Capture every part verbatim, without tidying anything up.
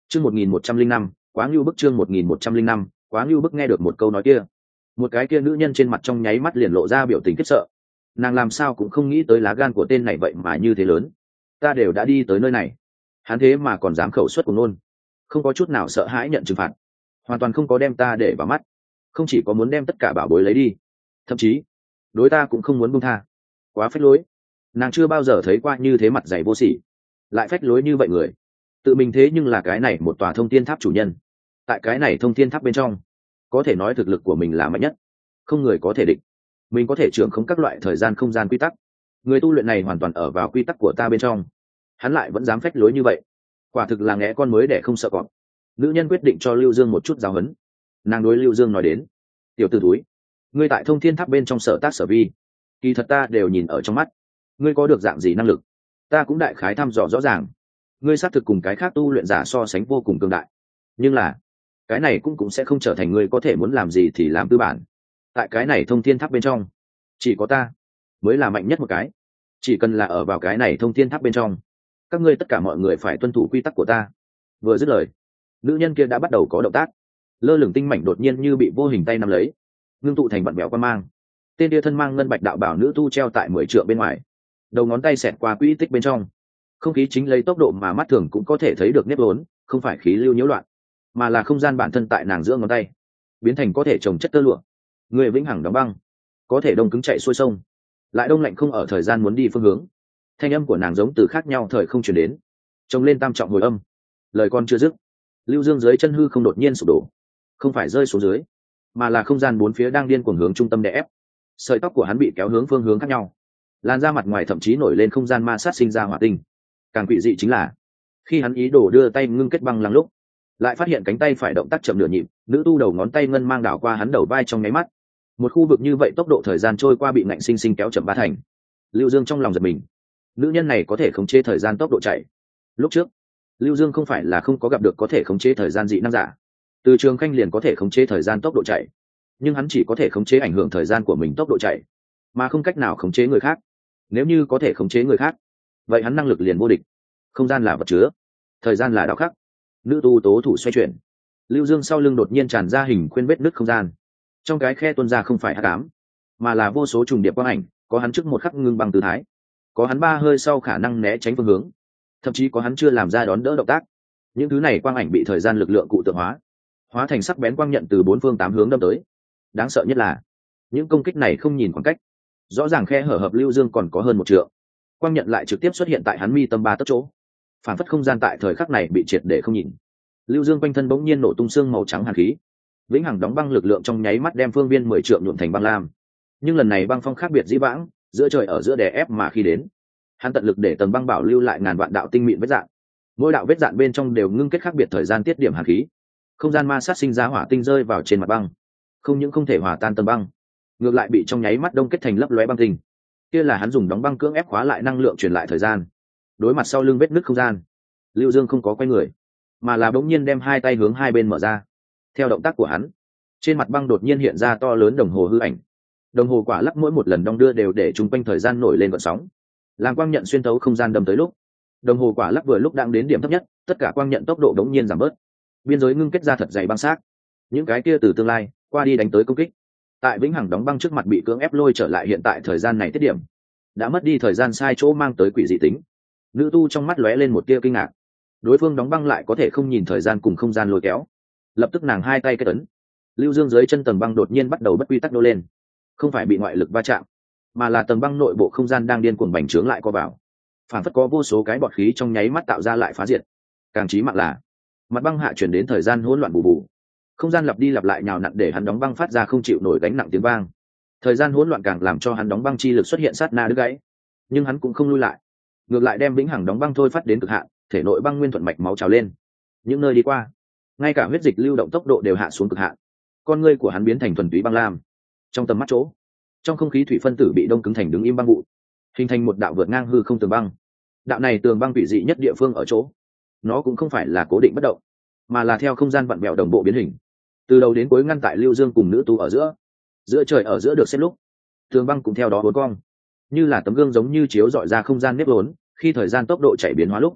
chương một nghìn một trăm linh năm quá ngưu bức, chương một nghìn một trăm linh năm quá ngưu bức. Nghe được một câu nói kia, một cái kia nữ nhân trên mặt trong nháy mắt liền lộ ra biểu tình khiếp sợ. Nàng làm sao cũng không nghĩ tới lá gan của tên này vậy mà như thế lớn. Ta đều đã đi tới nơi này, hắn thế mà còn dám khẩu suất của nôn, không có chút nào sợ hãi nhận trừng phạt, hoàn toàn không có đem ta để vào mắt, không chỉ có muốn đem tất cả bảo bối lấy đi, thậm chí đối ta cũng không muốn buông tha. Quá phách lối. Nàng chưa bao giờ thấy qua như thế mặt dày vô sỉ lại phách lối như vậy người. Tự mình thế nhưng là cái này một tòa thông thiên tháp chủ nhân, tại cái này thông thiên tháp bên trong có thể nói thực lực của mình là mạnh nhất, không người có thể địch. Mình có thể trưởng khống các loại thời gian không gian quy tắc, người tu luyện này hoàn toàn ở vào quy tắc của ta bên trong, hắn lại vẫn dám phách lối như vậy, quả thực là nghé con mới để không sợ cọp. Nữ nhân quyết định cho Lưu Dương một chút giáo huấn. Nàng đối Lưu Dương nói đến: tiểu t ử túi, ngươi tại thông thiên tháp bên trong sở tác sở vi, kỳ thật ta đều nhìn ở trong mắt. Ngươi có được dạng gì năng lực, ta cũng đại khái thăm dò rõ ràng. Ngươi xác thực cùng cái khác tu luyện giả so sánh vô cùng cường đại, nhưng là cái này cũng cũng sẽ không trở thành ngươi có thể muốn làm gì thì làm tư bản. Tại cái này thông thiên tháp bên trong, chỉ có ta mới là mạnh nhất một cái. Chỉ cần là ở vào cái này thông thiên tháp bên trong, các ngươi tất cả mọi người phải tuân thủ quy tắc của ta. Vừa dứt lời, nữ nhân kia đã bắt đầu có động tác. Lơ lửng tinh mảnh đột nhiên như bị vô hình tay nắm lấy, ngưng tụ thành vặn bẹo quan mang. Tên kia thân mang ngân bạch đạo bảo nữ tu treo tại mười trượng bên ngoài, đầu ngón tay xẹt qua quỹ tích bên trong, không khí chính lấy tốc độ mà mắt thường cũng có thể thấy được nếp vốn, không phải khí lưu nhiễu loạn, mà là không gian bản thân tại nàng giữa ngón tay biến thành có thể trồng chất tơ lụa. Người vĩnh hằng đóng băng, có thể đông cứng chạy xuôi sông, lại đông lạnh không ở thời gian muốn đi phương hướng. Thanh âm của nàng giống từ khác nhau thời không chuyển đến, trông lên tam trọng hồi âm. Lời con chưa dứt, Lưu Dương dưới chân hư không đột nhiên sụp đổ, không phải rơi xuống dưới, mà là không gian bốn phía đang điên cuồng hướng trung tâm đè ép. Sợi tóc của hắn bị kéo hướng phương hướng khác nhau, lan ra mặt ngoài thậm chí nổi lên không gian ma sát sinh ra hỏa tinh. Càng quỷ dị chính là, khi hắn ý đồ đưa tay ngưng kết băng lăng lúc, lại phát hiện cánh tay phải động tác chậm nửa nhịp. Nữ tu đầu ngón tay ngân mang đảo qua hắn đầu vai trong nháy mắt. Một khu vực như vậy tốc độ thời gian trôi qua bị ngạnh sinh sinh kéo chậm ba thành. Lưu Dương trong lòng giật mình, nữ nhân này có thể khống chế thời gian tốc độ chạy. Lúc trước Lưu Dương không phải là không có gặp được có thể khống chế thời gian dị năng giả. Từ Trường Khanh liền có thể khống chế thời gian tốc độ chạy, nhưng hắn chỉ có thể khống chế ảnh hưởng thời gian của mình tốc độ chạy, mà không cách nào khống chế người khác. Nếu như có thể khống chế người khác, vậy hắn năng lực liền vô địch. Không gian là vật chứa, thời gian là đạo khắc. Nữ tu tố thủ xoay chuyển, Lưu Dương sau lưng đột nhiên tràn ra hình khuyên vết nứt không gian. Trong cái khe tuôn ra không phải hắc ám, mà là vô số trùng điệp quang ảnh. Có hắn trước một khắc ngưng bằng tư thái, có hắn ba hơi sau khả năng né tránh phương hướng, thậm chí có hắn chưa làm ra đón đỡ động tác. Những thứ này quang ảnh bị thời gian lực lượng cụ tượng hóa, hóa thành sắc bén quang nhận từ bốn phương tám hướng đâm tới. Đáng sợ nhất là, những công kích này không nhìn khoảng cách, rõ ràng khe hở hợp Lưu Dương còn có hơn một trượng, quang nhận lại trực tiếp xuất hiện tại hắn mi tâm ba tấc chỗ, phản phất không gian tại thời khắc này bị triệt để không nhìn. Lưu Dương quanh thân bỗng nhiên nổ tung xương màu trắng hàn khí, vĩnh hằng đóng băng lực lượng trong nháy mắt đem phương viên mười trượng nhuộm thành băng lam. Nhưng lần này băng phong khác biệt dĩ vãng, giữa trời ở giữa đè ép mà khi đến, hắn tận lực để tầng băng bảo lưu lại ngàn vạn đạo tinh mịn vết dạn. Mỗi đạo vết dạn bên trong đều ngưng kết khác biệt thời gian tiết điểm hàn khí. Không gian ma sát sinh ra hỏa tinh rơi vào trên mặt băng, không những không thể hòa tan tầng băng, ngược lại bị trong nháy mắt đông kết thành lấp lóe băng tinh. Kia là hắn dùng đóng băng cưỡng ép khóa lại năng lượng truyền lại thời gian. Đối mặt sau lưng vết nứt không gian, Lưu Dương không có quay người, mà là bỗng nhiên đem hai tay hướng hai bên mở ra. Theo động tác của hắn, trên mặt băng đột nhiên hiện ra to lớn đồng hồ hư ảnh. Đồng hồ quả lắc mỗi một lần đong đưa đều để chung quanh thời gian nổi lên gợn sóng, làm quang nhận xuyên thấu không gian đâm tới lúc, đồng hồ quả lắc vừa lúc đang đến điểm thấp nhất, tất cả quang nhận tốc độ đống nhiên giảm bớt. Biên giới ngưng kết ra thật dày băng xác, những cái kia từ tương lai qua đi đánh tới công kích, tại vĩnh hằng đóng băng trước mặt bị cưỡng ép lôi trở lại hiện tại thời gian này tiết điểm. Đã mất đi thời gian sai chỗ mang tới quỷ dị tính. Nữ tu trong mắt lóe lên một tia kinh ngạc, đối phương đóng băng lại có thể không nhìn thời gian cùng không gian lôi kéo. Lập tức nàng hai tay kết ấn, Lưu Dương dưới chân tầng băng đột nhiên bắt đầu bất quy tắc nô lên, không phải bị ngoại lực va chạm, mà là tầng băng nội bộ không gian đang điên cuồng bành trướng lại co vào, phản phất có vô số cái bọt khí trong nháy mắt tạo ra lại phá diệt. Càng chí mạng là, mặt băng hạ chuyển đến thời gian hỗn loạn bù bù, không gian lặp đi lặp lại nhào nặn để hắn đóng băng phát ra không chịu nổi gánh nặng tiếng vang. Thời gian hỗn loạn càng làm cho hắn đóng băng chi lực xuất hiện sát na đứt gãy, nhưng hắn cũng không lui lại, ngược lại đem vĩnh hằng đóng băng thôi phát đến cực hạn, thể nội băng nguyên thuận mạch máu trào lên. Những nơi đi qua, ngay cả huyết dịch lưu động tốc độ đều hạ xuống cực hạn. Con ngươi của hắn biến thành thuần túy băng lam. Trong tầm mắt chỗ, trong không khí thủy phân tử bị đông cứng thành đứng im băng vụ, hình thành một đạo vượt ngang hư không tường băng. Đạo này tường băng quỷ dị nhất địa phương ở chỗ, nó cũng không phải là cố định bất động, mà là theo không gian vặn vẹo đồng bộ biến hình, từ đầu đến cuối ngăn tại Lưu Dương cùng nữ tu ở giữa. Giữa trời ở giữa được xếp lúc, tường băng cũng theo đó uốn cong, như là tấm gương giống như chiếu dọi ra không gian nếp vốn. Khi thời gian tốc độ chạy biến hóa lúc,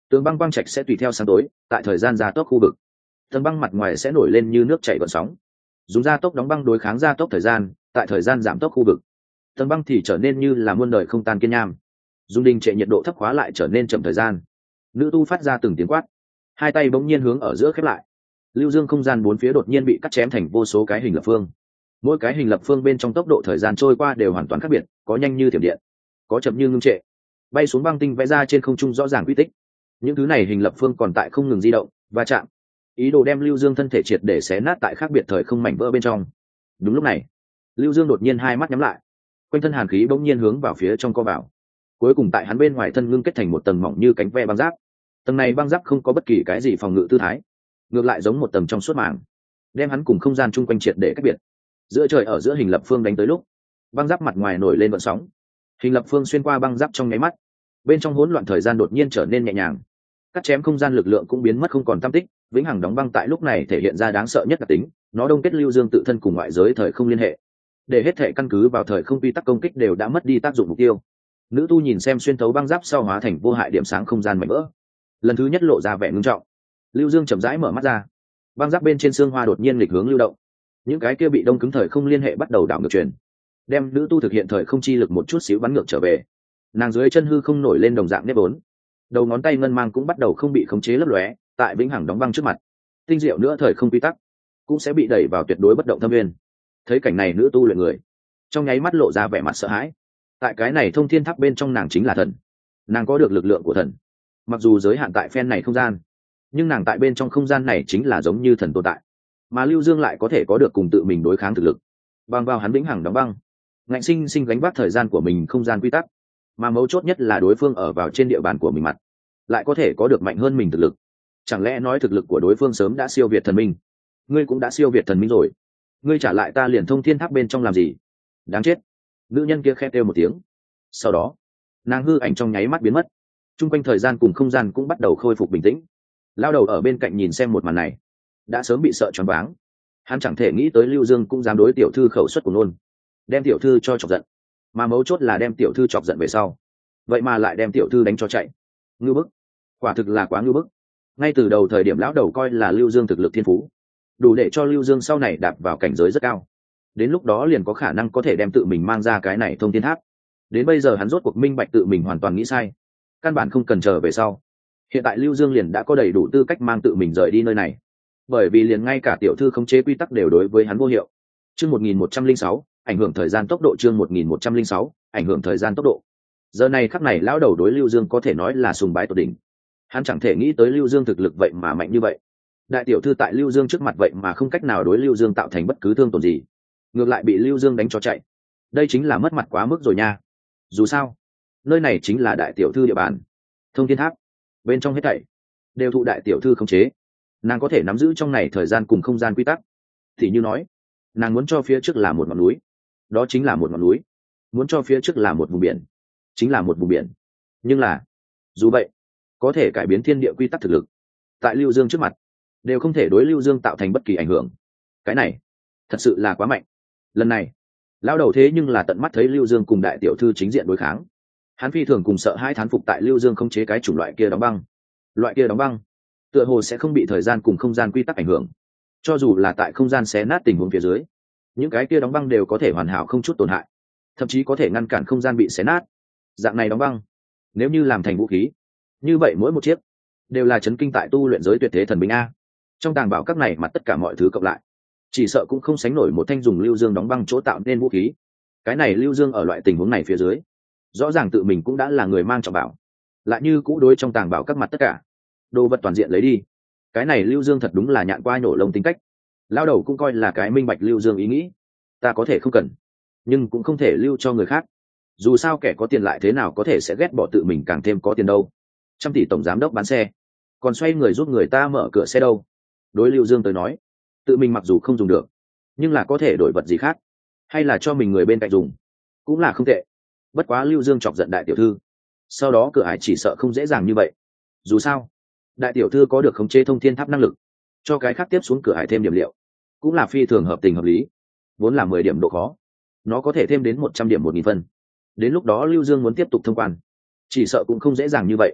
tường băng quang trạch sẽ tùy theo sáng tối, tại thời gian gia tốc khu vực tầng băng mặt ngoài sẽ nổi lên như nước chảy gợn sóng, dùng gia tốc đóng băng đối kháng gia tốc thời gian, tại thời gian giảm tốc khu vực tầng băng thì trở nên như là muôn đời không tan kiên nham, dùng đình trệ nhiệt độ thấp khóa lại trở nên chậm thời gian. Nữ tu phát ra từng tiếng quát, hai tay bỗng nhiên hướng ở giữa khép lại, lưu dương không gian bốn phía đột nhiên bị cắt chém thành vô số cái hình lập phương. Mỗi cái hình lập phương bên trong tốc độ thời gian trôi qua đều hoàn toàn khác biệt, có nhanh như thiểm điện, có chậm như ngưng trệ, bay xuống băng tinh vẽ ra trên không trung rõ ràng quy tích. Những thứ này hình lập phương còn tại không ngừng di động và chạm, ý đồ đem lưu dương thân thể triệt để xé nát tại khác biệt thời không mảnh vỡ bên trong. Đúng lúc này, lưu dương đột nhiên hai mắt nhắm lại, quanh thân hàn khí bỗng nhiên hướng vào phía trong co vào, cuối cùng tại hắn bên ngoài thân ngưng kết thành một tầng mỏng như cánh ve băng giáp. Tầng này băng giáp không có bất kỳ cái gì phòng ngự tư thái, ngược lại giống một tầng trong suốt màng, đem hắn cùng không gian chung quanh triệt để cách biệt. Giữa trời ở giữa hình lập phương đánh tới lúc, băng giáp mặt ngoài nổi lên vận sóng, hình lập phương xuyên qua băng giáp trong nháy mắt, bên trong hỗn loạn thời gian đột nhiên trở nên nhẹ nhàng, cắt chém không gian lực lượng cũng biến mất không còn tăm tích. Vĩnh hằng đóng băng tại lúc này thể hiện ra đáng sợ nhất đặc tính, nó đông kết lưu dương tự thân cùng ngoại giới thời không liên hệ, để hết thể căn cứ vào thời không quy tắc công kích đều đã mất đi tác dụng mục tiêu. Nữ tu nhìn xem xuyên thấu băng giáp sau hóa thành vô hại điểm sáng không gian mảnh vỡ, lần thứ nhất lộ ra vẻ ngưng trọng. Lưu dương chậm rãi mở mắt ra, băng giáp bên trên xương hoa đột nhiên lịch hướng lưu động, những cái kia bị đông cứng thời không liên hệ bắt đầu đảo ngược chuyển, đem nữ tu thực hiện thời không chi lực một chút xíu bắn ngược trở về. Nàng dưới chân hư không nổi lên đồng dạng nếp vốn, đầu ngón tay ngân mang cũng bắt đầu không bị khống chế lấp lóe. Tại vĩnh hằng đóng băng trước mặt, tinh diệu nữa thời không quy tắc cũng sẽ bị đẩy vào tuyệt đối bất động thâm viên. Thấy cảnh này, nữ tu luyện người trong nháy mắt lộ ra vẻ mặt sợ hãi. Tại cái này thông thiên tháp bên trong, nàng chính là thần, nàng có được lực lượng của thần, mặc dù giới hạn tại phen này không gian, nhưng nàng tại bên trong không gian này chính là giống như thần tồn tại. Mà lưu dương lại có thể có được cùng tự mình đối kháng thực lực, bằng vào hắn vĩnh hằng đóng băng, ngạnh sinh sinh gánh vác thời gian của mình không gian quy tắc. Mà mấu chốt nhất là đối phương ở vào trên địa bàn của mình mặt, lại có thể có được mạnh hơn mình thực lực. Chẳng lẽ nói thực lực của đối phương sớm đã siêu việt thần minh? Ngươi cũng đã siêu việt thần minh rồi, ngươi trả lại ta liền thông thiên tháp bên trong làm gì? Đáng chết! Nữ nhân kia khẽ kêu một tiếng, sau đó nàng hư ảnh trong nháy mắt biến mất, chung quanh thời gian cùng không gian cũng bắt đầu khôi phục bình tĩnh. Lao đầu ở bên cạnh nhìn xem một màn này, đã sớm bị sợ choáng váng. Hắn chẳng thể nghĩ tới lưu dương cũng dám đối tiểu thư khẩu suất của nôn, đem tiểu thư cho chọc giận. Mà mấu chốt là đem tiểu thư chọc giận về sau, vậy mà lại đem tiểu thư đánh cho chạy. Ngưu bức, quả thực là quá ngưu bức. Ngay từ đầu thời điểm lão đầu coi là lưu dương thực lực thiên phú đủ để cho lưu dương sau này đạp vào cảnh giới rất cao, đến lúc đó liền có khả năng có thể đem tự mình mang ra cái này thông thiên tháp. Đến bây giờ hắn rốt cuộc minh bạch tự mình hoàn toàn nghĩ sai, căn bản không cần chờ về sau. Hiện tại lưu dương liền đã có đầy đủ tư cách mang tự mình rời đi nơi này, bởi vì liền ngay cả tiểu thư khống chế quy tắc đều đối với hắn vô hiệu. Chương một nghìn một trăm linh sáu, ảnh hưởng thời gian tốc độ. Chương một nghìn một trăm linh sáu, ảnh hưởng thời gian tốc độ. Giờ này khắc này lão đầu đối lưu dương có thể nói là sùng bái tột đỉnh. Hắn chẳng thể nghĩ tới lưu dương thực lực vậy mà mạnh như vậy. Đại tiểu thư tại lưu dương trước mặt vậy mà không cách nào đối lưu dương tạo thành bất cứ thương tổn gì, ngược lại bị lưu dương đánh cho chạy. Đây chính là mất mặt quá mức rồi nha. Dù sao nơi này chính là đại tiểu thư địa bàn, thông thiên tháp bên trong hết thảy đều thụ đại tiểu thư khống chế. Nàng có thể nắm giữ trong này thời gian cùng không gian quy tắc. Thì như nói, nàng muốn cho phía trước là một ngọn núi, đó chính là một ngọn núi; muốn cho phía trước là một vùng biển, chính là một vùng biển. Nhưng là dù vậy, có thể cải biến thiên địa quy tắc thực lực tại lưu dương trước mặt đều không thể đối lưu dương tạo thành bất kỳ ảnh hưởng. Cái này thật sự là quá mạnh. Lần này lão đầu thế nhưng là tận mắt thấy lưu dương cùng đại tiểu thư chính diện đối kháng. Hắn phi thường cùng sợ hai thán phục tại lưu dương không chế cái chủng loại kia đóng băng. Loại kia đóng băng tựa hồ sẽ không bị thời gian cùng không gian quy tắc ảnh hưởng, cho dù là tại không gian xé nát tình huống phía dưới, những cái kia đóng băng đều có thể hoàn hảo không chút tổn hại, thậm chí có thể ngăn cản không gian bị xé nát. Dạng này đóng băng nếu như làm thành vũ khí, như vậy mỗi một chiếc đều là chấn kinh tại tu luyện giới tuyệt thế thần binh a. Trong tàng bảo các này mặt tất cả mọi thứ cộng lại, chỉ sợ cũng không sánh nổi một thanh dùng lưu dương đóng băng chỗ tạo nên vũ khí. Cái này lưu dương ở loại tình huống này phía dưới, rõ ràng tự mình cũng đã là người mang trọng bảo, lại như cũ đối trong tàng bảo các mặt tất cả đồ vật toàn diện lấy đi. Cái này lưu dương thật đúng là nhạn qua nhổ lông tính cách. Lao đầu cũng coi là cái minh bạch lưu dương ý nghĩ, ta có thể không cần, nhưng cũng không thể lưu cho người khác. Dù sao kẻ có tiền lại thế nào có thể sẽ ghét bỏ tự mình càng thêm có tiền đâu. Trăm tỷ tổng giám đốc bán xe, còn xoay người giúp người ta mở cửa xe đâu. Đối lưu dương tới nói, tự mình mặc dù không dùng được, nhưng là có thể đổi vật gì khác, hay là cho mình người bên cạnh dùng, cũng là không tệ. Bất quá lưu dương chọc giận đại tiểu thư, sau đó cửa ải chỉ sợ không dễ dàng như vậy. Dù sao đại tiểu thư có được khống chế thông thiên tháp năng lực, cho cái khác tiếp xuống cửa ải thêm điểm liệu cũng là phi thường hợp tình hợp lý. Vốn là mười điểm độ khó, nó có thể thêm đến một trăm điểm một nghìn phân. Đến lúc đó lưu dương muốn tiếp tục thông quan, chỉ sợ cũng không dễ dàng như vậy.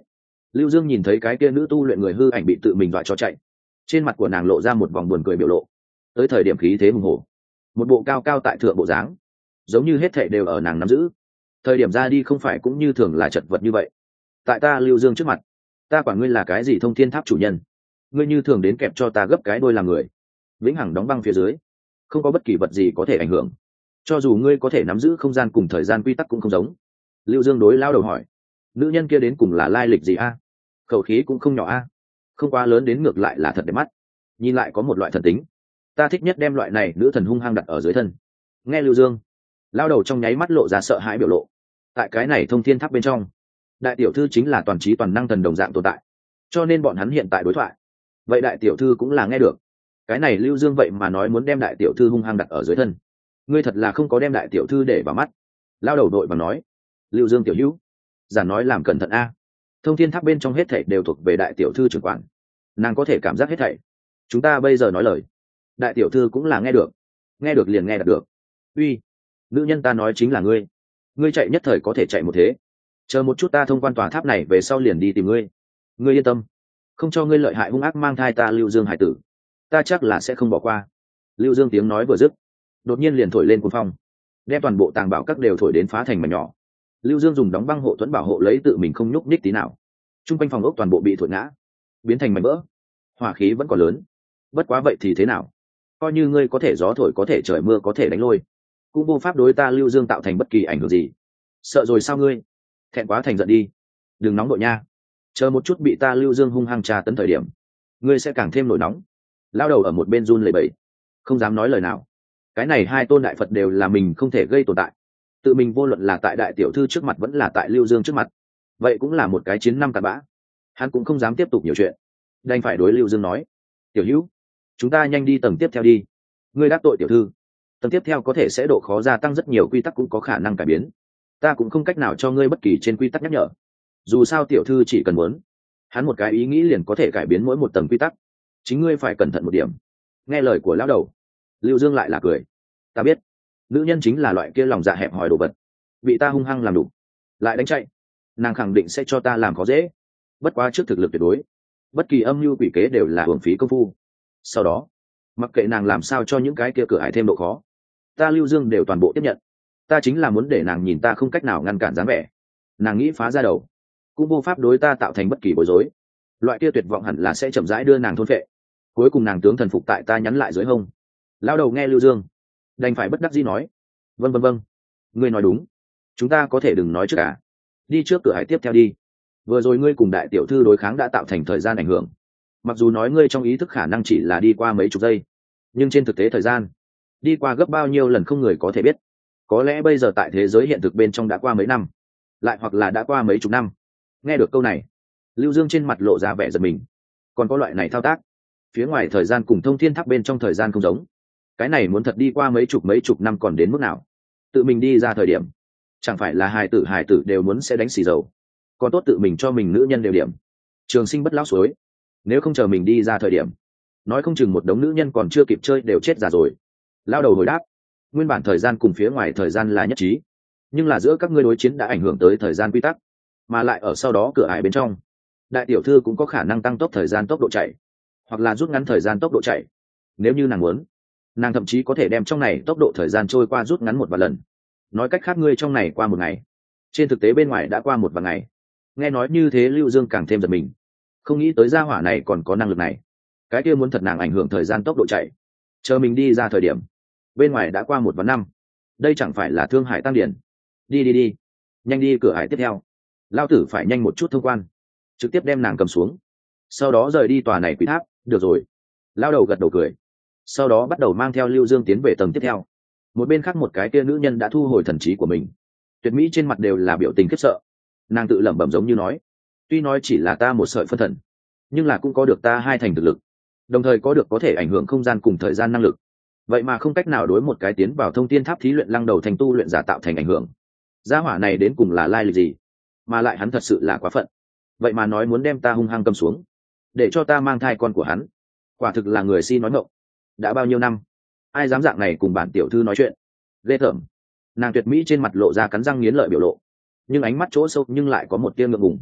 Lưu Dương nhìn thấy cái kia nữ tu luyện người hư ảnh bị tự mình dọa cho chạy, trên mặt của nàng lộ ra một vòng buồn cười biểu lộ. Tới thời điểm khí thế hùng hổ, một bộ cao cao tại thượng bộ dáng, giống như hết thảy đều ở nàng nắm giữ. Thời điểm ra đi không phải cũng như thường là chật vật như vậy. Tại ta Lưu Dương trước mặt, ta quản ngươi là cái gì thông thiên tháp chủ nhân, ngươi như thường đến kẹp cho ta gấp cái đôi làm người, vĩnh hằng đóng băng phía dưới, không có bất kỳ vật gì có thể ảnh hưởng. Cho dù ngươi có thể nắm giữ không gian cùng thời gian quy tắc cũng không giống. Lưu Dương đối lao đầu hỏi, nữ nhân kia đến cùng là lai lịch gì a? Khẩu khí cũng không nhỏ a, không quá lớn đến ngược lại là thật đẹp mắt, nhìn lại có một loại thần tính. Ta thích nhất đem loại này nữ thần hung hăng đặt ở dưới thân. Nghe Lưu Dương, lao đầu trong nháy mắt lộ ra sợ hãi biểu lộ. Tại cái này thông thiên tháp bên trong, đại tiểu thư chính là toàn trí toàn năng thần đồng dạng tồn tại, cho nên bọn hắn hiện tại đối thoại, vậy đại tiểu thư cũng là nghe được. Cái này Lưu Dương vậy mà nói muốn đem đại tiểu thư hung hăng đặt ở dưới thân, ngươi thật là không có đem đại tiểu thư để vào mắt. Lao đầu đội và nói, Lưu Dương tiểu hữu, giản nói làm cẩn thận a, thông thiên tháp bên trong hết thảy đều thuộc về đại tiểu thư trưởng quản, nàng có thể cảm giác hết thảy. Chúng ta bây giờ nói lời, đại tiểu thư cũng là nghe được, nghe được liền nghe đạt được. Uy, nữ nhân ta nói chính là ngươi, ngươi chạy nhất thời có thể chạy một thế, chờ một chút ta thông quan tòa tháp này về sau liền đi tìm ngươi. Ngươi yên tâm, không cho ngươi lợi hại hung ác mang thai ta Lưu Dương hải tử, ta chắc là sẽ không bỏ qua. Lưu Dương tiếng nói vừa dứt, đột nhiên liền thổi lên cuồng phong, đem toàn bộ tàng bảo các đều thổi đến phá thành mảnh nhỏ. Lưu Dương dùng đóng băng hộ thuẫn bảo hộ lấy tự mình không nhúc nhích tí nào. Trung quanh phòng ốc toàn bộ bị thổi ngã, biến thành mảnh vỡ. Hỏa khí vẫn còn lớn, bất quá vậy thì thế nào? Coi như ngươi có thể gió thổi, có thể trời mưa, có thể đánh lôi, cũng vô pháp đối ta Lưu Dương tạo thành bất kỳ ảnh hưởng gì. Sợ rồi sao ngươi? Thẹn quá thành giận đi, đừng nóng đội nha. Chờ một chút bị ta Lưu Dương hung hăng tra tấn thời điểm, ngươi sẽ càng thêm nổi nóng. Lao đầu ở một bên run lẩy bẩy, không dám nói lời nào. Cái này hai tôn đại Phật đều là mình không thể gây tồn tại, tự mình vô luận là tại đại tiểu thư trước mặt vẫn là tại Lưu Dương trước mặt, vậy cũng là một cái chiến năm cặn bã. Hắn cũng không dám tiếp tục nhiều chuyện, đành phải đối Lưu Dương nói, tiểu hữu, chúng ta nhanh đi tầng tiếp theo đi. Ngươi đắc tội tiểu thư, tầng tiếp theo có thể sẽ độ khó gia tăng rất nhiều, quy tắc cũng có khả năng cải biến, ta cũng không cách nào cho ngươi bất kỳ trên quy tắc nhắc nhở. Dù sao tiểu thư chỉ cần muốn, hắn một cái ý nghĩ liền có thể cải biến mỗi một tầng quy tắc, chính ngươi phải cẩn thận một điểm. Nghe lời của lão đầu, Lưu Dương lại là cười, ta biết, nữ nhân chính là loại kia lòng dạ hẹp hòi đồ vật, bị ta hung hăng làm đủ lại đánh chạy, nàng khẳng định sẽ cho ta làm khó dễ. Bất quá trước thực lực tuyệt đối, bất kỳ âm mưu quỷ kế đều là hưởng phí công phu. Sau đó mặc kệ nàng làm sao cho những cái kia cửa ải thêm độ khó, ta Lưu Dương đều toàn bộ tiếp nhận. Ta chính là muốn để nàng nhìn ta không cách nào ngăn cản dáng vẻ, nàng nghĩ phá ra đầu cũng vô pháp đối ta tạo thành bất kỳ bối rối. Loại kia tuyệt vọng hẳn là sẽ chậm rãi đưa nàng thôn phệ, cuối cùng nàng tướng thần phục tại ta nhắn lại dưới hông. Lao đầu nghe Lưu Dương, đành phải bất đắc dĩ nói, vân vân vân, ngươi nói đúng, chúng ta có thể đừng nói trước cả, đi trước cửa hải tiếp theo đi. Vừa rồi ngươi cùng đại tiểu thư đối kháng đã tạo thành thời gian ảnh hưởng, mặc dù nói ngươi trong ý thức khả năng chỉ là đi qua mấy chục giây, nhưng trên thực tế thời gian đi qua gấp bao nhiêu lần không người có thể biết. Có lẽ bây giờ tại thế giới hiện thực bên trong đã qua mấy năm, lại hoặc là đã qua mấy chục năm. Nghe được câu này, Lưu Dương trên mặt lộ ra vẻ giật mình. Còn có loại này thao tác, phía ngoài thời gian cùng thông thiên tháp bên trong thời gian không giống. Cái này muốn thật đi qua mấy chục mấy chục năm còn đến mức nào? Tự mình đi ra thời điểm, chẳng phải là hài tử hài tử đều muốn sẽ đánh xì dầu, còn tốt tự mình cho mình nữ nhân đều điểm trường sinh bất lão suối. Nếu không chờ mình đi ra thời điểm, nói không chừng một đống nữ nhân còn chưa kịp chơi đều chết già rồi. Lao đầu hồi đáp, nguyên bản thời gian cùng phía ngoài thời gian là nhất trí, nhưng là giữa các ngươi đối chiến đã ảnh hưởng tới thời gian quy tắc, mà lại ở sau đó cửa ải bên trong, đại tiểu thư cũng có khả năng tăng tốc thời gian tốc độ chạy, hoặc là rút ngắn thời gian tốc độ chạy. Nếu như nàng muốn, nàng thậm chí có thể đem trong này tốc độ thời gian trôi qua rút ngắn một vài lần. Nói cách khác, ngươi trong này qua một ngày, trên thực tế bên ngoài đã qua một vài ngày. Nghe nói như thế, Lưu Dương càng thêm giật mình, không nghĩ tới gia hỏa này còn có năng lực này. Cái kia muốn thật nàng ảnh hưởng thời gian tốc độ chạy, chờ mình đi ra thời điểm, bên ngoài đã qua một vạn năm, đây chẳng phải là thương hải tăng điển. Đi đi đi, nhanh đi cửa hải tiếp theo, lao tử phải nhanh một chút thông quan, trực tiếp đem nàng cầm xuống, sau đó rời đi tòa này quỷ tháp. Được rồi. Lao đầu gật đầu cười, sau đó bắt đầu mang theo Lưu Dương tiến về tầng tiếp theo. Một bên khác, một cái kia nữ nhân đã thu hồi thần trí của mình, tuyệt mỹ trên mặt đều là biểu tình khiếp sợ. Nàng tự lẩm bẩm giống như nói, tuy nói chỉ là ta một sợi phân thần, nhưng là cũng có được ta hai thành thực lực, đồng thời có được có thể ảnh hưởng không gian cùng thời gian năng lực. Vậy mà không cách nào đối một cái tiến vào thông thiên tháp thí luyện lăng đầu thành tu luyện giả tạo thành ảnh hưởng. Gia hỏa này đến cùng là lai lịch gì, mà lại hắn thật sự là quá phận. Vậy mà nói muốn đem ta hung hăng cầm xuống, để cho ta mang thai con của hắn. Quả thực là người si nói ngọng. Đã bao nhiêu năm, ai dám dạng này cùng bản tiểu thư nói chuyện? Ghê tởm. Nàng tuyệt mỹ trên mặt lộ ra cắn răng nghiến lợi biểu lộ, nhưng ánh mắt chỗ sâu nhưng lại có một tia ngượng ngùng.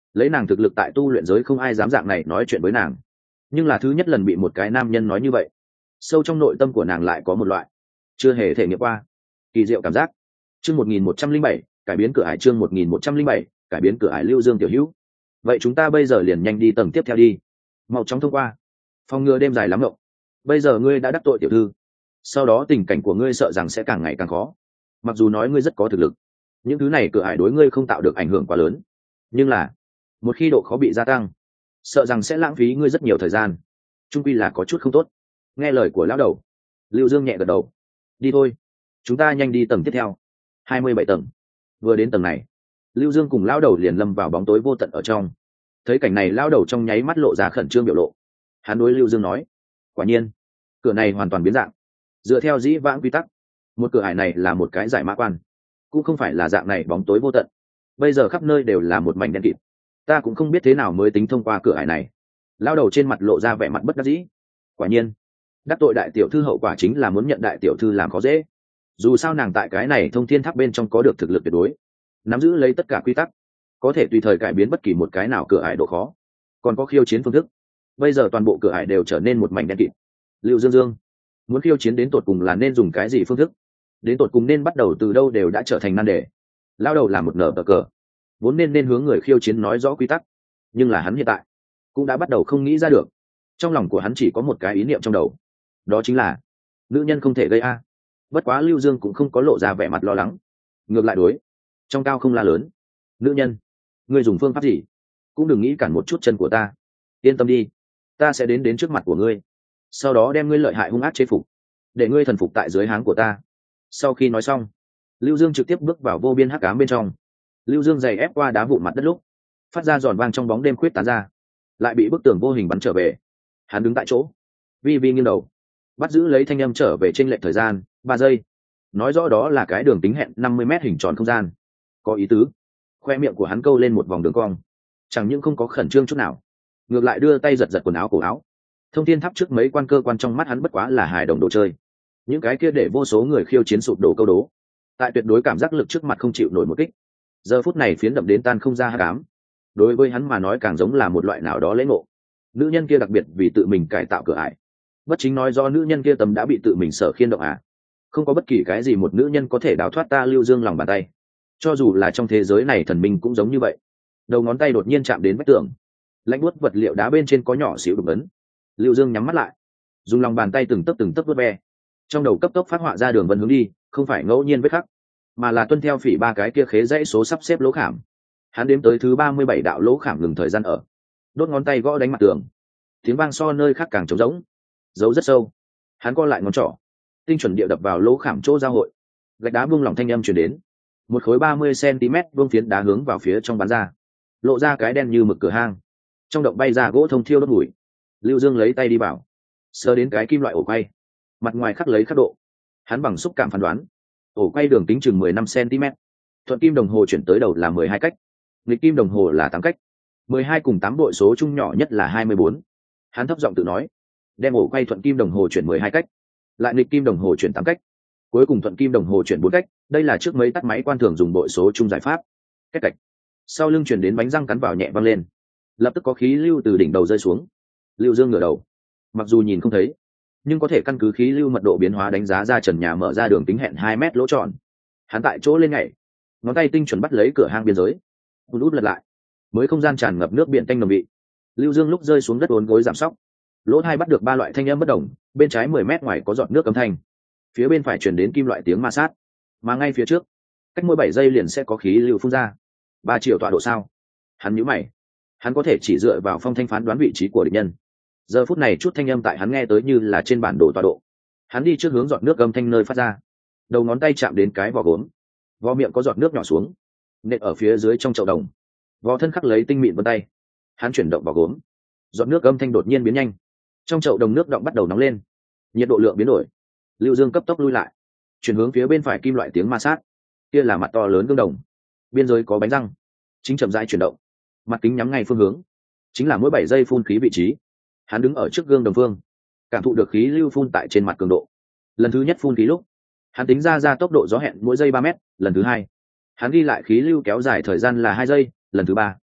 lấy nàng thực lực tại tu luyện giới không ai dám dạng này nói chuyện với nàng, nhưng là thứ nhất lần bị một cái nam nhân nói như vậy, sâu trong nội tâm của nàng lại có một loại chưa hề thể nghiệm qua kỳ diệu cảm giác. Chương một nghìn một trăm linh bảy, cải biến cửa ải. Chương một nghìn một trăm linh bảy, cải biến cửa ải. Lưu Dương tiểu hữu, vậy chúng ta bây giờ liền nhanh đi tầng tiếp theo đi, mau chóng thông qua, phòng ngừa đêm dài lắm ngộng. Bây giờ ngươi đã đắc tội tiểu thư, sau đó tình cảnh của ngươi sợ rằng sẽ càng ngày càng khó. Mặc dù nói ngươi rất có thực lực, những thứ này cửa ải đối ngươi không tạo được ảnh hưởng quá lớn, nhưng là một khi độ khó bị gia tăng, sợ rằng sẽ lãng phí ngươi rất nhiều thời gian, trung quy là có chút không tốt. Nghe lời của lão đầu, Lưu Dương nhẹ gật đầu. Đi thôi, chúng ta nhanh đi tầng tiếp theo. hai mươi bảy tầng. Vừa đến tầng này, Lưu Dương cùng lão đầu liền lâm vào bóng tối vô tận ở trong. Thấy cảnh này, lão đầu trong nháy mắt lộ ra khẩn trương biểu lộ. Hắn đối Lưu Dương nói, quả nhiên cửa này hoàn toàn biến dạng. Dựa theo dĩ vãng quy tắc, một cửa ải này là một cái giải mã quan, cũng không phải là dạng này bóng tối vô tận. Bây giờ khắp nơi đều là một mảnh đen kịt, ta cũng không biết thế nào mới tính thông qua cửa ải này. Lão đầu trên mặt lộ ra vẻ mặt bất đắc dĩ. Quả nhiên, đắc tội đại tiểu thư hậu quả chính là muốn nhận đại tiểu thư làm khó dễ. Dù sao nàng tại cái này thông thiên tháp bên trong có được thực lực tuyệt đối, nắm giữ lấy tất cả quy tắc, có thể tùy thời cải biến bất kỳ một cái nào cửa ải độ khó, còn có khiêu chiến phương thức. Bây giờ toàn bộ cửa ải đều trở nên một mảnh đen kịt. Lưu Dương Dương, muốn khiêu chiến đến tột cùng là nên dùng cái gì phương thức, đến tột cùng nên bắt đầu từ đâu đều đã trở thành nan đề. Lao đầu là một nở bờ cờ, vốn nên nên hướng người khiêu chiến nói rõ quy tắc, nhưng là hắn hiện tại cũng đã bắt đầu không nghĩ ra được. Trong lòng của hắn chỉ có một cái ý niệm trong đầu, đó chính là nữ nhân không thể gây a. Bất quá Lưu Dương cũng không có lộ ra vẻ mặt lo lắng, ngược lại đối trong cao không la lớn, nữ nhân, ngươi dùng phương pháp gì cũng đừng nghĩ cản một chút chân của ta, yên tâm đi, ta sẽ đến đến trước mặt của ngươi, sau đó đem ngươi lợi hại hung ác chế phục, để ngươi thần phục tại dưới háng của ta. Sau khi nói xong, Lưu Dương trực tiếp bước vào vô biên hắc ám bên trong. Lưu Dương giày ép qua đá vụn mặt đất lúc phát ra giòn vang trong bóng đêm khuyết tán ra, lại bị bức tường vô hình bắn trở về. Hắn đứng tại chỗ, vi vi nghiêng đầu, bắt giữ lấy thanh âm trở về trên lệch thời gian ba giây, nói rõ đó là cái đường tính hẹn năm mươi mét hình tròn không gian. Có ý tứ. Khoe miệng của hắn câu lên một vòng đường cong, chẳng những không có khẩn trương chút nào, ngược lại đưa tay giật giật quần áo cổ áo. Thông thiên tháp trước mấy quan cơ quan trong mắt hắn bất quá là hài đồng đồ chơi, những cái kia để vô số người khiêu chiến sụp đổ câu đố, tại tuyệt đối cảm giác lực trước mặt không chịu nổi một kích. Giờ phút này phiến đậm đến tan không ra hắc ám, đối với hắn mà nói càng giống là một loại nào đó lễ ngộ. Nữ nhân kia đặc biệt vì tự mình cải tạo cửa ải, bất chính nói do nữ nhân kia tâm đã bị tự mình sở khiên động à. Không có bất kỳ cái gì một nữ nhân có thể đào thoát ta Lưu Dương lòng bàn tay, cho dù là trong thế giới này thần minh cũng giống như vậy. Đầu ngón tay đột nhiên chạm đến vách tường, lạnh buốt vật liệu đá bên trên có nhỏ xíu đục ấn. Lưu Dương nhắm mắt lại, dùng lòng bàn tay từng tấc từng tấc vuốt ve, trong đầu cấp tốc phát họa ra đường vân hướng đi, không phải ngẫu nhiên vết khắc, mà là tuân theo phỉ ba cái kia khế dãy số sắp xếp lỗ khảm. Hắn đếm tới thứ ba mươi bảy đạo lỗ khảm ngừng thời gian ở, đốt ngón tay gõ đánh mặt tường, tiếng vang so nơi khác càng trống rỗng, giấu rất sâu. Hắn co lại ngón trỏ, tinh chuẩn địa đập vào lỗ khảm chỗ giao hội, gạch đá buông lỏng thanh âm truyền đến, một khối ba mươi xăng-ti-mét vuông phiến đá hướng vào phía trong bắn ra, lộ ra cái đen như mực cửa hang, trong động bay ra gỗ thông thiêu đốt bụi. Lưu Dương lấy tay đi vào, sờ đến cái kim loại ổ quay, mặt ngoài khắc lấy khắc độ. Hắn bằng xúc cảm phán đoán, ổ quay đường kính chừng mười lăm xăng-ti-mét, thuận kim đồng hồ chuyển tới đầu là mười hai cách, nghịch kim đồng hồ là tám cách, mười hai cùng tám bội số chung nhỏ nhất là hai mươi bốn. Hắn thấp giọng tự nói, đem ổ quay thuận kim đồng hồ chuyển mười hai cách, lại nghịch kim đồng hồ chuyển tám cách, cuối cùng thuận kim đồng hồ chuyển bốn cách. Đây là trước mấy tắt máy quan thường dùng bội số chung giải pháp. Cách cạch, sau lưng chuyển đến bánh răng cắn vào nhẹ văng lên, lập tức có khí lưu từ đỉnh đầu rơi xuống. Lưu Dương ngửa đầu, mặc dù nhìn không thấy, nhưng có thể căn cứ khí lưu mật độ biến hóa đánh giá ra trần nhà mở ra đường kính hẹn hai mét lỗ tròn. Hắn tại chỗ lên nhảy, ngón tay tinh chuẩn bắt lấy cửa hang biên giới, hùn út lật lại, mới không gian tràn ngập nước biển tanh nồng vị. Lưu Dương lúc rơi xuống đất uốn gối giảm sóc, lỗ hai bắt được ba loại thanh âm bất đồng. Bên trái mười mét ngoài có giọt nước âm thanh, phía bên phải chuyển đến kim loại tiếng ma sát, mà ngay phía trước, cách mỗi bảy giây liền sẽ có khí lưu phun ra. Ba triệu tọa độ sao? Hắn nhíu mày, hắn có thể chỉ dựa vào phong thanh phán đoán vị trí của địch nhân. Giờ phút này chút thanh âm tại hắn nghe tới như là trên bản đồ tọa độ. Hắn đi trước hướng giọt nước âm thanh nơi phát ra, đầu ngón tay chạm đến cái vỏ gốm, vỏ miệng có giọt nước nhỏ xuống, nện ở phía dưới trong chậu đồng, vỏ thân khắc lấy tinh mịn vân tay. Hắn chuyển động vào gốm, giọt nước âm thanh đột nhiên biến nhanh, trong chậu đồng nước động bắt đầu nóng lên, nhiệt độ lượng biến đổi. Lưu Dương cấp tốc lui lại, chuyển hướng phía bên phải kim loại tiếng ma sát. Kia là mặt to lớn gương đồng, biên giới có bánh răng, chính chậm rãi chuyển động, mặt kính nhắm ngay phương hướng, chính là mỗi bảy giây phun khí vị trí. Hắn đứng ở trước gương đồng phương, cảm thụ được khí lưu phun tại trên mặt cường độ. Lần thứ nhất phun khí lúc, hắn tính ra ra tốc độ gió hẹn mỗi giây ba mét. Lần thứ hai, hắn ghi lại khí lưu kéo dài thời gian là hai giây. Lần thứ ba,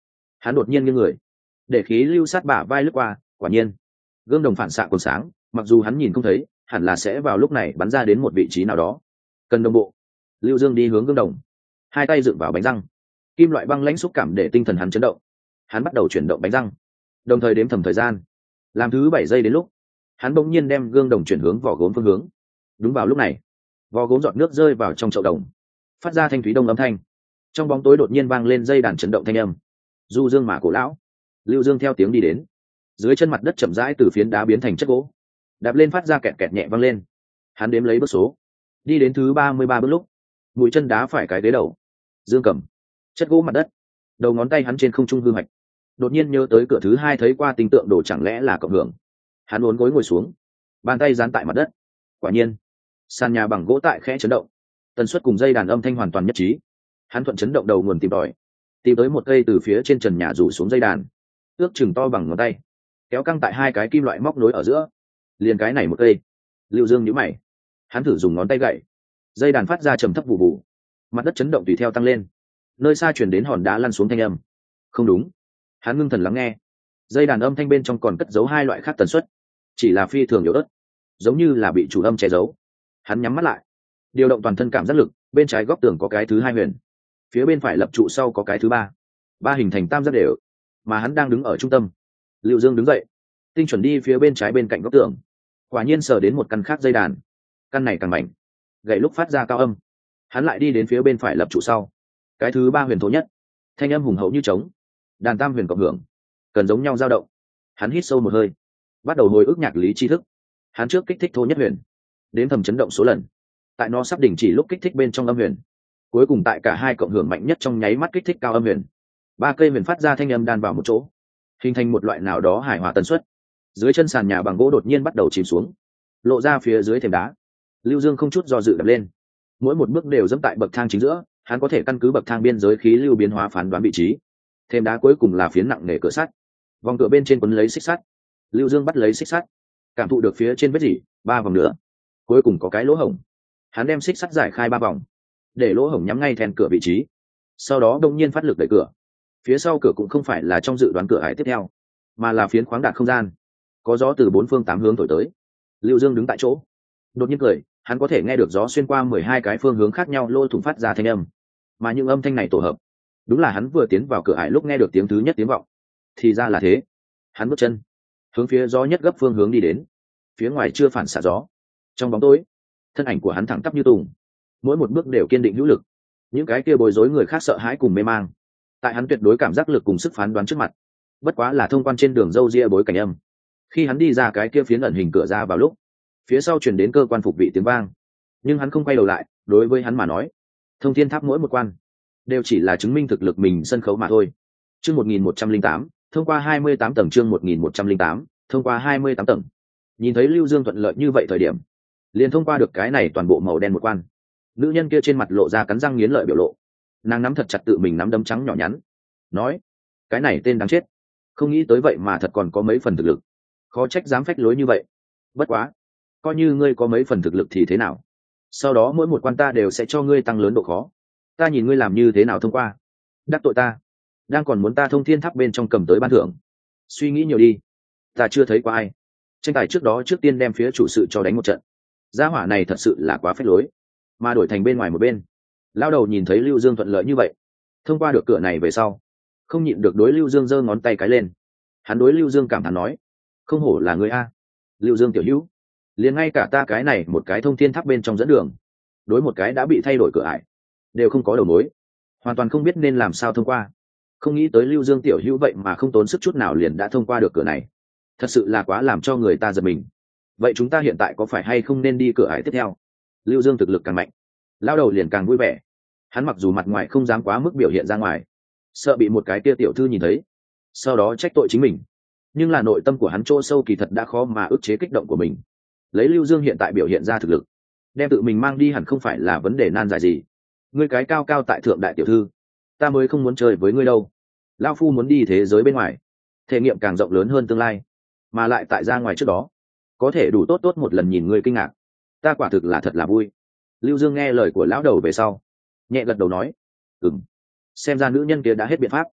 Hắn đột nhiên nghiêng người, để khí lưu sát bả vai lướt qua, quả nhiên gương đồng phản xạ còn sáng, mặc dù hắn nhìn không thấy, hẳn là sẽ vào lúc này bắn ra đến một vị trí nào đó. Cần đồng bộ. Lưu Dương đi hướng gương đồng, hai tay dựng vào bánh răng, kim loại băng lãnh xúc cảm để tinh thần hắn chấn động. Hắn bắt đầu chuyển động bánh răng, đồng thời đếm thầm thời gian. Làm thứ bảy giây đến lúc, hắn bỗng nhiên đem gương đồng chuyển hướng vỏ gốm phương hướng. Đúng vào lúc này, vỏ gốm giọt nước rơi vào trong chậu đồng, phát ra thanh thúy đông âm thanh. Trong bóng tối đột nhiên vang lên dây đàn chấn động thanh âm. Du dương mà cổ lão. Lưu Dương theo tiếng đi đến, dưới chân mặt đất chậm rãi từ phiến đá biến thành chất gỗ, đạp lên phát ra kẹt kẹt nhẹ vang lên. Hắn đếm lấy bước số, đi đến thứ ba mươi ba bước lúc, mũi chân đá phải cái ghế đầu. Dương cầm chất gỗ mặt đất, đầu ngón tay hắn trên không trung hư mạch. Đột nhiên nhớ tới cửa thứ hai thấy qua tinh tượng đồ, chẳng lẽ là cộng hưởng. Hắn uốn gối ngồi xuống, bàn tay dán tại mặt đất. Quả nhiên sàn nhà bằng gỗ tại khẽ chấn động, tần suất cùng dây đàn âm thanh hoàn toàn nhất trí. Hắn thuận chấn động đầu nguồn tìm tòi, tìm tới một cây từ phía trên trần nhà rủ xuống dây đàn, ước chừng to bằng ngón tay, kéo căng tại hai cái kim loại móc nối ở giữa. Liền cái này một cây. Lưu Dương nhíu mày, hắn thử dùng ngón tay gậy, dây đàn phát ra trầm thấp vụ vụ, mặt đất chấn động tùy theo tăng lên, nơi xa chuyển đến hòn đá lăn xuống thanh âm. Không đúng. Hắn ngưng thần lắng nghe, dây đàn âm thanh bên trong còn cất giấu hai loại khác tần suất, chỉ là phi thường yếu ớt, giống như là bị chủ âm che giấu. Hắn nhắm mắt lại, điều động toàn thân cảm giác lực. Bên trái góc tường có cái thứ hai huyền, phía bên phải lập trụ sau có cái thứ ba, ba hình thành tam giác đều, mà hắn đang đứng ở trung tâm. Lưu Dương đứng dậy, tinh chuẩn đi phía bên trái bên cạnh góc tường, quả nhiên sờ đến một căn khác dây đàn. Căn này càng mảnh, gậy lúc phát ra cao âm. Hắn lại đi đến phía bên phải lập trụ sau, cái thứ ba huyền thô nhất, thanh âm hùng hậu như trống. Đàn tam huyền cộng hưởng, cần giống nhau dao động. Hắn hít sâu một hơi, bắt đầu hồi ức nhạc lý tri thức. Hắn trước kích thích thô nhất huyền, đến thầm chấn động số lần, tại nó sắp đình chỉ lúc kích thích bên trong âm huyền, cuối cùng tại cả hai cộng hưởng mạnh nhất trong nháy mắt kích thích cao âm huyền. Ba cây huyền phát ra thanh âm đan vào một chỗ, hình thành một loại nào đó hài hòa tần suất. Dưới chân sàn nhà bằng gỗ đột nhiên bắt đầu chìm xuống, lộ ra phía dưới thềm đá. Lưu Dương không chút do dự đập lên, mỗi một bước đều dẫm tại bậc thang chính giữa. Hắn có thể căn cứ bậc thang biên giới khí lưu biến hóa phán đoán vị trí. Thềm đá cuối cùng là phiến nặng nề cửa sắt, vòng cửa bên trên quấn lấy xích sắt. Lưu Dương bắt lấy xích sắt, cảm thụ được phía trên vết dỉ, ba vòng nữa, cuối cùng có cái lỗ hổng. Hắn đem xích sắt giải khai ba vòng, để lỗ hổng nhắm ngay then cửa vị trí, sau đó đông nhiên phát lực đẩy cửa. Phía sau cửa cũng không phải là trong dự đoán cửa ải tiếp theo, mà là phiến khoáng đạt không gian, có gió từ bốn phương tám hướng thổi tới. Lưu Dương đứng tại chỗ, đột nhiên cười. Hắn có thể nghe được gió xuyên qua mười hai cái phương hướng khác nhau lỗ thủng phát ra thanh âm, mà những âm thanh này tổ hợp, đúng là hắn vừa tiến vào cửa ải lúc nghe được tiếng thứ nhất tiếng vọng. Thì ra là thế. Hắn bước chân hướng phía gió nhất gấp phương hướng đi đến. Phía ngoài chưa phản xạ gió, trong bóng tối, thân ảnh của hắn thẳng tắp như tùng, mỗi một bước đều kiên định hữu lực. Những cái kia bối rối người khác sợ hãi cùng mê mang, tại hắn tuyệt đối cảm giác lực cùng sức phán đoán trước mặt, bất quá là thông quan trên đường râu ria bối cảnh âm. Khi hắn đi ra cái kia phiến ẩn hình cửa ra vào lúc, phía sau truyền đến cơ quan phục vị tiếng vang, nhưng hắn không quay đầu lại. Đối với hắn mà nói, thông thiên tháp mỗi một quan đều chỉ là chứng minh thực lực mình sân khấu mà thôi. Chương một nghìn một trăm linh tám, thông qua hai mươi tám tầng. Chương một nghìn một trăm linh tám, thông qua hai mươi tám tầng. Nhìn thấy Lưu Dương thuận lợi như vậy thời điểm, liền thông qua được cái này toàn bộ màu đen một quan, nữ nhân kia trên mặt lộ ra cắn răng nghiến lợi biểu lộ. Nàng nắm thật chặt tự mình nắm đấm trắng nhỏ nhắn, nói: cái này tên đáng chết, không nghĩ tới vậy mà thật còn có mấy phần thực lực, khó trách dám phách lối như vậy. Bất quá, coi như ngươi có mấy phần thực lực thì thế nào, sau đó mỗi một quan ta đều sẽ cho ngươi tăng lớn độ khó. Ta nhìn ngươi làm như thế nào thông qua. Đắc tội ta, đang còn muốn ta thông thiên tháp bên trong cầm tới ban thưởng. Suy nghĩ nhiều đi, ta chưa thấy qua ai tranh tài trước đó trước tiên đem phía chủ sự cho đánh một trận. Gia hỏa này thật sự là quá phách lối. Mà đổi thành bên ngoài một bên, lao đầu nhìn thấy Lưu Dương thuận lợi như vậy, thông qua được cửa này về sau, không nhịn được đối Lưu Dương giơ ngón tay cái lên. Hắn đối Lưu Dương cảm thán nói: không hổ là người a, Lưu Dương tiểu hữu, liền ngay cả ta cái này một cái thông thiên tháp bên trong dẫn đường, đối một cái đã bị thay đổi cửa ải đều không có đầu mối, hoàn toàn không biết nên làm sao thông qua. Không nghĩ tới Lưu Dương tiểu hữu vậy mà không tốn sức chút nào liền đã thông qua được cửa này, thật sự là quá làm cho người ta giật mình. Vậy chúng ta hiện tại có phải hay không nên đi cửa ải tiếp theo? Lưu Dương thực lực càng mạnh, lao đầu liền càng vui vẻ. Hắn mặc dù mặt ngoài không dám quá mức biểu hiện ra ngoài, sợ bị một cái tia tiểu thư nhìn thấy, sau đó trách tội chính mình, nhưng là nội tâm của hắn chỗ sâu kỳ thật đã khó mà ức chế kích động của mình. Lấy Lưu Dương hiện tại biểu hiện ra thực lực, đem tự mình mang đi hẳn không phải là vấn đề nan giải gì. Ngươi cái cao cao tại thượng đại tiểu thư, ta mới không muốn chơi với ngươi đâu. Lao phu muốn đi thế giới bên ngoài, thể nghiệm càng rộng lớn hơn tương lai, mà lại tại ra ngoài trước đó có thể đủ tốt tốt một lần nhìn ngươi kinh ngạc, ta quả thực là thật là vui. Lưu Dương nghe lời của lão đầu về sau, nhẹ gật đầu nói: ừm, xem ra nữ nhân kia đã hết biện pháp,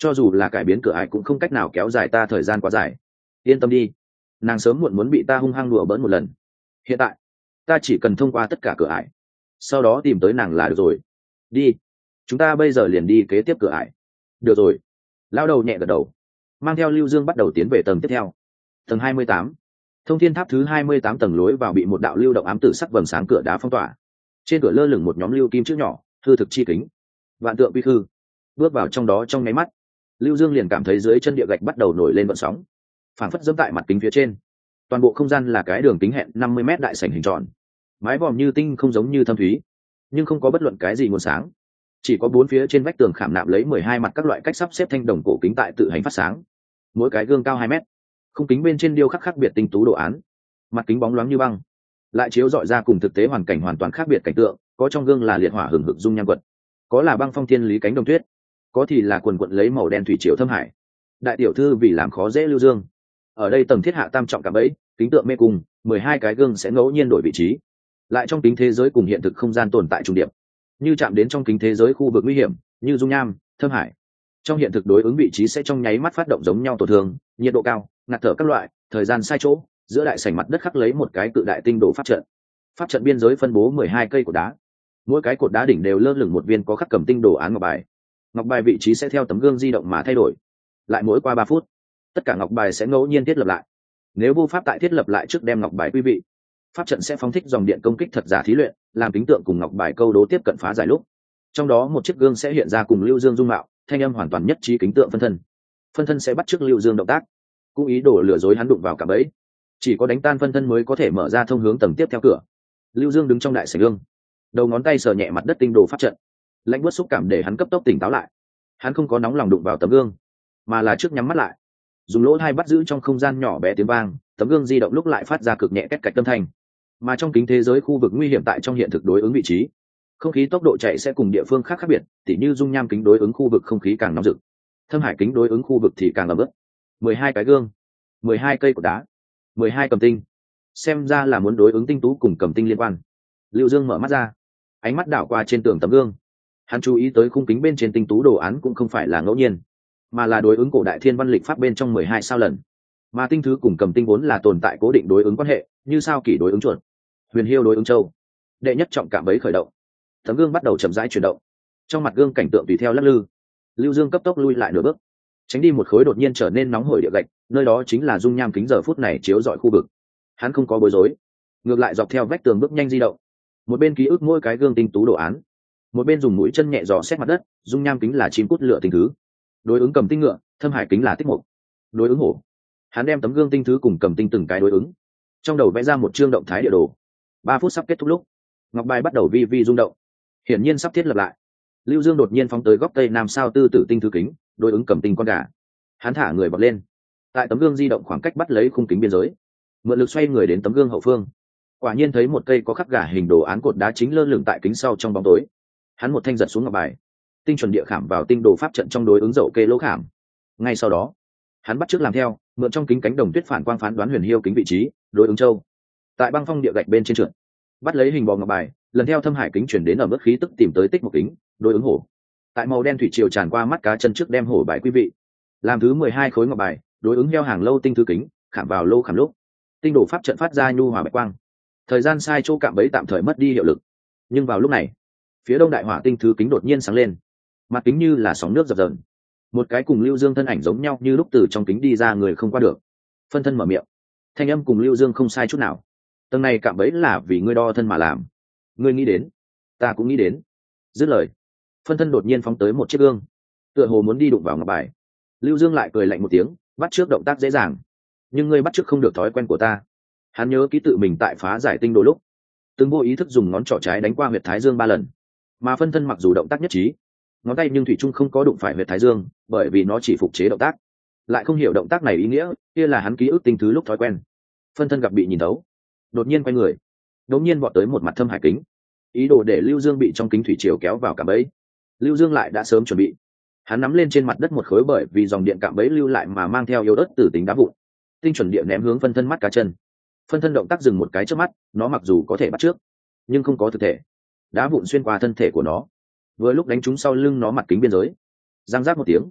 cho dù là cải biến cửa ải cũng không cách nào kéo dài ta thời gian quá dài. Yên tâm đi, nàng sớm muộn muốn bị ta hung hăng đùa bỡn một lần. Hiện tại ta chỉ cần thông qua tất cả cửa ải, sau đó tìm tới nàng là được rồi. Đi, chúng ta bây giờ liền đi kế tiếp cửa ải. Được rồi. Lao đầu nhẹ gật đầu, mang theo Lưu Dương bắt đầu tiến về tầng tiếp theo. Tầng hai mươi tám. Thông thiên tháp thứ hai mươi tám tầng lối vào bị một đạo lưu động ám tử sắc vầng sáng cửa đá phong tỏa. Trên cửa lơ lửng một nhóm lưu kim chữ nhỏ, hư thực chi kính, vạn tượng quy khư. Bước vào trong đó trong nháy mắt, Lưu Dương liền cảm thấy dưới chân địa gạch bắt đầu nổi lên vận sóng, phảng phất dẫm tại mặt kính phía trên. Toàn bộ không gian là cái đường kính hẹn năm mươi mét đại sảnh hình tròn, mái vòm như tinh không giống như thâm thúy, nhưng không có bất luận cái gì nguồn sáng, chỉ có bốn phía trên vách tường khảm nạm lấy mười hai mặt các loại cách sắp xếp thanh đồng cổ kính tại tự hành phát sáng. Mỗi cái gương cao hai mét, khung kính bên trên điêu khắc khác biệt tinh tú đồ án, mặt kính bóng loáng như băng, lại chiếu dọi ra cùng thực tế hoàn cảnh hoàn toàn khác biệt cảnh tượng. Có trong gương là liệt hỏa hừng hực dung nham quật, có là băng phong thiên lý cánh đồng tuyết, có thì là quần quận lấy màu đen thủy triều thâm hải. Đại tiểu thư vì làm khó dễ Lưu Dương, ở đây tầng thiết hạ tam trọng cả bẫy kính tượng mê cung, mười hai cái gương sẽ ngẫu nhiên đổi vị trí, lại trong kính thế giới cùng hiện thực không gian tồn tại trùng điệp, như chạm đến trong kính thế giới khu vực nguy hiểm như dung nham, thâm hải, trong hiện thực đối ứng vị trí sẽ trong nháy mắt phát động giống nhau tổn thương, nhiệt độ cao, ngạt thở các loại, thời gian sai chỗ. Giữa đại sảnh mặt đất khắc lấy một cái cự đại tinh đồ pháp trận, pháp trận biên giới phân bố mười hai cây cột đá, mỗi cái cột đá đỉnh đều lơ lửng một viên có khắc cầm tinh đồ án ngọc bài. Ngọc bài vị trí sẽ theo tấm gương di động mà thay đổi, lại mỗi qua ba phút tất cả ngọc bài sẽ ngẫu nhiên thiết lập lại. Nếu vô pháp tại thiết lập lại trước đem ngọc bài quý vị, pháp trận sẽ phóng thích dòng điện công kích thật giả thí luyện, làm kính tượng cùng ngọc bài câu đố tiếp cận phá giải lúc. Trong đó một chiếc gương sẽ hiện ra cùng Lưu Dương dung mạo, thanh âm hoàn toàn nhất trí kính tượng phân thân. Phân thân sẽ bắt chước Lưu Dương động tác, cũng ý đồ lừa dối hắn đụng vào cả bẫy. Chỉ có đánh tan phân thân mới có thể mở ra thông hướng tầng tiếp theo cửa. Lưu Dương đứng trong đại sảnh gương, đầu ngón tay sờ nhẹ mặt đất tinh đồ pháp trận, lãnh bớt xúc cảm để hắn cấp tốc tỉnh táo lại. Hắn không có nóng lòng đụng vào tấm gương, mà là trước nhắm mắt lại, dùng lỗ tai bắt giữ trong không gian nhỏ bé tiếng vang. Tấm gương di động lúc lại phát ra cực nhẹ két cạch âm thanh, mà trong kính thế giới khu vực nguy hiểm tại trong hiện thực đối ứng vị trí, không khí tốc độ chạy sẽ cùng địa phương khác khác biệt, tỉ như dung nham kính đối ứng khu vực không khí càng nóng rực, thâm hải kính đối ứng khu vực thì càng ẩm ướt. Mười hai cái gương, mười hai cây cột đá, mười hai cầm tinh, xem ra là muốn đối ứng tinh tú cùng cầm tinh liên quan. Lưu Dương mở mắt ra, ánh mắt đảo qua trên tường tấm gương. Hắn chú ý tới khung kính bên trên tinh tú đồ án cũng không phải là ngẫu nhiên, mà là đối ứng cổ đại thiên văn lịch pháp bên trong mười hai sao lần. Mà tinh thứ cùng cầm tinh vốn là tồn tại cố định đối ứng quan hệ, như sao kỷ đối ứng chuột, huyền hiêu đối ứng châu. Đệ nhất trọng cạm bẫy khởi động, tấm gương bắt đầu chậm rãi chuyển động, trong mặt gương cảnh tượng tùy theo lắc lư. Lưu Dương cấp tốc lui lại nửa bước, tránh đi một khối đột nhiên trở nên nóng hổi địa gạch, nơi đó chính là dung nham kính giờ phút này chiếu rọi khu vực. Hắn không có bối rối, ngược lại dọc theo vách tường bước nhanh di động, một bên ký ức mỗi cái gương tinh tú đồ án, một bên dùng mũi chân nhẹ dò xét mặt đất. Dung nham kính là chim cút lửa tinh thứ, đối ứng cầm tinh ngựa, thâm hải kính là tích mục, đối ứng hổ. Hắn đem tấm gương tinh thứ cùng cầm tinh từng cái đối ứng, trong đầu vẽ ra một chương động thái địa đồ. Ba phút sắp kết thúc lúc, ngọc bài bắt đầu vi vi rung động, hiển nhiên sắp thiết lập lại. Lưu Dương đột nhiên phóng tới góc tây nam sao tư tử tinh thứ kính, đối ứng cầm tinh con gà. Hắn thả người bật lên, tại tấm gương di động khoảng cách bắt lấy khung kính biên giới, mượn lực xoay người đến tấm gương hậu phương. Quả nhiên thấy một cây có khắc gà hình đồ án cột đá chính lơ lửng tại kính sau trong bóng tối. Hắn một thanh giật xuống ngọc bài, tinh chuẩn địa khảm vào tinh đồ pháp trận trong đối ứng dậu kê lỗ khảm. Ngay sau đó, hắn bắt chước làm theo, mượn trong kính cánh đồng tuyết phản quang phán đoán huyền hiêu kính vị trí, đối ứng châu. Tại băng phong địa gạch bên trên trượt, bắt lấy hình bò ngọc bài, lần theo thâm hải kính chuyển đến ở mức khí tức tìm tới tích một kính, đối ứng hổ. Tại màu đen thủy triều tràn qua mắt cá chân trước đem hổ bài quý vị. Làm thứ mười hai khối ngọc bài, đối ứng heo hàng lâu tinh thứ kính, khảm vào lô khảm lúc. Tinh đồ pháp trận phát ra nhu hòa bạch quang. Thời gian sai chỗ cạm bẫy tạm thời mất đi hiệu lực. Nhưng vào lúc này, phía đông đại hỏa tinh thứ kính đột nhiên sáng lên, mặt kính như là sóng nước dập dờn. Một cái cùng Lưu Dương thân ảnh giống nhau như lúc từ trong kính đi ra người không qua được. Phân thân mở miệng, thanh âm cùng Lưu Dương không sai chút nào. Tầng này cạm bẫy là vì ngươi đo thân mà làm, ngươi nghĩ đến, ta cũng nghĩ đến. Dứt lời, phân thân đột nhiên phóng tới một chiếc gương, tựa hồ muốn đi đụng vào ngọc bài. Lưu Dương lại cười lạnh một tiếng, bắt trước động tác dễ dàng, nhưng ngươi bắt trước không được thói quen của ta. Hắn nhớ ký tự mình tại phá giải tinh đồ lúc, từng vô ý thức dùng ngón trỏ trái đánh qua huyệt thái dương ba lần, mà phân thân mặc dù động tác nhất trí, ngón tay nhưng thủy chung không có đụng phải huyệt thái dương, bởi vì nó chỉ phục chế động tác, lại không hiểu động tác này ý nghĩa, kia là hắn ký ức tinh thứ lúc thói quen. Phân thân gặp bị nhìn thấu, đột nhiên quay người, đột nhiên vọt tới một mặt thâm hải kính, ý đồ để Lưu Dương bị trong kính thủy triều kéo vào cạm bẫy. Lưu Dương lại đã sớm chuẩn bị, hắn nắm lên trên mặt đất một khối bởi vì dòng điện cạm bẫy lưu lại mà mang theo yếu ớt tử tính đá vụn, tinh chuẩn điện ném hướng phân thân mắt cá chân. Phân thân động tác dừng một cái trước mắt, nó mặc dù có thể bắt trước, nhưng không có thực thể. Đá vụn xuyên qua thân thể của nó, vừa lúc đánh trúng sau lưng nó mặt kính biên giới, giang rác một tiếng,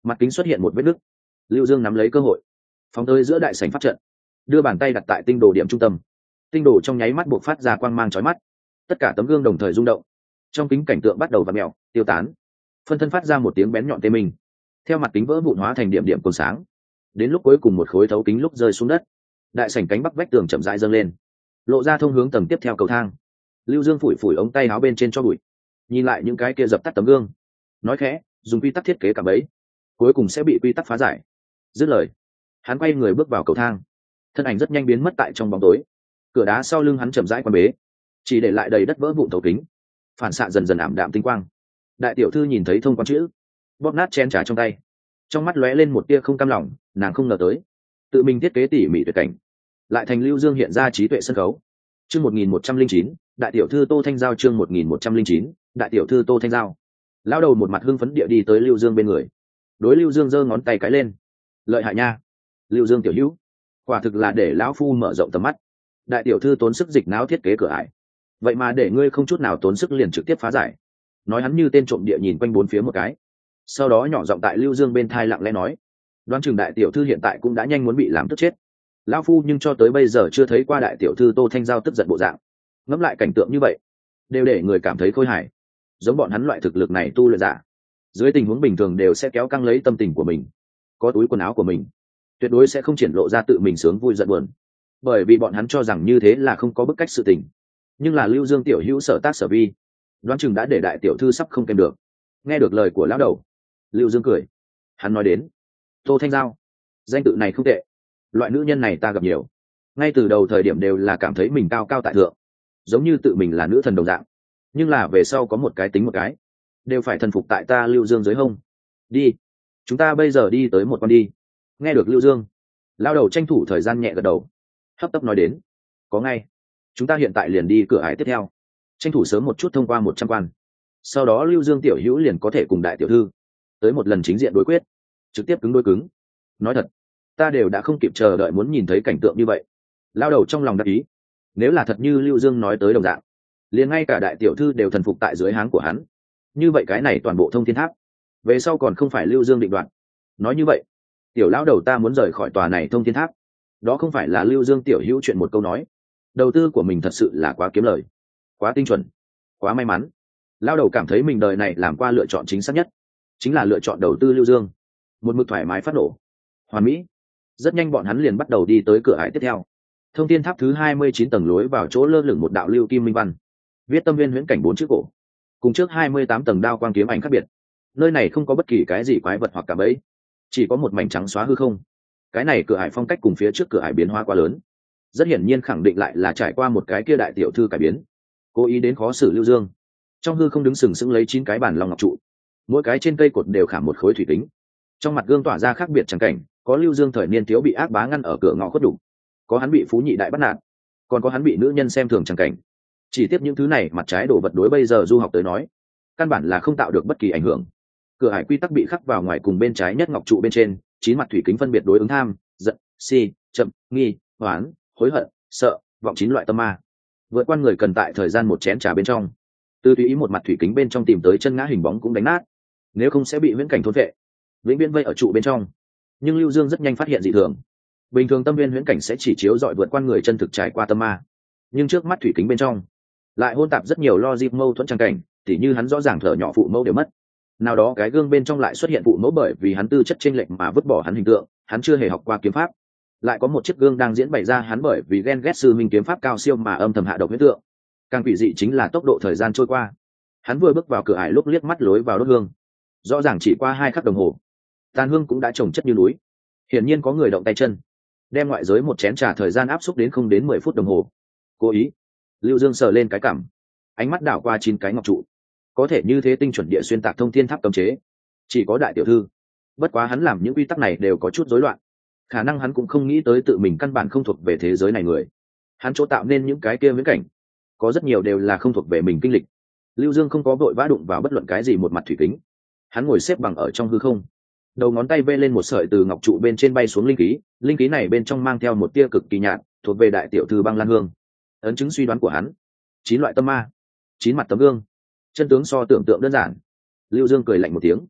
mặt kính xuất hiện một vết nứt. Lưu Dương nắm lấy cơ hội phóng tới giữa đại sảnh pháp trận, đưa bàn tay đặt tại tinh đồ điểm trung tâm. Tinh đồ trong nháy mắt buộc phát ra quang mang chói mắt, tất cả tấm gương đồng thời rung động, trong kính cảnh tượng bắt đầu vặn mèo tiêu tán, phân thân phát ra một tiếng bén nhọn tê mình, theo mặt kính vỡ vụn hóa thành điểm điểm cồn sáng. Đến lúc cuối cùng một khối thấu kính lúc rơi xuống đất, đại sảnh cánh bắc vách tường chậm rãi dâng lên, lộ ra thông hướng tầng tiếp theo cầu thang. Lưu Dương phủi phủi ống tay áo bên trên cho bụi, nhìn lại những cái kia dập tắt tấm gương, nói khẽ, dùng quy tắc thiết kế cả bấy, cuối cùng sẽ bị quy tắc phá giải. Dứt lời, hắn quay người bước vào cầu thang, thân ảnh rất nhanh biến mất tại trong bóng tối. Cửa đá sau lưng hắn chậm rãi quan bế, chỉ để lại đầy đất vỡ vụn thấu kính, phản xạ dần dần ảm đạm tinh quang. Đại tiểu thư nhìn thấy thông quan chữ, bóp nát chén trà trong tay, trong mắt lóe lên một tia không cam lòng. Nàng không ngờ tới tự mình thiết kế tỉ mỉ tuyệt cảnh lại thành Lưu Dương hiện ra trí tuệ sân khấu. Chương một nghìn một trăm linh chín, đại tiểu thư Tô Thanh Giao. Chương một nghìn một trăm linh chín, đại tiểu thư Tô Thanh Giao. Lão đầu một mặt hưng phấn địa đi tới Lưu Dương bên người, đối Lưu Dương giơ ngón tay cái lên. Lợi hại nha, Lưu Dương tiểu hữu, quả thực là để lão phu mở rộng tầm mắt. Đại tiểu thư tốn sức dịch não thiết kế cửa ải, vậy mà để ngươi không chút nào tốn sức liền trực tiếp phá giải. Nói hắn như tên trộm địa nhìn quanh bốn phía một cái, sau đó nhỏ giọng tại Lưu Dương bên thai lặng lẽ nói, đoán chừng đại tiểu thư hiện tại cũng đã nhanh muốn bị làm tức chết. Lão phu nhưng cho tới bây giờ chưa thấy qua đại tiểu thư Tô Thanh Giao tức giận bộ dạng. Ngẫm lại cảnh tượng như vậy, đều để người cảm thấy khôi hài. Giống bọn hắn loại thực lực này tu luyện giả, dưới tình huống bình thường đều sẽ kéo căng lấy tâm tình của mình, có túi quần áo của mình, tuyệt đối sẽ không triển lộ ra tự mình sướng vui giận buồn, bởi vì bọn hắn cho rằng như thế là không có bức cách sự tình. Nhưng là Lưu Dương tiểu hữu sở tác sở vi, đoán chừng đã để đại tiểu thư sắp không kèm được. Nghe được lời của lão đầu, Lưu Dương cười, hắn nói đến, Tô Thanh Giao, danh tự này không tệ, loại nữ nhân này ta gặp nhiều, ngay từ đầu thời điểm đều là cảm thấy mình cao cao tại thượng, giống như tự mình là nữ thần đồng dạng, nhưng là về sau có một cái tính một cái, đều phải thần phục tại ta Lưu Dương dưới hông. Đi, chúng ta bây giờ đi tới một con đi. Nghe được Lưu Dương, lao đầu tranh thủ thời gian nhẹ gật đầu, hấp tấp nói đến, có ngay, chúng ta hiện tại liền đi cửa ải tiếp theo, tranh thủ sớm một chút thông qua một trăm quan, sau đó Lưu Dương tiểu hữu liền có thể cùng đại tiểu thư tới một lần chính diện đối quyết, trực tiếp cứng đôi cứng. Nói thật, ta đều đã không kịp chờ đợi muốn nhìn thấy cảnh tượng như vậy. Lao đầu trong lòng đắc ý, nếu là thật như Lưu Dương nói tới đồng dạng, liền ngay cả đại tiểu thư đều thần phục tại dưới háng của hắn, như vậy cái này toàn bộ thông thiên tháp về sau còn không phải Lưu Dương định đoạt. Nói như vậy, tiểu lão đầu ta muốn rời khỏi tòa này thông thiên tháp, đó không phải là Lưu Dương tiểu hữu chuyện một câu nói. Đầu tư của mình thật sự là quá kiếm lời, quá tinh chuẩn, quá may mắn. Lao đầu cảm thấy mình đời này làm qua lựa chọn chính xác nhất, chính là lựa chọn đầu tư Lưu Dương. Một mực thoải mái phát nổ, hoàn mỹ. Rất nhanh bọn hắn liền bắt đầu đi tới cửa ải tiếp theo. Thông thiên tháp thứ hai mươi chín tầng lối vào chỗ lơ lửng một đạo lưu kim minh văn, viết tâm viên huyễn cảnh bốn chữ cổ, cùng trước hai mươi tám tầng đao quang kiếm ảnh khác biệt. Nơi này không có bất kỳ cái gì quái vật hoặc cả bẫy, chỉ có một mảnh trắng xóa hư không. Cái này cửa ải phong cách cùng phía trước cửa ải biến hóa quá lớn, rất hiển nhiên khẳng định lại là trải qua một cái kia đại tiểu thư cải biến, cố ý đến khó xử Lưu Dương. Trong hư không đứng sừng sững lấy chín cái bản long ngọc trụ, mỗi cái trên cây cột đều khảm một khối thủy kính. Trong mặt gương tỏa ra khác biệt trắng cảnh, có Lưu Dương thời niên thiếu bị ác bá ngăn ở cửa ngõ khuất đủ, có hắn bị phú nhị đại bắt nạt, còn có hắn bị nữ nhân xem thường trắng cảnh. Chỉ tiếp những thứ này mặt trái đổ vật đối bây giờ du học tới nói, căn bản là không tạo được bất kỳ ảnh hưởng. Cửa hải quy tắc bị khắc vào ngoài cùng bên trái nhất ngọc trụ bên trên, chín mặt thủy kính phân biệt đối ứng tham, giận, si, chậm, nghi, hoán, hối hận, sợ, vọng chín loại tâm ma. Vượt qua người cần tại thời gian một chén trà bên trong, từ tùy ý một mặt thủy kính bên trong tìm tới chân ngã hình bóng cũng đánh nát, nếu không sẽ bị huyễn cảnh thôn vệ, vĩnh viễn vây ở trụ bên trong. Nhưng Lưu Dương rất nhanh phát hiện dị thường. Bình thường tâm viên huyễn cảnh sẽ chỉ chiếu dọi vượt qua người chân thực trải qua tâm ma, nhưng trước mắt thủy kính bên trong lại hôn tạp rất nhiều logic mâu thuẫn trang cảnh, tỉ như hắn rõ ràng thở nhỏ phụ mẫu đều mất, nào đó cái gương bên trong lại xuất hiện phụ mẫu bởi vì hắn tư chất chênh lệch mà vứt bỏ hắn hình tượng, hắn chưa hề học qua kiếm pháp. Lại có một chiếc gương đang diễn bày ra hắn bởi vì ghen ghét sư minh kiếm pháp cao siêu mà âm thầm hạ độc huyết tượng. Càng quỷ dị chính là tốc độ thời gian trôi qua, hắn vừa bước vào cửa ải lúc liếc mắt lối vào đốt hương, rõ ràng chỉ qua hai khắc đồng hồ, tàn hương cũng đã trồng chất như núi. Hiển nhiên có người động tay chân, đem ngoại giới một chén trà thời gian áp xúc đến không đến mười phút đồng hồ. Cố ý. Lưu Dương sờ lên cái cằm, ánh mắt đảo qua chín cái ngọc trụ, có thể như thế tinh chuẩn địa xuyên tạc thông thiên tháp cấm chế, chỉ có đại tiểu thư. Bất quá hắn làm những quy tắc này đều có chút rối loạn, khả năng hắn cũng không nghĩ tới tự mình căn bản không thuộc về thế giới này người. Hắn chỗ tạo nên những cái kia viễn cảnh, có rất nhiều đều là không thuộc về mình kinh lịch. Lưu Dương không có vội vã đụng vào bất luận cái gì một mặt thủy kính, hắn ngồi xếp bằng ở trong hư không, đầu ngón tay vê lên một sợi từ ngọc trụ bên trên bay xuống linh khí. Linh khí này bên trong mang theo một tia cực kỳ nhạt, thuộc về đại tiểu thư băng lan hương. Ấn chứng suy đoán của hắn, chín loại tâm ma, chín mặt tấm gương, chân tướng so tưởng tượng đơn giản. Lưu Dương cười lạnh một tiếng,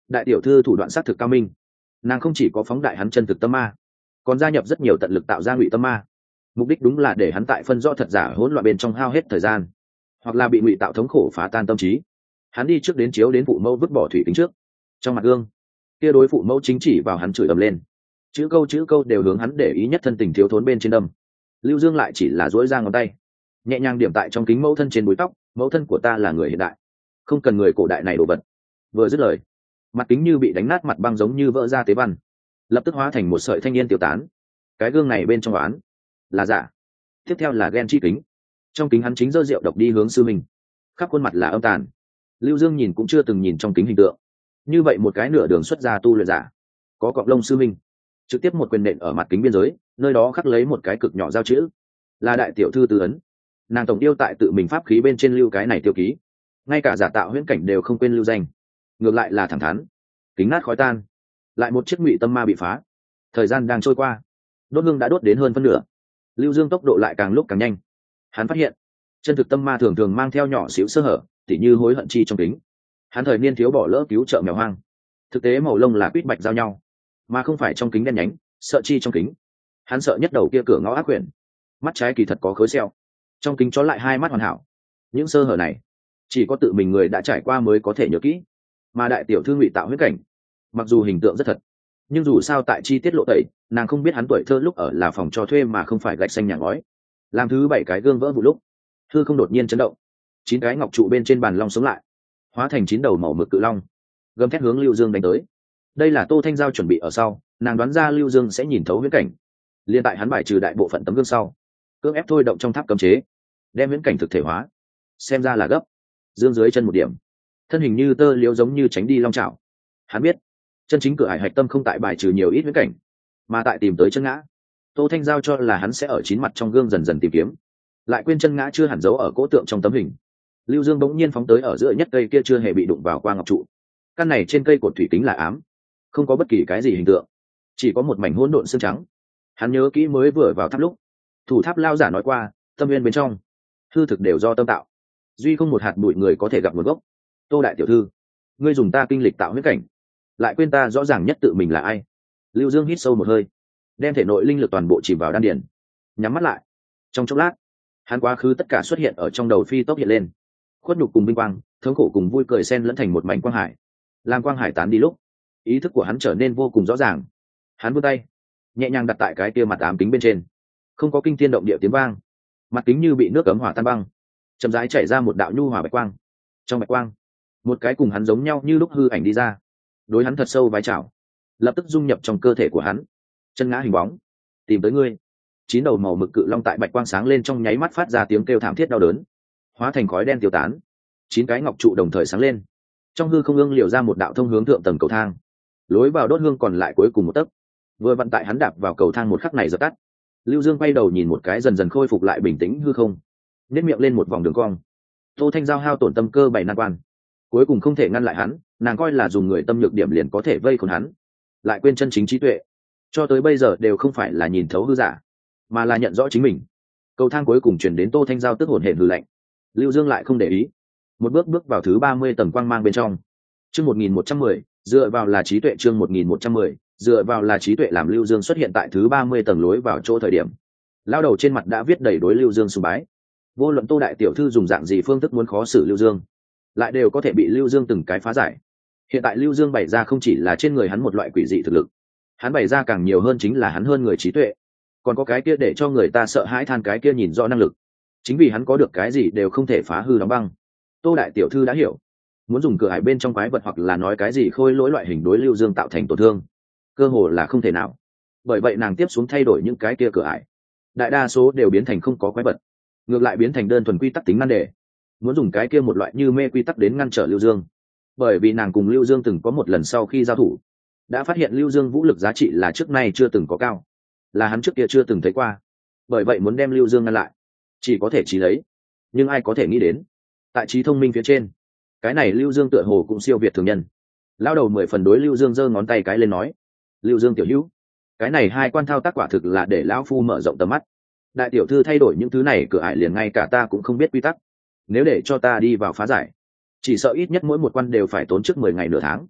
đại tiểu thư thủ đoạn xác thực cao minh, nàng không chỉ có phóng đại hắn chân thực tâm ma, còn gia nhập rất nhiều tận lực tạo ra ngụy tâm ma, mục đích đúng là để hắn tại phân rõ thật giả hỗn loạn bên trong hao hết thời gian, hoặc là bị ngụy tạo thống khổ phá tan tâm trí. Hắn đi trước đến chiếu đến phụ mẫu vứt bỏ thủy kính trước, trong mặt gương kia đối phụ mẫu chính chỉ vào hắn chửi ầm lên, chữ câu chữ câu đều hướng hắn để ý nhất thân tình thiếu thốn bên trên đâm. Lưu Dương lại chỉ là duỗi ra ngón tay nhẹ nhàng điểm tại trong kính mẫu thân trên búi tóc, mẫu thân của ta là người hiện đại, không cần người cổ đại này đồ vật. Vừa dứt lời, mặt kính như bị đánh nát mặt băng giống như vỡ ra tế văn, lập tức hóa thành một sợi thanh niên tiêu tán. Cái gương này bên trong đoán là giả. Tiếp theo là ghen chi kính, trong kính hắn chính dơ rượu độc đi hướng sư mình, khắp khuôn mặt là âm tàn. Lưu Dương nhìn cũng chưa từng nhìn trong kính hình tượng như vậy một cái nửa đường xuất ra tu luyện giả, có cọp lông sư minh trực tiếp một quyền nện ở mặt kính biên giới, nơi đó khắc lấy một cái cực nhỏ giao chữ, là đại tiểu thư tư ấn. Nàng tổng yêu tại tự mình pháp khí bên trên lưu cái này tiêu ký, ngay cả giả tạo huyễn cảnh đều không quên lưu danh, ngược lại là thẳng thắn. Kính nát khói tan, lại một chiếc ngụy tâm ma bị phá. Thời gian đang trôi qua, đốt hương đã đốt đến hơn phân nửa. Lưu Dương tốc độ lại càng lúc càng nhanh. Hắn phát hiện chân thực tâm ma thường thường mang theo nhỏ xíu sơ hở, tỉ như hối hận chi trong kính. Hắn thời niên thiếu bỏ lỡ cứu trợ mèo hoang, thực tế màu lông là quýt bạch giao nhau, mà không phải trong kính đen nhánh. Sợ chi trong kính, hắn sợ nhất đầu kia cửa ngõ ác quyển, mắt trái kỳ thật có khối xeo, trong kính chó lại hai mắt hoàn hảo. Những sơ hở này chỉ có tự mình người đã trải qua mới có thể nhớ kỹ. Mà đại tiểu thư ngụy tạo huyết cảnh, mặc dù hình tượng rất thật, nhưng dù sao tại chi tiết lộ tẩy, nàng không biết hắn tuổi thơ lúc ở là phòng cho thuê mà không phải gạch xanh nhà ngói. Làm thứ bảy cái gương vỡ vụ lúc, thư không đột nhiên chấn động, chín cái ngọc trụ bên trên bàn long sống lại, hóa thành chín đầu màu mực cự long, gầm thét hướng Lưu Dương đánh tới. Đây là Tô Thanh Giao chuẩn bị ở sau, nàng đoán ra Lưu Dương sẽ nhìn thấu huyễn cảnh, liên tại hắn bài trừ đại bộ phận tấm gương sau, cưỡng ép thôi động trong tháp cấm chế, đem huyễn cảnh thực thể hóa. Xem ra là gấp. Dương dưới chân một điểm, thân hình như tơ liễu giống như tránh đi long trảo. Hắn biết chân chính cửa hải hạch tâm không tại bài trừ nhiều ít huyễn cảnh, mà tại tìm tới chân ngã. Tô Thanh Giao cho là hắn sẽ ở chín mặt trong gương dần dần tìm kiếm, lại quên chân ngã chưa hẳn giấu ở cỗ tượng trong tấm hình. Lưu Dương bỗng nhiên phóng tới ở giữa nhất cây kia chưa hề bị đụng vào qua ngọc trụ. Căn này trên cây cột thủy kính là ám, không có bất kỳ cái gì hình tượng, chỉ có một mảnh hỗn độn xương trắng. Hắn nhớ kỹ mới vừa vào tháp lúc, thủ tháp lao giả nói qua, tâm nguyên bên trong hư thực đều do tâm tạo, duy không một hạt bụi người có thể gặp nguồn gốc. Tô đại tiểu thư, ngươi dùng ta kinh lịch tạo huyết cảnh, lại quên ta rõ ràng nhất tự mình là ai. Lưu Dương hít sâu một hơi, đem thể nội linh lực toàn bộ chìm vào đan điền, nhắm mắt lại. Trong chốc lát, hắn quá khứ tất cả xuất hiện ở trong đầu phi tốc hiện lên, khuất nhục cùng vinh quang, thống khổ cùng vui cười xen lẫn thành một mảnh quang hải. Làm quang hải tán đi lúc, ý thức của hắn trở nên vô cùng rõ ràng. Hắn vươn tay nhẹ nhàng đặt tại cái kia mặt ám kính bên trên, không có kinh thiên động địa tiếng vang, mặt kính như bị nước cấm hỏa tan băng, chậm rãi chảy ra một đạo nhu hòa bạch quang. Trong bạch quang, một cái cùng hắn giống nhau như lúc hư ảnh đi ra, đối hắn thật sâu vái chào, lập tức dung nhập trong cơ thể của hắn. Chân ngã hình bóng, tìm tới ngươi. Chín đầu màu mực cự long tại bạch quang sáng lên trong nháy mắt phát ra tiếng kêu thảm thiết đau đớn, hóa thành khói đen tiêu tán. Chín cái ngọc trụ đồng thời sáng lên, trong hư không ương liều ra một đạo thông hướng thượng tầng cầu thang, lối vào đốt hương còn lại cuối cùng một tấc. Vừa vận tại hắn đạp vào cầu thang một khắc này dập tắt. Lưu Dương quay đầu nhìn một cái dần dần khôi phục lại bình tĩnh hư không, nét miệng lên một vòng đường cong. Tô Thanh Giao hao tổn tâm cơ bảy nan quan, cuối cùng không thể ngăn lại hắn. Nàng coi là dùng người tâm nhược điểm liền có thể vây khốn hắn, lại quên chân chính trí tuệ cho tới bây giờ đều không phải là nhìn thấu hư giả, mà là nhận rõ chính mình. Cầu thang cuối cùng chuyển đến Tô Thanh Giao tức hổn hển hừ lạnh. Lưu Dương lại không để ý, một bước bước vào thứ ba mươi tầng quang mang bên trong. Chương một nghìn một trăm mười, dựa vào là trí tuệ. Chương một nghìn một trăm mười, dựa vào là trí tuệ. Làm Lưu Dương xuất hiện tại thứ ba mươi tầng lối vào chỗ thời điểm, lao đầu trên mặt đã viết đầy đối Lưu Dương sùng bái. Vô luận Tô đại tiểu thư dùng dạng gì phương thức muốn khó xử Lưu Dương, lại đều có thể bị Lưu Dương từng cái phá giải. Hiện tại Lưu Dương bày ra không chỉ là trên người hắn một loại quỷ dị thực lực, hắn bày ra càng nhiều hơn chính là hắn hơn người trí tuệ, còn có cái kia để cho người ta sợ hãi than cái kia nhìn rõ năng lực. Chính vì hắn có được cái gì đều không thể phá hư đóng băng. Tô đại tiểu thư đã hiểu, muốn dùng cửa hải bên trong quái vật hoặc là nói cái gì khôi lỗi loại hình đối Lưu Dương tạo thành tổn thương, cơ hồ là không thể nào. Bởi vậy nàng tiếp xuống thay đổi những cái kia cửa hải, đại đa số đều biến thành không có quái vật, ngược lại biến thành đơn thuần quy tắc tính nan đề. Muốn dùng cái kia một loại như mê quy tắc đến ngăn trở Lưu Dương, bởi vì nàng cùng Lưu Dương từng có một lần sau khi giao thủ, đã phát hiện Lưu Dương vũ lực giá trị là trước nay chưa từng có cao, là hắn trước kia chưa từng thấy qua. Bởi vậy muốn đem Lưu Dương ngăn lại, chỉ có thể trí lấy. Nhưng ai có thể nghĩ đến, tại trí thông minh phía trên, cái này Lưu Dương tựa hồ cũng siêu việt thường nhân. Lao đầu mười phần đối Lưu Dương giơ ngón tay cái lên nói: Lưu Dương tiểu hữu, cái này hai quan thao tác quả thực là để lão phu mở rộng tầm mắt. Đại tiểu thư thay đổi những thứ này cửa ải liền ngay cả ta cũng không biết quy tắc, nếu để cho ta đi vào phá giải, chỉ sợ ít nhất mỗi một quan đều phải tốn trước mười ngày nửa tháng.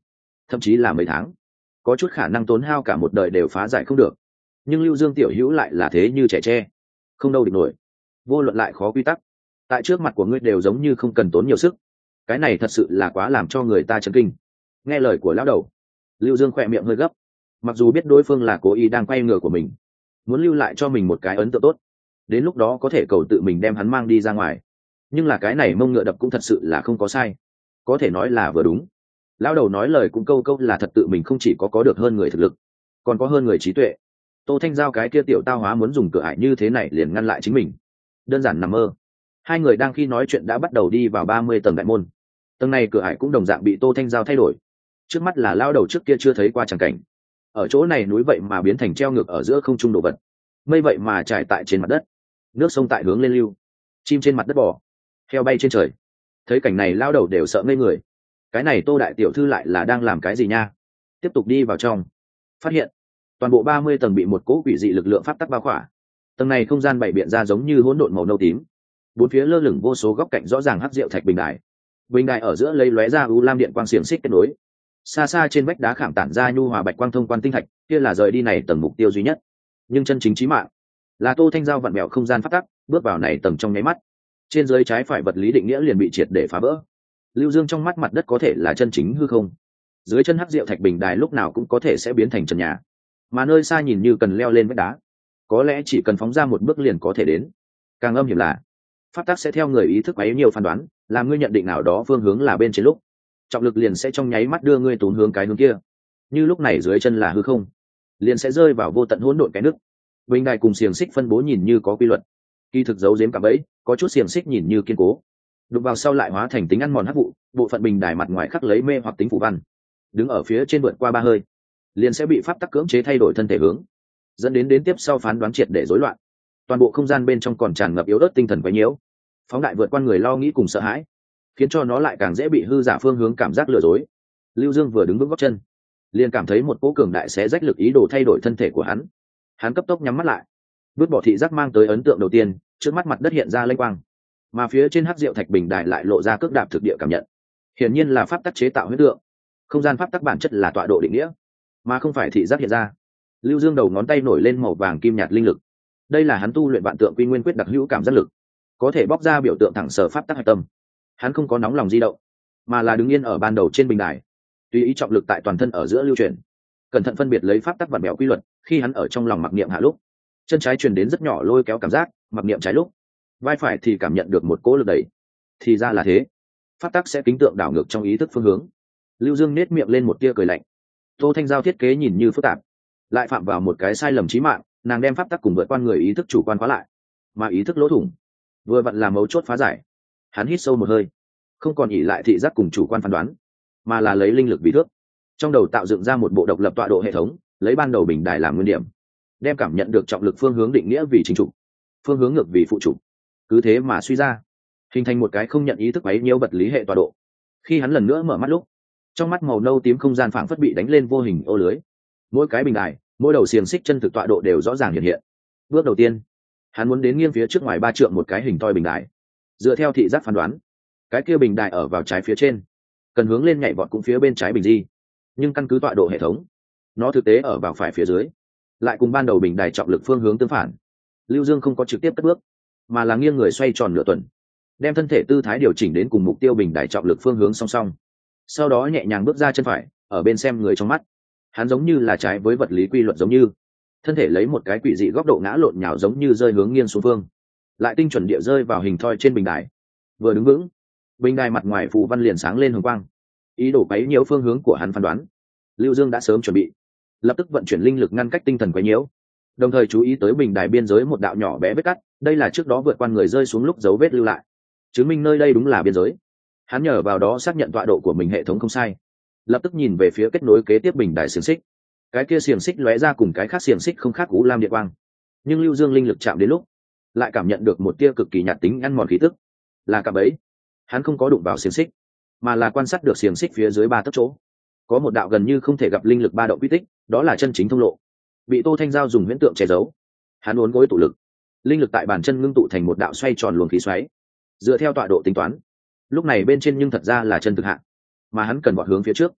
thậm chí là mấy tháng, có chút khả năng tốn hao cả một đời đều phá giải không được. Nhưng Lưu Dương tiểu hữu lại là thế như trẻ tre, không đâu địch nổi. Vô luận lại khó quy tắc, tại trước mặt của ngươi đều giống như không cần tốn nhiều sức. Cái này thật sự là quá làm cho người ta chấn kinh. Nghe lời của lão đầu, Lưu Dương khỏe miệng hơi gấp. Mặc dù biết đối phương là cố ý đang quay ngựa của mình, muốn lưu lại cho mình một cái ấn tượng tốt, đến lúc đó có thể cầu tự mình đem hắn mang đi ra ngoài. Nhưng là cái này mông ngựa đập cũng thật sự là không có sai, có thể nói là vừa đúng. Lão đầu nói lời cũng câu câu là thật, tự mình không chỉ có có được hơn người thực lực, còn có hơn người trí tuệ. Tô Thanh Giao cái kia tiểu tao hóa muốn dùng cửa ải như thế này liền ngăn lại chính mình, đơn giản nằm mơ. Hai người đang khi nói chuyện đã bắt đầu đi vào ba mươi tầng đại môn. Tầng này cửa ải cũng đồng dạng bị Tô Thanh Giao thay đổi. Trước mắt là lao đầu trước kia chưa thấy qua tràng cảnh. Ở chỗ này núi vậy mà biến thành treo ngược ở giữa không trung đồ vật, mây vậy mà trải tại trên mặt đất, nước sông tại hướng lên lưu, chim trên mặt đất bò, heo bay trên trời. Thấy cảnh này lao đầu đều sợ ngây người. Cái này Tô đại tiểu thư lại là đang làm cái gì nha? Tiếp tục đi vào trong, phát hiện toàn bộ ba mươi tầng bị một cỗ quỷ dị lực lượng pháp tắc bao khỏa. Tầng này không gian bảy biện ra giống như hỗn độn màu nâu tím, bốn phía lơ lửng vô số góc cạnh rõ ràng hắc diệu thạch bình đài. Bình đài ở giữa lấy lóe ra u lam điện quang xiềng xích kết nối. Xa xa trên vách đá khảm tản ra nhu hòa bạch quang thông quan tinh thạch, kia là rời đi này tầng mục tiêu duy nhất. Nhưng chân chính chí mạng là Tô Thanh Giao vặn mèo không gian pháp tắc, bước vào này tầng trong nháy mắt, trên dưới trái phải vật lý định nghĩa liền bị triệt để phá vỡ. Lưu Dương trong mắt mặt đất có thể là chân chính hư không, dưới chân hắc diệu thạch bình đài lúc nào cũng có thể sẽ biến thành trần nhà, mà nơi xa nhìn như cần leo lên vách đá, có lẽ chỉ cần phóng ra một bước liền có thể đến. Càng âm hiểm là pháp tắc sẽ theo người ý thức ấy nhiều phán đoán, làm ngươi nhận định nào đó phương hướng là bên trên lúc, trọng lực liền sẽ trong nháy mắt đưa ngươi tốn hướng cái hướng kia. Như lúc này dưới chân là hư không, liền sẽ rơi vào vô tận hỗn độn cái nước. Bình đài cùng xiềng xích phân bố nhìn như có quy luật, kỳ thực giấu giếm cả bẫy, có chút xiềng xích nhìn như kiên cố, đụng vào sau lại hóa thành tính ăn mòn hắc vụ. Bộ phận bình đài mặt ngoài khắc lấy mê hoặc tính phù văn, đứng ở phía trên vượt qua ba hơi, liền sẽ bị pháp tắc cưỡng chế thay đổi thân thể hướng, dẫn đến đến tiếp sau phán đoán triệt để rối loạn. Toàn bộ không gian bên trong còn tràn ngập yếu ớt tinh thần quấy nhiễu, phóng đại vượt qua người lo nghĩ cùng sợ hãi, khiến cho nó lại càng dễ bị hư giả phương hướng cảm giác lừa dối. Lưu Dương vừa đứng vững gót chân, liền cảm thấy một cỗ cường đại xé rách lực ý đồ thay đổi thân thể của hắn. Hắn cấp tốc nhắm mắt lại, vứt bỏ thị giác mang tới ấn tượng đầu tiên, trước mắt mặt đất hiện ra lênh quang, mà phía trên hắc diệu thạch bình đài lại lộ ra cước đạp thực địa cảm nhận. Hiển nhiên là pháp tắc chế tạo huyết tượng. Không gian pháp tắc bản chất là tọa độ định nghĩa, mà không phải thị giác hiện ra. Lưu Dương đầu ngón tay nổi lên màu vàng kim nhạt linh lực. Đây là hắn tu luyện vạn tượng quy nguyên quyết đặc hữu cảm giác lực, có thể bóc ra biểu tượng thẳng sở pháp tắc hạch tâm. Hắn không có nóng lòng di động, mà là đứng yên ở ban đầu trên bình đài, tùy ý trọng lực tại toàn thân ở giữa lưu chuyển, cẩn thận phân biệt lấy pháp tắc vặn bèo quy luật. Khi hắn ở trong lòng mặc niệm hạ lúc, chân trái truyền đến rất nhỏ lôi kéo cảm giác, mặc niệm trái lúc, vai phải thì cảm nhận được một cỗ lực đẩy. Thì ra là thế, pháp tắc sẽ kính tượng đảo ngược trong ý thức phương hướng. Lưu Dương nết miệng lên một tia cười lạnh. Tô Thanh Giao thiết kế nhìn như phức tạp, lại phạm vào một cái sai lầm chí mạng. Nàng đem pháp tắc cùng vượt qua người ý thức chủ quan khóa lại, mà ý thức lỗ thủng vừa vặn là mấu chốt phá giải. Hắn hít sâu một hơi, không còn ỉ lại thị giác cùng chủ quan phán đoán, mà là lấy linh lực vì thước, trong đầu tạo dựng ra một bộ độc lập tọa độ hệ thống, lấy ban đầu bình đài làm nguyên điểm, đem cảm nhận được trọng lực phương hướng định nghĩa vì chính trục, phương hướng ngược vì phụ trục, cứ thế mà suy ra, hình thành một cái không nhận ý thức ấy nhiễu vật lý hệ tọa độ. Khi hắn lần nữa mở mắt lúc, trong mắt màu nâu tím không gian phảng phất bị đánh lên vô hình ô lưới, mỗi cái bình đài, mỗi đầu xiềng xích chân thực tọa độ đều rõ ràng hiện hiện. Bước đầu tiên, hắn muốn đến nghiêng phía trước ngoài ba trượng một cái hình thoi bình đài, dựa theo thị giác phán đoán, cái kia bình đài ở vào trái phía trên, cần hướng lên nhảy vọt cũng phía bên trái bình di. Nhưng căn cứ tọa độ hệ thống, nó thực tế ở vào phải phía dưới, lại cùng ban đầu bình đài trọng lực phương hướng tương phản. Lưu Dương không có trực tiếp cất bước, mà là nghiêng người xoay tròn nửa tuần, đem thân thể tư thái điều chỉnh đến cùng mục tiêu bình đài trọng lực phương hướng song song. Sau đó nhẹ nhàng bước ra chân phải, ở bên xem người trong mắt, hắn giống như là trái với vật lý quy luật, giống như thân thể lấy một cái quỷ dị góc độ ngã lộn nhào, giống như rơi hướng nghiêng xuống phương, lại tinh chuẩn địa rơi vào hình thoi trên bình đài. Vừa đứng vững, bình đài mặt ngoài phù văn liền sáng lên hồng quang, ý đồ quấy nhiễu phương hướng của hắn phán đoán. Lưu Dương đã sớm chuẩn bị, lập tức vận chuyển linh lực ngăn cách tinh thần quấy nhiễu, đồng thời chú ý tới bình đài biên giới một đạo nhỏ bé vết cắt. Đây là trước đó vượt qua người rơi xuống lúc dấu vết lưu lại, chứng minh nơi đây đúng là biên giới. Hắn nhờ vào đó xác nhận tọa độ của mình hệ thống không sai, lập tức nhìn về phía kết nối kế tiếp bình đài xiềng xích. Cái kia xiềng xích lóe ra cùng cái khác xiềng xích không khác cú lam điện quang, nhưng Lưu Dương linh lực chạm đến lúc, lại cảm nhận được một tia cực kỳ nhạt tính ăn mòn khí tức, là cạm bẫy. Hắn không có đụng vào xiềng xích, mà là quan sát được xiềng xích phía dưới ba tấc chỗ, có một đạo gần như không thể gặp linh lực ba động quy tích, đó là chân chính thông lộ, bị Tô Thanh Giao dùng huyễn tượng che giấu. Hắn uốn gối tụ lực, linh lực tại bàn chân ngưng tụ thành một đạo xoay tròn luồng khí xoáy. Dựa theo tọa độ tính toán, lúc này bên trên nhưng thật ra là chân thực hạn, mà hắn cần vọt hướng phía trước.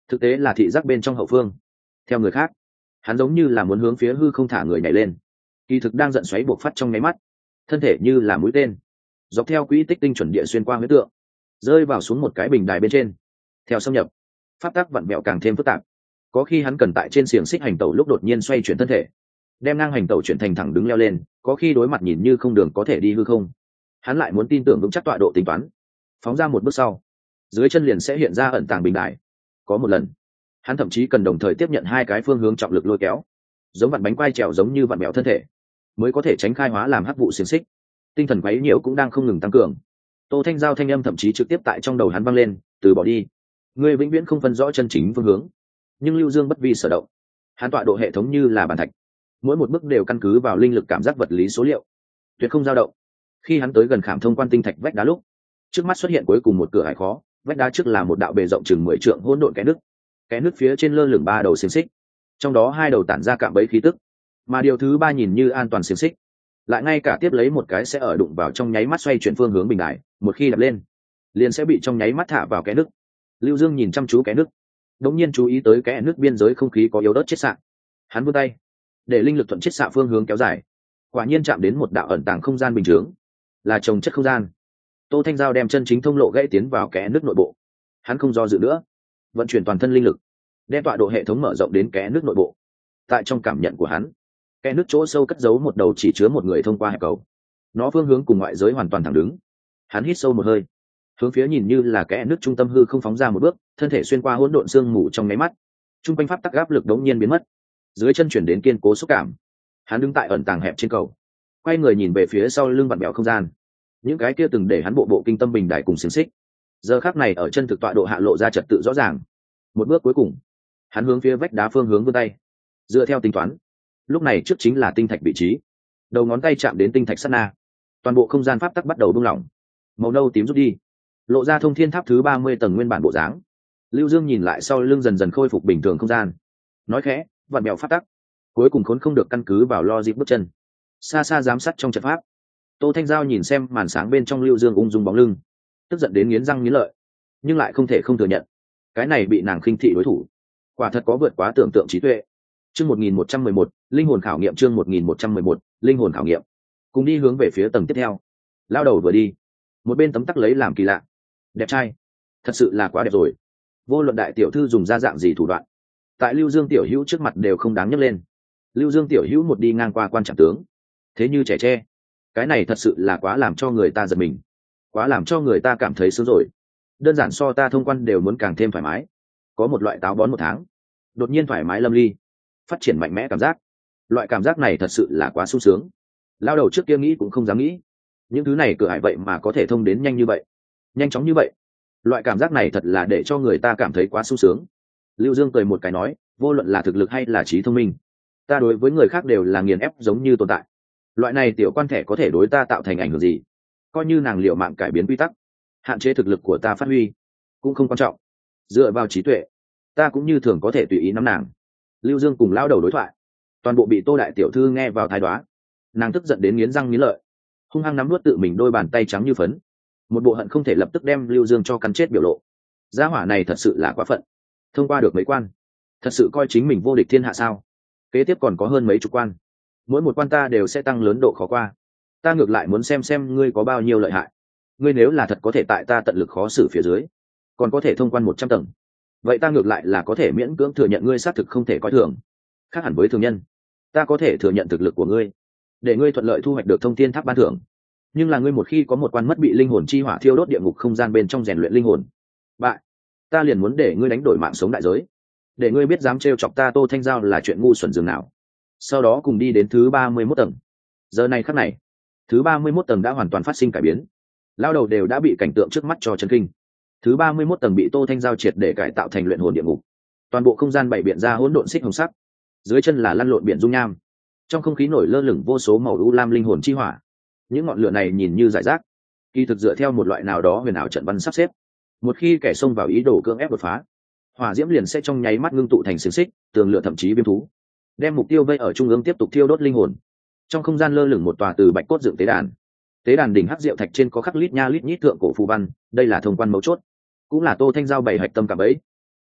thực tế là thị giác bên trong hậu phương. Theo người khác, hắn giống như là muốn hướng phía hư không thả người nhảy lên, kỳ thực đang giận xoáy buộc phát trong nháy mắt, thân thể như là mũi tên dọc theo quỹ tích tinh chuẩn địa xuyên qua huyết tượng, rơi vào xuống một cái bình đài bên trên. Theo xâm nhập, pháp tắc vặn vẹo càng thêm phức tạp. Có khi hắn cần tại trên xiềng xích hành tẩu lúc đột nhiên xoay chuyển thân thể, đem ngang hành tẩu chuyển thành thẳng đứng leo lên, có khi đối mặt nhìn như không đường có thể đi hư không, hắn lại muốn tin tưởng vững chắc tọa độ tính toán, phóng ra một bước sau, dưới chân liền sẽ hiện ra ẩn tàng bình đài. Có một lần, hắn thậm chí cần đồng thời tiếp nhận hai cái phương hướng trọng lực lôi kéo, giống vặn bánh quai trèo giống như vặn mèo thân thể, mới có thể tránh khai hóa làm hắc vụ xiềng xích. Tinh thần quấy nhiễu cũng đang không ngừng tăng cường. Tô Thanh Giao thanh âm thậm chí trực tiếp tại trong đầu hắn vang lên, từ bỏ đi, ngươi vĩnh viễn không phân rõ chân chính phương hướng. Nhưng Lưu Dương bất vi sở động, hắn tọa độ hệ thống như là bàn thạch, mỗi một bước đều căn cứ vào linh lực cảm giác vật lý số liệu, tuyệt không dao động. Khi hắn tới gần khảm thông quan tinh thạch vách đá lúc, trước mắt xuất hiện cuối cùng một cửa ải khó. Vách đá trước là một đạo bề rộng chừng mười trượng hỗn độn kẽ nước, kẽ nước phía trên lơ lửng ba đầu xiềng xích, trong đó hai đầu tản ra cạm bẫy khí tức, mà điều thứ ba nhìn như an toàn xiềng xích, lại ngay cả tiếp lấy một cái sẽ ở đụng vào trong nháy mắt xoay chuyển phương hướng bình đài, một khi đập lên liền sẽ bị trong nháy mắt thả vào kẽ nước. Lưu Dương nhìn chăm chú kẽ nước, đột nhiên chú ý tới kẽ nước biên giới không khí có yếu ớt chiết xạ. Hắn vươn tay để linh lực thuận chiết xạ phương hướng kéo dài, quả nhiên chạm đến một đạo ẩn tàng không gian bình chướng, là trồng chất không gian. Tô Thanh Giao đem chân chính thông lộ gãy tiến vào kẽ nước nội bộ. Hắn không do dự nữa, vận chuyển toàn thân linh lực, đem tọa độ hệ thống mở rộng đến kẽ nước nội bộ. Tại trong cảm nhận của hắn, kẽ nước chỗ sâu cất giấu một đầu chỉ chứa một người thông qua hẹp cầu, nó phương hướng cùng ngoại giới hoàn toàn thẳng đứng. Hắn hít sâu một hơi, hướng phía nhìn như là kẽ nước trung tâm hư không phóng ra một bước, thân thể xuyên qua hỗn độn sương mù trong nháy mắt, trung quanh pháp tắc áp lực đống nhiên biến mất, dưới chân chuyển đến kiên cố xúc cảm. Hắn đứng tại ẩn tàng hẹp trên cầu, quay người nhìn về phía sau lưng vặn bèo không gian, những cái kia từng để hắn bộ bộ kinh tâm bình đại cùng xiềng xích, giờ khắc này ở chân thực tọa độ hạ lộ ra trật tự rõ ràng. Một bước cuối cùng, hắn hướng phía vách đá phương hướng vươn tay, dựa theo tính toán, lúc này trước chính là tinh thạch vị trí. Đầu ngón tay chạm đến tinh thạch sát na, toàn bộ không gian pháp tắc bắt đầu buông lỏng, màu nâu tím rút đi, lộ ra thông thiên tháp thứ ba mươi tầng nguyên bản bộ dáng. Lưu Dương nhìn lại sau lưng dần dần khôi phục bình thường không gian, nói khẽ, vặn bèo pháp tắc cuối cùng khốn không được căn cứ vào logic bước chân, xa xa giám sát trong trận pháp. Tô Thanh Giao nhìn xem màn sáng bên trong Lưu Dương ung dung bóng lưng, tức giận đến nghiến răng nghiến lợi, nhưng lại không thể không thừa nhận, cái này bị nàng khinh thị đối thủ, quả thật có vượt quá tưởng tượng trí tuệ. Chương một nghìn một trăm mười một, linh hồn khảo nghiệm. Chương một nghìn một trăm mười một, linh hồn khảo nghiệm. Cùng đi hướng về phía tầng tiếp theo. Lao đầu vừa đi, một bên tấm tắc lấy làm kỳ lạ. Đẹp trai, thật sự là quá đẹp rồi. Vô luận đại tiểu thư dùng ra dạng gì thủ đoạn, tại Lưu Dương tiểu hữu trước mặt đều không đáng nhắc lên. Lưu Dương tiểu hữu một đi ngang qua quan trạm tướng, thế như trẻ tre. Cái này thật sự là quá làm cho người ta giật mình, quá làm cho người ta cảm thấy sướng rồi. Đơn giản so ta thông quan đều muốn càng thêm thoải mái. Có một loại táo bón một tháng, đột nhiên thoải mái lâm ly, phát triển mạnh mẽ cảm giác. Loại cảm giác này thật sự là quá sung sướng. Lao đầu trước kia nghĩ cũng không dám nghĩ, những thứ này cửa ải vậy mà có thể thông đến nhanh như vậy, nhanh chóng như vậy. Loại cảm giác này thật là để cho người ta cảm thấy quá sung sướng. Lưu Dương cười một cái nói, vô luận là thực lực hay là trí thông minh, ta đối với người khác đều là nghiền ép giống như tồn tại. Loại này tiểu quan thẻ có thể đối ta tạo thành ảnh hưởng gì, coi như nàng liệu mạng cải biến quy tắc, hạn chế thực lực của ta phát huy, cũng không quan trọng. Dựa vào trí tuệ, ta cũng như thường có thể tùy ý nắm nàng. Lưu Dương cùng lao đầu đối thoại, toàn bộ bị Tô đại tiểu thư nghe vào thái đoá. Nàng tức giận đến nghiến răng nghiến lợi, hung hăng nắm nuốt tự mình đôi bàn tay trắng như phấn, một bộ hận không thể lập tức đem Lưu Dương cho cắn chết biểu lộ. Gia hỏa này thật sự là quá phận, thông qua được mấy quan, thật sự coi chính mình vô địch thiên hạ sao? Kế tiếp còn có hơn mấy chục quan, mỗi một quan ta đều sẽ tăng lớn độ khó qua. Ta ngược lại muốn xem xem ngươi có bao nhiêu lợi hại. Ngươi nếu là thật có thể tại ta tận lực khó xử phía dưới, còn có thể thông quan một trăm tầng, vậy ta ngược lại là có thể miễn cưỡng thừa nhận ngươi xác thực không thể coi thường. Khác hẳn với thường nhân, ta có thể thừa nhận thực lực của ngươi, để ngươi thuận lợi thu hoạch được thông thiên tháp ban thưởng. Nhưng là ngươi một khi có một quan mất bị linh hồn chi hỏa thiêu đốt địa ngục không gian bên trong rèn luyện linh hồn, bại, ta liền muốn để ngươi đánh đổi mạng sống đại giới, để ngươi biết dám trêu chọc ta Tô Thanh Giao là chuyện ngu xuẩn dường nào. Sau đó cùng đi đến thứ ba mươi mốt tầng. Giờ này khắc này, thứ ba mươi mốt tầng đã hoàn toàn phát sinh cải biến. Lao đầu đều đã bị cảnh tượng trước mắt cho chấn kinh. Thứ ba mươi mốt tầng bị Tô Thanh Giao triệt để cải tạo thành luyện hồn địa ngục. Toàn bộ không gian bảy biện ra hỗn độn xích hồng sắc, dưới chân là lăn lộn biển dung nham, trong không khí nổi lơ lửng vô số màu u lam linh hồn chi hỏa. Những ngọn lửa này nhìn như rải rác, kỳ thực dựa theo một loại nào đó huyền ảo trận văn sắp xếp. Một khi kẻ xông vào ý đồ cưỡng ép đột phá, hỏa diễm liền sẽ trong nháy mắt ngưng tụ thành xiềng xích, tường lửa thậm chí viêm thú, đem mục tiêu vây ở trung ương tiếp tục thiêu đốt linh hồn. Trong không gian lơ lửng một tòa từ bạch cốt dựng tế đàn, tế đàn đỉnh hắc diệu thạch trên có khắc lít nha lít nhít thượng cổ phù văn, đây là thông quan mấu chốt, cũng là Tô Thanh Giao bày hạch tâm cả bấy.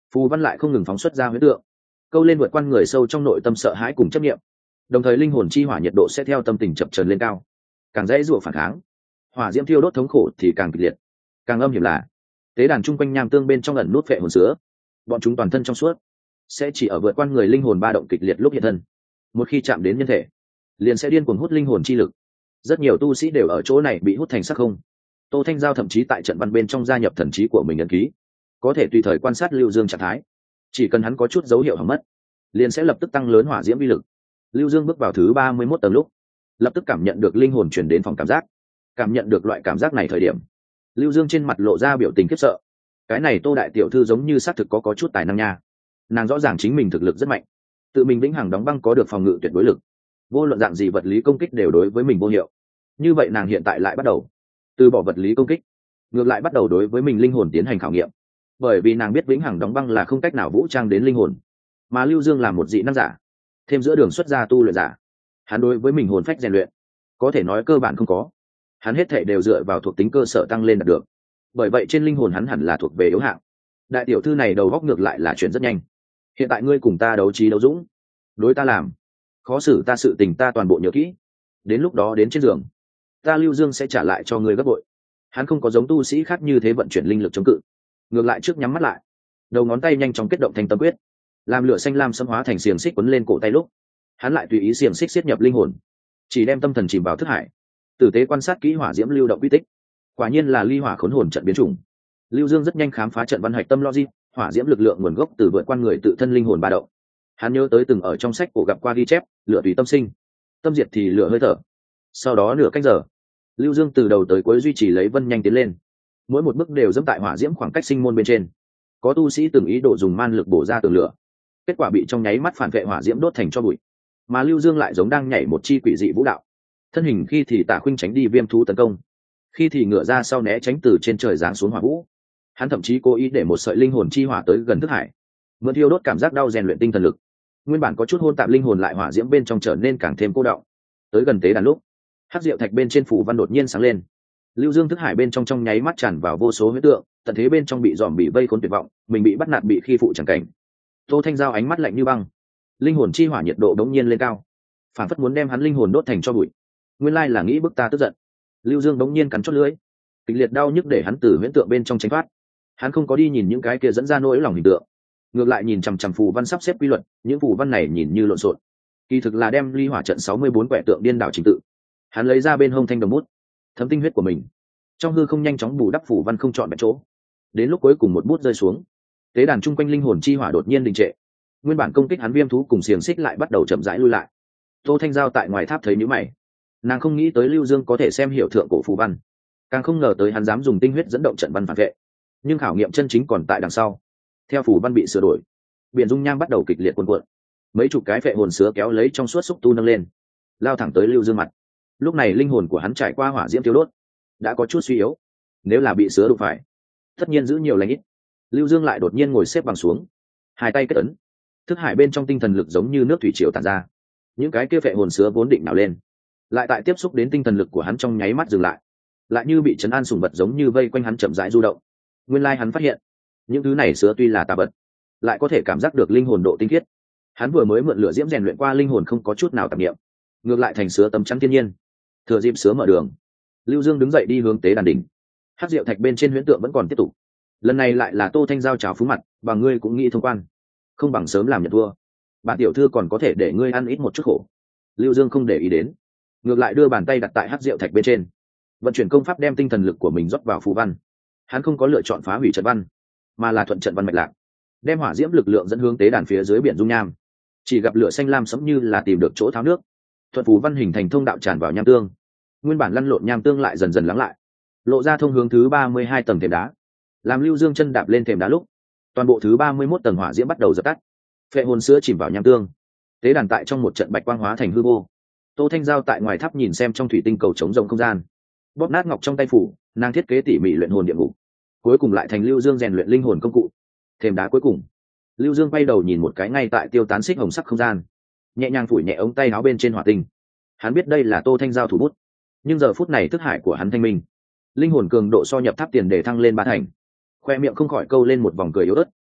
phù văn lại không ngừng phóng xuất ra huyễn tượng, câu lên vượt qua người sâu trong nội tâm sợ hãi cùng chấp nghiệm. Đồng thời linh hồn chi hỏa nhiệt độ sẽ theo tâm tình chập trần lên cao, càng dễ dụa phản kháng. Hỏa diễm thiêu đốt thống khổ thì càng kịch liệt. Càng âm hiểm là tế đàn chung quanh nham tương bên trong ẩn nút phệ hồn sứa, bọn chúng toàn thân trong suốt, sẽ chỉ ở vượt qua người linh hồn ba động kịch liệt lúc hiện thân. Một khi chạm đến nhân thể, liền sẽ điên cuồng hút linh hồn chi lực. Rất nhiều tu sĩ đều ở chỗ này bị hút thành sắc không. Tô Thanh Giao thậm chí tại trận văn bên trong gia nhập thần trí của mình ấn ký, có thể tùy thời quan sát Lưu Dương trạng thái. Chỉ cần hắn có chút dấu hiệu hỏng mất, liền sẽ lập tức tăng lớn hỏa diễm uy lực. Lưu Dương bước vào thứ ba mươi mốt tầng lúc, lập tức cảm nhận được linh hồn truyền đến phòng cảm giác. Cảm nhận được loại cảm giác này thời điểm, Lưu Dương trên mặt lộ ra biểu tình khiếp sợ. Cái này Tô đại tiểu thư giống như xác thực có có chút tài năng nha. Nàng rõ ràng chính mình thực lực rất mạnh, tự mình vĩnh hằng đóng băng có được phòng ngự tuyệt đối lực, vô luận dạng gì vật lý công kích đều đối với mình vô hiệu. Như vậy nàng hiện tại lại bắt đầu từ bỏ vật lý công kích, ngược lại bắt đầu đối với mình linh hồn tiến hành khảo nghiệm. Bởi vì nàng biết vĩnh hằng đóng băng là không cách nào vũ trang đến linh hồn, mà Lưu Dương là một dị năng giả, thêm giữa đường xuất gia tu luyện giả, hắn đối với mình hồn phách rèn luyện có thể nói cơ bản không có. Hắn hết thảy đều dựa vào thuộc tính cơ sở tăng lên đạt được, bởi vậy trên linh hồn hắn hẳn là thuộc về yếu hạng. Đại tiểu thư này đầu góc ngược lại là chuyện rất nhanh. Hiện tại ngươi cùng ta đấu trí đấu dũng, đối ta làm khó xử ta sự tình ta toàn bộ nhớ kỹ, đến lúc đó đến trên giường ta Lưu Dương sẽ trả lại cho ngươi gấp bội. Hắn không có giống tu sĩ khác như thế vận chuyển linh lực chống cự, ngược lại trước nhắm mắt lại, đầu ngón tay nhanh chóng kết động thành tâm quyết, làm lửa xanh lam xâm hóa thành xiềng xích quấn lên cổ tay lúc, hắn lại tùy ý xiềng xích siết nhập linh hồn, chỉ đem tâm thần chìm vào thức hải, tử tế quan sát kỹ hỏa diễm lưu động quy tích. Quả nhiên là ly hỏa khốn hồn trận biến chủng. Lưu Dương rất nhanh khám phá trận văn hạch tâm logic, hỏa diễm lực lượng nguồn gốc từ vượt qua người tự thân linh hồn ba động. Hắn nhớ tới từng ở trong sách cổ gặp qua ghi chép, lửa tùy tâm sinh, tâm diệt thì lửa hơi thở. Sau đó nửa canh giờ, Lưu Dương từ đầu tới cuối duy trì lấy vân nhanh tiến lên, mỗi một bước đều dẫm tại hỏa diễm khoảng cách sinh môn bên trên. Có tu sĩ từng ý đồ dùng man lực bổ ra tường lửa, kết quả bị trong nháy mắt phản vệ hỏa diễm đốt thành tro bụi. Mà Lưu Dương lại giống đang nhảy một chi quỷ dị vũ đạo, thân hình khi thì tả khuynh tránh đi viêm thú tấn công, khi thì ngửa ra sau né tránh từ trên trời giáng xuống hỏa vũ. Hắn thậm chí cố ý để một sợi linh hồn chi hỏa tới gần thức hải, mượn thiêu đốt cảm giác đau rèn luyện tinh thần lực. Nguyên bản có chút hôn tạp linh hồn lại hỏa diễm bên trong trở nên càng thêm cô đọng. Tới gần tế đàn lúc, hắc diệu thạch bên trên phủ văn đột nhiên sáng lên. Lưu Dương thức hải bên trong trong nháy mắt tràn vào vô số huyễn tượng, tận thế bên trong bị dòm bị vây khốn tuyệt vọng, mình bị bắt nạt bị khi phụ chẳng cảnh. Tô Thanh Giao ánh mắt lạnh như băng, linh hồn chi hỏa nhiệt độ đống nhiên lên cao, phản phất muốn đem hắn linh hồn đốt thành cho bụi. Nguyên lai là nghĩ bức ta tức giận. Lưu Dương đống nhiên cắn chót lưỡi, kịch liệt đau nhức để hắn từ huyễn tượng bên trong tránh thoát. Hắn không có đi nhìn những cái kia dẫn ra nỗi lòng hình tượng, ngược lại nhìn chằm chằm phù văn sắp xếp quy luật. Những phù văn này nhìn như lộn xộn, kỳ thực là đem ly hỏa trận sáu mươi bốn quẻ tượng điên đảo trình tự. Hắn lấy ra bên hông thanh đồng bút, thấm tinh huyết của mình trong hư không nhanh chóng bù đắp phù văn không chọn vẹn chỗ. Đến lúc cuối cùng một bút rơi xuống, tế đàn chung quanh linh hồn chi hỏa đột nhiên đình trệ. Nguyên bản công kích hắn viêm thú cùng xiềng xích lại bắt đầu chậm rãi lui lại. Tô Thanh Giao tại ngoài tháp thấy nhíu mày, nàng không nghĩ tới Lưu Dương có thể xem hiểu thượng cổ phù văn, càng không ngờ tới hắn dám dùng tinh huyết dẫn động trận văn phản vệ. Nhưng khảo nghiệm chân chính còn tại đằng sau. Theo phù văn bị sửa đổi, biển dung nham bắt đầu kịch liệt cuồn cuộn, mấy chục cái phệ hồn sứa kéo lấy trong suốt xúc tu nâng lên, lao thẳng tới Lưu Dương mặt. Lúc này linh hồn của hắn trải qua hỏa diễm tiêu đốt, đã có chút suy yếu, nếu là bị sứa đụng phải, tất nhiên giữ nhiều lành ít. Lưu Dương lại đột nhiên ngồi xếp bằng xuống, hai tay kết ấn, thức hải bên trong tinh thần lực giống như nước thủy triều tản ra. Những cái kia phệ hồn sứa vốn định nào lên, lại tại tiếp xúc đến tinh thần lực của hắn trong nháy mắt dừng lại, lại như bị trấn an sùng vật giống như vây quanh hắn chậm rãi du động. Nguyên lai hắn phát hiện, những thứ này sứa tuy là tà vật, lại có thể cảm giác được linh hồn độ tinh khiết. Hắn vừa mới mượn lửa diễm rèn luyện qua linh hồn không có chút nào tạp niệm, ngược lại thành sứa tấm chắn thiên nhiên. Thừa dịp sứa mở đường, Lưu Dương đứng dậy đi hướng tế đàn đỉnh. Hắc diệu thạch bên trên huyễn tượng vẫn còn tiếp tục. Lần này lại là Tô Thanh Giao chào phúng mặt, và ngươi cũng nghĩ thông quan, không bằng sớm làm nhận thua. Bản tiểu thư còn có thể để ngươi ăn ít một chút khổ. Lưu Dương không để ý đến, ngược lại đưa bàn tay đặt tại hắc diệu thạch bên trên, vận chuyển công pháp đem tinh thần lực của mình rót vào phù văn. Hắn không có lựa chọn phá hủy trận văn, mà là thuận trận văn mạch lạc, đem hỏa diễm lực lượng dẫn hướng tế đàn phía dưới biển dung nham. Chỉ gặp lửa xanh lam sẫm như là tìm được chỗ tháo nước, thuận phù văn hình thành thông đạo tràn vào nham tương. Nguyên bản lăn lộn nham tương lại dần dần lắng lại, lộ ra thông hướng thứ ba mươi hai tầng thềm đá. Làm Lưu Dương chân đạp lên thềm đá lúc, toàn bộ thứ ba mươi mốt tầng hỏa diễm bắt đầu dập tắt, phệ hồn sữa chìm vào nham tương. Tế đàn tại trong một trận bạch quang hóa thành hư vô. Tô Thanh Giao tại ngoài tháp nhìn xem trong thủy tinh cầu trống rộng không gian, bóp nát ngọc trong tay phủ, nàng thiết kế tỉ mỉ luyện hồn địa ngục, cuối cùng lại thành Lưu Dương rèn luyện linh hồn công cụ. Thềm đá cuối cùng, Lưu Dương quay đầu nhìn một cái ngay tại tiêu tán xích hồng sắc không gian, nhẹ nhàng phủi nhẹ ống tay áo bên trên hỏa tinh. Hắn biết đây là Tô Thanh Giao thủ bút, nhưng giờ phút này thức hải của hắn thanh minh, linh hồn cường độ so nhập tháp tiền để thăng lên ba thành, khoe miệng không khỏi câu lên một vòng cười yếu ớt.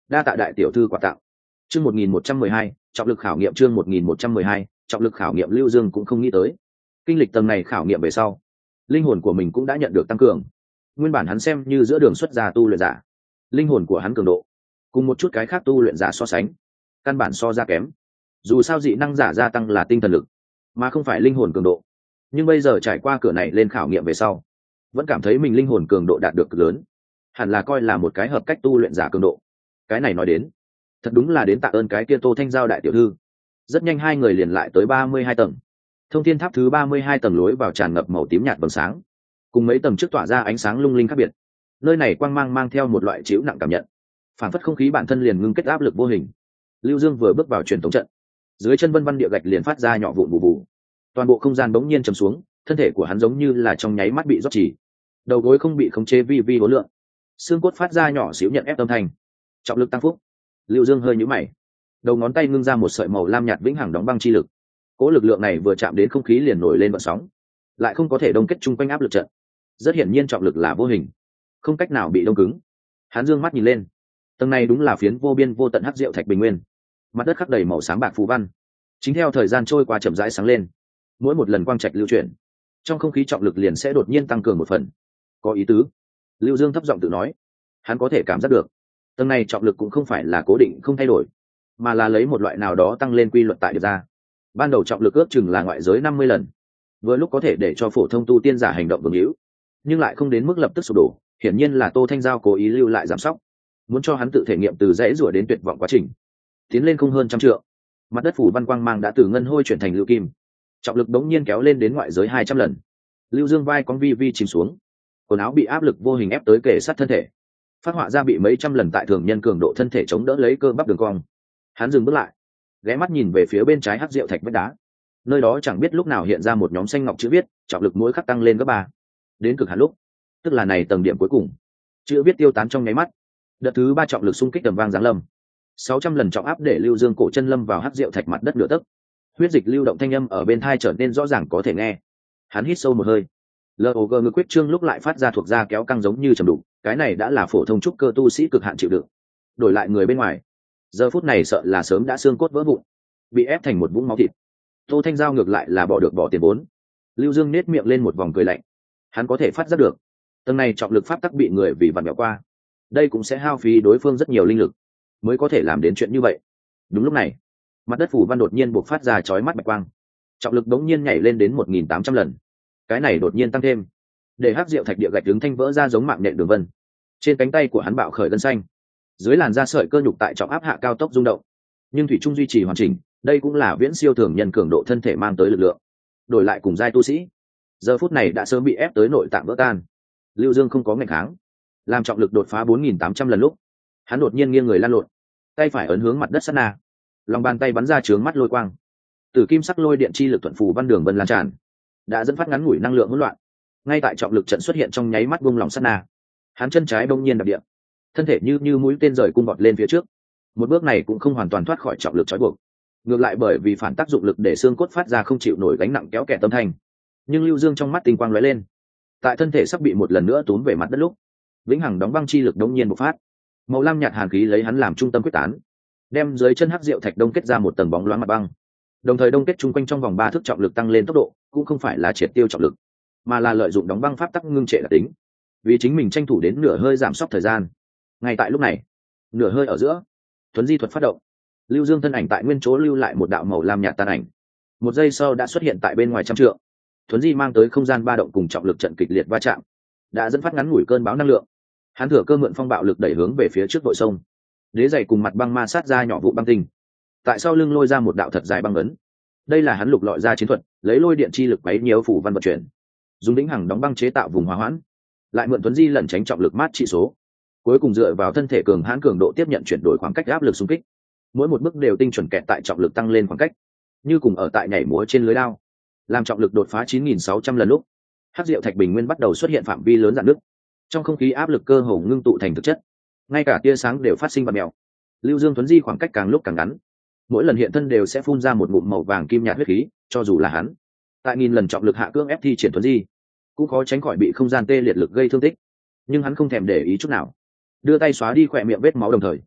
đa tạ đại tiểu thư quà tặng. Chương một nghìn một trăm mười hai, trọng lực khảo nghiệm. Chương một nghìn một trăm mười hai, trọng lực khảo nghiệm. Lưu Dương cũng không nghĩ tới, kinh lịch tầng này khảo nghiệm về sau, linh hồn của mình cũng đã nhận được tăng cường. Nguyên bản hắn xem như giữa đường xuất gia tu luyện giả, linh hồn của hắn cường độ cùng một chút cái khác tu luyện giả so sánh, căn bản so ra kém. Dù sao dị năng giả gia tăng là tinh thần lực, mà không phải linh hồn cường độ. Nhưng bây giờ trải qua cửa này lên khảo nghiệm về sau, vẫn cảm thấy mình linh hồn cường độ đạt được cực lớn, hẳn là coi là một cái hợp cách tu luyện giả cường độ. Cái này nói đến, thật đúng là đến tạ ơn cái kia Tô Thanh Giao đại tiểu thư. Rất nhanh hai người liền lại tới ba mươi hai tầng. Thông thiên tháp thứ ba mươi hai tầng lối vào tràn ngập màu tím nhạt vầng sáng, cùng mấy tầng trước tỏa ra ánh sáng lung linh khác biệt. Nơi này quang mang mang theo một loại chịu nặng cảm nhận, phản phất không khí bản thân liền ngưng kết áp lực vô hình. Lưu Dương vừa bước vào truyền thống trận, dưới chân vân vân địa gạch liền phát ra nhỏ vụn bù bù, toàn bộ không gian bỗng nhiên trầm xuống, thân thể của hắn giống như là trong nháy mắt bị rót chỉ, đầu gối không bị khống chế vi vi hối lượng, xương cốt phát ra nhỏ xíu nhận ép âm thanh. Trọng lực tăng phúc. Lưu Dương hơi nhíu mày, đầu ngón tay ngưng ra một sợi màu lam nhạt vĩnh hằng đóng băng chi lực. Cỗ lực lượng này vừa chạm đến không khí liền nổi lên vận sóng, lại không có thể đông kết chung quanh áp lực trận. Rất hiển nhiên trọng lực là vô hình, không cách nào bị đông cứng. Hắn dương mắt nhìn lên, tầng này đúng là phiến vô biên vô tận hắc diệu thạch bình nguyên, mặt đất khắc đầy màu sáng bạc phù văn, chính theo thời gian trôi qua chậm rãi sáng lên. Mỗi một lần quang trạch lưu chuyển, trong không khí trọng lực liền sẽ đột nhiên tăng cường một phần. Có ý tứ. Lưu Dương thấp giọng tự nói, hắn có thể cảm giác được tầng này trọng lực cũng không phải là cố định không thay đổi, mà là lấy một loại nào đó tăng lên quy luật tại được ra. Ban đầu trọng lực ước chừng là ngoại giới năm mươi lần, vừa lúc có thể để cho phổ thông tu tiên giả hành động vương hữu, nhưng lại không đến mức lập tức sụp đổ. Hiển nhiên là Tô Thanh Giao cố ý lưu lại giảm sóc, muốn cho hắn tự thể nghiệm từ dãy rủa đến tuyệt vọng quá trình. Tiến lên không hơn trăm trượng, mặt đất phủ văn quang mang đã từ ngân hôi chuyển thành lưu kim, trọng lực đống nhiên kéo lên đến ngoại giới hai trăm lần. Lưu Dương vai con vi vi chìm xuống, quần áo bị áp lực vô hình ép tới kề sát thân thể, phát họa ra bị mấy trăm lần tại thường nhân cường độ thân thể chống đỡ lấy cơ bắp đường cong. Hắn dừng bước lại, ghé mắt nhìn về phía bên trái hắc diệu thạch vách đá, nơi đó chẳng biết lúc nào hiện ra một nhóm xanh ngọc chữ viết, trọng lực mỗi khắc tăng lên gấp ba, đến cực hạn lúc, tức là này tầng điểm cuối cùng. Chữ viết tiêu tán trong nháy mắt, đợt thứ ba trọng lực xung kích tầm vang giáng lâm, sáu trăm lần trọng áp để Lưu Dương cổ chân lâm vào hắc diệu thạch mặt đất nửa tấc. Huyết dịch lưu động thanh âm ở bên tai trở nên rõ ràng có thể nghe. Hắn hít sâu một hơi, log ngực quyết trương lúc lại phát ra thuộc da kéo căng giống như trầm đục. Cái này đã là phổ thông trúc cơ tu sĩ cực hạn chịu đựng. Đổi lại người bên ngoài, giờ phút này sợ là sớm đã xương cốt vỡ vụn, bị ép thành một vũng máu thịt. Tô Thanh Giao ngược lại là bỏ được bỏ tiền vốn. Lưu Dương nét miệng lên một vòng cười lạnh. Hắn có thể phát giác được, tầng này trọng lực pháp tắc bị người vì vặn vẹo qua, đây cũng sẽ hao phí đối phương rất nhiều linh lực mới có thể làm đến chuyện như vậy. Đúng lúc này, mặt đất phủ văn đột nhiên buộc phát ra chói mắt bạch quang, trọng lực đống nhiên nhảy lên đến một nghìn tám trăm lần. Cái này đột nhiên tăng thêm, để hắc diệu thạch địa gạch đứng thanh vỡ ra giống mạng nhện đường vân. Trên cánh tay của hắn bạo khởi gân xanh, dưới làn da sợi cơ nhục tại trọng áp hạ cao tốc rung động, nhưng thủy trung duy trì hoàn chỉnh. Đây cũng là viễn siêu thường nhân cường độ thân thể mang tới lực lượng. Đổi lại cùng giai tu sĩ, giờ phút này đã sớm bị ép tới nội tạng vỡ tan. Lưu Dương không có nghịch kháng, làm trọng lực đột phá bốn nghìn tám trăm lần lúc, hắn đột nhiên nghiêng người lăn lộn, tay phải ấn hướng mặt đất sát na, lòng bàn tay bắn ra chướng mắt lôi quang, từ kim sắc lôi điện chi lực thuận phù văn đường vân lan tràn, đã dẫn phát ngắn ngủi năng lượng hỗn loạn. Ngay tại trọng lực trận xuất hiện trong nháy mắt buông lỏng sát na, hắn chân trái bỗng nhiên đạp địa, thân thể như như mũi tên rời cung bọt lên phía trước. Một bước này cũng không hoàn toàn thoát khỏi trọng lực trói buộc, ngược lại bởi vì phản tác dụng lực để xương cốt phát ra không chịu nổi gánh nặng kéo kẹt tâm thanh. Nhưng Lưu Dương trong mắt tinh quang lóe lên, tại thân thể sắp bị một lần nữa túm về mặt đất lúc, vĩnh hằng đóng băng chi lực đống nhiên bộc phát, màu lam nhạt hàn khí lấy hắn làm trung tâm quyết tán, đem dưới chân hắc diệu thạch đông kết ra một tầng bóng loáng mặt băng, đồng thời đông kết chung quanh trong vòng ba thước. Trọng lực tăng lên tốc độ cũng không phải là triệt tiêu trọng lực, mà là lợi dụng đóng băng pháp tắc ngưng trệ đặc tính, vì chính mình tranh thủ đến nửa hơi giảm sốc thời gian. Ngay tại lúc này, nửa hơi ở giữa, thuấn di thuật phát động, Lưu Dương thân ảnh tại nguyên chỗ lưu lại một đạo màu lam nhạt tan ảnh, một giây sau đã xuất hiện tại bên ngoài trăm trượng. Thuấn di mang tới không gian ba động cùng trọng lực trận kịch liệt va chạm, đã dẫn phát ngắn ngủi cơn bão năng lượng. Hắn thừa cơ mượn phong bạo lực đẩy hướng về phía trước đội sông, đế dày cùng mặt băng ma sát ra nhỏ vụ băng tinh, tại sau lưng lôi ra một đạo thật dài băng ấn. Đây là hắn lục lọi ra chiến thuật, lấy lôi điện chi lực quấy nhiều phủ văn vận chuyển, dùng đĩnh hằng đóng băng chế tạo vùng hòa hoãn, lại mượn thuấn di lẩn tránh trọng lực mát trị số, cuối cùng dựa vào thân thể cường hãn cường độ tiếp nhận chuyển đổi khoảng cách áp lực xung kích. Mỗi một bước đều tinh chuẩn kẹt tại trọng lực tăng lên khoảng cách, như cùng ở tại nhảy múa trên lưới lao. Làm trọng lực đột phá chín nghìn sáu trăm lần lúc, hắc diệu thạch bình nguyên bắt đầu xuất hiện phạm vi lớn rạn nứt, trong không khí áp lực cơ hồ ngưng tụ thành thực chất, ngay cả tia sáng đều phát sinh bạt mèo. Lưu Dương thuấn di khoảng cách càng lúc càng ngắn, mỗi lần hiện thân đều sẽ phun ra một ngụm màu vàng kim nhạt huyết khí. Cho dù là hắn tại nghìn lần trọng lực hạ cưỡng ép thi triển thuấn di, cũng khó tránh khỏi bị không gian tê liệt lực gây thương tích, nhưng hắn không thèm để ý chút nào, đưa tay xóa đi khỏe miệng vết máu, đồng thời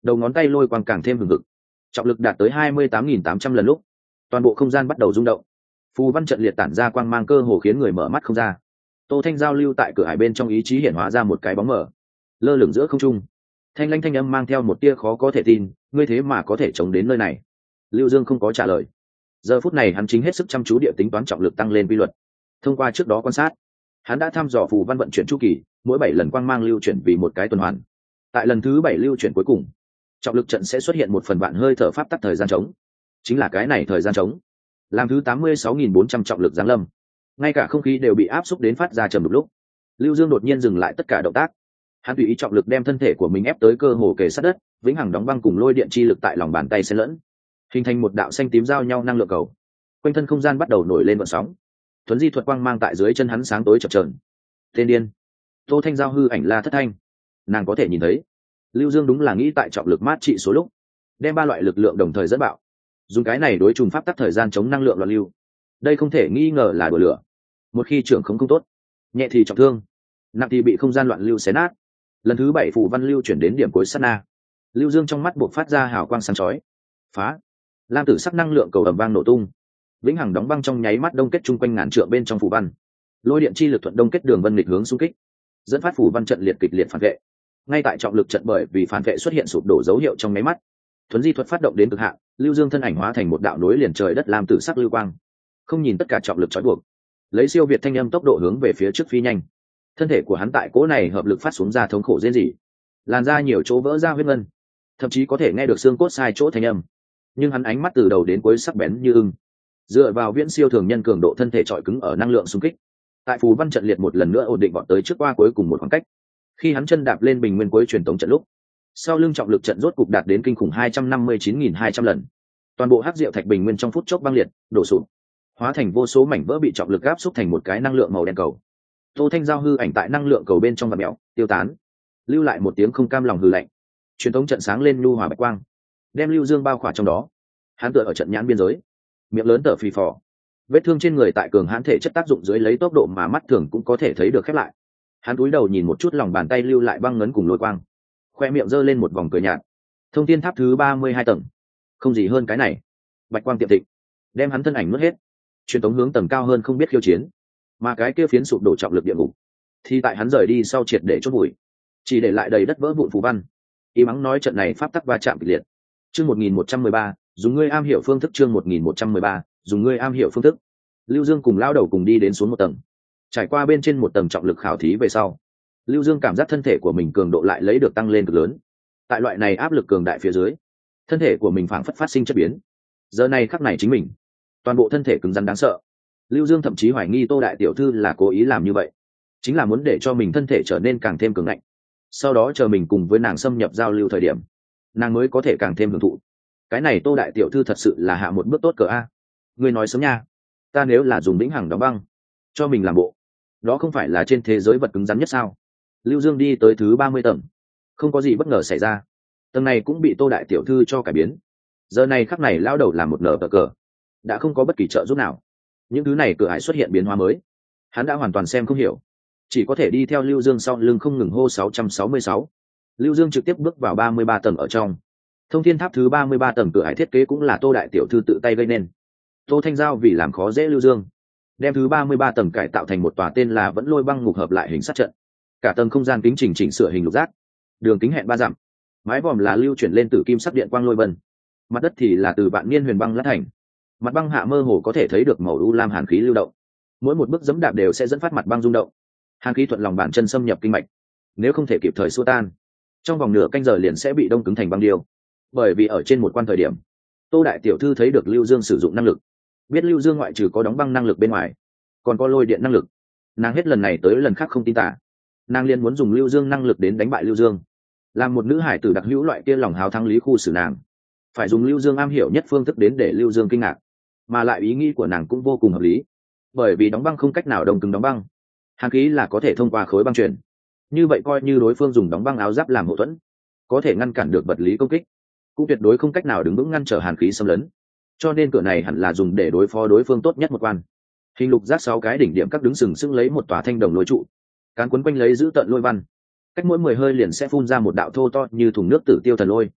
đầu ngón tay lôi quang càng thêm hừng hực, trọng lực đạt tới hai mươi tám nghìn tám trăm lần lúc, toàn bộ không gian bắt đầu rung động, phù văn trận liệt tản ra quang mang cơ hồ khiến người mở mắt không ra. Tô Thanh giao lưu tại cửa hải bên trong ý chí hiển hóa ra một cái bóng mờ lơ lửng giữa không trung, thanh lanh thanh âm mang theo một tia khó có thể tin, ngươi thế mà có thể chống đến nơi này. Lưu Dương không có trả lời. Giờ phút này hắn chính hết sức chăm chú địa tính toán trọng lực tăng lên quy luật. Thông qua trước đó quan sát, hắn đã thăm dò phù văn vận chuyển chu kỳ, mỗi bảy lần quang mang lưu chuyển vì một cái tuần hoàn. Tại lần thứ bảy lưu chuyển cuối cùng, trọng lực trận sẽ xuất hiện một phần vạn hơi thở pháp tắc thời gian trống, chính là cái này thời gian trống làm thứ tám mươi sáu nghìn bốn trăm trọng lực giáng lâm, ngay cả không khí đều bị áp xúc đến phát ra trầm một lúc. Lưu Dương đột nhiên dừng lại tất cả động tác, hắn tùy ý trọng lực đem thân thể của mình ép tới cơ hồ kề sát đất, vĩnh hằng đóng băng cùng lôi điện chi lực tại lòng bàn tay xen lẫn, hình thành một đạo xanh tím giao nhau năng lượng cầu. Quanh thân không gian bắt đầu nổi lên vận sóng, thuấn di thuật quang mang tại dưới chân hắn sáng tối chập chờn. Tên điên! Tô Thanh giao hư ảnh la thất thanh, nàng có thể nhìn thấy Lưu Dương đúng là nghĩ tại trọng lực mát trị số lúc đem ba loại lực lượng đồng thời dẫn bạo, dùng cái này đối trùng pháp tắc thời gian chống năng lượng loạn lưu. Đây không thể nghi ngờ là đùa lửa, một khi trưởng không không tốt, nhẹ thì trọng thương, nặng thì bị không gian loạn lưu xé nát. Lần thứ bảy phù văn lưu chuyển đến điểm cuối sát na, Lưu Dương trong mắt buộc phát ra hào quang sáng chói, phá lam tử sắc năng lượng cầu ầm vang nổ tung, vĩnh hằng đóng băng trong nháy mắt đông kết chung quanh ngàn trượng bên trong phù văn, lôi điện chi lực thuận đông kết đường vân lịch hướng xung kích, dẫn phát phù văn trận liệt kịch liệt phản vệ. Ngay tại trọng lực trận bởi vì phản vệ xuất hiện sụp đổ dấu hiệu trong nháy mắt, thuấn di thuật phát động đến cực hạn, Lưu Dương thân ảnh hóa thành một đạo nối liền trời đất lam tử sắc lưu quang, không nhìn tất cả trọng lực trói buộc, lấy siêu việt thanh âm tốc độ hướng về phía trước phi nhanh. Thân thể của hắn tại cỗ này hợp lực phát xuống ra thống khổ rên rỉ, làn da nhiều chỗ vỡ ra huyết ngân, thậm chí có thể nghe được xương cốt sai chỗ thanh âm. Nhưng hắn ánh mắt từ đầu đến cuối sắc bén như ưng, dựa vào viễn siêu thường nhân cường độ thân thể trọi cứng ở năng lượng xung kích, tại phù văn trận liệt một lần nữa ổn định bọn tới trước qua cuối cùng một khoảng cách. Khi hắn chân đạp lên bình nguyên cuối truyền tống trận lúc, sau lưng trọng lực trận rốt cục đạt đến kinh khủng hai trăm năm mươi chín nghìn hai trăm lần, toàn bộ hắc diệu thạch bình nguyên trong phút chốc băng liệt đổ sụp, hóa thành vô số mảnh vỡ bị trọng lực áp xúc thành một cái năng lượng màu đen cầu. Tô Thanh giao hư ảnh tại năng lượng cầu bên trong và mèo tiêu tán, lưu lại một tiếng không cam lòng hừ lạnh. Truyền tống trận sáng lên nhu hòa bạch quang, đem Lưu Dương bao khỏa trong đó. Hắn tựa ở trận nhãn biên giới, miệng lớn tở phì phò, vết thương trên người tại cường hãn thể chất tác dụng dưới lấy tốc độ mà mắt thường cũng có thể thấy được khép lại. Hắn cúi đầu nhìn một chút lòng bàn tay lưu lại băng ngấn cùng lôi quang, khoe miệng giơ lên một vòng cười nhạt. Thông thiên tháp thứ ba mươi hai tầng, không gì hơn cái này. Bạch quang tiệm thịnh, đem hắn thân ảnh nuốt hết, truyền tống hướng tầng cao hơn không biết khiêu chiến. Mà cái kia phiến sụp đổ trọng lực địa ngục thì tại hắn rời đi sau triệt để chốt bụi, chỉ để lại đầy đất vỡ vụn phù văn. Y mắng nói trận này pháp tắc va chạm kịch liệt. Chương một nghìn một trăm mười ba, dùng ngươi am hiểu phương thức. Chương một nghìn một trăm mười ba, dùng ngươi am hiểu phương thức. Lưu Dương cùng lao đầu cùng đi đến xuống một tầng, trải qua bên trên một tầng trọng lực khảo thí về sau, Lưu Dương cảm giác thân thể của mình cường độ lại lấy được tăng lên cực lớn. Tại loại này áp lực cường đại phía dưới, thân thể của mình phảng phất phát sinh chất biến. Giờ này khắc này chính mình, toàn bộ thân thể cứng rắn đáng sợ. Lưu Dương thậm chí hoài nghi Tô đại tiểu thư là cố ý làm như vậy, chính là muốn để cho mình thân thể trở nên càng thêm cường ngạnh. Sau đó chờ mình cùng với nàng xâm nhập giao lưu thời điểm, nàng mới có thể càng thêm hưởng thụ. Cái này Tô đại tiểu thư thật sự là hạ một bước tốt cỡ a. Ngươi nói sớm nha, ta nếu là dùng vĩnh hằng đóng băng cho mình làm bộ, đó không phải là trên thế giới vật cứng rắn nhất sao? Lưu Dương đi tới thứ ba mươi tầng, không có gì bất ngờ xảy ra. Tầng này cũng bị Tô đại tiểu thư cho cải biến. Giờ này khắc này lão đầu làm một nở cờ, đã không có bất kỳ trợ giúp nào. Những thứ này cửa ải xuất hiện biến hóa mới, hắn đã hoàn toàn xem không hiểu, chỉ có thể đi theo Lưu Dương sau lưng không ngừng hô sáu trăm sáu mươi sáu. Lưu Dương trực tiếp bước vào ba mươi ba tầng ở trong. Thông thiên tháp thứ ba mươi ba tầng cửa ải thiết kế cũng là Tô đại tiểu thư tự tay gây nên. Tô Thanh giao vì làm khó dễ Lưu Dương, đem thứ ba mươi ba tầng cải tạo thành một tòa tên là Vẫn Lôi Băng Ngục hợp lại hình sát trận. Cả tầng không gian kính chỉnh chỉnh sửa hình lục giác, đường kính hẹn ba dặm, mái vòm là lưu chuyển lên từ kim sắc điện quang lôi vân, mặt đất thì là từ vạn niên huyền băng lát thành. Mặt băng hạ mơ hồ có thể thấy được màu u lam hàn khí lưu động, mỗi một bước giẫm đạp đều sẽ dẫn phát mặt băng rung động, hàn khí thuận lòng bàn chân xâm nhập kinh mạch, nếu không thể kịp thời xua tan, trong vòng nửa canh giờ liền sẽ bị đông cứng thành băng điêu. Bởi vì ở trên một quan thời điểm, Tô đại tiểu thư thấy được Lưu Dương sử dụng năng lực, biết Lưu Dương ngoại trừ có đóng băng năng lực bên ngoài, còn có lôi điện năng lực. Nàng hết lần này tới lần khác không tin tả, nàng liền muốn dùng Lưu Dương năng lực đến đánh bại Lưu Dương. Làm một nữ hải tử đặc hữu loại kia lòng hào thắng lý khu xử nàng, phải dùng Lưu Dương am hiểu nhất phương thức đến để Lưu Dương kinh ngạc. Mà lại ý nghĩ của nàng cũng vô cùng hợp lý, bởi vì đóng băng không cách nào đông cứng đóng băng, hàn khí là có thể thông qua khối băng truyền. Như vậy coi như đối phương dùng đóng băng áo giáp làm hậu thuẫn, có thể ngăn cản được vật lý công kích, cũng tuyệt đối không cách nào đứng vững ngăn trở hàn khí xâm lấn. Cho nên cửa này hẳn là dùng để đối phó đối phương tốt nhất một quan. Hình lục giác sáu cái đỉnh điểm các đứng sừng sững lấy một tòa thanh đồng lôi trụ, cán quấn quanh lấy giữ tận lôi văn, cách mỗi mười hơi liền sẽ phun ra một đạo thô to như thùng nước tử tiêu thần lôi.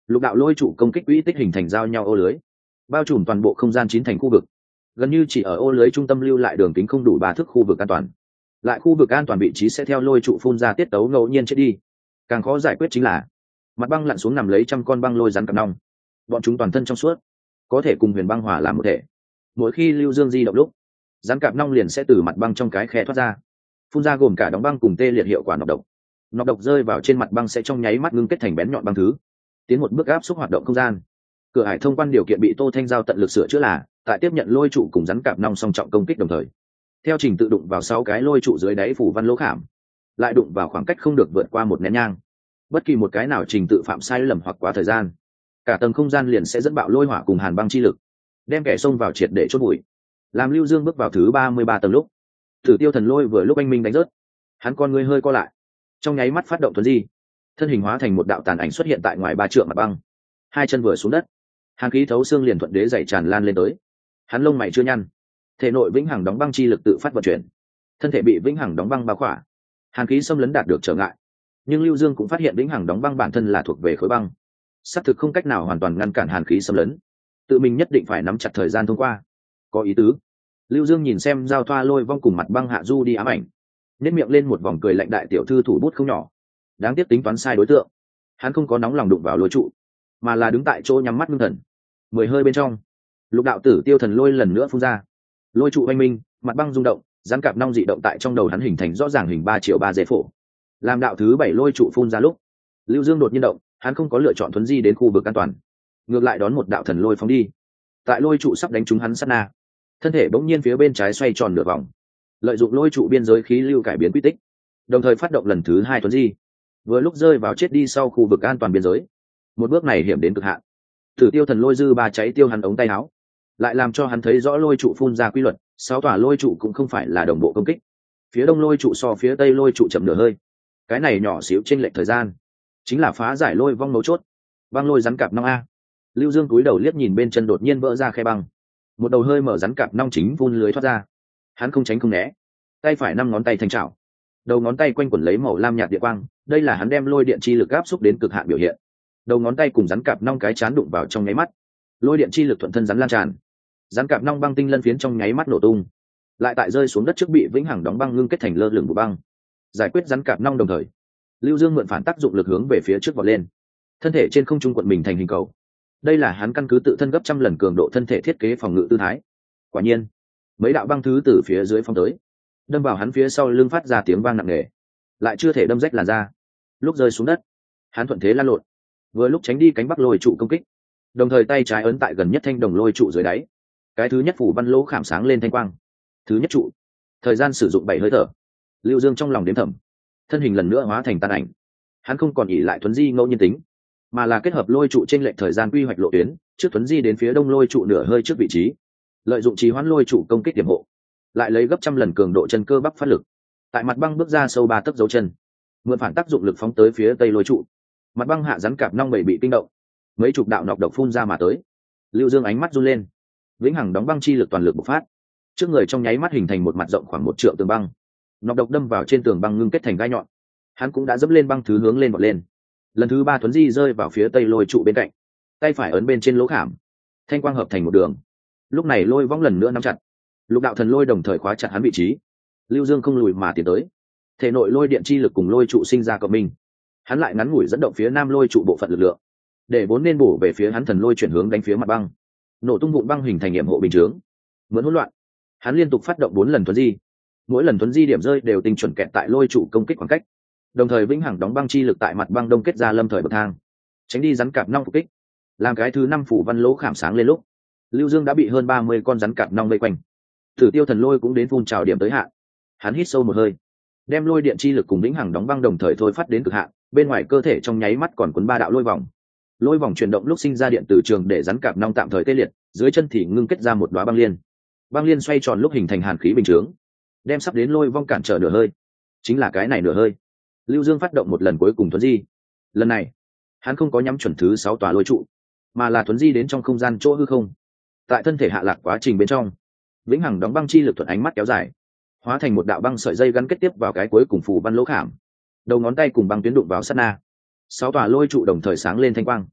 lục đạo lôi trụ công kích quỹ tích hình thành giao nhau ô lưới, bao trùm toàn bộ không gian chín thành khu vực, gần như chỉ ở ô lưới trung tâm lưu lại đường kính không đủ ba thước khu vực an toàn. Lại khu vực an toàn vị trí sẽ theo lôi trụ phun ra tiết tấu ngẫu nhiên chết đi. Càng khó giải quyết chính là mặt băng lặn xuống nằm lấy trăm con băng lôi rắn cặp nong, bọn chúng toàn thân trong suốt, có thể cùng huyền băng hòa làm một thể. Mỗi khi lưu dương di động lúc, rắn cặp nong liền sẽ từ mặt băng trong cái khe thoát ra, phun ra gồm cả đóng băng cùng tê liệt hiệu quả nọc độc. Nọc độc rơi vào trên mặt băng sẽ trong nháy mắt ngưng kết thành bén nhọn băng thứ, tiến một bước áp suất hoạt động không gian. Cửa hải thông quan điều kiện bị Tô Thanh Giao tận lực sửa chữa là tại tiếp nhận lôi trụ cùng rắn cặp nong song trọng công kích đồng thời, theo trình tự đụng vào sáu cái lôi trụ dưới đáy phủ văn lỗ khảm, lại đụng vào khoảng cách không được vượt qua một nén nhang. Bất kỳ một cái nào trình tự phạm sai lầm hoặc quá thời gian, cả tầng không gian liền sẽ dẫn bạo lôi hỏa cùng hàn băng chi lực, đem kẻ xông vào triệt để chốt bụi. Làm Lưu Dương bước vào thứ ba mươi ba tầng lúc, Tử Tiêu Thần Lôi vừa lúc anh minh đánh rớt, hắn con người hơi co lại, trong nháy mắt phát động thuần di, thân hình hóa thành một đạo tàn ảnh xuất hiện tại ngoài ba trượng mặt băng, hai chân vừa xuống đất, hàn khí thấu xương liền thuận đế dày tràn lan lên tới. Hắn lông mày chưa nhăn, thể nội vĩnh hằng đóng băng chi lực tự phát vận chuyển, thân thể bị vĩnh hằng đóng băng bao khỏa, hàn khí xâm lấn đạt được trở ngại. Nhưng Lưu Dương cũng phát hiện vĩnh hằng đóng băng bản thân là thuộc về khối băng, xác thực không cách nào hoàn toàn ngăn cản hàn khí xâm lấn, tự mình nhất định phải nắm chặt thời gian thông qua. Có ý tứ. Lưu Dương nhìn xem giao thoa lôi vong cùng mặt băng hạ du đi ám ảnh, nếp miệng lên một vòng cười lạnh, đại tiểu thư thủ bút không nhỏ, đáng tiếc tính toán sai đối tượng. Hắn không có nóng lòng đụng vào lôi trụ, mà là đứng tại chỗ nhắm mắt ngưng thần. Mười hơi bên trong, lục đạo Tử Tiêu Thần Lôi lần nữa phun ra, lôi trụ oanh minh, mặt băng rung động, rắn cặp nong dị động tại trong đầu hắn hình thành rõ ràng hình ba triệu ba dễ phổ. Làm đạo thứ bảy lôi trụ phun ra lúc, Lưu Dương đột nhiên động, hắn không có lựa chọn thuấn di đến khu vực an toàn, ngược lại đón một đạo thần lôi phóng đi. Tại lôi trụ sắp đánh trúng hắn sát na, thân thể bỗng nhiên phía bên trái xoay tròn nửa vòng, lợi dụng lôi trụ biên giới khí lưu cải biến quy tích, đồng thời phát động lần thứ hai thuấn di, vừa lúc rơi vào chết đi sau khu vực an toàn biên giới. Một bước này hiểm đến cực hạn, Tử Tiêu Thần Lôi dư ba cháy tiêu hắn ống tay áo, lại làm cho hắn thấy rõ lôi trụ phun ra quy luật. Sáu tòa lôi trụ cũng không phải là đồng bộ công kích, phía đông lôi trụ so phía tây lôi trụ chậm nửa hơi. Cái này nhỏ xíu chênh lệch thời gian chính là phá giải lôi vong mấu chốt. Băng lôi rắn cạp nong a. Lưu Dương cúi đầu liếc nhìn bên chân đột nhiên vỡ ra khe băng, một đầu hơi mở rắn cạp nong chính vun lưới thoát ra. Hắn không tránh không né, tay phải năm ngón tay thành chảo, đầu ngón tay quanh quẩn lấy màu lam nhạt địa quang, đây là hắn đem lôi điện chi lực áp xúc đến cực hạn biểu hiện. Đầu ngón tay cùng rắn cạp nong cái chán đụng vào trong nháy mắt, lôi điện chi lực thuận thân rắn lan tràn, rắn cạp nong băng tinh lân phiến trong nháy mắt nổ tung, lại tại rơi xuống đất trước bị vĩnh hằng đóng băng ngưng kết thành lơ lửng của băng. Giải quyết rắn cạp nong đồng thời, Lưu Dương mượn phản tác dụng lực hướng về phía trước vọt lên, thân thể trên không trung quận mình thành hình cầu. Đây là hắn căn cứ tự thân gấp trăm lần cường độ thân thể thiết kế phòng ngự tư thái. Quả nhiên, mấy đạo băng thứ từ phía dưới phong tới, đâm vào hắn phía sau lưng phát ra tiếng vang nặng nề, lại chưa thể đâm rách làn da. Lúc rơi xuống đất, hắn thuận thế lăn lộn, vừa lúc tránh đi cánh bắc lôi trụ công kích, đồng thời tay trái ấn tại gần nhất thanh đồng lôi trụ dưới đáy. Cái thứ nhất phủ văn lỗ khảm sáng lên thanh quang. Thứ nhất trụ, thời gian sử dụng bảy hơi thở. Lưu Dương trong lòng đếm thầm, thân hình lần nữa hóa thành tàn ảnh. Hắn không còn ỉ lại thuấn di ngẫu nhiên tính, mà là kết hợp lôi trụ trên lệnh thời gian quy hoạch lộ tuyến, trước thuấn di đến phía đông lôi trụ nửa hơi trước vị trí, lợi dụng trì hoãn lôi trụ công kích điểm hộ, lại lấy gấp trăm lần cường độ chân cơ bắp phát lực, tại mặt băng bước ra sâu ba tấc dấu chân, mượn phản tác dụng lực phóng tới phía tây lôi trụ. Mặt băng hạ rắn cạp nong bảy bị kinh động, mấy chục đạo nọc độc phun ra mà tới. Lưu Dương ánh mắt run lên, vĩnh hằng đóng băng chi lực toàn lực bộc phát, trước người trong nháy mắt hình thành một mặt rộng khoảng một trượng tường băng, nọc độc đâm vào trên tường băng ngưng kết thành gai nhọn. Hắn cũng đã dẫm lên băng thứ hướng lên vọt lên, lần thứ ba thuấn di rơi vào phía tây lôi trụ bên cạnh, tay phải ấn bên trên lỗ khảm, thanh quang hợp thành một đường. Lúc này lôi vong lần nữa nắm chặt, lục đạo thần lôi đồng thời khóa chặt hắn vị trí. Lưu Dương không lùi mà tiến tới, thể nội lôi điện chi lực cùng lôi trụ sinh ra cộng minh, hắn lại ngắn ngủi dẫn động phía nam lôi trụ bộ phận lực lượng, để vốn nên bổ về phía hắn thần lôi chuyển hướng đánh phía mặt băng, nổ tung vụn băng hình thành nhiệm hộ bình chướng. Mượn hỗn loạn, hắn liên tục phát động bốn lần thuấn di, mỗi lần thuấn di điểm rơi đều tinh chuẩn kẹt tại lôi trụ công kích khoảng cách, đồng thời vĩnh hằng đóng băng chi lực tại mặt băng đông kết ra lâm thời bậc thang, tránh đi rắn cạp nong phục kích. Làm cái thứ năm phủ văn lỗ khảm sáng lên lúc, Lưu Dương đã bị hơn ba mươi con rắn cạp nong vây quanh. Tử Tiêu Thần Lôi cũng đến phun trào điểm tới hạn. Hắn hít sâu một hơi, đem lôi điện chi lực cùng vĩnh hằng đóng băng đồng thời thôi phát đến cực hạn, bên ngoài cơ thể trong nháy mắt còn cuốn ba đạo lôi vòng. Lôi vòng chuyển động lúc sinh ra điện từ trường để rắn cạp nong tạm thời tê liệt, dưới chân thì ngưng kết ra một đóa băng liên. Băng liên xoay tròn lúc hình thành hàn khí bình chướng, đem sắp đến lôi vong cản trở nửa hơi. Chính là cái này nửa hơi, Lưu Dương phát động một lần cuối cùng thuấn di. Lần này, hắn không có nhắm chuẩn thứ sáu tòa lôi trụ, mà là thuấn di đến trong không gian chỗ hư không. Tại thân thể hạ lạc quá trình bên trong, vĩnh hằng đóng băng chi lực thuận ánh mắt kéo dài, hóa thành một đạo băng sợi dây gắn kết tiếp vào cái cuối cùng phủ văn lỗ khảm. Đầu ngón tay cùng băng tuyến đụng vào sát na, sáu tòa lôi trụ đồng thời sáng lên thanh quang.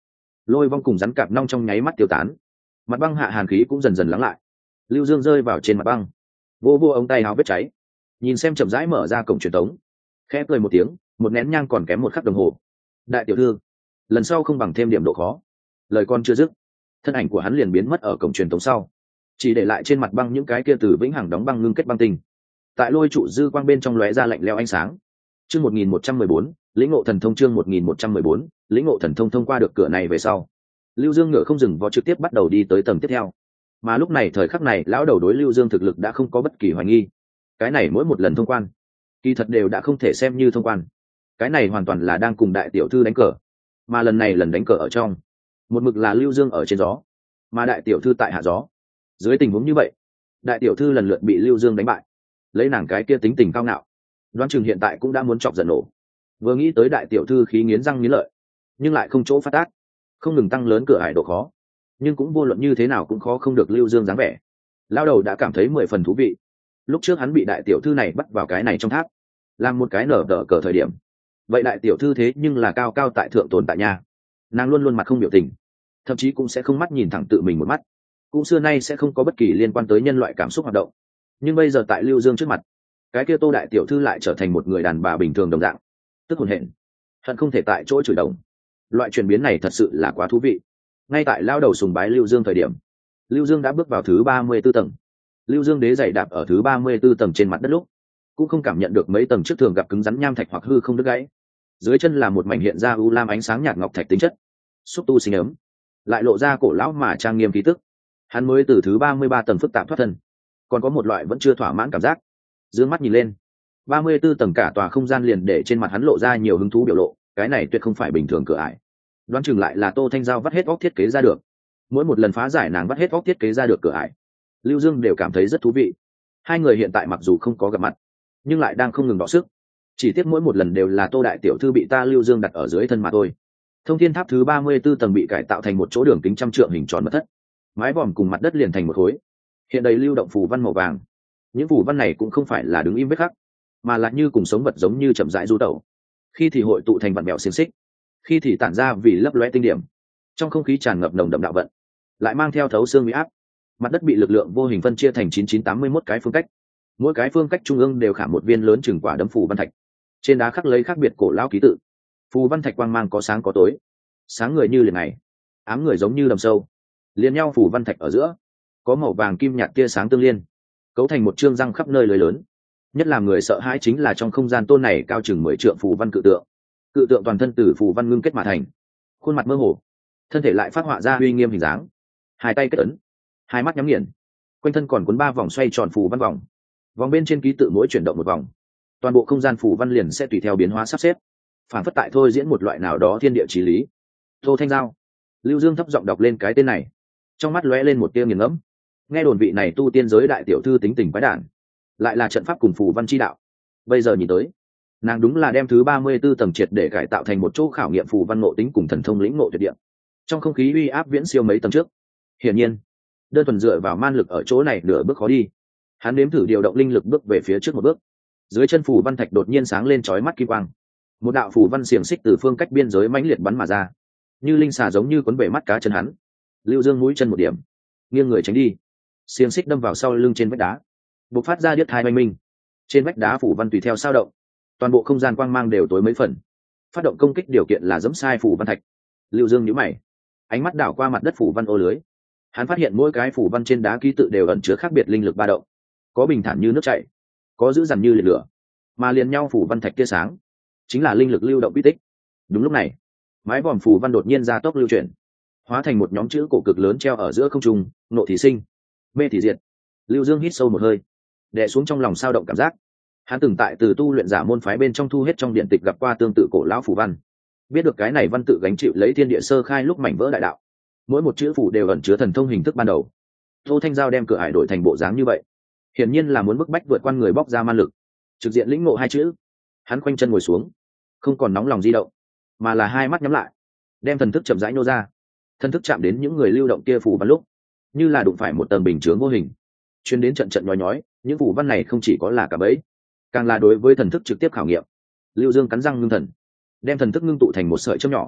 lôi vong cùng rắn cạp nong trong nháy mắt tiêu tán, mặt băng hạ hàn khí cũng dần dần lắng lại. Lưu Dương rơi vào trên mặt băng, vô vô ống tay áo vết cháy, nhìn xem chậm rãi mở ra cổng truyền tống, khẽ cười một tiếng, một nén nhang còn kém một khắc đồng hồ. Đại tiểu thư, lần sau không bằng thêm điểm độ khó. Lời con chưa dứt, thân ảnh của hắn liền biến mất ở cổng truyền tống sau, chỉ để lại trên mặt băng những cái kia từ vĩnh hằng đóng băng ngưng kết băng tinh. Tại lôi trụ dư quang bên trong lóe ra lạnh lẽo ánh sáng. Chương một nghìn một trăm mười bốn, lĩnh ngộ thần thông. Chương một nghìn một trăm mười bốn, lĩnh ngộ thần thông. Thông qua được cửa này về sau, Lưu Dương ngựa không dừng vó trực tiếp bắt đầu đi tới tầng tiếp theo. Mà lúc này thời khắc này, lão đầu đối Lưu Dương thực lực đã không có bất kỳ hoài nghi. Cái này mỗi một lần thông quan, kỳ thật đều đã không thể xem như thông quan. Cái này hoàn toàn là đang cùng đại tiểu thư đánh cờ. Mà lần này lần đánh cờ ở trong, một mực là Lưu Dương ở trên gió, mà đại tiểu thư tại hạ gió. Dưới tình huống như vậy, đại tiểu thư lần lượt bị Lưu Dương đánh bại. Lấy nàng cái kia tính tình cao ngạo, đoán chừng hiện tại cũng đã muốn chọc giận nổ. Vừa nghĩ tới đại tiểu thư khí nghiến răng nghiến lợi, nhưng lại không chỗ phát tác, không ngừng tăng lớn cửa ải độ khó, nhưng cũng vô luận như thế nào cũng khó không được Lưu Dương dáng vẻ. Lao đầu đã cảm thấy mười phần thú vị. Lúc trước hắn bị đại tiểu thư này bắt vào cái này trong tháp, làm một cái nở đỡ cờ thời điểm, vậy đại tiểu thư thế nhưng là cao cao tại thượng tồn tại nhà, nàng luôn luôn mặt không biểu tình, thậm chí cũng sẽ không mắt nhìn thẳng tự mình một mắt, cũng xưa nay sẽ không có bất kỳ liên quan tới nhân loại cảm xúc hoạt động. Nhưng bây giờ tại Lưu Dương trước mặt, cái kia Tô đại tiểu thư lại trở thành một người đàn bà bình thường đồng dạng, tức hồn hển, hận không thể tại chỗ chửi đồng. Loại chuyển biến này thật sự là quá thú vị. Ngay tại lao đầu sùng bái Lưu Dương thời điểm, Lưu Dương đã bước vào thứ ba mươi 34 tầng. Lưu Dương đế giày đạp ở thứ ba mươi 34 tầng trên mặt đất lúc, cũng không cảm nhận được mấy tầng trước thường gặp cứng rắn nham thạch hoặc hư không đứt gãy. Dưới chân là một mảnh hiện ra u lam ánh sáng nhạt ngọc thạch tính chất, xúc tu sinh ấm, lại lộ ra cổ lão mà trang nghiêm khí tức. Hắn mới từ thứ ba mươi ba tầng phức tạp thoát thân, còn có một loại vẫn chưa thỏa mãn cảm giác. Dương mắt nhìn lên, ba mươi 34 tầng cả tòa không gian liền để trên mặt hắn lộ ra nhiều hứng thú biểu lộ. Cái này tuyệt không phải bình thường cửa ải, đoán chừng lại là Tô Thanh Giao vắt hết óc thiết kế ra được. Mỗi một lần phá giải nàng vắt hết óc thiết kế ra được cửa ải, Lưu Dương đều cảm thấy rất thú vị. Hai người hiện tại mặc dù không có gặp mặt, nhưng lại đang không ngừng đọ sức. Chỉ tiếc mỗi một lần đều là Tô đại tiểu thư bị ta Lưu Dương đặt ở dưới thân mà thôi. Thông thiên tháp thứ ba mươi 34 tầng bị cải tạo thành một chỗ đường kính trăm trượng hình tròn mật thất, mái vòm cùng mặt đất liền thành một khối, hiện đầy lưu động phù văn màu vàng. Những phù văn này cũng không phải là đứng im vết khắc, mà là như cùng sống vật, giống như chậm rãi du tẩu, khi thì hội tụ thành vặn mèo xiềng xích, khi thì tản ra vì lấp lóe tinh điểm. Trong không khí tràn ngập nồng đậm đạo vận, lại mang theo thấu xương uy áp. Mặt đất bị lực lượng vô hình phân chia thành chín chín tám mươi mốt cái phương cách, mỗi cái phương cách trung ương đều khảm một viên lớn chừng quả đấm phù văn thạch, trên đá khắc lấy khác biệt cổ lão ký tự. Phù văn thạch quang mang có sáng có tối, sáng người như liền ngày, ám người giống như đầm sâu. Liên nhau phù văn thạch ở giữa có màu vàng kim nhạt tia sáng tương liên, cấu thành một chương răng khắp nơi lưới lớn. Nhất làm người sợ hãi chính là trong không gian tôn này cao chừng mười trượng phù văn cự tượng. Cự tượng toàn thân từ phù văn ngưng kết mà thành, khuôn mặt mơ hồ, thân thể lại phát họa ra uy nghiêm hình dáng, hai tay kết ấn, hai mắt nhắm nghiền, quanh thân còn cuốn ba vòng xoay tròn phù văn vòng. Vòng bên trên ký tự mỗi chuyển động một vòng, toàn bộ không gian phù văn liền sẽ tùy theo biến hóa sắp xếp, phản phất tại thôi diễn một loại nào đó thiên địa chí lý. Tô Thanh Giao. Lưu Dương thấp giọng đọc lên cái tên này, trong mắt lóe lên một tia nghiền ngẫm. Nghe đồn vị này tu tiên giới đại tiểu thư tính tình quái đản, lại là trận pháp cùng phù văn chi đạo. Bây giờ nhìn tới, nàng đúng là đem thứ ba mươi 34 tầng triệt để cải tạo thành một chỗ khảo nghiệm phù văn ngộ tính cùng thần thông lĩnh ngộ tuyệt địa. Trong không khí uy áp viễn siêu mấy tầng trước. Hiển nhiên, đơn thuần dựa vào man lực ở chỗ này nửa bước khó đi. Hắn nếm thử điều động linh lực bước về phía trước một bước. Dưới chân phù văn thạch đột nhiên sáng lên chói mắt kim quang. Một đạo phù văn xiềng xích từ phương cách biên giới mãnh liệt bắn mà ra, như linh xà giống như cuốn bể mắt cá chân hắn. Lưu Dương mũi chân một điểm, nghiêng người tránh đi. Xiềng xích đâm vào sau lưng trên vách đá, bộc phát ra điếc thai oanh minh. Trên vách đá phù văn tùy theo sao động, toàn bộ không gian quang mang đều tối mấy phần. Phát động công kích điều kiện là giẫm sai phù văn thạch. Lưu Dương nhíu mày, ánh mắt đảo qua mặt đất phù văn ô lưới. Hắn phát hiện mỗi cái phù văn trên đá ký tự đều ẩn chứa khác biệt linh lực ba động, có bình thản như nước chảy, có dữ dằn như liệt lửa, mà liền nhau phù văn thạch tia sáng chính là linh lực lưu động quy tích. Đúng lúc này, mái vòm phù văn đột nhiên ra tốc lưu chuyển, hóa thành một nhóm chữ cổ cực lớn treo ở giữa không trung. Nộ thì sinh, mê thì diệt. Lưu Dương hít sâu một hơi, đè xuống trong lòng sao động cảm giác. Hắn từng tại từ tu luyện giả môn phái bên trong thu hết trong điện tịch gặp qua tương tự cổ lão phù văn, biết được cái này văn tự gánh chịu lấy thiên địa sơ khai lúc mảnh vỡ đại đạo, mỗi một chữ phù đều ẩn chứa thần thông hình thức ban đầu. Tô Thanh Giao đem cửa ải đổi thành bộ dáng như vậy, hiển nhiên là muốn bức bách vượt qua người bóc ra man lực, trực diện lĩnh ngộ hai chữ. Hắn khoanh chân ngồi xuống, không còn nóng lòng di động, mà là hai mắt nhắm lại, đem thần thức chậm rãi nô ra. Thần thức chạm đến những người lưu động kia phù văn lúc, như là đụng phải một tầng bình chướng vô hình, chuyên đến trận trận nhói nhói. Những phù văn này không chỉ có là cả bẫy, càng là đối với thần thức trực tiếp khảo nghiệm. Lưu Dương cắn răng ngưng thần, đem thần thức ngưng tụ thành một sợi châm nhỏ,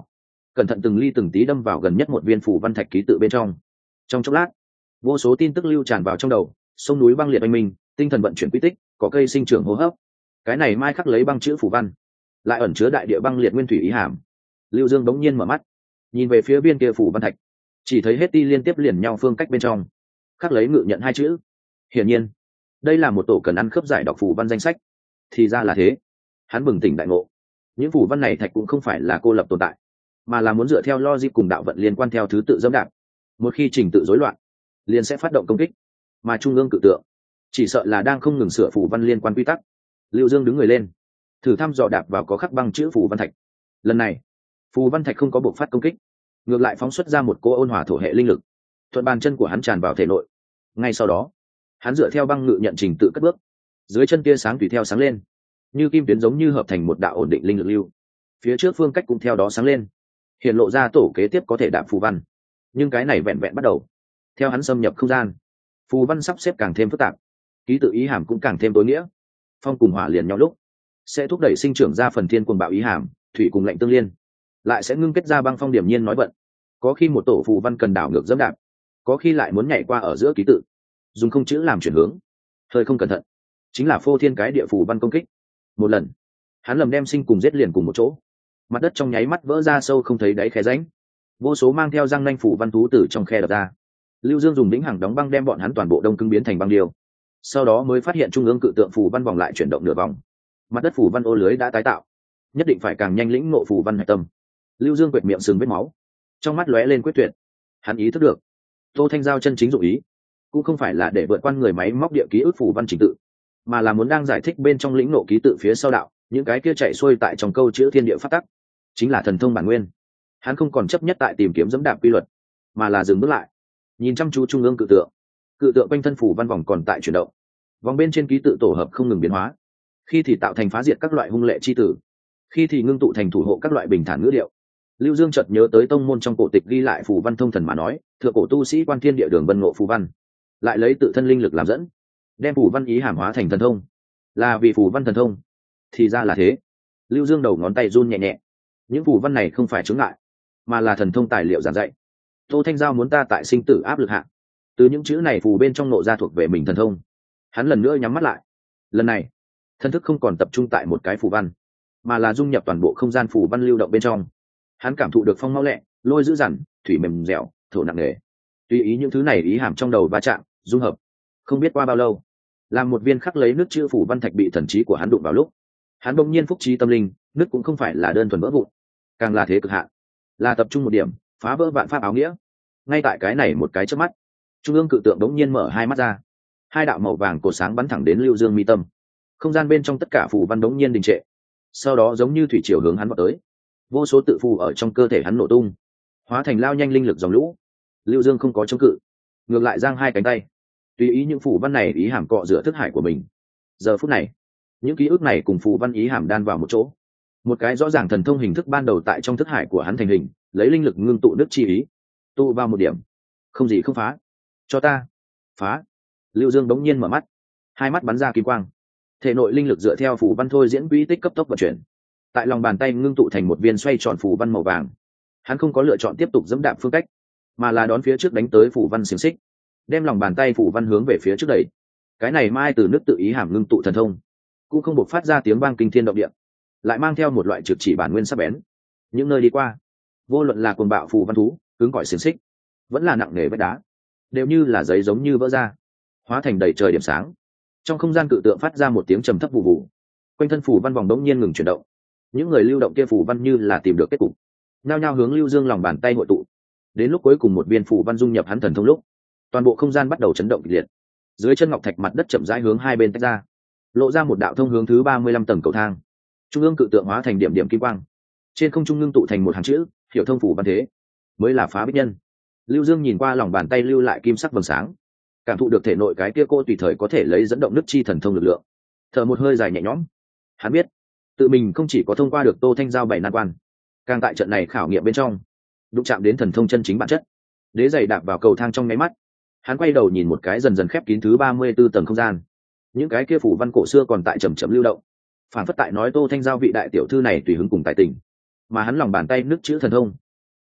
cẩn thận từng ly từng tí đâm vào gần nhất một viên phù văn thạch ký tự bên trong. Trong chốc lát, vô số tin tức lưu tràn vào trong đầu, sông núi băng liệt oanh minh, tinh thần vận chuyển quy tích, có cây sinh trưởng hô hấp. Cái này mai khắc lấy băng chữ phù văn, lại ẩn chứa đại địa băng liệt nguyên thủy ý hàm. Lưu Dương bỗng nhiên mở mắt, nhìn về phía biên kia phù văn thạch, chỉ thấy hết ti liên tiếp liền nhau phương cách bên trong khắc lấy ngự nhận hai chữ. Hiển nhiên, đây là một tổ cần ăn khớp giải đọc phù văn danh sách. Thì ra là thế. Hắn bừng tỉnh đại ngộ. Những phù văn này thạch cũng không phải là cô lập tồn tại, mà là muốn dựa theo logic cùng đạo vận liên quan theo thứ tự dẫm đạp. Một khi trình tự rối loạn, liền sẽ phát động công kích. Mà trung ương cự tượng chỉ sợ là đang không ngừng sửa phù văn liên quan quy tắc. Lưu Dương đứng người lên, thử thăm dò đạp vào có khắc băng chữ phù văn thạch. Lần này, phù văn thạch không có buộc phát công kích, ngược lại phóng xuất ra một cô ôn hòa thổ hệ linh lực, thuận bàn chân của hắn tràn vào thể nội. Ngay sau đó, hắn dựa theo băng ngự nhận trình tự cất bước, dưới chân tia sáng tùy theo sáng lên, như kim tuyến giống như hợp thành một đạo ổn định linh lực lưu. Phía trước phương cách cũng theo đó sáng lên, hiện lộ ra tổ kế tiếp có thể đạp phù văn. Nhưng cái này vẹn vẹn bắt đầu. Theo hắn xâm nhập không gian, phù văn sắp xếp càng thêm phức tạp, ký tự ý hàm cũng càng thêm tối nghĩa. Phong cùng hỏa liền nhau lúc, sẽ thúc đẩy sinh trưởng ra phần thiên cuồng bạo ý hàm, thủy cùng lạnh tương liên, lại sẽ ngưng kết ra băng phong điểm nhiên nói vận. Có khi một tổ phù văn cần đảo ngược dẫm đạp, có khi lại muốn nhảy qua ở giữa ký tự, dùng không chữ làm chuyển hướng. Hơi không cẩn thận, chính là phô thiên cái địa phù văn công kích. Một lần, hắn lầm đem sinh cùng giết liền cùng một chỗ, mặt đất trong nháy mắt vỡ ra sâu không thấy đáy khe rãnh, vô số mang theo răng nanh phù văn thú từ trong khe đập ra. Lưu Dương dùng đĩnh hàng đóng băng đem bọn hắn toàn bộ đông cứng biến thành băng điêu, sau đó mới phát hiện trung ương cự tượng phù văn vòng lại chuyển động nửa vòng, mặt đất phù văn ô lưới đã tái tạo. Nhất định phải càng nhanh lĩnh ngộ phù văn hạch tâm. Lưu Dương quệt miệng sừng vết máu, trong mắt lóe lên quyết tuyệt. Hắn ý thức được, Tô Thanh Giao chân chính dụng ý cũng không phải là để vượt qua người máy móc địa ký ức phù văn trình tự, mà là muốn đang giải thích bên trong lĩnh ngộ ký tự phía sau đạo, những cái kia chạy xuôi tại trong câu chữ thiên địa phát tắc, chính là thần thông bản nguyên. Hắn không còn chấp nhất tại tìm kiếm dẫm đạp quy luật, mà là dừng bước lại, nhìn chăm chú trung ương cự tượng. Cự tượng quanh thân phù văn vòng còn tại chuyển động, vòng bên trên ký tự tổ hợp không ngừng biến hóa, khi thì tạo thành phá diệt các loại hung lệ chi tử, khi thì ngưng tụ thành thủ hộ các loại bình thản ngữ điệu. Lưu Dương chợt nhớ tới tông môn trong cổ tịch ghi lại phù văn thông thần mà nói, thượng cổ tu sĩ quan thiên địa đường vân ngộ phù văn, lại lấy tự thân linh lực làm dẫn, đem phù văn ý hàm hóa thành thần thông. Là vì phù văn thần thông. Thì ra là thế. Lưu Dương đầu ngón tay run nhẹ nhẹ. Những phù văn này không phải chướng ngại, mà là thần thông tài liệu giảng dạy. Tô Thanh Giao muốn ta tại sinh tử áp lực hạ, từ những chữ này phù bên trong nộ ra thuộc về mình thần thông. Hắn lần nữa nhắm mắt lại. Lần này, thân thức không còn tập trung tại một cái phù văn, mà là dung nhập toàn bộ không gian phù văn lưu động bên trong. Hắn cảm thụ được phong mau lẹ, lôi dữ dằn, thủy mềm dẻo, thổ nặng nề. Tùy ý những thứ này ý hàm trong đầu va chạm, dung hợp. Không biết qua bao lâu, làm một viên khắc lấy nước chữ phù văn thạch bị thần trí của hắn đụng vào lúc, hắn bỗng nhiên phúc trí tâm linh, nước cũng không phải là đơn thuần vỡ vụn, càng là thế cực hạn, là tập trung một điểm, phá vỡ vạn pháp áo nghĩa. Ngay tại cái này một cái chớp mắt, trung ương cự tượng bỗng nhiên mở hai mắt ra, hai đạo màu vàng cột sáng bắn thẳng đến Lưu Dương mi tâm. Không gian bên trong tất cả phù văn bỗng nhiên đình trệ, sau đó giống như thủy triều hướng hắn vọt tới. Vô số tự phù ở trong cơ thể hắn nổ tung, hóa thành lao nhanh linh lực dòng lũ. Lưu Dương không có chống cự, ngược lại giang hai cánh tay, tùy ý những phù văn này ý hàm cọ rửa thức hải của mình. Giờ phút này, những ký ức này cùng phù văn ý hàm đan vào một chỗ, một cái rõ ràng thần thông hình thức ban đầu tại trong thức hải của hắn thành hình, lấy linh lực ngưng tụ nước chi ý, tụ vào một điểm, không gì không phá. Cho ta phá. Lưu Dương đống nhiên mở mắt, hai mắt bắn ra kim quang, thể nội linh lực dựa theo phù văn thôi diễn quỹ tích cấp tốc vận chuyển, tại lòng bàn tay ngưng tụ thành một viên xoay tròn phù văn màu vàng. Hắn không có lựa chọn tiếp tục dẫm đạp phương cách, mà là đón phía trước đánh tới phù văn xiềng xích, đem lòng bàn tay phù văn hướng về phía trước đẩy. Cái này mai từ nước tự ý hàm ngưng tụ thần thông, cũng không buộc phát ra tiếng vang kinh thiên động địa, lại mang theo một loại trực chỉ bản nguyên sắc bén. Những nơi đi qua, vô luận là cuồng bạo phù văn thú, cứng cỏi xiềng xích, vẫn là nặng nề vách đá, đều như là giấy giống như vỡ ra, hóa thành đầy trời điểm sáng. Trong không gian cự tượng phát ra một tiếng trầm thấp vụ vụ, quanh thân phù văn vòng đống nhiên ngừng chuyển động. Những người lưu động kia phù văn như là tìm được kết cục, nhao nhao hướng Lưu Dương lòng bàn tay hội tụ. Đến lúc cuối cùng một viên phù văn dung nhập hắn thần thông lúc, toàn bộ không gian bắt đầu chấn động kịch liệt. Dưới chân ngọc thạch mặt đất chậm rãi hướng hai bên tách ra, lộ ra một đạo thông hướng thứ ba mươi lăm tầng cầu thang. Trung ương cự tượng hóa thành điểm điểm kim quang, trên không trung ngưng tụ thành một hàng chữ, hiểu thông phù văn thế, mới là phá bích nhân. Lưu Dương nhìn qua lòng bàn tay lưu lại kim sắc vầng sáng, cảm thụ được thể nội cái kia cô tùy thời có thể lấy dẫn động nước chi thần thông lực lượng, thở một hơi dài nhẹ nhõm. Hắn biết, tự mình không chỉ có thông qua được Tô Thanh Giao bảy nan quan, càng tại trận này khảo nghiệm bên trong đụng chạm đến thần thông chân chính bản chất. Đế giày đạp vào cầu thang trong nháy mắt, hắn quay đầu nhìn một cái dần dần khép kín thứ ba mươi b ố tầng không gian. Những cái kia phủ văn cổ xưa còn tại chầm chậm lưu động, phản phất tại nói Tô Thanh Giao vị đại tiểu thư này tùy hứng cùng tài tình, mà hắn lòng bàn tay nước chữ thần thông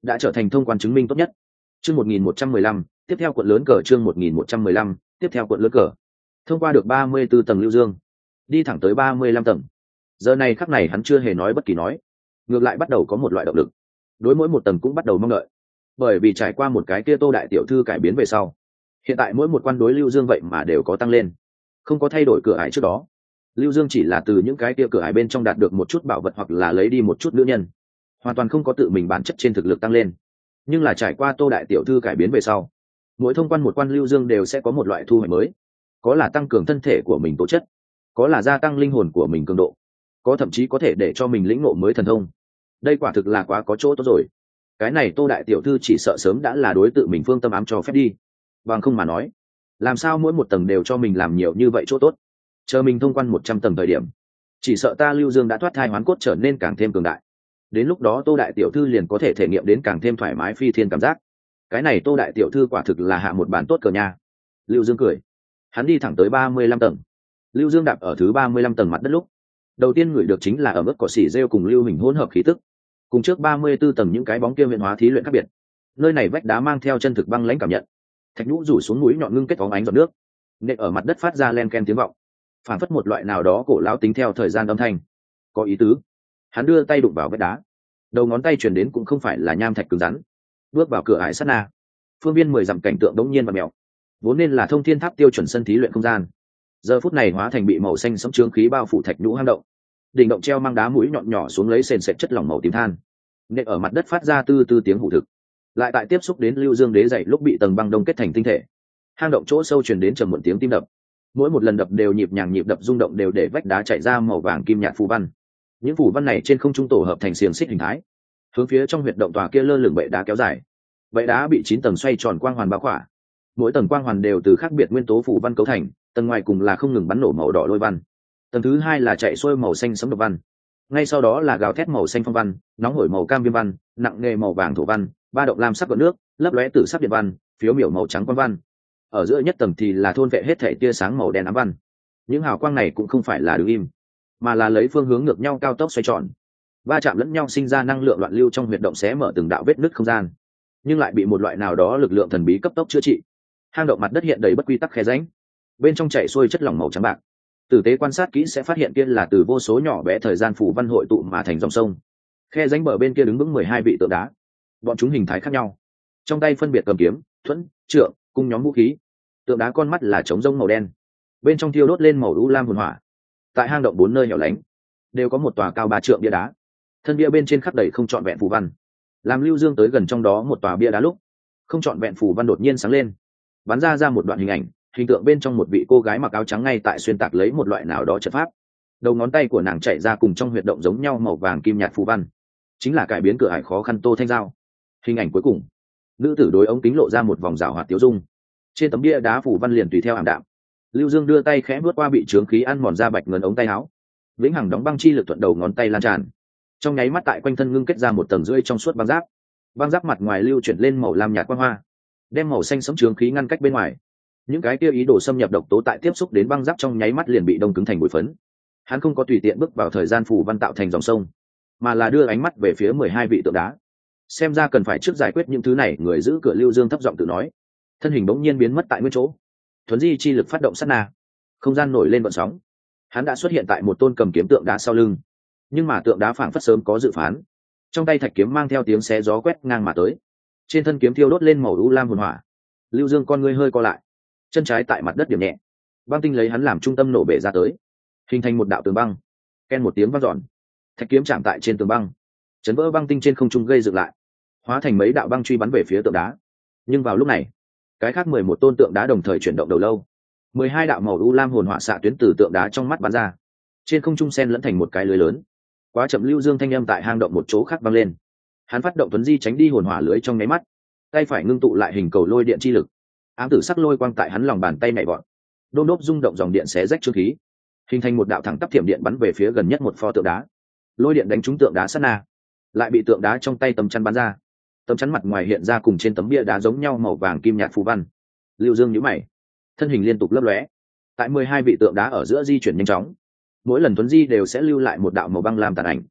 đã trở thành thông quan chứng minh tốt nhất. Chương một nghìn một trăm mười lăm, tiếp theo quận lớn cờ. Chương một nghìn một trăm mười lăm, tiếp theo quận lớn cờ. Thông qua được ba mươi 34 tầng lưu dương, đi thẳng tới ba mươi lăm tầng. Giờ này khắc này hắn chưa hề nói bất kỳ nói, ngược lại bắt đầu có một loại động lực. Đối mỗi một tầng cũng bắt đầu mong đợi, bởi vì trải qua một cái kia Tô đại tiểu thư cải biến về sau, hiện tại mỗi một quan đối lưu dương vậy mà đều có tăng lên, không có thay đổi cửa ải trước đó. Lưu dương chỉ là từ những cái kia cửa ải bên trong đạt được một chút bảo vật hoặc là lấy đi một chút nữ nhân, hoàn toàn không có tự mình bản chất trên thực lực tăng lên. Nhưng là trải qua Tô đại tiểu thư cải biến về sau, mỗi thông quan một quan lưu dương đều sẽ có một loại thu hoạch mới, có là tăng cường thân thể của mình tố chất, có là gia tăng linh hồn của mình cường độ, có thậm chí có thể để cho mình lĩnh ngộ mới thần thông. Đây quả thực là quá có chỗ tốt rồi. Cái này Tô đại tiểu thư chỉ sợ sớm đã là đối tự mình phương tâm ám cho phép đi, bằng không mà nói làm sao mỗi một tầng đều cho mình làm nhiều như vậy chỗ tốt. Chờ mình thông quan một trăm tầng thời điểm, chỉ sợ ta lưu dương đã thoát thai hoán cốt trở nên càng thêm cường đại. Đến lúc đó Tô đại tiểu thư liền có thể thể nghiệm đến càng thêm thoải mái phi thiên cảm giác. Cái này Tô đại tiểu thư quả thực là hạ một bản tốt cờ nha. Lưu dương cười, hắn đi thẳng tới ba mươi lăm tầng. Lưu dương đạp ở thứ ba mươi lăm tầng mặt đất lúc đầu tiên ngửi được chính là ở mức cỏ xỉ rêu cùng lưu hình hỗn hợp khí tức. Cùng trước ba mươi 34 tầng những cái bóng kia huyện hóa thí luyện khác biệt, nơi này vách đá mang theo chân thực băng lãnh cảm nhận, thạch nhũ rủ xuống núi nhọn ngưng kết bóng ánh giọt nước, nện ở mặt đất phát ra len ken tiếng vọng, phản phất một loại nào đó cổ lão tính theo thời gian âm thanh. Có ý tứ. Hắn đưa tay đụng vào vách đá, đầu ngón tay truyền đến cũng không phải là nham thạch cứng rắn. Bước vào cửa ải sát na, phương viên mười dặm cảnh tượng đống nhiên và mèo, vốn nên là thông thiên tháp tiêu chuẩn sân thí luyện không gian, giờ phút này hóa thành bị màu xanh sẫm trướng khí bao phủ thạch nhũ hang động. Đỉnh động treo mang đá mũi nhọn nhỏ xuống lấy sền sệt chất lỏng màu tím than, nện ở mặt đất phát ra tư tư tiếng hủ thực. Lại tại tiếp xúc đến lưu dương đế dậy lúc bị tầng băng đông kết thành tinh thể, hang động chỗ sâu truyền đến trầm muộn tiếng tim đập. Mỗi một lần đập đều nhịp nhàng, nhịp đập rung động đều để vách đá chảy ra màu vàng kim nhạt phù văn. Những phù văn này trên không trung tổ hợp thành xiềng xích hình thái, hướng phía trong huyệt động tòa kia lơ lửng bệ đá kéo dài. Bệ đá bị chín tầng xoay tròn quang hoàn bao khỏa, mỗi tầng quang hoàn đều từ khác biệt nguyên tố phù văn cấu thành, tầng ngoài cùng là không ngừng bắn nổ màu đỏ lôi văn, tầng thứ hai là chạy xuôi màu xanh sẫm độc văn, ngay sau đó là gào thét màu xanh phong văn, nóng hổi màu cam viêm văn, nặng nề màu vàng thổ văn, ba động lam sắc gợn nước, lấp lóe tử sắc điện văn, phiếu miểu màu trắng quang văn. Ở giữa nhất tầng thì là thôn vệ hết thể tia sáng màu đen ám văn. Những hào quang này cũng không phải là đứng im, mà là lấy phương hướng ngược nhau cao tốc xoay tròn, va chạm lẫn nhau sinh ra năng lượng loạn lưu trong huyệt động, xé mở từng đạo vết nứt không gian, nhưng lại bị một loại nào đó lực lượng thần bí cấp tốc chữa trị. Hang động mặt đất hiện đầy bất quy tắc khe rãnh, bên trong chảy xuôi chất lỏng màu trắng bạc. Tử tế quan sát kỹ sẽ phát hiện kia là từ vô số nhỏ bé thời gian phủ văn hội tụ mà thành dòng sông. Khe rãnh bờ bên kia đứng vững mười hai vị tượng đá, bọn chúng hình thái khác nhau, trong tay phân biệt cầm kiếm, thuẫn, trượng, cung nhóm vũ khí. Tượng đá con mắt là trống rông màu đen, bên trong thiêu đốt lên màu u lam hồn hỏa. Tại hang động bốn nơi hẻo lánh đều có một tòa cao ba trượng bia đá, thân bia bên trên khắc đầy không trọn vẹn phù văn. Làm lưu dương tới gần trong đó một tòa bia đá lúc, không trọn vẹn phù văn đột nhiên sáng lên, bắn ra ra một đoạn hình ảnh, hình tượng bên trong một vị cô gái mặc áo trắng ngay tại xuyên tạc lấy một loại nào đó trận pháp. Đầu ngón tay của nàng chạy ra cùng trong huyệt động giống nhau màu vàng kim nhạt phù văn, chính là cải biến cửa ải khó khăn Tô Thanh Giao. Hình ảnh cuối cùng, nữ tử đối ống kính lộ ra một vòng rào hoạt tiêu dung, trên tấm bia đá phù văn liền tùy theo ảm đạm. Lưu Dương đưa tay khẽ vuốt qua bị trướng khí ăn mòn ra bạch ngấn ống tay áo, vĩnh hằng đóng băng chi lực thuận đầu ngón tay lan tràn, trong nháy mắt tại quanh thân ngưng kết ra một tầng rưỡi trong suốt băng giáp. Băng giáp mặt ngoài lưu chuyển lên màu lam nhạt quang hoa, đem màu xanh sẫm trướng khí ngăn cách bên ngoài. Những cái kia ý đồ xâm nhập độc tố tại tiếp xúc đến băng giáp trong nháy mắt liền bị đông cứng thành bụi phấn. Hắn không có tùy tiện bước vào thời gian phù văn tạo thành dòng sông, mà là đưa ánh mắt về phía mười hai vị tượng đá. Xem ra cần phải trước giải quyết những thứ này. Người giữ cửa Lưu Dương thấp giọng tự nói, thân hình bỗng nhiên biến mất tại nguyên chỗ. Thuấn di chi lực phát động sát na, không gian nổi lên vận sóng, hắn đã xuất hiện tại một tôn cầm kiếm tượng đá sau lưng. Nhưng mà tượng đá phảng phất sớm có dự phán, trong tay thạch kiếm mang theo tiếng xé gió quét ngang mà tới, trên thân kiếm thiêu đốt lên màu u lam hồn hỏa. Lưu Dương con ngươi hơi co lại, chân trái tại mặt đất điểm nhẹ, băng tinh lấy hắn làm trung tâm nổ bể ra tới, hình thành một đạo tường băng. Ken một tiếng vang dọn, thạch kiếm chạm tại trên tường băng, chấn vỡ băng tinh trên không trung gây dựng lại, hóa thành mấy đạo băng truy bắn về phía tượng đá. Nhưng vào lúc này, cái khác mười một tôn tượng đá đồng thời chuyển động đầu lâu, mười hai đạo màu u lam hồn hỏa xạ tuyến từ tượng đá trong mắt bắn ra, trên không trung sen lẫn thành một cái lưới lớn. Quá chậm. Lưu Dương thanh âm tại hang động một chỗ khác vang lên, hắn phát động tuấn di tránh đi hồn hỏa lưới trong nháy mắt, tay phải ngưng tụ lại hình cầu lôi điện chi lực, ám tử sắc lôi quang tại hắn lòng bàn tay nhảy vọt, đôn đốp rung động, dòng điện xé rách trương khí, hình thành một đạo thẳng tắp thiểm điện bắn về phía gần nhất một pho tượng đá. Lôi điện đánh trúng tượng đá sát na, lại bị tượng đá trong tay tấm chắn bắn ra. Tấm chắn mặt ngoài hiện ra cùng trên tấm bia đá giống nhau màu vàng kim nhạt phù văn. Lưu Dương nhíu mày, thân hình liên tục lấp lóe, tại mười hai vị tượng đá ở giữa di chuyển nhanh chóng, mỗi lần tuấn di đều sẽ lưu lại một đạo màu băng lam tàn ảnh.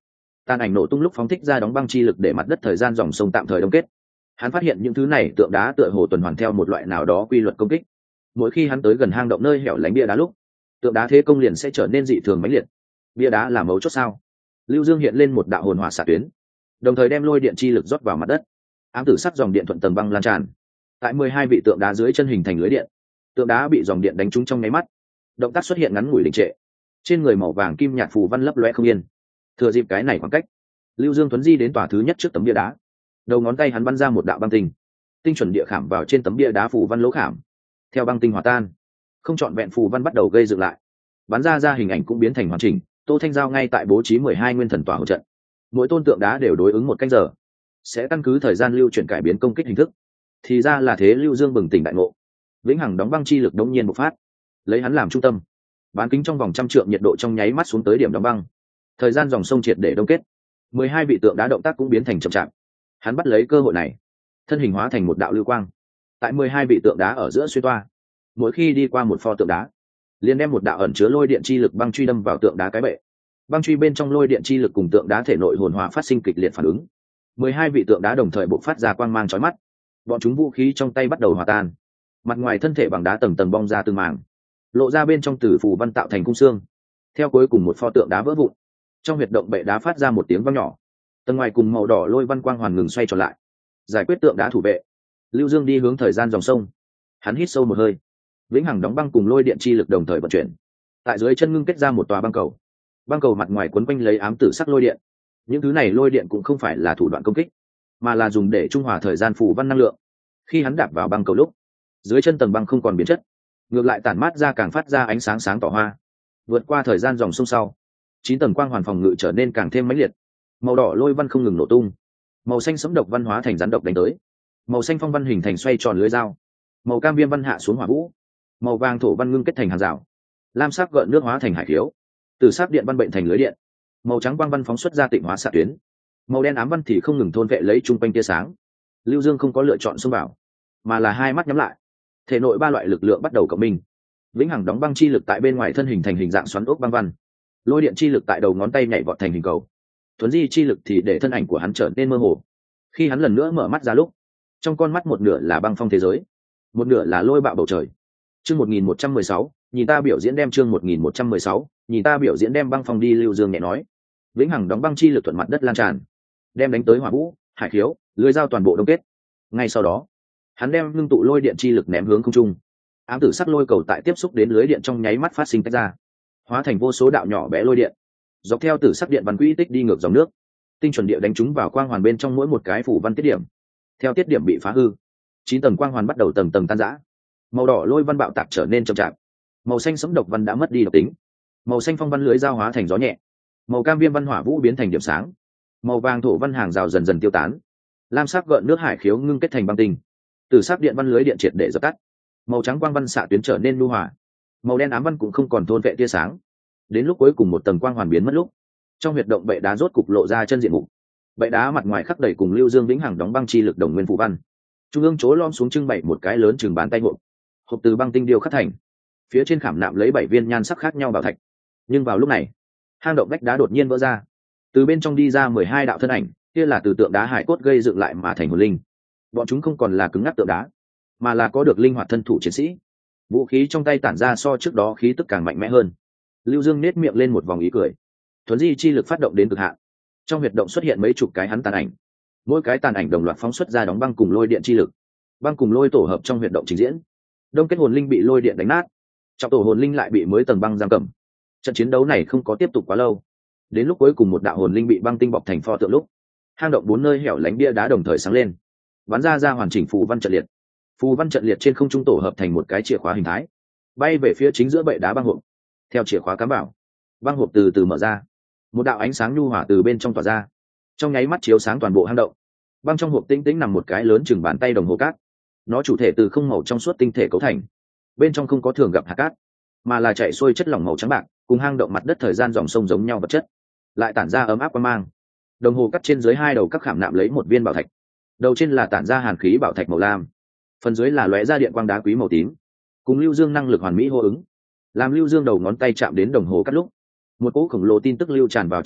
tàn ảnh nổ tung lúc phóng thích ra đóng băng chi lực để mặt đất thời gian dòng sông tạm thời đông kết. Hắn phát hiện những thứ này tượng đá tựa hồ tuần hoàn theo một loại nào đó quy luật công kích. Mỗi khi hắn tới gần hang động nơi hẻo lánh bia đá lúc, tượng đá thế công liền sẽ trở nên dị thường mãnh liệt. Bia đá là mấu chốt sao? Lưu Dương hiện lên một đạo hồn hỏa xạ tuyến, đồng thời đem lôi điện chi lực rót vào mặt đất. Ám tử sắc dòng điện thuận tầng băng lan tràn, tại mười hai vị tượng đá dưới chân hình thành lưới điện. Tượng đá bị dòng điện đánh trúng trong nháy mắt, động tác xuất hiện ngắn ngủi đình trệ. Trên người màu vàng kim nhạt phù văn lấp loe không yên. Thừa dịp cái này khoảng cách, Lưu Dương tuấn di đến tòa thứ nhất trước tấm bia đá. Đầu ngón tay hắn bắn ra một đạo băng tinh, tinh chuẩn địa khảm vào trên tấm bia đá phù văn lỗ khảm. Theo băng tinh hòa tan, không trọn vẹn phù văn bắt đầu gây dựng lại, bắn ra ra hình ảnh cũng biến thành hoàn chỉnh. Tô Thanh Giao ngay tại bố trí mười hai nguyên thần tòa hỗ trận, mỗi tôn tượng đá đều đối ứng một canh giờ, sẽ căn cứ thời gian lưu chuyển cải biến công kích hình thức. Thì ra là thế. Lưu Dương bừng tỉnh đại ngộ, vĩnh hằng đóng băng chi lực đống nhiên bộc phát, lấy hắn làm trung tâm, bán kính trong vòng trăm trượng nhiệt độ trong nháy mắt xuống tới điểm đóng băng, thời gian dòng sông triệt để đông kết. Mười hai vị tượng đá động tác cũng biến thành chậm chạp. Hắn bắt lấy cơ hội này, thân hình hóa thành một đạo lưu quang, tại mười hai vị tượng đá ở giữa xuyên toa. Mỗi khi đi qua một pho tượng đá, liền đem một đạo ẩn chứa lôi điện chi lực băng truy đâm vào tượng đá cái bệ. Băng truy bên trong lôi điện chi lực cùng tượng đá thể nội hồn hóa phát sinh kịch liệt phản ứng. Mười hai vị tượng đá đồng thời bộc phát ra quang mang chói mắt, bọn chúng vũ khí trong tay bắt đầu hòa tan, mặt ngoài thân thể bằng đá tầng tầng bong ra từng mảng, lộ ra bên trong tử phù văn tạo thành cung xương. Theo cuối cùng một pho tượng đá vỡ vụn, trong huyệt động bệ đá phát ra một tiếng vang nhỏ, tầng ngoài cùng màu đỏ lôi văn quang hoàn ngừng xoay trở lại, giải quyết tượng đá thủ vệ. Lưu Dương đi hướng thời gian dòng sông, hắn hít sâu một hơi, vĩnh hằng đóng băng cùng lôi điện chi lực đồng thời vận chuyển, tại dưới chân ngưng kết ra một tòa băng cầu. Băng cầu mặt ngoài quấn quanh lấy ám tử sắc lôi điện. Những thứ này lôi điện cũng không phải là thủ đoạn công kích, mà là dùng để trung hòa thời gian phù văn năng lượng. Khi hắn đạp vào băng cầu lúc, dưới chân tầng băng không còn biến chất, ngược lại tản mát ra càng phát ra ánh sáng sáng tỏ hoa. Vượt qua thời gian dòng sông sau, chín tầng quang hoàn phòng ngự trở nên càng thêm mãnh liệt. Màu đỏ lôi văn không ngừng nổ tung, màu xanh sẫm độc văn hóa thành rắn độc đánh tới, màu xanh phong văn hình thành xoay tròn lưới dao, màu cam viêm văn hạ xuống hỏa vũ, màu vàng thổ văn ngưng kết thành hàng rào, lam sắc gợn nước hóa thành hải khiếu, từ sắc điện văn bệnh thành lưới điện, màu trắng quang văn phóng xuất ra tịnh hóa xạ tuyến, màu đen ám văn thì không ngừng thôn vệ lấy trung quanh tia sáng. Lưu Dương không có lựa chọn xông vào, mà là hai mắt nhắm lại, thể nội ba loại lực lượng bắt đầu cộng minh. Vĩnh hằng đóng băng chi lực tại bên ngoài thân hình thành hình dạng xoắn ốc băng văn, lôi điện chi lực tại đầu ngón tay nhảy vọt thành hình cầu, thuấn di chi lực thì để thân ảnh của hắn trở nên mơ hồ. Khi hắn lần nữa mở mắt ra lúc, trong con mắt một nửa là băng phong thế giới, một nửa là lôi bạo bầu trời. Chương một nghìn một trăm mười sáu, nhìn ta biểu diễn đem chương một nghìn một trăm mười sáu, nhìn ta biểu diễn đem băng phong đi. Lưu Dương nhẹ nói. Vĩnh hằng đóng băng chi lực thuận mặt đất lan tràn, đem đánh tới hỏa vũ, hải khiếu, lưới dao toàn bộ đông kết. Ngay sau đó, hắn đem ngưng tụ lôi điện chi lực ném hướng không trung. Ám tử sắc lôi cầu tại tiếp xúc đến lưới điện trong nháy mắt phát sinh tách ra, hóa thành vô số đạo nhỏ bé lôi điện, dọc theo tử sắc điện văn quỹ tích đi ngược dòng nước, tinh chuẩn địa đánh trúng vào quang hoàn bên trong mỗi một cái phủ văn tiết điểm. Theo tiết điểm bị phá hư, chín tầng quang hoàn bắt đầu tầng tầng tan rã. Màu đỏ lôi văn bạo tạc trở nên chậm chạp, màu xanh sẫm độc văn đã mất đi độc tính, màu xanh phong văn lưới dao hóa thành gió nhẹ, màu cam viêm văn hỏa vũ biến thành điểm sáng, màu vàng thổ văn hàng rào dần dần tiêu tán, lam sắc gợn nước hải khiếu ngưng kết thành băng tinh, từ sắc điện văn lưới điện triệt để dập tắt, màu trắng quang văn xạ tuyến trở nên nhu hòa, màu đen ám văn cũng không còn thôn vệ tia sáng. Đến lúc cuối cùng một tầng quang hoàn biến mất lúc, trong huyệt động bệ đá rốt cục lộ ra chân diện mục. Bệ đá mặt ngoài khắc đầy cùng Lưu Dương vĩnh hằng đóng băng chi lực đồng nguyên phù văn, trung ương chỗ lom xuống trưng bày một cái lớn chừng bàn tay hộp, hộp từ băng tinh điêu khắc thành, phía trên khảm nạm lấy bảy viên nhan sắc khác nhau bảo thạch. Nhưng vào lúc này, hang động vách đá đột nhiên vỡ ra, từ bên trong đi ra mười hai đạo thân ảnh, kia là từ tượng đá hải cốt gây dựng lại mà thành hồn linh. Bọn chúng không còn là cứng ngắc tượng đá, mà là có được linh hoạt thân thủ chiến sĩ, vũ khí trong tay tản ra so trước đó khí tức càng mạnh mẽ hơn. Lưu Dương nét miệng lên một vòng ý cười, thuấn di chi lực phát động đến cực hạn, trong huyệt động xuất hiện mấy chục cái hắn tàn ảnh, mỗi cái tàn ảnh đồng loạt phóng xuất ra đóng băng cùng lôi điện chi lực, băng cùng lôi tổ hợp trong huyệt động trình diễn. Đông kết hồn linh bị lôi điện đánh nát, trọng tổ hồn linh lại bị mới tầng băng giam cầm. Trận chiến đấu này không có tiếp tục quá lâu, đến lúc cuối cùng một đạo hồn linh bị băng tinh bọc thành pho tượng lúc, hang động bốn nơi hẻo lánh bia đá đồng thời sáng lên, bắn ra ra hoàn chỉnh phù văn trận liệt. Phù văn trận liệt trên không trung tổ hợp thành một cái chìa khóa hình thái, bay về phía chính giữa bệ đá băng hộp. Theo chìa khóa cắm vào, băng hộp từ từ mở ra, một đạo ánh sáng nhu hòa từ bên trong tỏa ra, trong nháy mắt chiếu sáng toàn bộ hang động. Băng trong hộp tĩnh tĩnh nằm một cái lớn chừng bàn tay đồng hồ cát, nó chủ thể từ không màu trong suốt tinh thể cấu thành, bên trong không có thường gặp hạt cát, mà là chạy xuôi chất lỏng màu trắng bạc, cùng hang động mặt đất thời gian dòng sông giống nhau vật chất, lại tản ra ấm áp quang mang. Đồng hồ cắt trên dưới hai đầu các khảm nạm lấy một viên bảo thạch, đầu trên là tản ra hàn khí bảo thạch màu lam, phần dưới là lóe ra điện quang đá quý màu tím, cùng Lưu Dương năng lực hoàn mỹ hô ứng. Làm Lưu Dương đầu ngón tay chạm đến đồng hồ cắt lúc, một cỗ khổng lồ tin tức lưu tràn vào trong đầu,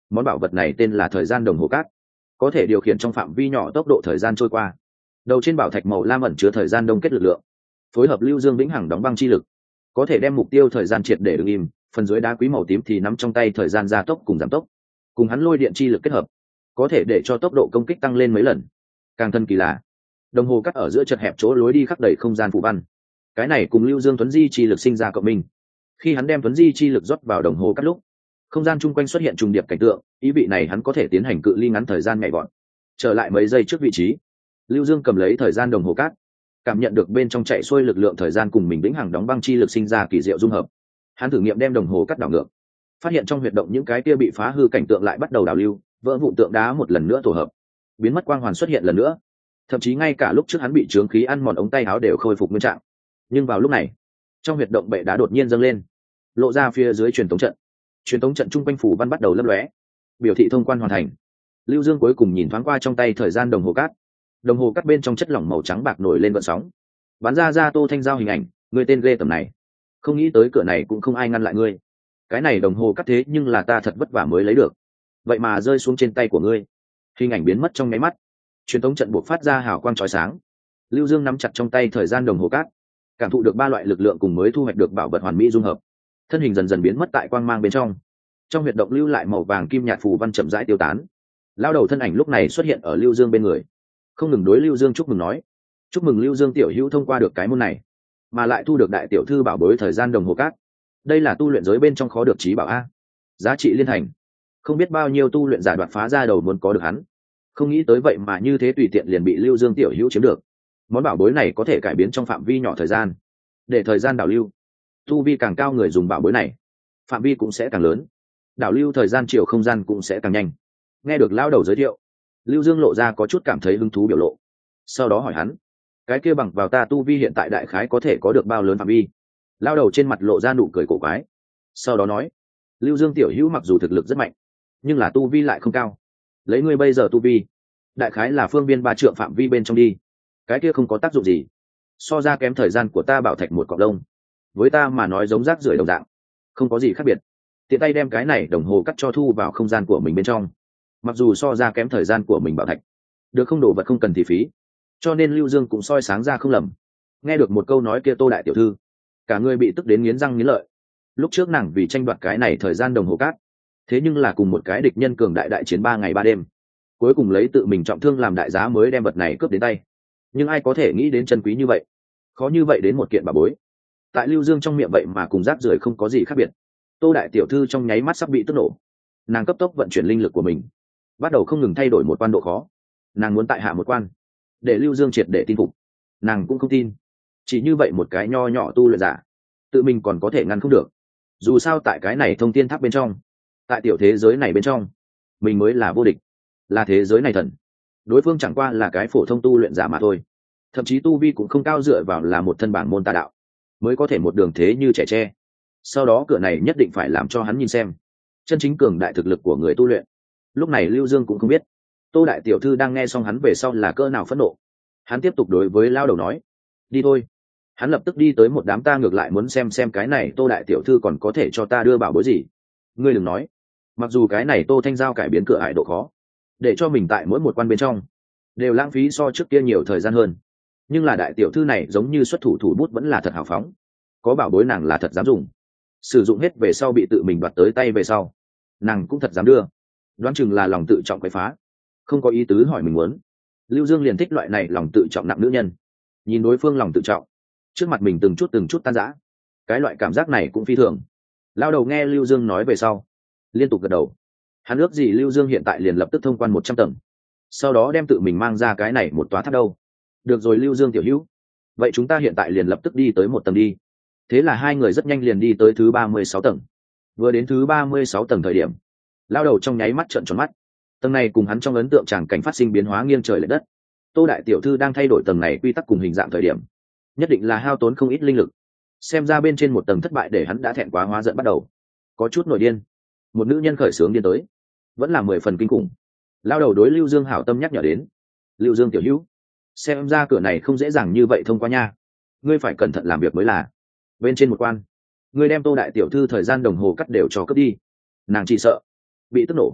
món bảo vật này tên là thời gian đồng hồ cát, có thể điều khiển trong phạm vi nhỏ tốc độ thời gian trôi qua. Đầu trên bảo thạch màu lam ẩn chứa thời gian đông kết lực lượng, phối hợp lưu dương vĩnh hằng đóng băng chi lực, có thể đem mục tiêu thời gian triệt để đứng im. Phần dưới đá quý màu tím thì nắm trong tay thời gian gia tốc cùng giảm tốc, cùng hắn lôi điện chi lực kết hợp, có thể để cho tốc độ công kích tăng lên mấy lần. Càng thân kỳ lạ, đồng hồ cắt ở giữa chật hẹp chỗ lối đi khắc đầy không gian phù văn, cái này cùng lưu dương tuấn di chi lực sinh ra cộng minh. Khi hắn đem tuấn di chi lực rót vào đồng hồ cắt lúc, không gian chung quanh xuất hiện trùng điệp cảnh tượng, ý vị này hắn có thể tiến hành cự ly ngắn thời gian nhảy vọt, trở lại mấy giây trước vị trí. Lưu dương cầm lấy thời gian đồng hồ cát, cảm nhận được bên trong chạy xuôi lực lượng thời gian cùng mình vĩnh hằng đóng băng chi lực sinh ra kỳ diệu dung hợp. Hắn thử nghiệm đem đồng hồ cắt đảo ngược, phát hiện trong huyệt động những cái kia bị phá hư cảnh tượng lại bắt đầu đảo lưu, vỡ vụn tượng đá một lần nữa tổ hợp, biến mất quang hoàn xuất hiện lần nữa. Thậm chí ngay cả lúc trước hắn bị chướng khí ăn mòn ống tay áo đều khôi phục nguyên trạng. Nhưng vào lúc này, trong huyệt động bệ đá đột nhiên dâng lên, lộ ra phía dưới truyền tống trận. Truyền tống trận trung quanh phủ văn bắt đầu lấp lóe, biểu thị thông quan hoàn thành. Lưu Dương cuối cùng nhìn thoáng qua trong tay thời gian đồng hồ cát, đồng hồ cát bên trong chất lỏng màu trắng bạc nổi lên gợn sóng, bắn ra ra Tô Thanh Giao hình ảnh. Người tên ghê tầm này, không nghĩ tới cửa này cũng không ai ngăn lại ngươi. Cái này đồng hồ cát thế nhưng là ta thật vất vả mới lấy được, vậy mà rơi xuống trên tay của ngươi. Hình ảnh biến mất trong nháy mắt, truyền tống trận buộc phát ra hào quang chói sáng. Lưu Dương nắm chặt trong tay thời gian đồng hồ cát, cảm thụ được ba loại lực lượng cùng mới thu hoạch được bảo vật hoàn mỹ dung hợp, thân hình dần dần biến mất tại quang mang bên trong. Trong huyệt động lưu lại màu vàng kim nhạt phù văn chậm rãi tiêu tán. Lao đầu thân ảnh lúc này xuất hiện ở Lưu Dương bên người, không ngừng đối Lưu Dương chúc mừng nói: chúc mừng Lưu Dương tiểu hữu thông qua được cái môn này, mà lại thu được đại tiểu thư bảo bối thời gian đồng hồ cát. Đây là tu luyện giới bên trong khó được trí bảo a, giá trị liên thành, không biết bao nhiêu tu luyện giả đoạt phá ra đầu muốn có được hắn. Không nghĩ tới vậy mà như thế tùy tiện liền bị Lưu Dương tiểu hữu chiếm được. Món bảo bối này có thể cải biến trong phạm vi nhỏ thời gian, để thời gian đảo lưu. Tu vi càng cao người dùng bảo bối này, phạm vi cũng sẽ càng lớn, đảo lưu thời gian chiều không gian cũng sẽ càng nhanh. Nghe được lao đầu giới thiệu, Lưu Dương lộ ra có chút cảm thấy hứng thú biểu lộ. Sau đó hỏi hắn: cái kia bằng vào ta tu vi hiện tại đại khái có thể có được bao lớn phạm vi? Lao đầu trên mặt lộ ra nụ cười cổ quái, sau đó nói: Lưu Dương tiểu hữu mặc dù thực lực rất mạnh, nhưng là tu vi lại không cao. Lấy ngươi bây giờ tu vi, đại khái là phương viên ba trượng phạm vi bên trong đi, cái kia không có tác dụng gì, so ra kém thời gian của ta bảo thạch một cọng lông, với ta mà nói giống rác rưởi đồng dạng, không có gì khác biệt. Tiện tay đem cái này đồng hồ cắt cho thu vào không gian của mình bên trong, mặc dù so ra kém thời gian của mình bảo thạch, được không, đồ vật không cần thì phí, cho nên Lưu Dương cũng soi sáng ra không lầm. Nghe được một câu nói kia, Tô đại tiểu thư cả người bị tức đến nghiến răng nghiến lợi. Lúc trước nàng vì tranh đoạt cái này thời gian đồng hồ cát, thế nhưng là cùng một cái địch nhân cường đại đại chiến ba ngày ba đêm, cuối cùng lấy tự mình trọng thương làm đại giá mới đem vật này cướp đến tay. Nhưng ai có thể nghĩ đến chân quý như vậy, khó như vậy đến một kiện bảo bối, tại Lưu Dương trong miệng vậy mà cùng rác rưởi không có gì khác biệt. Tô đại tiểu thư trong nháy mắt sắp bị tức nổ, nàng cấp tốc vận chuyển linh lực của mình, bắt đầu không ngừng thay đổi một quan độ khó. Nàng muốn tại hạ một quan, để Lưu Dương triệt để tin phục. Nàng cũng không tin chỉ như vậy một cái nho nhỏ tu luyện giả tự mình còn có thể ngăn không được. Dù sao tại cái này thông tiên tháp bên trong, tại tiểu thế giới này bên trong, mình mới là vô địch, là thế giới này thần. Đối phương chẳng qua là cái phổ thông tu luyện giả mà thôi, thậm chí tu vi cũng không cao, dựa vào là một thân bản môn tà đạo mới có thể một đường thế như trẻ tre. Sau đó cửa này nhất định phải làm cho hắn nhìn xem chân chính cường đại thực lực của người tu luyện. Lúc này Lưu Dương cũng không biết Tô đại tiểu thư đang nghe xong hắn về sau là cỡ nào phẫn nộ. Hắn tiếp tục đối với lao đầu nói: đi thôi. Hắn lập tức đi tới một đám, ta ngược lại muốn xem xem cái này Tô đại tiểu thư còn có thể cho ta đưa bảo bối gì. Ngươi đừng nói, mặc dù cái này Tô Thanh Giao cải biến cửa ải độ khó, để cho mình tại mỗi một quan bên trong đều lãng phí so trước kia nhiều thời gian hơn, nhưng là đại tiểu thư này giống như xuất thủ thủ bút vẫn là thật hào phóng, có bảo bối nàng là thật dám dùng, sử dụng hết về sau bị tự mình đoạt tới tay về sau nàng cũng thật dám đưa. Đoán chừng là lòng tự trọng quậy phá, không có ý tứ hỏi mình muốn. Lưu Dương liền thích loại này lòng tự trọng nặng nữ nhân. Nhìn đối phương lòng tự trọng, trước mặt mình từng chút từng chút tan rã, cái loại cảm giác này cũng phi thường. Lao đầu nghe Lưu Dương nói về sau liên tục gật đầu. Hắn ước gì Lưu Dương hiện tại liền lập tức thông quan một trăm tầng, sau đó đem tự mình mang ra cái này một tòa tháp đâu. Được rồi Lưu Dương tiểu hữu, vậy chúng ta hiện tại liền lập tức đi tới một tầng đi. Thế là hai người rất nhanh liền đi tới thứ ba mươi sáu tầng. Vừa đến thứ ba mươi sáu tầng thời điểm, lao đầu trong nháy mắt trợn tròn mắt. Tầng này cùng hắn trong ấn tượng tràng cảnh phát sinh biến hóa nghiêng trời lệch đất. Tô đại tiểu thư đang thay đổi tầng này quy tắc cùng hình dạng thời điểm, nhất định là hao tốn không ít linh lực. Xem ra bên trên một tầng thất bại để hắn đã thẹn quá hóa giận bắt đầu, có chút nổi điên. Một nữ nhân khởi sướng điên tới, vẫn là mười phần kinh khủng. Lao đầu đối Lưu Dương hảo tâm nhắc nhở đến: Lưu Dương tiểu hữu, xem ra cửa này không dễ dàng như vậy thông qua nha, ngươi phải cẩn thận làm việc mới là. Bên trên một quan, ngươi đem Tô đại tiểu thư thời gian đồng hồ cắt đều cho cướp đi, nàng chỉ sợ bị tức nổ.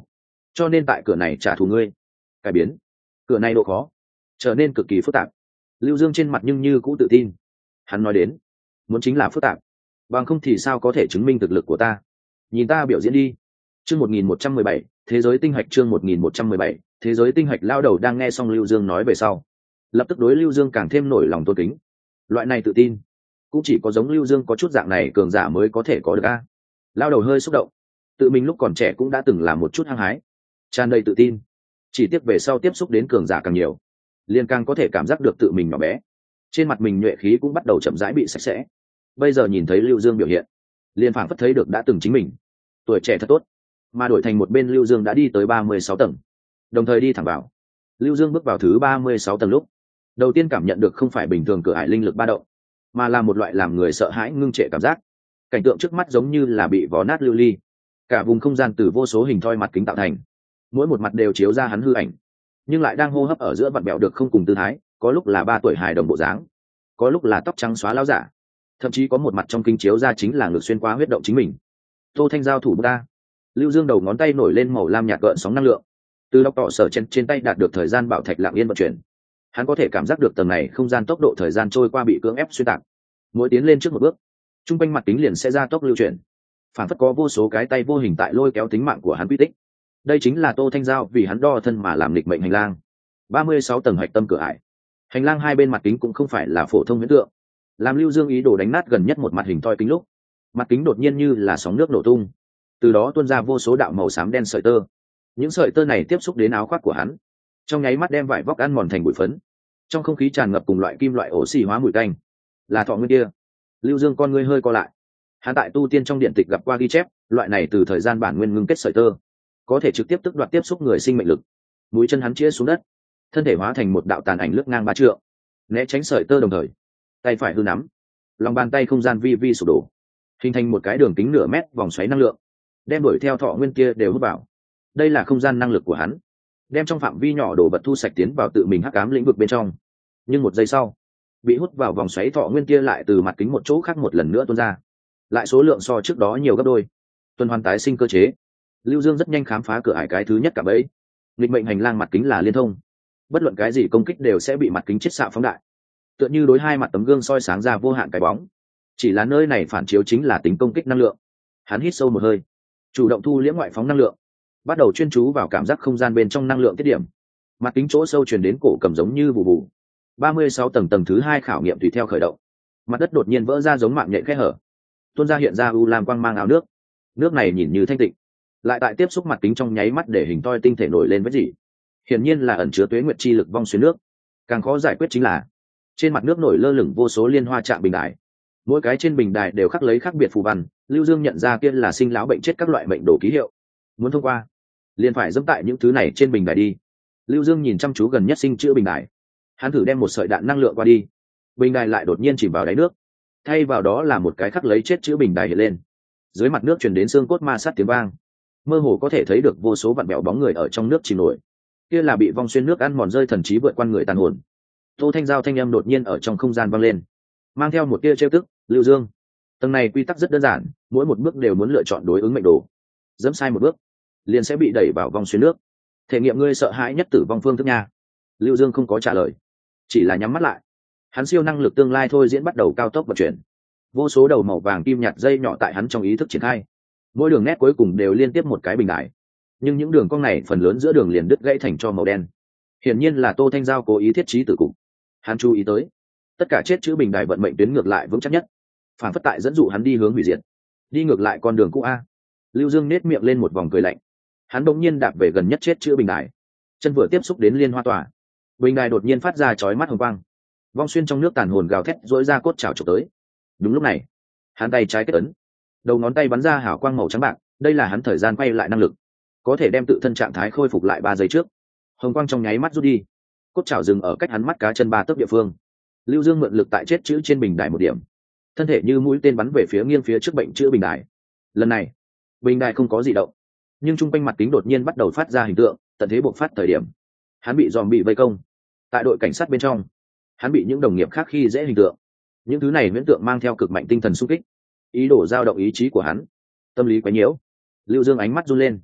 cho nên tại cửa này trả thù ngươi. Cải biến cửa này độ khó trở nên cực kỳ phức tạp. Lưu Dương trên mặt nhưng như cũ tự tin. Hắn nói đến, muốn chính là phức tạp, bằng không thì sao có thể chứng minh thực lực của ta. Nhìn ta biểu diễn đi. Chương một nghìn một trăm mười bảy, thế giới tinh hạch. Chương một nghìn một trăm mười bảy, thế giới tinh hạch. Lao đầu đang nghe xong Lưu Dương nói về sau, lập tức đối Lưu Dương càng thêm nổi lòng tôn kính. Loại này tự tin, cũng chỉ có giống Lưu Dương có chút dạng này cường giả mới có thể có được a. Lao đầu hơi xúc động, tự mình lúc còn trẻ cũng đã từng làm một chút hăng hái, tràn đầy tự tin. Chỉ tiếc về sau tiếp xúc đến cường giả càng nhiều, liền càng có thể cảm giác được tự mình nhỏ bé, trên mặt mình nhuệ khí cũng bắt đầu chậm rãi bị sạch sẽ. Bây giờ nhìn thấy Lưu Dương biểu hiện, liền phảng phất thấy được đã từng chính mình, tuổi trẻ thật tốt. Mà đổi thành một bên, Lưu Dương đã đi tới ba mươi sáu tầng, đồng thời đi thẳng vào. Lưu Dương bước vào thứ ba mươi sáu tầng lúc, đầu tiên cảm nhận được không phải bình thường cửa ải linh lực ba động, mà là một loại làm người sợ hãi ngưng trệ cảm giác. Cảnh tượng trước mắt giống như là bị vò nát lưu ly, cả vùng không gian từ vô số hình thoi mặt kính tạo thành, mỗi một mặt đều chiếu ra hắn hư ảnh, nhưng lại đang hô hấp ở giữa vặn bẹo được không cùng tư thái. Có lúc là ba tuổi hài đồng bộ dáng, có lúc là tóc trắng xóa lão giả, thậm chí có một mặt trong kinh chiếu ra chính là ngực xuyên qua huyết động chính mình. Tô Thanh giao thủ ta. Lưu Dương đầu ngón tay nổi lên màu lam nhạt gợn sóng năng lượng, từ lọc tọ sở trên trên tay đạt được thời gian bảo thạch lặng yên vận chuyển. Hắn có thể cảm giác được tầng này không gian tốc độ thời gian trôi qua bị cưỡng ép xuyên tạc. Mỗi tiến lên trước một bước, trung quanh mặt kính liền sẽ ra tốc lưu chuyển, phản phất có vô số cái tay vô hình tại lôi kéo tính mạng của hắn quy tích. Đây chính là Tô Thanh giao vì hắn đo thân mà làm lịch mệnh hành lang. ba mươi sáu tầng hạch tâm cửa ải. Hành lang hai bên mặt kính cũng không phải là phổ thông huyễn tượng. Làm Lưu Dương ý đồ đánh nát gần nhất một mặt hình thoi kính lúc, mặt kính đột nhiên như là sóng nước nổ tung, từ đó tuôn ra vô số đạo màu xám đen sợi tơ. Những sợi tơ này tiếp xúc đến áo khoác của hắn, trong nháy mắt đem vải vóc ăn mòn thành bụi phấn. Trong không khí tràn ngập cùng loại kim loại ổ xì hóa mùi tanh. Là thọ nguyên kia. Lưu Dương con ngươi hơi co lại. Hắn tại tu tiên trong điện tịch gặp qua ghi chép, loại này từ thời gian bản nguyên ngưng kết sợi tơ, có thể trực tiếp tức đoạt tiếp xúc người sinh mệnh lực. Mũi chân hắn chĩa xuống đất, thân thể hóa thành một đạo tàn ảnh lướt ngang ba trượng, né tránh sợi tơ đồng thời, tay phải hư nắm, lòng bàn tay không gian vi vi sụp đổ, hình thành một cái đường kính nửa mét vòng xoáy năng lượng, đem đuổi theo thọ nguyên kia đều hút vào. Đây là không gian năng lực của hắn, đem trong phạm vi nhỏ đồ vật thu sạch tiến vào tự mình hắc ám lĩnh vực bên trong. Nhưng một giây sau, bị hút vào vòng xoáy thọ nguyên kia lại từ mặt kính một chỗ khác một lần nữa tuôn ra, lại số lượng so trước đó nhiều gấp đôi. Tuần hoàn tái sinh cơ chế. Lưu Dương rất nhanh khám phá cửa ải cái thứ nhất cả bẫy. Nghịch mệnh hành lang mặt kính là liên thông, bất luận cái gì công kích đều sẽ bị mặt kính chiết xạ phóng đại, tựa như đối hai mặt tấm gương soi sáng ra vô hạn cái bóng. Chỉ là nơi này phản chiếu chính là tính công kích năng lượng. Hắn hít sâu một hơi, chủ động thu liễm ngoại phóng năng lượng, bắt đầu chuyên chú vào cảm giác không gian bên trong năng lượng tiết điểm. Mặt kính chỗ sâu truyền đến cổ cầm giống như bù bù. ba mươi sáu tầng tầng thứ hai khảo nghiệm tùy theo khởi động. Mặt đất đột nhiên vỡ ra giống mạng nhện khe hở, tuôn ra hiện ra u lam quang mang áo nước. Nước này nhìn như thanh tịnh, lại tại tiếp xúc mặt kính trong nháy mắt để hình toi tinh thể nổi lên với gì. Hiển nhiên là ẩn chứa tuế nguyệt chi lực vong xuyên nước. Càng khó giải quyết chính là trên mặt nước nổi lơ lửng vô số liên hoa trạng bình đài, mỗi cái trên bình đài đều khắc lấy khác biệt phù văn. Lưu Dương nhận ra kia là sinh lão bệnh chết các loại mệnh đồ ký hiệu. Muốn thông qua, liền phải dẫm tại những thứ này trên bình đài đi. Lưu Dương nhìn chăm chú gần nhất sinh chữa bình đài, hắn thử đem một sợi đạn năng lượng qua đi, bình đài lại đột nhiên chìm vào đáy nước, thay vào đó là một cái khắc lấy chết chữa bình đài hiện lên. Dưới mặt nước truyền đến xương cốt ma sát tiếng vang, mơ hồ có thể thấy được vô số vặn bẹo bóng người ở trong nước chìm nổi. Kia là bị vong xuyên nước ăn mòn rơi thần trí vượt qua người tàn hồn. Tô Thanh giao thanh âm đột nhiên ở trong không gian vang lên, mang theo một tia trêu tức. Lưu Dương, tầng này quy tắc rất đơn giản, mỗi một bước đều muốn lựa chọn đối ứng mệnh đồ, dẫm sai một bước liền sẽ bị đẩy vào vòng xuyên nước. Thể nghiệm ngươi sợ hãi nhất tử vong phương thức nha. Lưu Dương không có trả lời, chỉ là nhắm mắt lại. Hắn siêu năng lực tương lai thôi diễn bắt đầu cao tốc vận chuyển, vô số đầu màu vàng kim nhạt dây nhỏ tại hắn trong ý thức triển khai, mỗi đường nét cuối cùng đều liên tiếp một cái bình đại, nhưng những đường cong này phần lớn giữa đường liền đứt gãy thành cho màu đen. Hiển nhiên là Tô Thanh giao cố ý thiết trí tử cục. Hắn chú ý tới tất cả chết chữ bình đài vận mệnh tuyến ngược lại vững chắc nhất, phản phất tại dẫn dụ hắn đi hướng hủy diệt, đi ngược lại con đường cũ a. Lưu Dương nết miệng lên một vòng cười lạnh, hắn bỗng nhiên đạp về gần nhất chết chữ bình đài, chân vừa tiếp xúc đến liên hoa tỏa, bình đài đột nhiên phát ra chói mắt hồng quang, vong xuyên trong nước tàn hồn gào thét dỗi ra cốt chảo trộm tới. Đúng lúc này, hắn tay trái kết ấn, đầu ngón tay bắn ra hào quang màu trắng bạc, đây là hắn thời gian quay lại năng lực, có thể đem tự thân trạng thái khôi phục lại ba giây trước. Hồng quang trong nháy mắt rút đi, cốt chảo dừng ở cách hắn mắt cá chân ba tấc địa phương. Lưu Dương mượn lực tại chết chữ trên bình đài một điểm, thân thể như mũi tên bắn về phía nghiêng phía trước bệnh chữ bình đài. Lần này bình đài không có gì động, nhưng trung quanh mặt kính đột nhiên bắt đầu phát ra hình tượng, tận thế bộc phát thời điểm hắn bị dòm bị vây công. Tại đội cảnh sát bên trong, hắn bị những đồng nghiệp khác khi dễ hình tượng, những thứ này huyễn tượng mang theo cực mạnh tinh thần xung kích, ý đồ dao động ý chí của hắn, tâm lý quấy nhiễu. Lưu Dương ánh mắt run lên,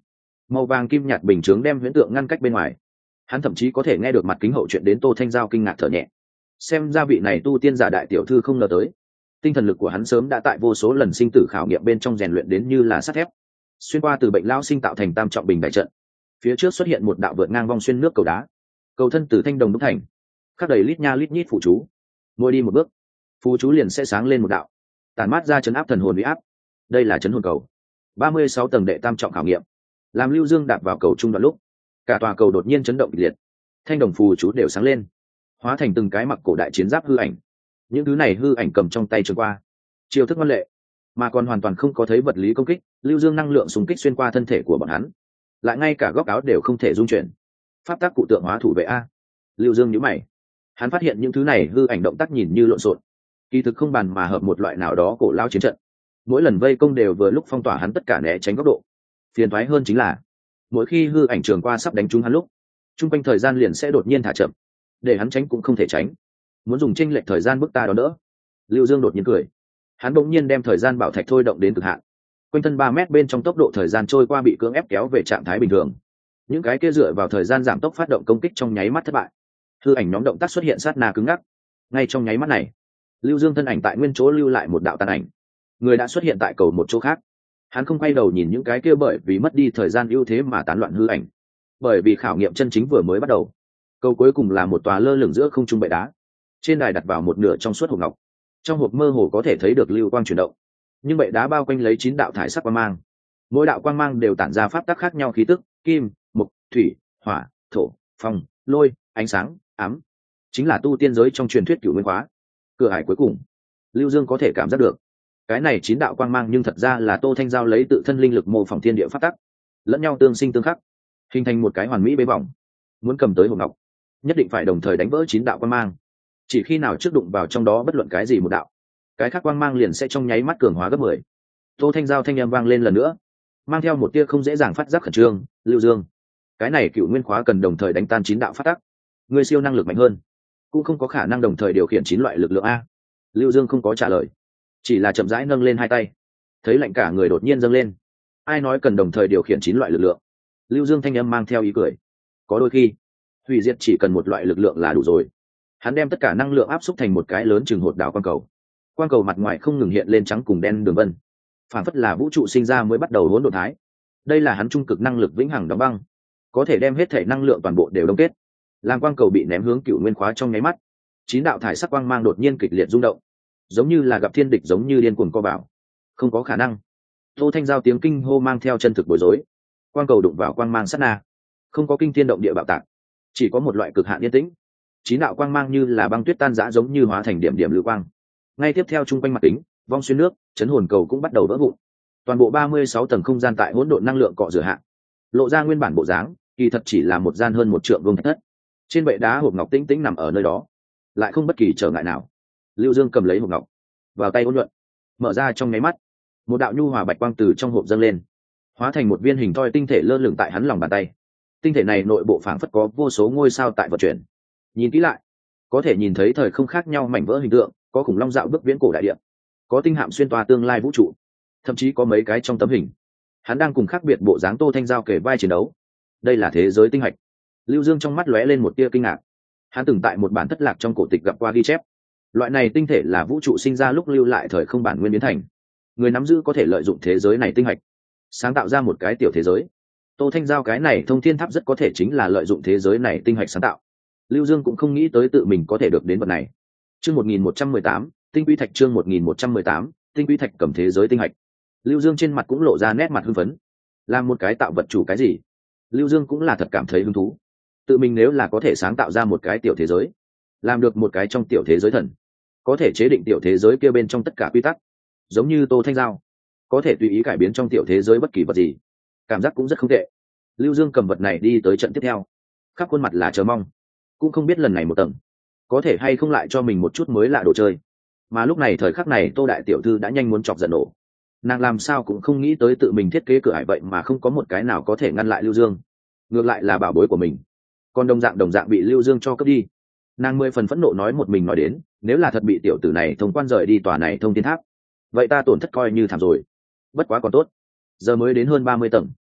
Màu vàng kim nhạt bình chướng đem huyễn tượng ngăn cách bên ngoài. Hắn thậm chí có thể nghe được mặt kính hậu chuyện đến Tô Thanh Giao kinh ngạc thở nhẹ. Xem ra vị này tu tiên giả đại tiểu thư không ngờ tới. Tinh thần lực của hắn sớm đã tại vô số lần sinh tử khảo nghiệm bên trong rèn luyện đến như là sắt thép. Xuyên qua từ bệnh lão sinh tạo thành tam trọng bình đại trận. Phía trước xuất hiện một đạo vượt ngang vong xuyên nước cầu đá. Cầu thân từ thanh đồng đúc thành, khắc đầy lít nha lít nhít phụ chú. Mỗi đi một bước, phụ chú liền sẽ sáng lên một đạo, tản mát ra chấn áp thần hồn uy áp. Đây là chấn hồn cầu, ba mươi sáu tầng đệ tam trọng khảo nghiệm. Làm Lưu Dương đạp vào cầu trung đoạn lúc, cả tòa cầu đột nhiên chấn động kịch liệt, thanh đồng phù chú đều sáng lên, hóa thành từng cái mặc cổ đại chiến giáp hư ảnh. Những thứ này hư ảnh cầm trong tay trường qua, chiêu thức ngoan lệ, mà còn hoàn toàn không có thấy vật lý công kích. Lưu Dương năng lượng xung kích xuyên qua thân thể của bọn hắn, lại ngay cả góc áo đều không thể dung chuyển. Pháp tác cụ tượng hóa thủ vệ a. Lưu Dương nhíu mày, hắn phát hiện những thứ này hư ảnh động tác nhìn như lộn xộn, kỳ thực không bàn mà hợp một loại nào đó cổ lao chiến trận. Mỗi lần vây công đều vừa lúc phong tỏa hắn tất cả né tránh góc độ. Phiền toái hơn chính là mỗi khi hư ảnh trường qua sắp đánh trúng hắn lúc, trung quanh thời gian liền sẽ đột nhiên thả chậm, để hắn tránh cũng không thể tránh. Muốn dùng chênh lệch thời gian bức ta đó đỡ. Lưu Dương đột nhiên cười, hắn bỗng nhiên đem thời gian bảo thạch thôi động đến cực hạn. Quanh thân ba mét bên trong tốc độ thời gian trôi qua bị cưỡng ép kéo về trạng thái bình thường. Những cái kia dựa vào thời gian giảm tốc phát động công kích trong nháy mắt thất bại. Hư ảnh nhóm động tác xuất hiện sát na cứng ngắc. Ngay trong nháy mắt này, Lưu Dương thân ảnh tại nguyên chỗ lưu lại một đạo tàn ảnh. Người đã xuất hiện tại cầu một chỗ khác. Hắn không quay đầu nhìn những cái kia bởi vì mất đi thời gian ưu thế mà tán loạn hư ảnh. Bởi vì khảo nghiệm chân chính vừa mới bắt đầu. Cầu cuối cùng là một tòa lơ lửng giữa không trung bệ đá. Trên đài đặt vào một nửa trong suốt hộp ngọc. Trong hộp mơ hồ có thể thấy được lưu quang chuyển động. Nhưng bệ đá bao quanh lấy chín đạo thải sắc quang mang. Mỗi đạo quang mang đều tản ra pháp tắc khác nhau khí tức, kim, mộc, thủy, hỏa, thổ, phong, lôi, ánh sáng, ám. Chính là tu tiên giới trong truyền thuyết cửu nguyên khóa. Cửa ải cuối cùng, Lưu Dương có thể cảm giác được. Cái này chín đạo quang mang nhưng thật ra là Tô Thanh Giao lấy tự thân linh lực mô phỏng thiên địa pháp tắc, lẫn nhau tương sinh tương khắc, hình thành một cái hoàn mỹ bế vòng. Muốn cầm tới hộp ngọc, nhất định phải đồng thời đánh vỡ chín đạo quang mang. Chỉ khi nào trước đụng vào trong đó bất luận cái gì một đạo, cái khác quang mang liền sẽ trong nháy mắt cường hóa gấp mười. Tô Thanh Giao thanh âm vang lên lần nữa, mang theo một tia không dễ dàng phát giác khẩn trương. Lưu Dương, cái này cựu nguyên khóa cần đồng thời đánh tan chín đạo phát tắc. Người siêu năng lực mạnh hơn, cũng không có khả năng đồng thời điều khiển chín loại lực lượng a. Lưu Dương không có trả lời, chỉ là chậm rãi nâng lên hai tay. Thấy lạnh cả người đột nhiên dâng lên. Ai nói cần đồng thời điều khiển chín loại lực lượng? Lưu Dương thanh âm mang theo ý cười. Có đôi khi, hủy diệt chỉ cần một loại lực lượng là đủ rồi. Hắn đem tất cả năng lượng áp xúc thành một cái lớn chừng hột đảo quang cầu. Quang cầu mặt ngoài không ngừng hiện lên trắng cùng đen đường vân, phản phất là vũ trụ sinh ra mới bắt đầu hỗn độn thái. Đây là hắn trung cực năng lực vĩnh hằng đóng băng, có thể đem hết thể năng lượng toàn bộ đều đông kết. Làm quang cầu bị ném hướng cựu nguyên khóa trong nháy mắt, chín đạo thải sắc quang mang đột nhiên kịch liệt rung động, giống như là gặp thiên địch, giống như điên cuồng co bảo. Không có khả năng. Tô Thanh Giao tiếng kinh hô mang theo chân thực bối rối. Quang cầu đụng vào quang mang sát na, không có kinh thiên động địa bạo tạc, chỉ có một loại cực hạn yên tĩnh. Chín đạo quang mang như là băng tuyết tan rã, giống như hóa thành điểm điểm lưu quang. Ngay tiếp theo trung quanh mặt kính, vong xuyên nước, chấn hồn cầu cũng bắt đầu vỡ vụn. Toàn bộ ba mươi sáu tầng không gian tại hỗn độn năng lượng cọ rửa hạ, lộ ra nguyên bản bộ dáng, kỳ thật chỉ là một gian hơn một trượng vuông thạch thất. Trên bệ đá hộp ngọc tĩnh tĩnh nằm ở nơi đó, lại không bất kỳ trở ngại nào. Lưu Dương cầm lấy hộp ngọc, vào tay ôn nhuận, mở ra trong nháy mắt, một đạo nhu hòa bạch quang từ trong hộp dâng lên, hóa thành một viên hình thoi tinh thể lơ lửng tại hắn lòng bàn tay. Tinh thể này nội bộ phảng phất có vô số ngôi sao tại vận chuyển. Nhìn kỹ lại, có thể nhìn thấy thời không khác nhau mảnh vỡ hình tượng, có khủng long dạo bước viễn cổ đại địa, có tinh hạm xuyên toa tương lai vũ trụ, thậm chí có mấy cái trong tấm hình hắn đang cùng khác biệt bộ dáng Tô Thanh Giao kề vai chiến đấu. Đây là thế giới tinh hạch. Lưu Dương trong mắt lóe lên một tia kinh ngạc. Hắn từng tại một bản thất lạc trong cổ tịch gặp qua ghi chép, loại này tinh thể là vũ trụ sinh ra lúc lưu lại thời không bản nguyên biến thành. Người nắm giữ có thể lợi dụng thế giới này tinh hạch, sáng tạo ra một cái tiểu thế giới. Tô Thanh Giao cái này thông thiên tháp rất có thể chính là lợi dụng thế giới này tinh hạch sáng tạo. Lưu Dương cũng không nghĩ tới tự mình có thể được đến vật này. Chương một nghìn một trăm mười tám, tinh quý thạch. Chương một nghìn một trăm mười tám, tinh quý thạch cầm thế giới tinh hạch. Lưu Dương trên mặt cũng lộ ra nét mặt hưng phấn. Làm một cái tạo vật chủ cái gì? Lưu Dương cũng là thật cảm thấy hứng thú. Tự mình nếu là có thể sáng tạo ra một cái tiểu thế giới, làm được một cái trong tiểu thế giới thần, có thể chế định tiểu thế giới kia bên trong tất cả quy tắc, giống như Tô Thanh Giao, có thể tùy ý cải biến trong tiểu thế giới bất kỳ vật gì, cảm giác cũng rất không tệ. Lưu Dương cầm vật này đi tới trận tiếp theo, khắp khuôn mặt là chờ mong, cũng không biết lần này một tầng có thể hay không lại cho mình một chút mới lạ đồ chơi. Mà lúc này thời khắc này Tô đại tiểu thư đã nhanh muốn chọc giận nổ. Nàng làm sao cũng không nghĩ tới tự mình thiết kế cửa ải vậy mà không có một cái nào có thể ngăn lại Lưu Dương, ngược lại là bảo bối của mình còn đồng dạng đồng dạng bị Lưu Dương cho cướp đi. Nàng mười phần phẫn nộ nói một mình nói đến, nếu là thật bị tiểu tử này thông quan rời đi tòa này thông thiên tháp, vậy ta tổn thất coi như thảm rồi. Bất quá còn tốt, giờ mới đến hơn ba mươi tầng,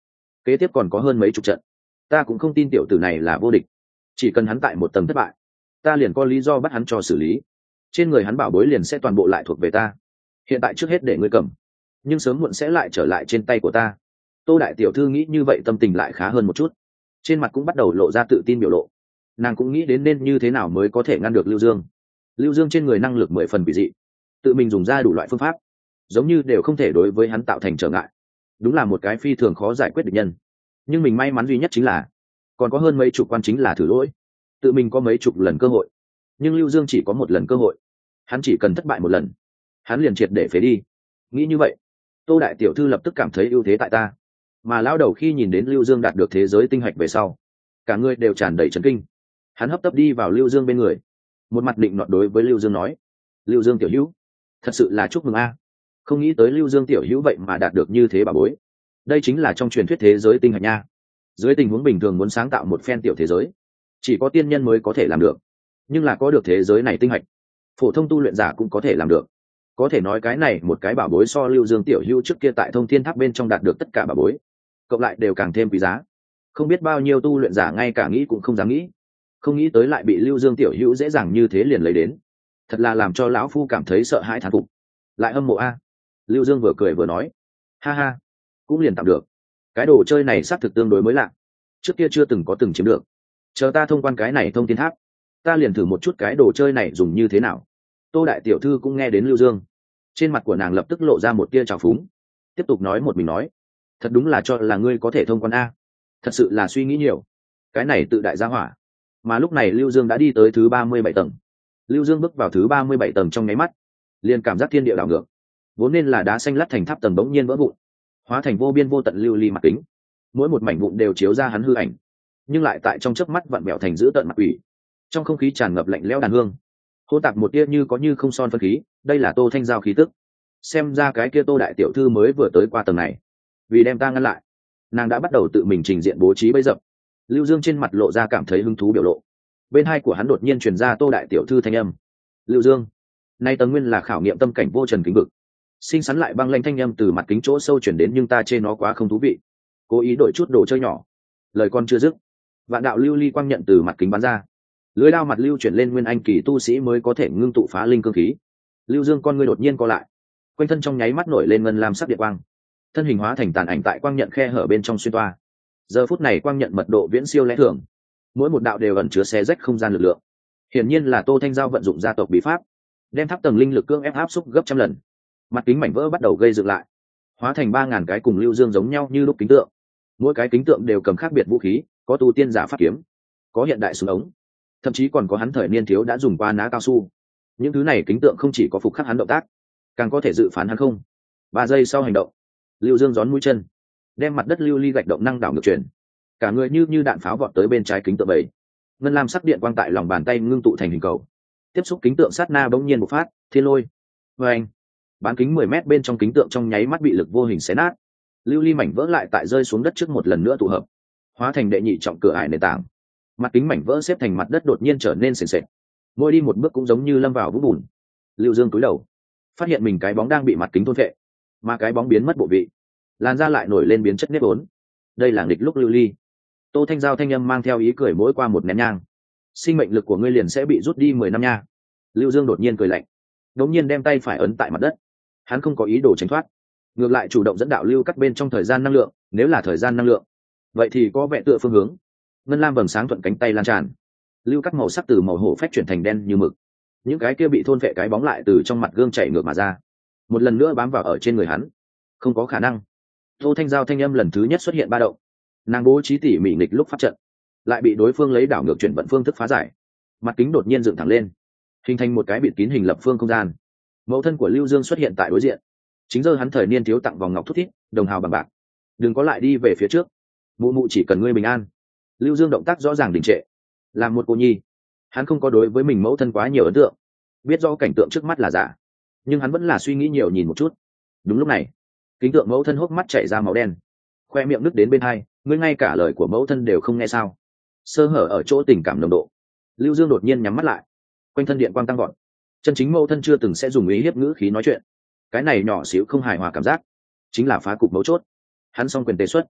kế tiếp còn có hơn mấy chục trận, ta cũng không tin tiểu tử này là vô địch. Chỉ cần hắn tại một tầng thất bại, ta liền có lý do bắt hắn cho xử lý, trên người hắn bảo bối liền sẽ toàn bộ lại thuộc về ta. Hiện tại trước hết để ngươi cầm, nhưng sớm muộn sẽ lại trở lại trên tay của ta. Tô đại tiểu thư nghĩ như vậy tâm tình lại khá hơn một chút, trên mặt cũng bắt đầu lộ ra tự tin biểu lộ. Nàng cũng nghĩ đến nên như thế nào mới có thể ngăn được Lưu Dương. Lưu Dương trên người năng lực mười phần quỷ dị, tự mình dùng ra đủ loại phương pháp, giống như đều không thể đối với hắn tạo thành trở ngại. Đúng là một cái phi thường khó giải quyết địch nhân. Nhưng mình may mắn duy nhất chính là còn có hơn mấy chục quan chính là thử lỗi, tự mình có mấy chục lần cơ hội, nhưng Lưu Dương chỉ có một lần cơ hội. Hắn chỉ cần thất bại một lần, hắn liền triệt để phế đi. Nghĩ như vậy, Tô đại tiểu thư lập tức cảm thấy ưu thế tại ta. Mà lão đầu khi nhìn đến Lưu Dương đạt được thế giới tinh hạch về sau, cả người đều tràn đầy chấn kinh. Hắn hấp tấp đi vào Lưu Dương bên người, một mặt định nọt đối với Lưu Dương nói: Lưu Dương tiểu hữu, thật sự là chúc mừng a. Không nghĩ tới Lưu Dương tiểu hữu vậy mà đạt được như thế bà bối. Đây chính là trong truyền thuyết thế giới tinh hạch nha. Dưới tình huống bình thường muốn sáng tạo một phen tiểu thế giới, chỉ có tiên nhân mới có thể làm được, nhưng là có được thế giới này tinh hạch, phổ thông tu luyện giả cũng có thể làm được. Có thể nói cái này một cái bảo bối so Lưu Dương tiểu hữu trước kia tại Thông Thiên Tháp bên trong đạt được tất cả bảo bối cộng lại đều càng thêm quý giá. Không biết bao nhiêu tu luyện giả ngay cả nghĩ cũng không dám nghĩ, không nghĩ tới lại bị Lưu Dương tiểu hữu dễ dàng như thế liền lấy đến, thật là làm cho lão phu cảm thấy sợ hãi thán phục, lại hâm mộ a. Lưu Dương vừa cười vừa nói: ha ha, cũng liền tạm được, cái đồ chơi này xác thực tương đối mới lạ, trước kia chưa từng có từng chiếm được. Chờ ta thông quan cái này Thông Thiên Tháp, ta liền thử một chút cái đồ chơi này dùng như thế nào. Tô đại tiểu thư cũng nghe đến Lưu Dương, trên mặt của nàng lập tức lộ ra một tia trào phúng, tiếp tục nói một mình nói: thật đúng là cho là ngươi có thể thông quan a, thật sự là suy nghĩ nhiều, cái này tự đại gia hỏa. Mà lúc này Lưu Dương đã đi tới thứ ba mươi bảy tầng. Lưu Dương bước vào thứ ba mươi bảy tầng trong nháy mắt, liền cảm giác thiên địa đảo ngược, vốn nên là đá xanh lát thành tháp tầng bỗng nhiên vỡ vụn, hóa thành vô biên vô tận lưu ly mặt kính, mỗi một mảnh vụn đều chiếu ra hắn hư ảnh, nhưng lại tại trong chớp mắt vặn vẹo thành dữ tợn mặt quỷ. Trong không khí tràn ngập lạnh lẽo đàn hương, hô tạp một tia như có như không son phân khí, đây là Tô Thanh Giao khí tức. Xem ra cái kia Tô đại tiểu thư mới vừa tới qua tầng này, vì đem ta ngăn lại, nàng đã bắt đầu tự mình trình diện bố trí bẫy dập. Lưu Dương trên mặt lộ ra cảm thấy hứng thú biểu lộ, bên hai của hắn đột nhiên truyền ra Tô đại tiểu thư thanh âm: Lưu Dương, nay tầng nguyên là khảo nghiệm tâm cảnh vô trần kính vực. Xinh xắn lại băng lanh thanh âm từ mặt kính chỗ sâu chuyển đến, nhưng ta chê nó quá không thú vị, cố ý đổi chút đồ chơi nhỏ. Lời con chưa dứt, vạn đạo lưu ly quang nhận từ mặt kính bắn ra, lưới đao mặt lưu chuyển lên nguyên anh kỳ tu sĩ mới có thể ngưng tụ phá linh cương khí. Lưu Dương con ngươi đột nhiên co lại, quanh thân trong nháy mắt nổi lên ngân lam sắc điện quang, thân hình hóa thành tàn ảnh tại quang nhận khe hở bên trong xuyên toa. Giờ phút này quang nhận mật độ viễn siêu lẽ thường, mỗi một đạo đều ẩn chứa xé rách không gian lực lượng. Hiển nhiên là Tô Thanh Giao vận dụng gia tộc bí pháp, đem tháp tầng linh lực cương ép áp xúc gấp trăm lần. Mặt kính mảnh vỡ bắt đầu gây dựng lại, hóa thành ba ngàn cái cùng Lưu Dương giống nhau như lúc kính tượng. Mỗi cái kính tượng đều cầm khác biệt vũ khí, có tu tiên giả pháp kiếm, có hiện đại súng ống, thậm chí còn có hắn thời niên thiếu đã dùng qua ná cao su. Những thứ này kính tượng không chỉ có phục khắc hắn động tác, càng có thể dự phán hắn không. Ba giây sau hành động, Lưu Dương gión mũi chân, đem mặt đất lưu ly gạch động năng đảo ngược chuyển, cả người như như đạn pháo vọt tới bên trái kính tượng bảy. Ngân lam sắc điện quang tại lòng bàn tay ngưng tụ thành hình cầu, tiếp xúc kính tượng sát na bỗng nhiên một phát, thiên lôi. Vê anh, bán kính mười mét bên trong kính tượng trong nháy mắt bị lực vô hình xé nát, lưu ly mảnh vỡ lại tại rơi xuống đất trước một lần nữa tụ hợp, hóa thành đệ nhị trọng cửa ải nền tảng. Mặt kính mảnh vỡ xếp thành mặt đất đột nhiên trở nên sền sệt, mỗi đi một bước cũng giống như lâm vào vũng bùn. Lưu Dương cúi đầu, phát hiện mình cái bóng đang bị mặt kính thôn phệ, mà cái bóng biến mất bộ vị, làn da lại nổi lên biến chất nếp vốn. Đây là nghịch lúc lưu ly. Tô Thanh Giao thanh âm mang theo ý cười mỗi qua một nén nhang: sinh mệnh lực của ngươi liền sẽ bị rút đi mười năm nha. Lưu Dương đột nhiên cười lạnh, đột nhiên đem tay phải ấn tại mặt đất. Hắn không có ý đồ tránh thoát, ngược lại chủ động dẫn đạo lưu cắt bên trong thời gian năng lượng. Nếu là thời gian năng lượng, vậy thì có vẻ tựa phương hướng. Ngân lam vầng sáng thuận cánh tay lan tràn, lưu cắt màu sắc từ màu hổ phách chuyển thành đen như mực. Những cái kia bị thôn phệ cái bóng lại từ trong mặt gương chảy ngược mà ra, một lần nữa bám vào ở trên người hắn. Không có khả năng. Tô Thanh Giao thanh âm lần thứ nhất xuất hiện ba động. Nàng bố trí tỉ mỉ nghịch lúc phát trận, lại bị đối phương lấy đảo ngược chuyển vận phương thức phá giải. Mặt kính đột nhiên dựng thẳng lên, hình thành một cái bịt kín hình lập phương không gian. Mẫu thân của Lưu Dương xuất hiện tại đối diện, chính giờ hắn thời niên thiếu tặng vòng ngọc thút thít, đồng hào bằng bạc. Đừng có lại đi về phía trước, mụ mụ chỉ cần ngươi bình an. Lưu Dương động tác rõ ràng đình trệ, làm một cô nhi, hắn không có đối với mình mẫu thân quá nhiều ấn tượng, biết rõ cảnh tượng trước mắt là giả, nhưng hắn vẫn là suy nghĩ nhiều nhìn một chút. Đúng lúc này, kính tượng mẫu thân hốc mắt chảy ra máu đen, khoe miệng nứt đến bên hai. Ngươi ngay cả lời của mẫu thân đều không nghe sao? Sơ hở ở chỗ tình cảm nồng độ. Lưu Dương đột nhiên nhắm mắt lại, quanh thân điện quang tăng gọn. Chân chính mẫu thân chưa từng sẽ dùng ý hiếp ngữ khí nói chuyện, cái này nhỏ xíu không hài hòa cảm giác chính là phá cục mấu chốt. Hắn xong quyền tế xuất,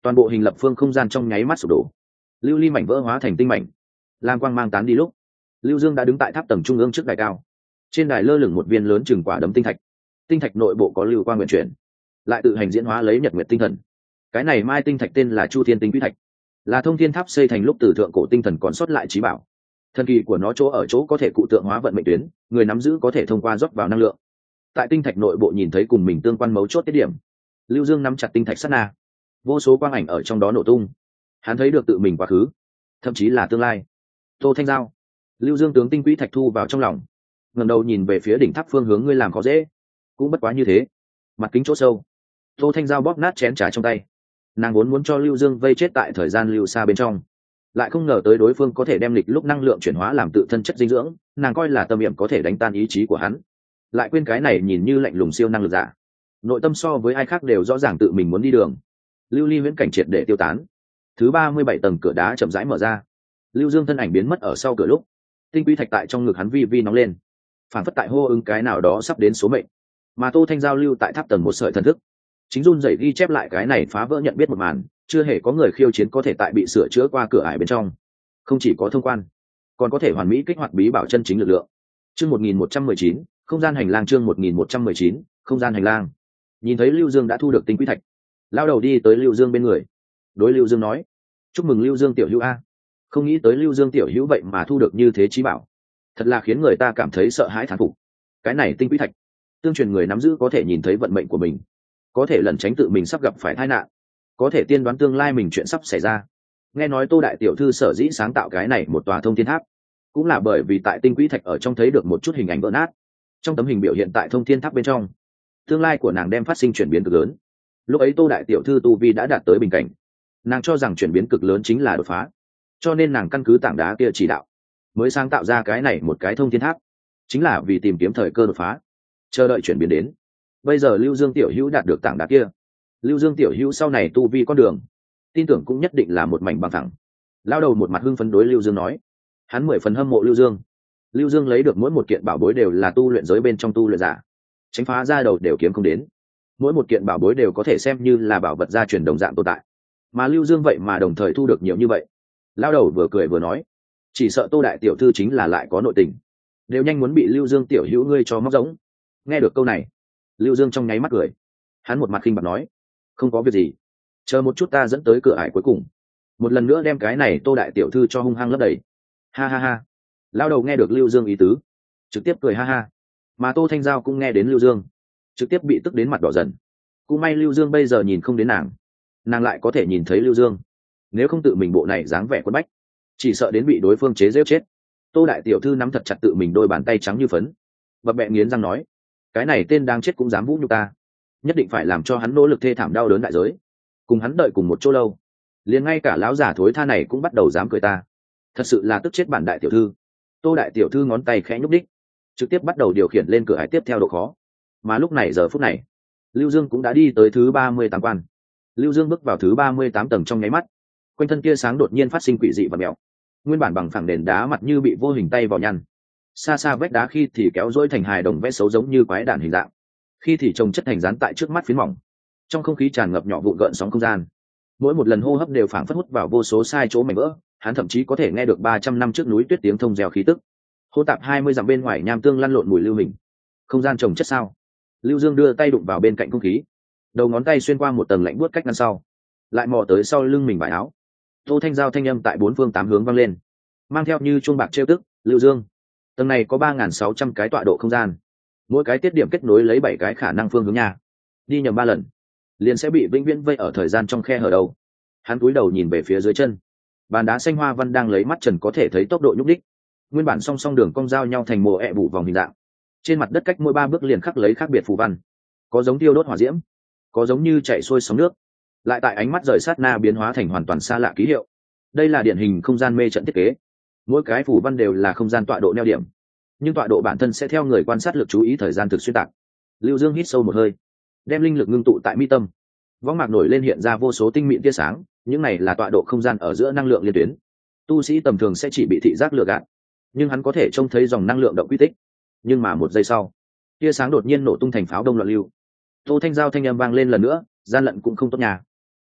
toàn bộ hình lập phương không gian trong nháy mắt sụp đổ, lưu ly mảnh vỡ hóa thành tinh mảnh. Lam quang mang tán đi lúc, lưu dương đã đứng tại tháp tầng trung ương trước đài cao. Trên đài lơ lửng một viên lớn chừng quả đấm tinh thạch, tinh thạch nội bộ có lưu quang nguyện chuyển, lại tự hành diễn hóa lấy nhật nguyệt tinh thần. Cái này mai tinh thạch tên là chu thiên tinh quý thạch, là thông thiên tháp xây thành lúc từ thượng cổ tinh thần còn sót lại trí bảo. Thần kỳ của nó chỗ ở chỗ có thể cụ tượng hóa vận mệnh tuyến, người nắm giữ có thể thông qua rót vào năng lượng. Tại tinh thạch nội bộ nhìn thấy cùng mình tương quan mấu chốt tiết điểm. Lưu Dương nắm chặt tinh thạch sát na, vô số quang ảnh ở trong đó nổ tung. Hắn thấy được tự mình quá khứ, thậm chí là tương lai. Tô Thanh Giao, Lưu Dương tướng tinh quỹ thạch thu vào trong lòng, ngẩng đầu nhìn về phía đỉnh tháp phương hướng, ngươi làm khó dễ, cũng bất quá như thế. Mặt kính chỗ sâu, Tô Thanh Giao bóp nát chén trà trong tay. Nàng vốn muốn cho Lưu Dương vây chết tại thời gian lưu xa bên trong, lại không ngờ tới đối phương có thể đem lịch lúc năng lượng chuyển hóa làm tự thân chất dinh dưỡng. Nàng coi là tâm niệm có thể đánh tan ý chí của hắn, lại quên cái này nhìn như lạnh lùng siêu năng lực giả, nội tâm so với ai khác đều rõ ràng tự mình muốn đi đường. Lưu ly viễn cảnh triệt để tiêu tán, thứ ba mươi bảy tầng cửa đá chậm rãi mở ra. Lưu Dương thân ảnh biến mất ở sau cửa lúc, tinh quý thạch tại trong ngực hắn vi vi nóng lên, phản phất tại hô ứng cái nào đó sắp đến số mệnh. Mà Tô Thanh Giao lưu tại tháp tầng một sợi thần thức, chính run rẩy ghi chép lại cái này phá vỡ nhận biết một màn. Chưa hề có người khiêu chiến có thể tại bị sửa chữa qua cửa ải bên trong, không chỉ có thông quan, còn có thể hoàn mỹ kích hoạt bí bảo chân chính lực lượng. Chương một nghìn một trăm mười chín, không gian hành lang. Chương một nghìn một trăm mười chín, không gian hành lang. Nhìn thấy Lưu Dương đã thu được tinh quý thạch, lao đầu đi tới Lưu Dương bên người, đối Lưu Dương nói: chúc mừng Lưu Dương tiểu hữu a. Không nghĩ tới Lưu Dương tiểu hữu vậy mà thu được như thế chí bảo, thật là khiến người ta cảm thấy sợ hãi thán phục. Cái này tinh quý thạch, tương truyền người nắm giữ có thể nhìn thấy vận mệnh của mình, có thể lẩn tránh tự mình sắp gặp phải tai nạn, có thể tiên đoán tương lai mình chuyện sắp xảy ra. Nghe nói Tô đại tiểu thư sở dĩ sáng tạo cái này một tòa thông thiên tháp, cũng là bởi vì tại tinh quý thạch ở trong thấy được một chút hình ảnh vỡ nát. Trong tấm hình biểu hiện tại thông thiên tháp bên trong, tương lai của nàng đem phát sinh chuyển biến cực lớn. Lúc ấy Tô đại tiểu thư tu vi đã đạt tới bình cảnh, nàng cho rằng chuyển biến cực lớn chính là đột phá, cho nên nàng căn cứ tảng đá kia chỉ đạo, mới sáng tạo ra cái này một cái thông thiên tháp, chính là vì tìm kiếm thời cơ đột phá, chờ đợi chuyển biến đến. Bây giờ Lưu Dương tiểu hữu đạt được tảng đá kia, Lưu Dương tiểu hữu sau này tu vi con đường, tin tưởng cũng nhất định là một mảnh bằng thẳng. Lao đầu một mặt hưng phấn đối Lưu Dương nói, hắn mười phần hâm mộ Lưu Dương. Lưu Dương lấy được mỗi một kiện bảo bối đều là tu luyện giới bên trong tu luyện giả, tránh phá ra đầu đều kiếm không đến. Mỗi một kiện bảo bối đều có thể xem như là bảo vật gia truyền đồng dạng tồn tại, mà Lưu Dương vậy mà đồng thời thu được nhiều như vậy. Lao đầu vừa cười vừa nói, chỉ sợ Tô đại tiểu thư chính là lại có nội tình, đều nhanh muốn bị Lưu Dương tiểu hữu ngươi cho móc giống. Nghe được câu này, Lưu Dương trong nháy mắt cười, hắn một mặt khinh bạc nói, không có việc gì, chờ một chút ta dẫn tới cửa ải cuối cùng, một lần nữa đem cái này Tô đại tiểu thư cho hung hăng lấp đầy. Ha ha ha. Lao đầu nghe được Lưu Dương ý tứ, trực tiếp cười ha ha, mà Tô Thanh Giao cũng nghe đến Lưu Dương, trực tiếp bị tức đến mặt đỏ dần. Cũng may Lưu Dương bây giờ nhìn không đến nàng, nàng lại có thể nhìn thấy Lưu Dương, nếu không tự mình bộ này dáng vẻ quất bách, chỉ sợ đến bị đối phương chế giễu chết. Tô đại tiểu thư nắm thật chặt tự mình đôi bàn tay trắng như phấn, bập bẹ nghiến răng nói, cái này tên đang chết cũng dám vũ nhục ta, nhất định phải làm cho hắn nỗ lực thê thảm đau đớn đại giới, cùng hắn đợi cùng một chỗ lâu, liền ngay cả lão giả thối tha này cũng bắt đầu dám cười ta, thật sự là tức chết bản đại tiểu thư. Tô đại tiểu thư ngón tay khẽ nhúc đích, trực tiếp bắt đầu điều khiển lên cửa ải tiếp theo độ khó. Mà lúc này giờ phút này, Lưu Dương cũng đã đi tới thứ ba mươi tám quan. Lưu Dương bước vào thứ ba mươi tám tầng trong nháy mắt, quanh thân kia sáng đột nhiên phát sinh quỷ dị và mèo, nguyên bản bằng phẳng nền đá mặt như bị vô hình tay vào nhăn, xa xa vách đá khi thì kéo dỗi thành hài đồng vẽ xấu giống như quái đản hình dạng, khi thì trồng chất thành rán tại trước mắt phiến mỏng. Trong không khí tràn ngập nhỏ vụn gợn sóng không gian, mỗi một lần hô hấp đều phảng phất hút vào vô số sai chỗ mảnh vỡ. Hắn thậm chí có thể nghe được ba trăm năm trước núi tuyết tiếng thông reo khí tức, hô tạp hai mươi dặm bên ngoài nham tương lăn lộn mùi lưu hình. Không gian trồng chất sao? Lưu Dương đưa tay đụng vào bên cạnh không khí, đầu ngón tay xuyên qua một tầng lạnh buốt cách ngăn sau, lại mò tới sau lưng mình vải áo. Tô Thanh Giao thanh âm tại bốn phương tám hướng vang lên, mang theo như chuông bạc trêu tức, Lưu Dương, tầng này có ba nghìn sáu trăm cái tọa độ không gian, mỗi cái tiết điểm kết nối lấy bảy cái khả năng phương hướng nhà, đi nhầm ba lần liền sẽ bị vĩnh viễn vây ở thời gian trong khe hở đầu. Hắn cúi đầu nhìn về phía dưới chân, bàn đá xanh hoa văn đang lấy mắt trần có thể thấy tốc độ nhúc đích, nguyên bản song song đường cong giao nhau thành mồ ẹ bụ vòng hình dạng. Trên mặt đất cách mỗi ba bước liền khắc lấy khác biệt phù văn, có giống tiêu đốt hỏa diễm, có giống như chạy xuôi sóng nước, lại tại ánh mắt rời sát na biến hóa thành hoàn toàn xa lạ ký hiệu. Đây là điển hình không gian mê trận thiết kế, mỗi cái phù văn đều là không gian tọa độ neo điểm, nhưng tọa độ bản thân sẽ theo người quan sát lực chú ý thời gian thực xuyên tạc. Lưu Dương hít sâu một hơi, đem linh lực ngưng tụ tại mi tâm, võng mạc nổi lên hiện ra vô số tinh mịn tia sáng, những này là tọa độ không gian ở giữa năng lượng liên tuyến. Tu sĩ tầm thường sẽ chỉ bị thị giác lừa gạt, nhưng hắn có thể trông thấy dòng năng lượng động quy tích. Nhưng mà một giây sau, tia sáng đột nhiên nổ tung thành pháo đông loạn lưu. Tô Thanh Giao thanh âm vang lên lần nữa, gian lận cũng không tốt nhà.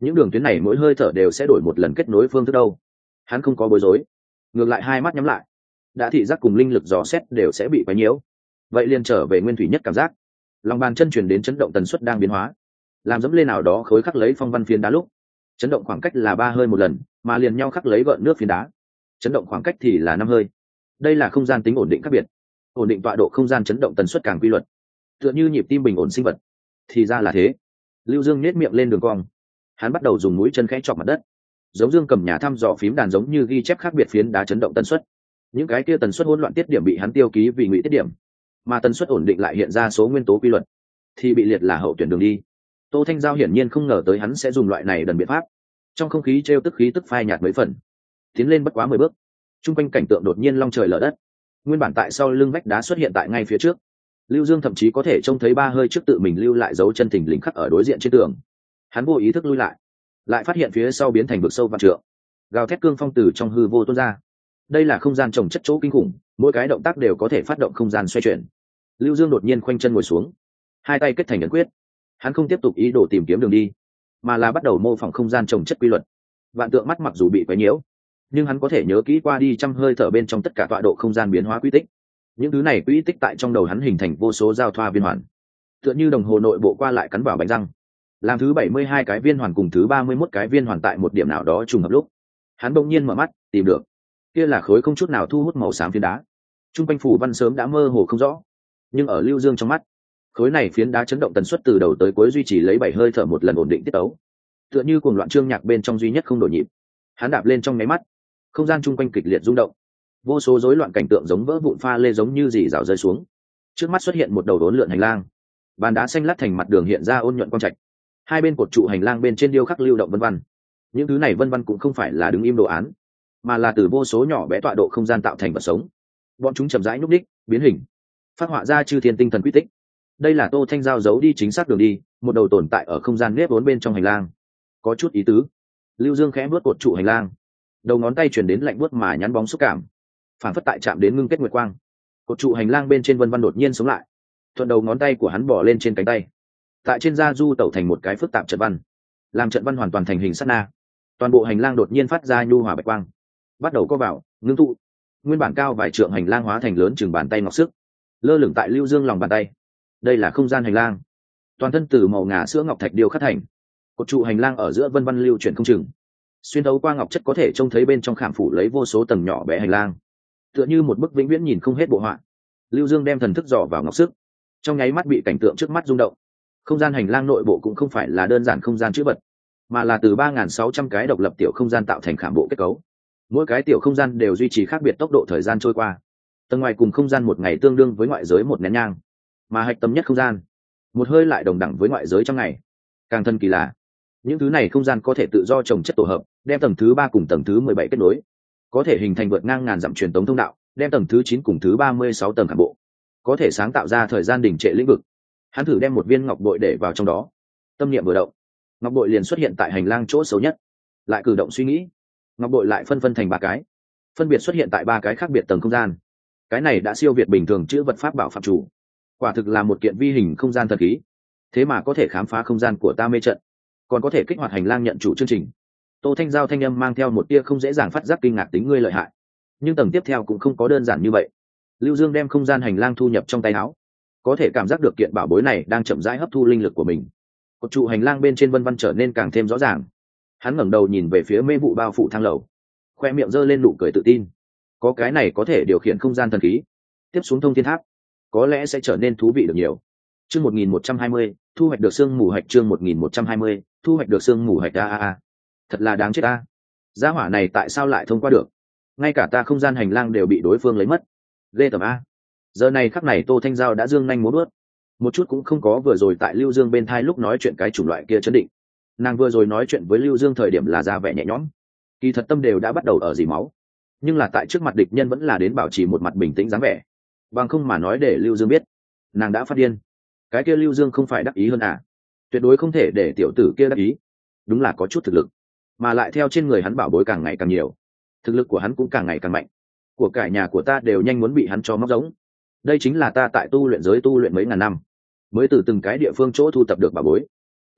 những đường tuyến này mỗi hơi thở đều sẽ đổi một lần kết nối phương thức đâu. Hắn không có bối rối, ngược lại hai mắt nhắm lại, đã thị giác cùng linh lực dò xét đều sẽ bị quấy nhiễu, vậy liền trở về nguyên thủy nhất cảm giác. Lòng bàn chân truyền đến chấn động tần suất đang biến hóa, làm dẫm lên nào đó khối khắc lấy phong văn phiến đá lúc chấn động khoảng cách là ba hơi một lần, mà liền nhau khắc lấy gợn nước phiến đá chấn động khoảng cách thì là năm hơi. Đây là không gian tính ổn định khác biệt, ổn định tọa độ không gian chấn động tần suất càng quy luật, tựa như nhịp tim bình ổn sinh vật. Thì ra là thế. Lưu Dương nhếch miệng lên đường cong, hắn bắt đầu dùng mũi chân khẽ chọc mặt đất, giống Dương cầm nhà thăm dò phím đàn, giống như ghi chép khác biệt phiến đá chấn động tần suất. Những cái kia tần suất hỗn loạn tiết điểm bị hắn tiêu ký vì ngụy tiết điểm, mà tần suất ổn định lại hiện ra số nguyên tố quy luật, thì bị liệt là hậu tuyển đường đi. Tô Thanh Giao hiển nhiên không ngờ tới hắn sẽ dùng loại này đần biện pháp. Trong không khí trêu tức khí tức phai nhạt mấy phần, tiến lên bất quá mười bước, trung quanh cảnh tượng đột nhiên long trời lở đất. Nguyên bản tại sau lưng vách đá xuất hiện tại ngay phía trước. Lưu Dương thậm chí có thể trông thấy ba hơi trước tự mình lưu lại dấu chân thình lình khắc ở đối diện trên tường. Hắn vô ý thức lui lại, lại phát hiện phía sau biến thành vực sâu vạn trượng, gào thét cương phong từ trong hư vô tuôn ra. Đây là không gian trồng chất chỗ kinh khủng, mỗi cái động tác đều có thể phát động không gian xoay chuyển. Lưu Dương đột nhiên khoanh chân ngồi xuống, hai tay kết thành ấn quyết. Hắn không tiếp tục ý đồ tìm kiếm đường đi, mà là bắt đầu mô phỏng không gian trồng chất quy luật. Vạn tượng mắt mặc dù bị quấy nhiễu, nhưng hắn có thể nhớ kỹ qua đi trăm hơi thở bên trong tất cả tọa độ không gian biến hóa quy tích. Những thứ này quy tích tại trong đầu hắn hình thành vô số giao thoa viên hoàn, tựa như đồng hồ nội bộ qua lại cắn vào bánh răng, làm thứ bảy mươi hai cái viên hoàn cùng thứ ba mươi mốt cái viên hoàn tại một điểm nào đó trùng hợp lúc, hắn bỗng nhiên mở mắt tìm được, kia là khối không chút nào thu hút màu xám phiến đá. Trung quanh phủ văn sớm đã mơ hồ không rõ, nhưng ở Lưu Dương trong mắt, khối này phiến đá chấn động tần suất từ đầu tới cuối duy trì lấy bảy hơi thở một lần ổn định tiết tấu, tựa như cuồng loạn chương nhạc bên trong duy nhất không đổi nhịp. Hắn đạp lên trong nháy mắt, không gian chung quanh kịch liệt rung động, vô số rối loạn cảnh tượng giống vỡ vụn pha lê giống như dì rào rơi xuống. Trước mắt xuất hiện một đầu đốn lượn hành lang, bàn đá xanh lát thành mặt đường hiện ra ôn nhuận quang trạch, hai bên cột trụ hành lang bên trên điêu khắc lưu động vân vân. Những thứ này vân vân cũng không phải là đứng im đồ án, mà là từ vô số nhỏ bé tọa độ không gian tạo thành vật sống. Bọn chúng chậm rãi nhúc nhích, biến hình, phát họa ra chư thiên tinh thần quy tích. Đây là Tô Thanh Giao giấu đi chính xác đường đi, một đầu tồn tại ở không gian nếp vốn bên trong hành lang. Có chút ý tứ. Lưu Dương khẽ bước cột trụ hành lang, đầu ngón tay chuyển đến lạnh buốt mà nhắn bóng xúc cảm, phản phất tại chạm đến ngưng kết nguyệt quang. Cột trụ hành lang bên trên vân vân đột nhiên sống lại, thuận đầu ngón tay của hắn bỏ lên trên cánh tay, tại trên da du tẩu thành một cái phức tạp trận văn, làm trận văn hoàn toàn thành hình sát na. Toàn bộ hành lang đột nhiên phát ra nhu hòa bạch quang, bắt đầu co vào ngưng tụ. Nguyên bản cao vài trượng hành lang hóa thành lớn chừng bàn tay ngọc sức, lơ lửng tại Lưu Dương lòng bàn tay. Đây là không gian hành lang, toàn thân từ màu ngà sữa ngọc thạch điêu khắc thành. Cột trụ hành lang ở giữa vân vân lưu chuyển không chừng, xuyên thấu qua ngọc chất có thể trông thấy bên trong khảm phủ lấy vô số tầng nhỏ bé hành lang, tựa như một bức vĩnh viễn nhìn không hết bộ họa. Lưu Dương đem thần thức dò vào ngọc sức, trong nháy mắt bị cảnh tượng trước mắt rung động. Không gian hành lang nội bộ cũng không phải là đơn giản không gian chữ vật, mà là từ ba nghìn sáu trăm cái độc lập tiểu không gian tạo thành khảm bộ kết cấu. Mỗi cái tiểu không gian đều duy trì khác biệt tốc độ thời gian trôi qua. Tầng ngoài cùng không gian một ngày tương đương với ngoại giới một nén nhang, mà hạch tâm nhất không gian một hơi lại đồng đẳng với ngoại giới trong ngày. Càng thân kỳ lạ, những thứ này không gian có thể tự do trồng chất tổ hợp, đem tầng thứ ba cùng tầng thứ mười bảy kết nối, có thể hình thành vượt ngang ngàn dặm truyền tống thông đạo, đem tầng thứ chín cùng thứ ba mươi sáu tầng khảm bộ, có thể sáng tạo ra thời gian đình trệ lĩnh vực. Hắn thử đem một viên ngọc bội để vào trong đó, tâm niệm vừa động, ngọc bội liền xuất hiện tại hành lang chỗ xấu nhất. Lại cử động suy nghĩ, ngọc bội lại phân phân thành ba cái, phân biệt xuất hiện tại ba cái khác biệt tầng không gian. Cái này đã siêu việt bình thường chữ vật pháp bảo phạm chủ, quả thực là một kiện vi hình không gian thần khí. Thế mà có thể khám phá không gian của ta mê trận, còn có thể kích hoạt hành lang nhận chủ chương trình. Tô Thanh Giao thanh âm mang theo một tia không dễ dàng phát giác kinh ngạc tính ngươi lợi hại. Nhưng tầng tiếp theo cũng không có đơn giản như vậy. Lưu Dương đem không gian hành lang thu nhập trong tay áo, có thể cảm giác được kiện bảo bối này đang chậm rãi hấp thu linh lực của mình. Cột trụ hành lang bên trên vân vân trở nên càng thêm rõ ràng. Hắn ngẩng đầu nhìn về phía mê vụ bao phủ thang lầu, khoe miệng giơ lên nụ cười tự tin. Có cái này có thể điều khiển không gian thần khí, tiếp xuống thông thiên tháp có lẽ sẽ trở nên thú vị được nhiều. Chương một nghìn một trăm hai mươi, thu hoạch được xương mù hạch. Chương một nghìn một trăm hai mươi, thu hoạch được xương mù hạch. A a a, thật là đáng chết a. Gia hỏa này tại sao lại thông qua được? Ngay cả ta không gian hành lang đều bị đối phương lấy mất. Ghê tởm a. Giờ này khắc này Tô Thanh Giao đã dương nhanh múa bước, một chút cũng không có vừa rồi tại Lưu Dương bên thai lúc nói chuyện cái chủng loại kia chấn định. Nàng vừa rồi nói chuyện với Lưu Dương thời điểm là ra vẻ nhẹ nhõm, kỳ thật tâm đều đã bắt đầu ở dì máu, nhưng là tại trước mặt địch nhân vẫn là đến bảo trì một mặt bình tĩnh dáng vẻ, bằng không mà nói để Lưu Dương biết nàng đã phát điên. Cái kia Lưu Dương không phải đắc ý hơn à? Tuyệt đối không thể để tiểu tử kia đắc ý. Đúng là có chút thực lực, mà lại theo trên người hắn bảo bối càng ngày càng nhiều, thực lực của hắn cũng càng ngày càng mạnh. Của cải nhà của ta đều nhanh muốn bị hắn cho móc giống. Đây chính là ta tại tu luyện giới tu luyện mấy ngàn năm mới từ từng cái địa phương chỗ thu tập được bảo bối.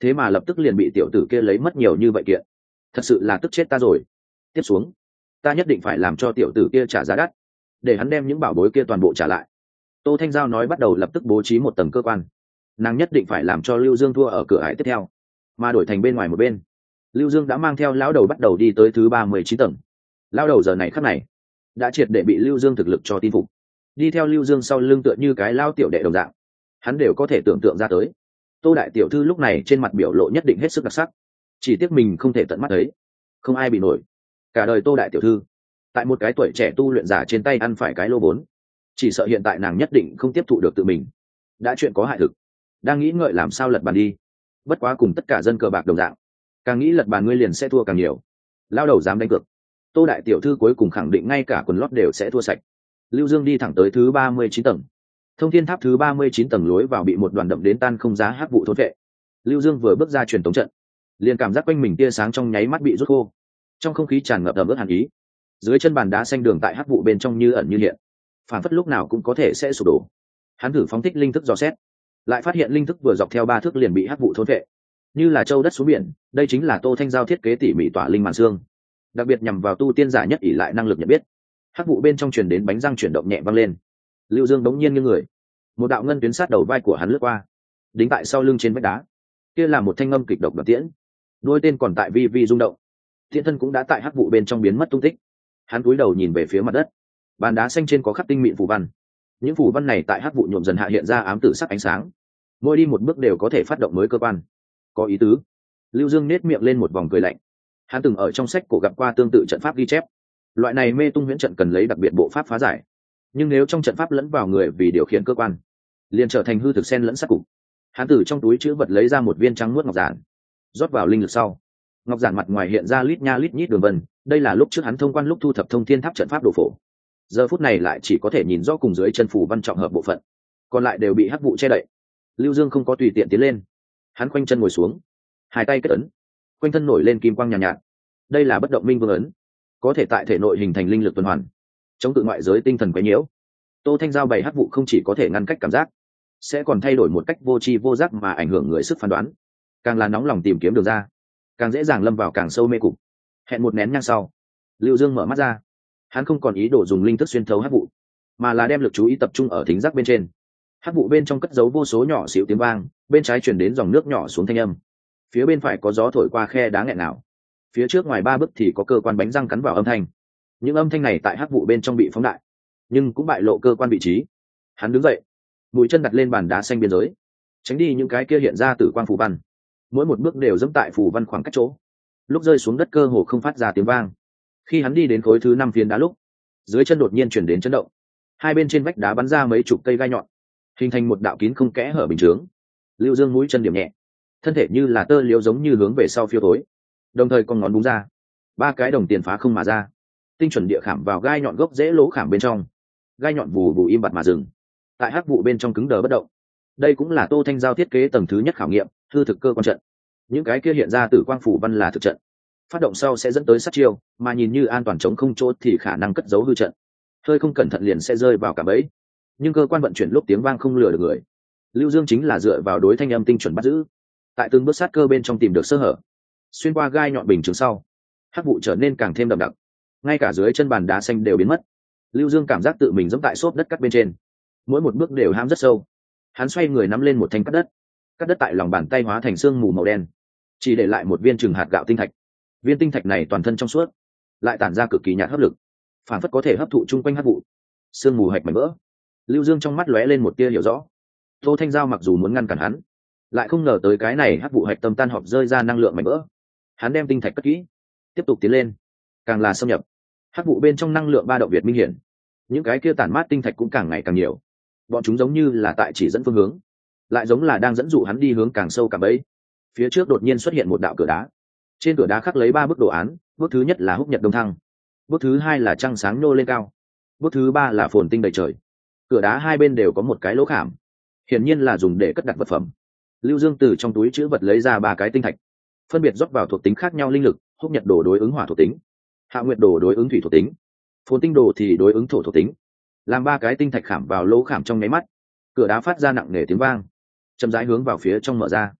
thế mà lập tức liền bị tiểu tử kia lấy mất nhiều như vậy kiện, thật sự là tức chết ta rồi. Tiếp xuống ta nhất định phải làm cho tiểu tử kia trả giá đắt, để hắn đem những bảo bối kia toàn bộ trả lại. Tô Thanh Giao nói bắt đầu lập tức bố trí một tầng cơ quan, nàng nhất định phải làm cho Lưu Dương thua ở cửa ải tiếp theo, mà đổi thành bên ngoài một bên. Lưu Dương đã mang theo lão đầu bắt đầu đi tới thứ ba mươi chín tầng. Lão đầu giờ này khắc này đã triệt để bị Lưu Dương thực lực cho tin phục, đi theo Lưu Dương sau lưng tựa như cái lao tiểu đệ đồng dạng, hắn đều có thể tưởng tượng ra tới. Tô đại tiểu thư lúc này trên mặt biểu lộ nhất định hết sức đặc sắc, chỉ tiếc mình không thể tận mắt thấy, không ai bị nổi. Cả đời Tô đại tiểu thư tại một cái tuổi trẻ tu luyện giả trên tay ăn phải cái lô vốn, chỉ sợ hiện tại nàng nhất định không tiếp thụ được tự mình đã chuyện có hại thực, đang nghĩ ngợi làm sao lật bàn đi. Bất quá cùng tất cả dân cờ bạc đồng dạng, càng nghĩ lật bàn ngươi liền sẽ thua càng nhiều. Lao đầu dám đánh cược, Tô đại tiểu thư cuối cùng khẳng định ngay cả quần lót đều sẽ thua sạch. Lưu Dương đi thẳng tới thứ ba mươi chín tầng. Thông thiên tháp thứ ba mươi chín tầng lối vào bị một đoàn đậm đến tan không giá hắc vụ thôn vệ. Lưu Dương vừa bước ra truyền tống trận, liền cảm giác quanh mình tia sáng trong nháy mắt bị rút khô, trong không khí tràn ngập ẩm ướt hàn ý. Dưới chân bàn đá xanh đường tại hắc vụ bên trong như ẩn như hiện, phản phất lúc nào cũng có thể sẽ sụp đổ. Hắn thử phóng thích linh thức dò xét, lại phát hiện linh thức vừa dọc theo ba thước liền bị hắc vụ thôn vệ, như là châu đất xuống biển. Đây chính là Tô Thanh Giao thiết kế tỉ mỉ tỏa linh màn xương, đặc biệt nhằm vào tu tiên giả nhất ỷ lại năng lực nhận biết. Hắc vụ bên trong truyền đến bánh răng chuyển động nhẹ vang lên. Lưu Dương đống nhiên như người, một đạo ngân tuyến sát đầu vai của hắn lướt qua, đính tại sau lưng trên vách đá. Kia là một thanh âm kịch độc đoạt tiễn, đôi tên còn tại vi vi rung động, tiễn thân cũng đã tại hắc vụ bên trong biến mất tung tích. Hắn cúi đầu nhìn về phía mặt đất, bàn đá xanh trên có khắc tinh mịn phù văn, những phù văn này tại hắc vụ nhuộm dần hạ hiện ra ám tử sắc ánh sáng, mỗi đi một bước đều có thể phát động mới cơ quan. Có ý tứ. Lưu Dương nét miệng lên một vòng cười lạnh. Hắn từng ở trong sách cổ gặp qua tương tự trận pháp ghi chép, loại này mê tung huyễn trận cần lấy đặc biệt bộ pháp phá giải, nhưng nếu trong trận pháp lẫn vào người vì điều khiển cơ quan, liền trở thành hư thực xen lẫn sát cục. Hắn từ trong túi chữ vật lấy ra một viên trắng muốt ngọc giản, rót vào linh lực sau, ngọc giản mặt ngoài hiện ra lít nha lít nhít đường vân. Đây là lúc trước hắn thông quan lúc thu thập thông thiên tháp trận pháp đồ phổ, giờ phút này lại chỉ có thể nhìn rõ cùng dưới chân phủ văn trọng hợp bộ phận, còn lại đều bị hắc vụ che đậy. Lưu Dương không có tùy tiện tiến lên, hắn khoanh chân ngồi xuống, hai tay kết ấn, quanh thân nổi lên kim quang nhàn nhạt, nhạt. Đây là bất động minh vương ấn, có thể tại thể nội hình thành linh lực tuần hoàn, chống tự ngoại giới tinh thần quấy nhiễu. Tô Thanh Giao bày hắc vụ không chỉ có thể ngăn cách cảm giác, sẽ còn thay đổi một cách vô tri vô giác mà ảnh hưởng người sức phán đoán, càng là nóng lòng tìm kiếm đường ra, càng dễ dàng lâm vào càng sâu mê cục. Hẹn một nén nhang sau, Lưu Dương mở mắt ra, hắn không còn ý đồ dùng linh thức xuyên thấu hắc vụ, mà là đem lực chú ý tập trung ở thính giác bên trên. Hắc vụ bên trong cất giấu vô số nhỏ xíu tiếng vang, bên trái truyền đến dòng nước nhỏ xuống thanh âm, phía bên phải có gió thổi qua khe đá nghẹn nào, phía trước ngoài ba bước thì có cơ quan bánh răng cắn vào âm thanh. Những âm thanh này tại hắc vụ bên trong bị phóng đại, nhưng cũng bại lộ cơ quan vị trí. Hắn đứng dậy, mũi chân đặt lên bàn đá xanh biên giới, tránh đi những cái kia hiện ra tử quang phù văn, mỗi một bước đều dẫm tại phù văn khoảng cách chỗ, lúc rơi xuống đất cơ hồ không phát ra tiếng vang. Khi hắn đi đến khối thứ năm phiến đá lúc, dưới chân đột nhiên chuyển đến chấn động, hai bên trên vách đá bắn ra mấy chục cây gai nhọn, hình thành một đạo kín không kẽ hở bình chướng. Lưu Dương mũi chân điểm nhẹ, thân thể như là tơ liễu giống như hướng về sau phiêu tối, đồng thời con ngón búng ra, ba cái đồng tiền phá không mà ra, tinh chuẩn địa khảm vào gai nhọn gốc rễ lỗ khảm bên trong. Gai nhọn vù vù im bặt mà dừng, tại hắc vụ bên trong cứng đờ bất động. Đây cũng là Tô Thanh Giao thiết kế tầng thứ nhất khảo nghiệm, hư thực cơ quan trận. Những cái kia hiện ra tử quang phủ văn là thực trận, phát động sau sẽ dẫn tới sát chiêu, mà nhìn như an toàn chống không chỗ thì khả năng cất giấu hư trận, hơi không cẩn thận liền sẽ rơi vào cả bẫy. Nhưng cơ quan vận chuyển lúc tiếng vang không lừa được người. Lưu Dương chính là dựa vào đối thanh âm tinh chuẩn bắt giữ, tại từng bước sát cơ bên trong tìm được sơ hở, xuyên qua gai nhọn bình chứng sau, hắc vụ trở nên càng thêm đậm đặc, ngay cả dưới chân bàn đá xanh đều biến mất. Lưu Dương cảm giác tự mình giẫm tại xốp đất cắt bên trên, mỗi một bước đều hãm rất sâu. Hắn xoay người nắm lên một thanh cắt đất, cắt đất tại lòng bàn tay hóa thành sương mù màu đen, chỉ để lại một viên chừng hạt gạo tinh thạch. Viên tinh thạch này toàn thân trong suốt, lại tản ra cực kỳ nhạt hấp lực, phản phất có thể hấp thụ chung quanh hắc vụ. Sương mù hạch mảnh vỡ. Lưu Dương trong mắt lóe lên một tia hiểu rõ. Tô Thanh Giao mặc dù muốn ngăn cản hắn, lại không ngờ tới cái này hắc vụ hạch tâm tan họp rơi ra năng lượng mảnh vỡ. Hắn đem tinh thạch cất kỹ, tiếp tục tiến lên, càng là xâm nhập, hắc vụ bên trong năng lượng ba động việt minh hiển, những cái kia tản mát tinh thạch cũng càng ngày càng nhiều. Bọn chúng giống như là tại chỉ dẫn phương hướng, lại giống là đang dẫn dụ hắn đi hướng càng sâu càng bẫy. Phía trước đột nhiên xuất hiện một đạo cửa đá, trên cửa đá khắc lấy ba bức đồ án. Bước thứ nhất là húc nhật đông thăng, bước thứ hai là trăng sáng nhô lên cao, bước thứ ba là phồn tinh đầy trời. Cửa đá hai bên đều có một cái lỗ khảm, hiển nhiên là dùng để cất đặt vật phẩm. Lưu Dương từ trong túi chữ vật lấy ra ba cái tinh thạch, phân biệt rót vào thuộc tính khác nhau linh lực. Húc nhật đồ đối ứng hỏa thuộc tính, hạ nguyệt đồ đối ứng thủy thuộc tính, phồn tinh đồ thì đối ứng thổ thuộc tính. Làm ba cái tinh thạch khảm vào lỗ khảm trong nháy mắt, cửa đá phát ra nặng nề tiếng vang, chậm rãi hướng vào phía trong mở ra.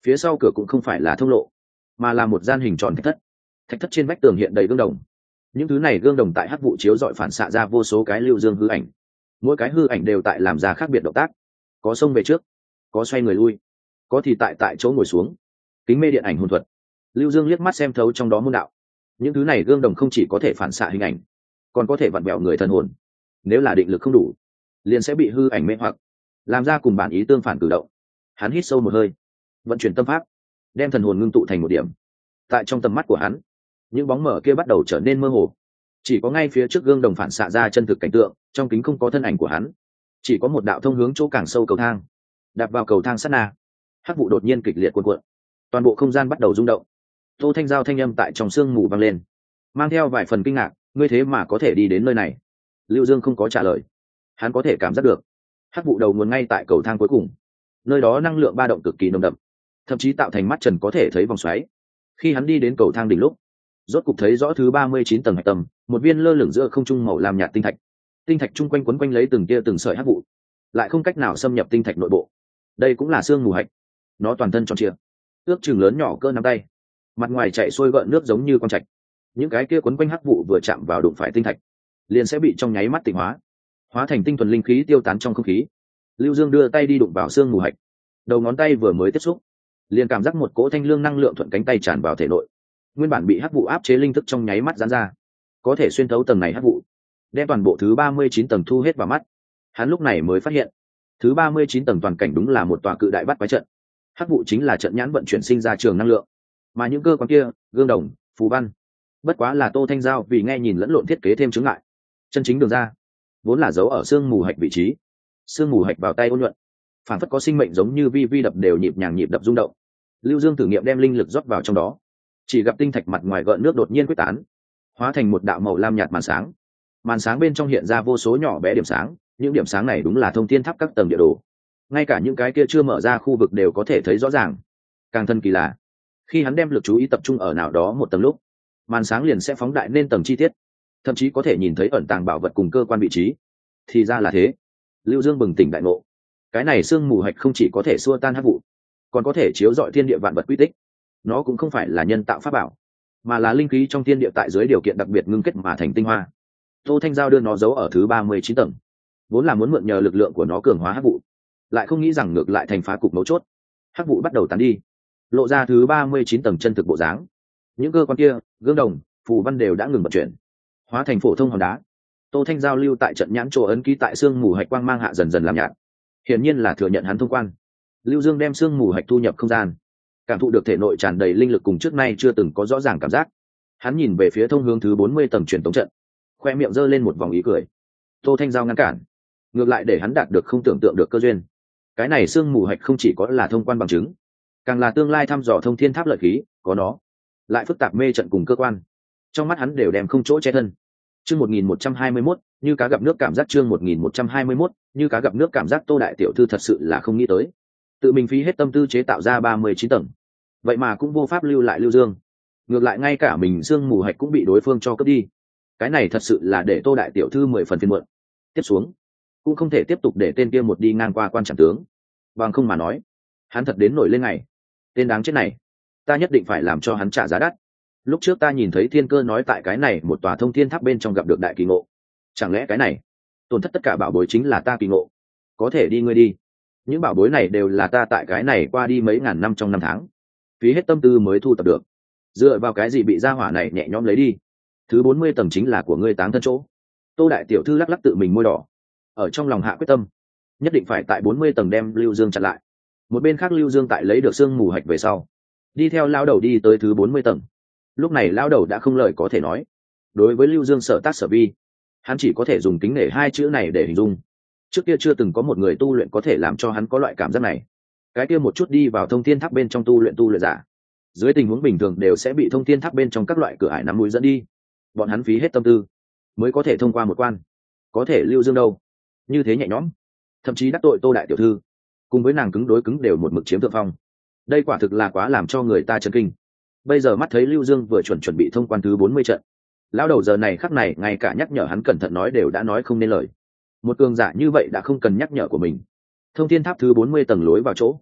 phía sau cửa cũng không phải là thông lộ, mà là một gian hình tròn thạch thất. Thạch thất trên vách tường hiện đầy gương đồng, những thứ này gương đồng tại hắc vụ chiếu dọi phản xạ ra vô số cái lưu dương hư ảnh, mỗi cái hư ảnh đều tại làm ra khác biệt động tác, có xông về trước, có xoay người lui, có thì tại tại chỗ ngồi xuống. Kính mê điện ảnh hồn thuật, lưu dương liếc mắt xem thấu trong đó môn đạo. Những thứ này gương đồng không chỉ có thể phản xạ hình ảnh, còn có thể vặn vẹo người thần hồn. Nếu là định lực không đủ, liền sẽ bị hư ảnh mê hoặc, làm ra cùng bản ý tương phản cử động. Hắn hít sâu một hơi, vận chuyển tâm pháp, đem thần hồn ngưng tụ thành một điểm. Tại trong tầm mắt của hắn, những bóng mở kia bắt đầu trở nên mơ hồ, chỉ có ngay phía trước gương đồng phản xạ ra chân thực cảnh tượng, trong kính không có thân ảnh của hắn, chỉ có một đạo thông hướng chỗ càng sâu cầu thang. Đạp vào cầu thang sát na, hắc vụ đột nhiên kịch liệt cuộn cuộn, toàn bộ không gian bắt đầu rung động. Tô Thanh Giao thanh âm tại trong sương mù vang lên, mang theo vài phần kinh ngạc, ngươi thế mà có thể đi đến nơi này. Lưu Dương không có trả lời, hắn có thể cảm giác được hắc vụ đầu nguồn ngay tại cầu thang cuối cùng, nơi đó năng lượng ba động cực kỳ nồng đậm, thậm chí tạo thành mắt trần có thể thấy vòng xoáy. Khi hắn đi đến cầu thang đỉnh lúc, rốt cục thấy rõ thứ ba mươi chín tầng hạch tâm, một viên lơ lửng giữa không trung màu lam nhạt tinh thạch. Tinh thạch chung quanh quấn quanh lấy từng tia từng sợi hắc vụ, lại không cách nào xâm nhập tinh thạch nội bộ. Đây cũng là xương mù hạch, nó toàn thân tròn trịa, ước chừng lớn nhỏ cỡ nắm tay, mặt ngoài chạy xuôi gợn nước giống như con trạch. Những cái kia quấn quanh hắc vụ vừa chạm vào đụng phải tinh thạch, liền sẽ bị trong nháy mắt tịnh hóa, hóa thành tinh thuần linh khí tiêu tán trong không khí. Lưu Dương đưa tay đi đụng vào xương mù hạch, đầu ngón tay vừa mới tiếp xúc, liền cảm giác một cỗ thanh lương năng lượng thuận cánh tay tràn vào thể nội. Nguyên bản bị hắc vụ áp chế linh thức trong nháy mắt giãn ra, có thể xuyên thấu tầng này hắc vụ, đem toàn bộ thứ ba mươi chín tầng thu hết vào mắt. Hắn lúc này mới phát hiện, thứ ba mươi chín tầng toàn cảnh đúng là một tòa cự đại bắt quái trận. Hắc vụ chính là trận nhãn vận chuyển sinh ra trường năng lượng, mà những cơ quan kia, gương đồng, phù văn, bất quá là Tô Thanh Giao vì nghe nhìn lẫn lộn thiết kế thêm chứng ngại. Chân chính đường ra vốn là giấu ở xương mù hạch vị trí. Xương mù hạch vào tay ôn nhuận, phản phất có sinh mệnh, giống như vi vi đập đều nhịp nhàng nhịp đập rung động. Lưu Dương thử nghiệm đem linh lực rót vào trong đó, chỉ gặp tinh thạch mặt ngoài gợn nước đột nhiên quyết tán, hóa thành một đạo màu lam nhạt màn sáng. Màn sáng bên trong hiện ra vô số nhỏ bé điểm sáng, những điểm sáng này đúng là thông thiên tháp các tầng địa đồ, ngay cả những cái kia chưa mở ra khu vực đều có thể thấy rõ ràng. Càng thân kỳ lạ, khi hắn đem lực chú ý tập trung ở nào đó một tầng lúc, màn sáng liền sẽ phóng đại lên tầng chi tiết, thậm chí có thể nhìn thấy ẩn tàng bảo vật cùng cơ quan vị trí. Thì ra là thế. Lưu Dương bừng tỉnh đại ngộ, cái này sương mù hạch không chỉ có thể xua tan hắc vụ, còn có thể chiếu rọi thiên địa vạn vật quy tích. Nó cũng không phải là nhân tạo pháp bảo, mà là linh khí trong thiên địa tại dưới điều kiện đặc biệt ngưng kết mà thành tinh hoa. Tô Thanh Giao đưa nó giấu ở thứ ba mươi chín tầng, vốn là muốn mượn nhờ lực lượng của nó cường hóa hắc vụ, lại không nghĩ rằng ngược lại thành phá cục mấu chốt. Hắc vụ bắt đầu tán đi, lộ ra thứ ba mươi chín tầng chân thực bộ dáng. Những cơ quan kia, gương đồng, phù văn đều đã ngừng vận chuyển, hóa thành phổ thông hòn đá. Tô Thanh Giao lưu tại trận nhãn chỗ ấn ký tại xương mù hạch quang mang hạ dần dần làm nhạt, hiển nhiên là thừa nhận hắn thông quan. Lưu Dương đem xương mù hạch thu nhập không gian, cảm thụ được thể nội tràn đầy linh lực cùng trước nay chưa từng có rõ ràng cảm giác. Hắn nhìn về phía thông hướng thứ bốn mươi tầng truyền tống trận, khoe miệng giơ lên một vòng ý cười. Tô Thanh Giao ngăn cản, ngược lại để hắn đạt được không tưởng tượng được cơ duyên. Cái này xương mù hạch không chỉ có là thông quan bằng chứng, càng là tương lai thăm dò thông thiên tháp lợi khí. Có nó, lại phức tạp mê trận cùng cơ quan, trong mắt hắn đều đem không chỗ che thân. Chương một nghìn một trăm hai mươi mốt, như cá gặp nước cảm giác. Chương một nghìn một trăm hai mươi mốt, như cá gặp nước cảm giác. Tô đại tiểu thư thật sự là không nghĩ tới, tự mình phí hết tâm tư chế tạo ra ba mươi chín tầng, vậy mà cũng vô pháp lưu lại Lưu Dương. Ngược lại ngay cả mình xương mù hạch cũng bị đối phương cho cướp đi. Cái này thật sự là để Tô đại tiểu thư mười phần phiền muộn. Tiếp xuống cũng không thể tiếp tục để tên kia một đi ngang qua quan trạm tướng, bằng không mà nói hắn thật đến nổi lên ngày. Tên đáng chết này, ta nhất định phải làm cho hắn trả giá đắt. Lúc trước ta nhìn thấy thiên cơ nói tại cái này một tòa thông thiên tháp bên trong gặp được đại kỳ ngộ, chẳng lẽ cái này tổn thất tất cả bảo bối chính là ta kỳ ngộ? Có thể đi ngươi đi, những bảo bối này đều là ta tại cái này qua đi mấy ngàn năm trong năm tháng phí hết tâm tư mới thu tập được, dựa vào cái gì bị gia hỏa này nhẹ nhõm lấy đi? Thứ bốn mươi tầng chính là của ngươi táng thân chỗ. Tô đại tiểu thư lắc lắc tự mình môi đỏ, ở trong lòng hạ quyết tâm, nhất định phải tại bốn mươi tầng đem Lưu Dương chặn lại. Một bên khác Lưu Dương tại lấy được xương mù hạch về sau, đi theo lao đầu đi tới thứ bốn mươi tầng. Lúc này lao đầu đã không lời có thể nói. Đối với Lưu Dương sở tác sở vi, hắn chỉ có thể dùng kính nể hai chữ này để hình dung. Trước kia chưa từng có một người tu luyện có thể làm cho hắn có loại cảm giác này. Cái kia một chút đi vào thông thiên tháp bên trong tu luyện tu luyện giả, dưới tình huống bình thường đều sẽ bị thông thiên tháp bên trong các loại cửa ải nắm mũi dẫn đi. Bọn hắn phí hết tâm tư mới có thể thông qua một quan. Có thể Lưu Dương đâu, như thế nhẹ nhõm, thậm chí đắc tội Tô đại tiểu thư, cùng với nàng cứng đối cứng đều một mực chiếm thượng phong. Đây quả thực là quá làm cho người ta chấn kinh. Bây giờ mắt thấy Lưu Dương vừa chuẩn chuẩn bị thông quan thứ bốn mươi trận, lão đầu giờ này khắc này ngay cả nhắc nhở hắn cẩn thận nói đều đã nói không nên lời. Một cường giả như vậy đã không cần nhắc nhở của mình. Thông thiên tháp thứ bốn mươi tầng lối vào chỗ,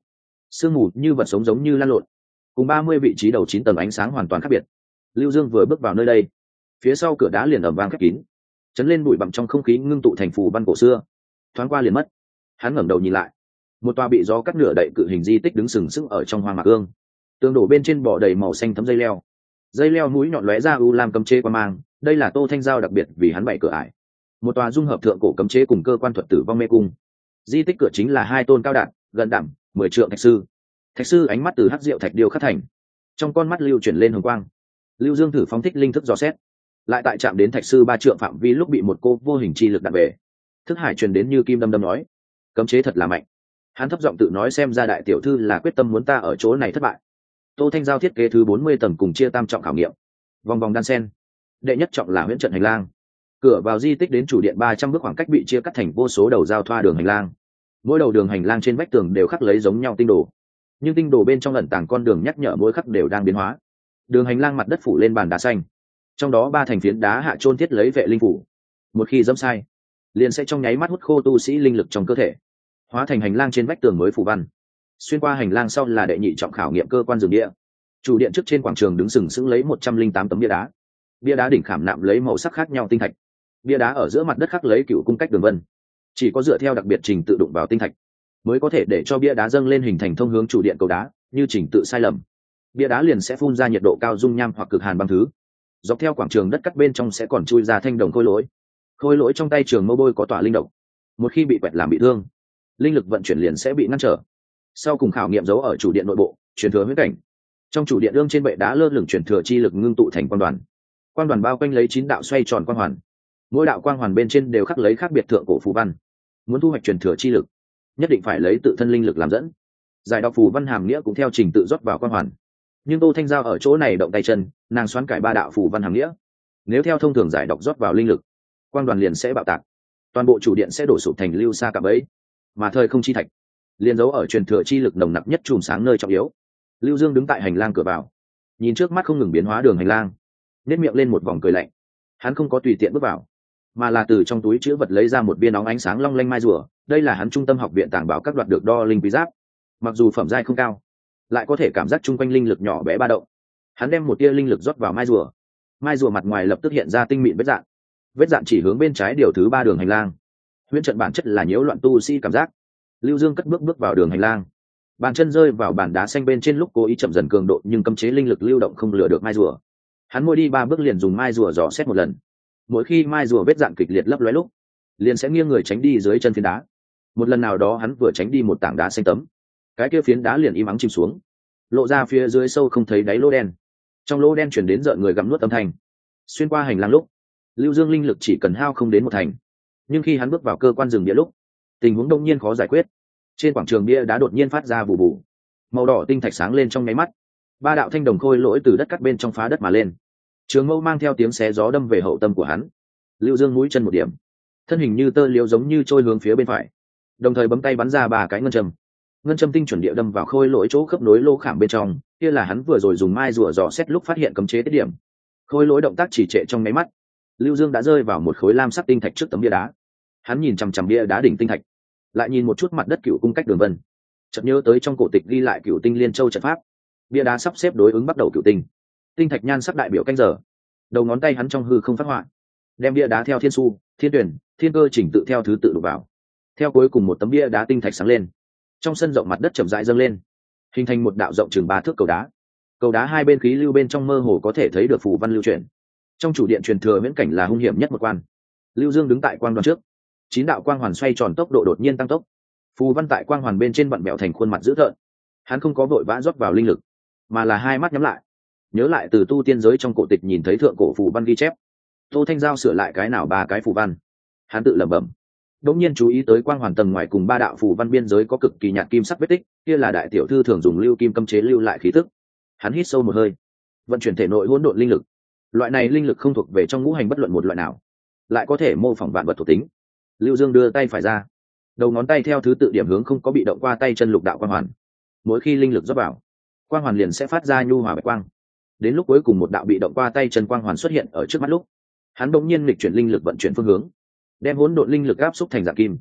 sương mù như vật sống giống như lan lộn, cùng ba mươi vị trí đầu chín tầng ánh sáng hoàn toàn khác biệt. Lưu Dương vừa bước vào nơi đây, phía sau cửa đá liền ầm vang khép kín, chấn lên bụi bặm trong không khí ngưng tụ thành phù văn cổ xưa, thoáng qua liền mất. Hắn ngẩng đầu nhìn lại, một tòa bị gió cắt nửa đậy cự hình di tích đứng sừng sững ở trong hoang mạc ương, tường đổ bên trên bò đầy màu xanh thấm dây leo, dây leo mũi nhọn lóe ra u lam cấm chế qua mang. Đây là Tô Thanh Giao đặc biệt vì hắn bày cửa ải, một tòa dung hợp thượng cổ cấm chế cùng cơ quan thuật tử vong mê cung. Di tích cửa chính là hai tôn cao đạn gần đẳng mười trượng thạch sư. Thạch sư ánh mắt từ hắc diệu thạch điêu khắc thành, trong con mắt lưu chuyển lên hồng quang. Lưu Dương thử phóng thích linh thức dò xét, lại tại chạm đến thạch sư ba trượng phạm vi lúc bị một cô vô hình chi lực đạn về. Thức hải truyền đến như kim đâm đâm nói, cấm chế thật là mạnh. Hắn thấp giọng tự nói, xem ra đại tiểu thư là quyết tâm muốn ta ở chỗ này thất bại. Tô Thanh Giao thiết kế thứ bốn mươi tầng cùng chia tam trọng khảo nghiệm, vòng vòng đan sen. Đệ nhất trọng là huyễn trận hành lang, cửa vào di tích đến chủ điện ba trăm bước khoảng cách bị chia cắt thành vô số đầu giao thoa đường hành lang. Mỗi đầu đường hành lang trên vách tường đều khắc lấy giống nhau tinh đồ, nhưng tinh đồ bên trong ẩn tàng con đường nhắc nhở mỗi khắc đều đang biến hóa. Đường hành lang mặt đất phủ lên bàn đá xanh, trong đó ba thành phiến đá hạ chôn thiết lấy vệ linh phủ. Một khi dẫm sai, liền sẽ trong nháy mắt hút khô tu sĩ linh lực trong cơ thể, hóa thành hành lang trên vách tường mới phủ văn. Xuyên qua hành lang sau là đệ nhị trọng khảo nghiệm cơ quan rừng địa. Chủ điện trước trên quảng trường đứng sừng sững lấy một trăm linh tám tấm bia đá. Bia đá đỉnh khảm nạm lấy màu sắc khác nhau tinh thạch. Bia đá ở giữa mặt đất khắc lấy cựu cung cách đường vân. Chỉ có dựa theo đặc biệt trình tự đụng vào tinh thạch, mới có thể để cho bia đá dâng lên hình thành thông hướng chủ điện cầu đá. Như trình tự sai lầm, bia đá liền sẽ phun ra nhiệt độ cao dung nham hoặc cực hàn băng thứ. Dọc theo quảng trường đất cắt bên trong sẽ còn chui ra thanh đồng khôi lỗi. Khôi lỗi trong tay trường mâu bôi có tỏa linh độc, một khi bị quẹt làm bị thương, linh lực vận chuyển liền sẽ bị ngăn trở. Sau cùng khảo nghiệm giấu ở chủ điện nội bộ, truyền thừa huyết cảnh. Trong chủ điện ương trên bệ đá lơ lửng truyền thừa chi lực ngưng tụ thành quang đoàn. Quang đoàn bao quanh lấy chín đạo xoay tròn quang hoàn, mỗi đạo quang hoàn bên trên đều khắc lấy khác biệt thượng cổ phù văn. Muốn thu hoạch truyền thừa chi lực, nhất định phải lấy tự thân linh lực làm dẫn. Giải đọc phù văn hàm nghĩa cũng theo trình tự rót vào quang hoàn. Nhưng Tô Thanh Giao ở chỗ này động tay chân, nàng xoắn cải ba đạo phù văn hàm nghĩa. Nếu theo thông thường giải đọc rót vào linh lực, quang đoàn liền sẽ bạo tạc, toàn bộ chủ điện sẽ đổ sụp thành lưu sa cạm bẫy. Mà thời không chi thạch liền giấu ở truyền thừa chi lực nồng nặc nhất chùm sáng nơi trọng yếu. Lưu Dương đứng tại hành lang cửa vào, nhìn trước mắt không ngừng biến hóa đường hành lang, nét miệng lên một vòng cười lạnh. Hắn không có tùy tiện bước vào, mà là từ trong túi chữ vật lấy ra một viên óng ánh sáng long lanh mai rùa. Đây là hắn trung tâm học viện tàng bảo các đoạt được đo linh quý giáp. Mặc dù phẩm giai không cao, lại có thể cảm giác chung quanh linh lực nhỏ bé ba động. Hắn đem một tia linh lực rót vào mai rùa, mai rùa mặt ngoài lập tức hiện ra tinh mịn vết dạn. Vết dạn chỉ hướng bên trái điều thứ ba đường hành lang. Huyễn trận bản chất là nhiễu loạn tu sĩ cảm giác. Lưu Dương cất bước bước vào đường hành lang, bàn chân rơi vào bàn đá xanh bên trên lúc cố ý chậm dần cường độ, nhưng cấm chế linh lực lưu động không lừa được mai rùa. Hắn mỗi đi ba bước liền dùng mai rùa dò xét một lần. Mỗi khi mai rùa vết dạn kịch liệt lấp lóe lúc, liền sẽ nghiêng người tránh đi dưới chân phiến đá. Một lần nào đó hắn vừa tránh đi một tảng đá xanh tấm, cái kia phiến đá liền im ắng chìm xuống, lộ ra phía dưới sâu không thấy đáy lỗ đen. Trong lỗ đen chuyển đến rợn người gặm nuốt âm thanh. Xuyên qua hành lang lúc, Lưu Dương linh lực chỉ cần hao không đến một thành, nhưng khi hắn bước vào cơ quan rừng địa lúc, tình huống đông nhiên khó giải quyết. Trên quảng trường bia đá đột nhiên phát ra bù bù, màu đỏ tinh thạch sáng lên trong nháy mắt. Ba đạo thanh đồng khôi lỗi từ đất cắt bên trong phá đất mà lên, trường mâu mang theo tiếng xé gió đâm về hậu tâm của hắn. Lưu Dương mũi chân một điểm, thân hình như tơ liễu giống như trôi hướng phía bên phải, đồng thời bấm tay bắn ra ba cái ngân châm. Ngân châm tinh chuẩn địa đâm vào khôi lỗi chỗ khớp nối lỗ khảm bên trong, kia là hắn vừa rồi dùng mai rùa dò xét lúc phát hiện cấm chế tiết điểm. Khôi lỗi động tác chỉ trệ trong nháy mắt, Lưu Dương đã rơi vào một khối lam sắc tinh thạch trước tấm bia đá. Hắn nhìn chằm chằm bia đá đỉnh tinh thạch, lại nhìn một chút mặt đất cựu cung cách đường vân, chợt nhớ tới trong cổ tịch ghi lại cựu tinh liên châu trận pháp. Bia đá sắp xếp đối ứng bắt đầu cựu tinh, tinh thạch nhan sắc đại biểu canh giờ. Đầu ngón tay hắn trong hư không phát họa, đem bia đá theo thiên su, thiên tuyển, thiên cơ chỉnh tự theo thứ tự đục vào. Theo cuối cùng một tấm bia đá tinh thạch sáng lên, trong sân rộng mặt đất chậm rãi dâng lên, hình thành một đạo rộng chừng ba thước cầu đá. Cầu đá hai bên khí lưu bên trong mơ hồ có thể thấy được phù văn lưu chuyển. Trong chủ điện truyền thừa viễn cảnh là hung hiểm nhất một quan. Lưu Dương đứng tại quang đoàn trước, chín đạo quang hoàn xoay tròn tốc độ đột nhiên tăng tốc, phù văn tại quang hoàn bên trên vặn bẹo thành khuôn mặt dữ tợn. Hắn không có vội vã rót vào linh lực, mà là hai mắt nhắm lại, nhớ lại từ tu tiên giới trong cổ tịch nhìn thấy thượng cổ phù văn ghi chép. Tô Thanh Giao sửa lại cái nào ba cái phù văn. Hắn tự lẩm bẩm, đột nhiên chú ý tới quang hoàn tầng ngoài cùng ba đạo phù văn biên giới có cực kỳ nhạt kim sắc vết tích, kia là đại tiểu thư thường dùng lưu kim cấm chế lưu lại khí tức. Hắn hít sâu một hơi, vận chuyển thể nội hỗn độn linh lực. Loại này linh lực không thuộc về trong ngũ hành bất luận một loại nào, lại có thể mô phỏng vạn vật thuộc tính. Lưu Dương đưa tay phải ra, đầu ngón tay theo thứ tự điểm hướng không có bị động qua tay chân lục đạo quang hoàn. Mỗi khi linh lực rót vào, quang hoàn liền sẽ phát ra nhu hòa bạch quang. Đến lúc cuối cùng một đạo bị động qua tay chân quang hoàn xuất hiện ở trước mắt lúc, hắn bỗng nhiên nghịch chuyển linh lực vận chuyển phương hướng, đem hỗn độn linh lực áp xúc thành dạng kim.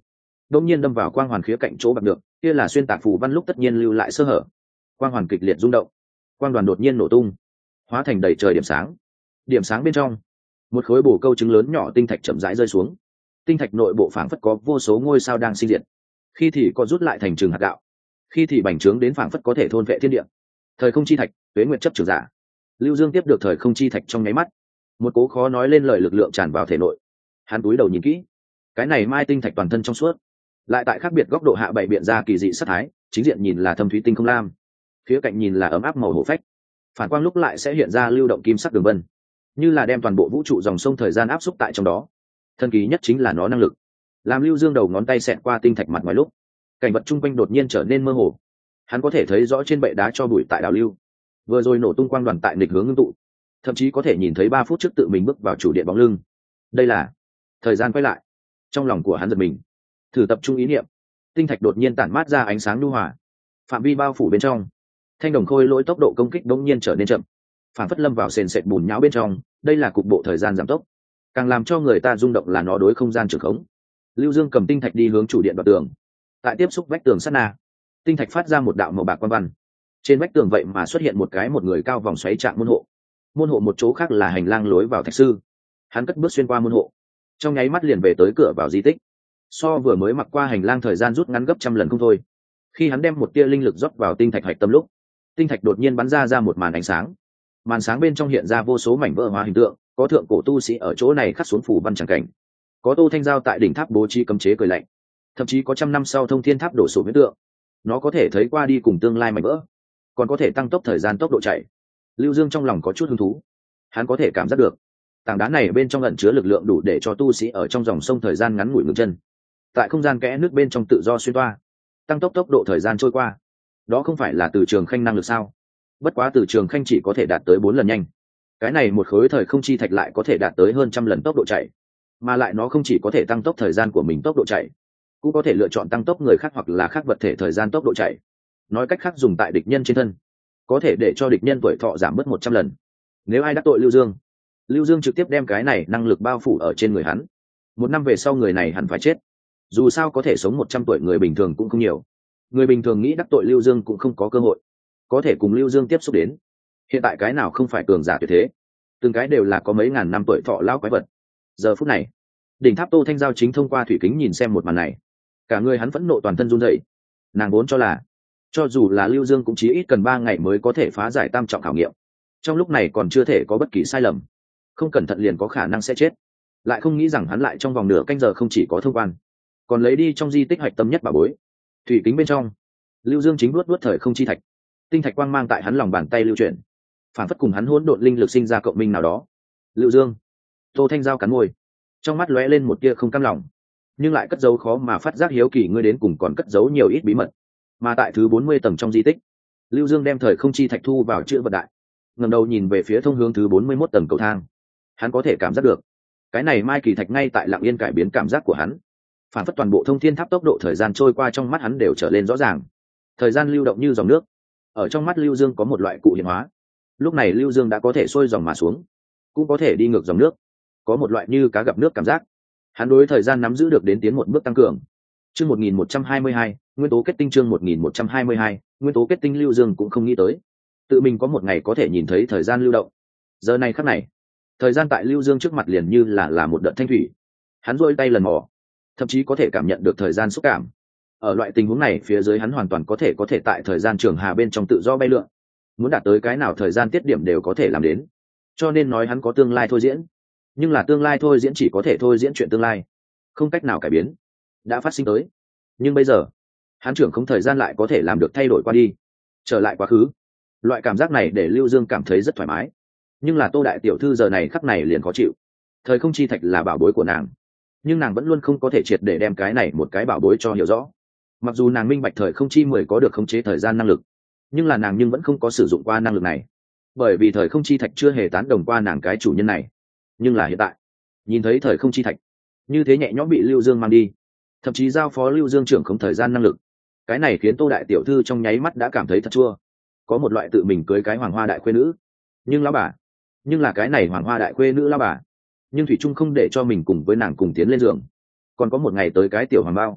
đông nhiên đâm vào quang hoàn khía cạnh chỗ bạc được, kia là xuyên tạc phù văn lúc tất nhiên lưu lại sơ hở. Quang hoàn kịch liệt rung động, quang đoàn đột nhiên nổ tung, hóa thành đầy trời điểm sáng. Điểm sáng bên trong, một khối bổ câu trứng lớn nhỏ tinh thạch chậm rãi rơi xuống. Tinh thạch nội bộ phảng phất có vô số ngôi sao đang sinh diệt, khi thì có rút lại thành trường hạt gạo, khi thì bành trướng đến phảng phất có thể thôn vệ thiên địa. Thời không chi thạch, tuế nguyệt chấp trường giả. Lưu Dương tiếp được thời không chi thạch trong nháy mắt, một cố khó nói lên lời lực lượng tràn vào thể nội. Hắn cúi đầu nhìn kỹ, cái này mai tinh thạch toàn thân trong suốt, lại tại khác biệt góc độ hạ bảy biện ra kỳ dị sắc thái. Chính diện nhìn là thâm thúy tinh không lam, phía cạnh nhìn là ấm áp màu hổ phách, phản quang lúc lại sẽ hiện ra lưu động kim sắc đường vân, như là đem toàn bộ vũ trụ dòng sông thời gian áp xúc tại trong đó. Thần kỳ nhất chính là nó năng lực làm Lưu Dương đầu ngón tay xẹt qua tinh thạch mặt ngoài lúc, cảnh vật chung quanh đột nhiên trở nên mơ hồ. Hắn có thể thấy rõ trên bệ đá cho bụi tại đảo lưu vừa rồi nổ tung quang đoàn tại nghịch hướng ngưng tụ, thậm chí có thể nhìn thấy ba phút trước tự mình bước vào chủ điện bóng lưng. Đây là thời gian quay lại. Trong lòng của hắn giật mình, thử tập trung ý niệm, tinh thạch đột nhiên tản mát ra ánh sáng nhu hòa, phạm vi bao phủ bên trong. Thanh đồng khôi lỗi tốc độ công kích đột nhiên trở nên chậm, phản phất lâm vào sền sệt bùn nhão bên trong. Đây là cục bộ thời gian giảm tốc, càng làm cho người ta rung động là nó đối không gian trường khống. Lưu Dương cầm tinh thạch đi hướng chủ điện đoạt tường, tại tiếp xúc vách tường sát na, tinh thạch phát ra một đạo màu bạc quang văn. Trên vách tường vậy mà xuất hiện một cái một người cao vòng xoáy trạng môn hộ. Môn hộ một chỗ khác là hành lang lối vào thạch sư. Hắn cất bước xuyên qua môn hộ, trong nháy mắt liền về tới cửa vào di tích. So vừa mới mặc qua hành lang thời gian rút ngắn gấp trăm lần không thôi. Khi hắn đem một tia linh lực rót vào tinh thạch hạch tâm lúc, tinh thạch đột nhiên bắn ra ra một màn ánh sáng. Màn sáng bên trong hiện ra vô số mảnh vỡ hóa hình tượng, có thượng cổ tu sĩ ở chỗ này khắc xuống phủ văn chẳng cảnh, có Tô Thanh Giao tại đỉnh tháp bố trí cấm chế cười lạnh, thậm chí có trăm năm sau thông thiên tháp đổ sụp huyễn tượng. Nó có thể thấy qua đi cùng tương lai mảnh vỡ, còn có thể tăng tốc thời gian tốc độ chạy. Lưu Dương trong lòng có chút hứng thú, hắn có thể cảm giác được tảng đá này bên trong ẩn chứa lực lượng đủ để cho tu sĩ ở trong dòng sông thời gian ngắn ngủi ngừng chân, tại không gian kẽ nước bên trong tự do xuyên toa, tăng tốc tốc độ thời gian trôi qua. Đó không phải là từ trường khanh năng lực sao? Bất quá từ trường khanh chỉ có thể đạt tới bốn lần nhanh, cái này một khối thời không chi thạch lại có thể đạt tới hơn trăm lần tốc độ chạy, mà lại nó không chỉ có thể tăng tốc thời gian của mình tốc độ chạy, cũng có thể lựa chọn tăng tốc người khác hoặc là khác vật thể thời gian tốc độ chạy. Nói cách khác, dùng tại địch nhân trên thân, có thể để cho địch nhân tuổi thọ giảm bớt một trăm lần. Nếu ai đắc tội Lưu Dương, Lưu Dương trực tiếp đem cái này năng lực bao phủ ở trên người hắn. Một năm về sau người này hẳn phải chết. Dù sao có thể sống một trăm tuổi người bình thường cũng không nhiều. Người bình thường nghĩ đắc tội Lưu Dương cũng không có cơ hội có thể cùng Lưu Dương tiếp xúc đến. Hiện tại cái nào không phải cường giả tuyệt thế, từng cái đều là có mấy ngàn năm tuổi thọ lão quái vật. Giờ phút này, đỉnh tháp Tô Thanh Giao chính thông qua thủy kính nhìn xem một màn này, cả người hắn phẫn nộ toàn thân run rẩy. Nàng vốn cho là cho dù là Lưu Dương cũng chỉ ít cần ba ngày mới có thể phá giải tam trọng khảo nghiệm, trong lúc này còn chưa thể có bất kỳ sai lầm, không cẩn thận liền có khả năng sẽ chết. Lại không nghĩ rằng hắn lại trong vòng nửa canh giờ không chỉ có thông quan, còn lấy đi trong di tích hạch tâm nhất bảo bối. Thủy kính bên trong, Lưu Dương chính luốt luốt thời không chi thạch, tinh thạch quang mang tại hắn lòng bàn tay lưu chuyển, phản phất cùng hắn hỗn độn linh lực sinh ra cộng minh nào đó. Lưu Dương. Tô Thanh Giao cắn môi, trong mắt lóe lên một tia không cam lòng, nhưng lại cất giấu khó mà phát giác hiếu kỳ, ngươi đến cùng còn cất giấu nhiều ít bí mật. Mà tại thứ bốn mươi tầng trong di tích, Lưu Dương đem thời không chi thạch thu vào chữ vật đại, ngẩng đầu nhìn về phía thông hướng thứ bốn mươi mốt tầng cầu thang. Hắn có thể cảm giác được, cái này mai kỳ thạch ngay tại lặng yên cải biến cảm giác của hắn, phản phất toàn bộ thông thiên tháp tốc độ thời gian trôi qua trong mắt hắn đều trở lên rõ ràng. Thời gian lưu động như dòng nước, ở trong mắt Lưu Dương có một loại cụ hiện hóa. Lúc này Lưu Dương đã có thể xuôi dòng mà xuống, cũng có thể đi ngược dòng nước, có một loại như cá gặp nước cảm giác. Hắn đối thời gian nắm giữ được đến tiến một bước tăng cường. Chương một nghìn một trăm hai mươi hai, nguyên tố kết tinh. Chương một nghìn một trăm hai mươi hai, nguyên tố kết tinh. Lưu Dương cũng không nghĩ tới, tự mình có một ngày có thể nhìn thấy thời gian lưu động. Giờ này khắc này, thời gian tại Lưu Dương trước mặt liền như là là một đợt thanh thủy. Hắn duỗi tay lần mò, thậm chí có thể cảm nhận được thời gian xúc cảm. Ở loại tình huống này phía dưới hắn hoàn toàn có thể có thể tại thời gian trường hà bên trong tự do bay lượn, muốn đạt tới cái nào thời gian tiết điểm đều có thể làm đến. Cho nên nói hắn có tương lai thôi diễn, nhưng là tương lai thôi diễn chỉ có thể thôi diễn chuyện tương lai, không cách nào cải biến đã phát sinh tới. Nhưng bây giờ hắn trưởng không thời gian lại có thể làm được thay đổi qua đi, trở lại quá khứ. Loại cảm giác này để Lưu Dương cảm thấy rất thoải mái. Nhưng là Tô đại tiểu thư giờ này khắc này liền khó chịu. Thời không chi thạch là bảo bối của nàng, nhưng nàng vẫn luôn không có thể triệt để đem cái này một cái bảo bối cho hiểu rõ. Mặc dù nàng minh bạch thời không chi mười có được khống chế thời gian năng lực, nhưng là nàng nhưng vẫn không có sử dụng qua năng lực này, bởi vì thời không chi thạch chưa hề tán đồng qua nàng cái chủ nhân này. Nhưng là hiện tại, nhìn thấy thời không chi thạch như thế nhẹ nhõm bị Lưu Dương mang đi, thậm chí giao phó Lưu Dương trưởng không thời gian năng lực, cái này khiến Tô đại tiểu thư trong nháy mắt đã cảm thấy thật chua. Có một loại tự mình cưới cái hoàng hoa đại khuê nữ, nhưng lão bà, nhưng là cái này hoàng hoa đại khuê nữ lão bà, nhưng thủy trung không để cho mình cùng với nàng cùng tiến lên giường. Còn có một ngày tới cái tiểu hoàng bao,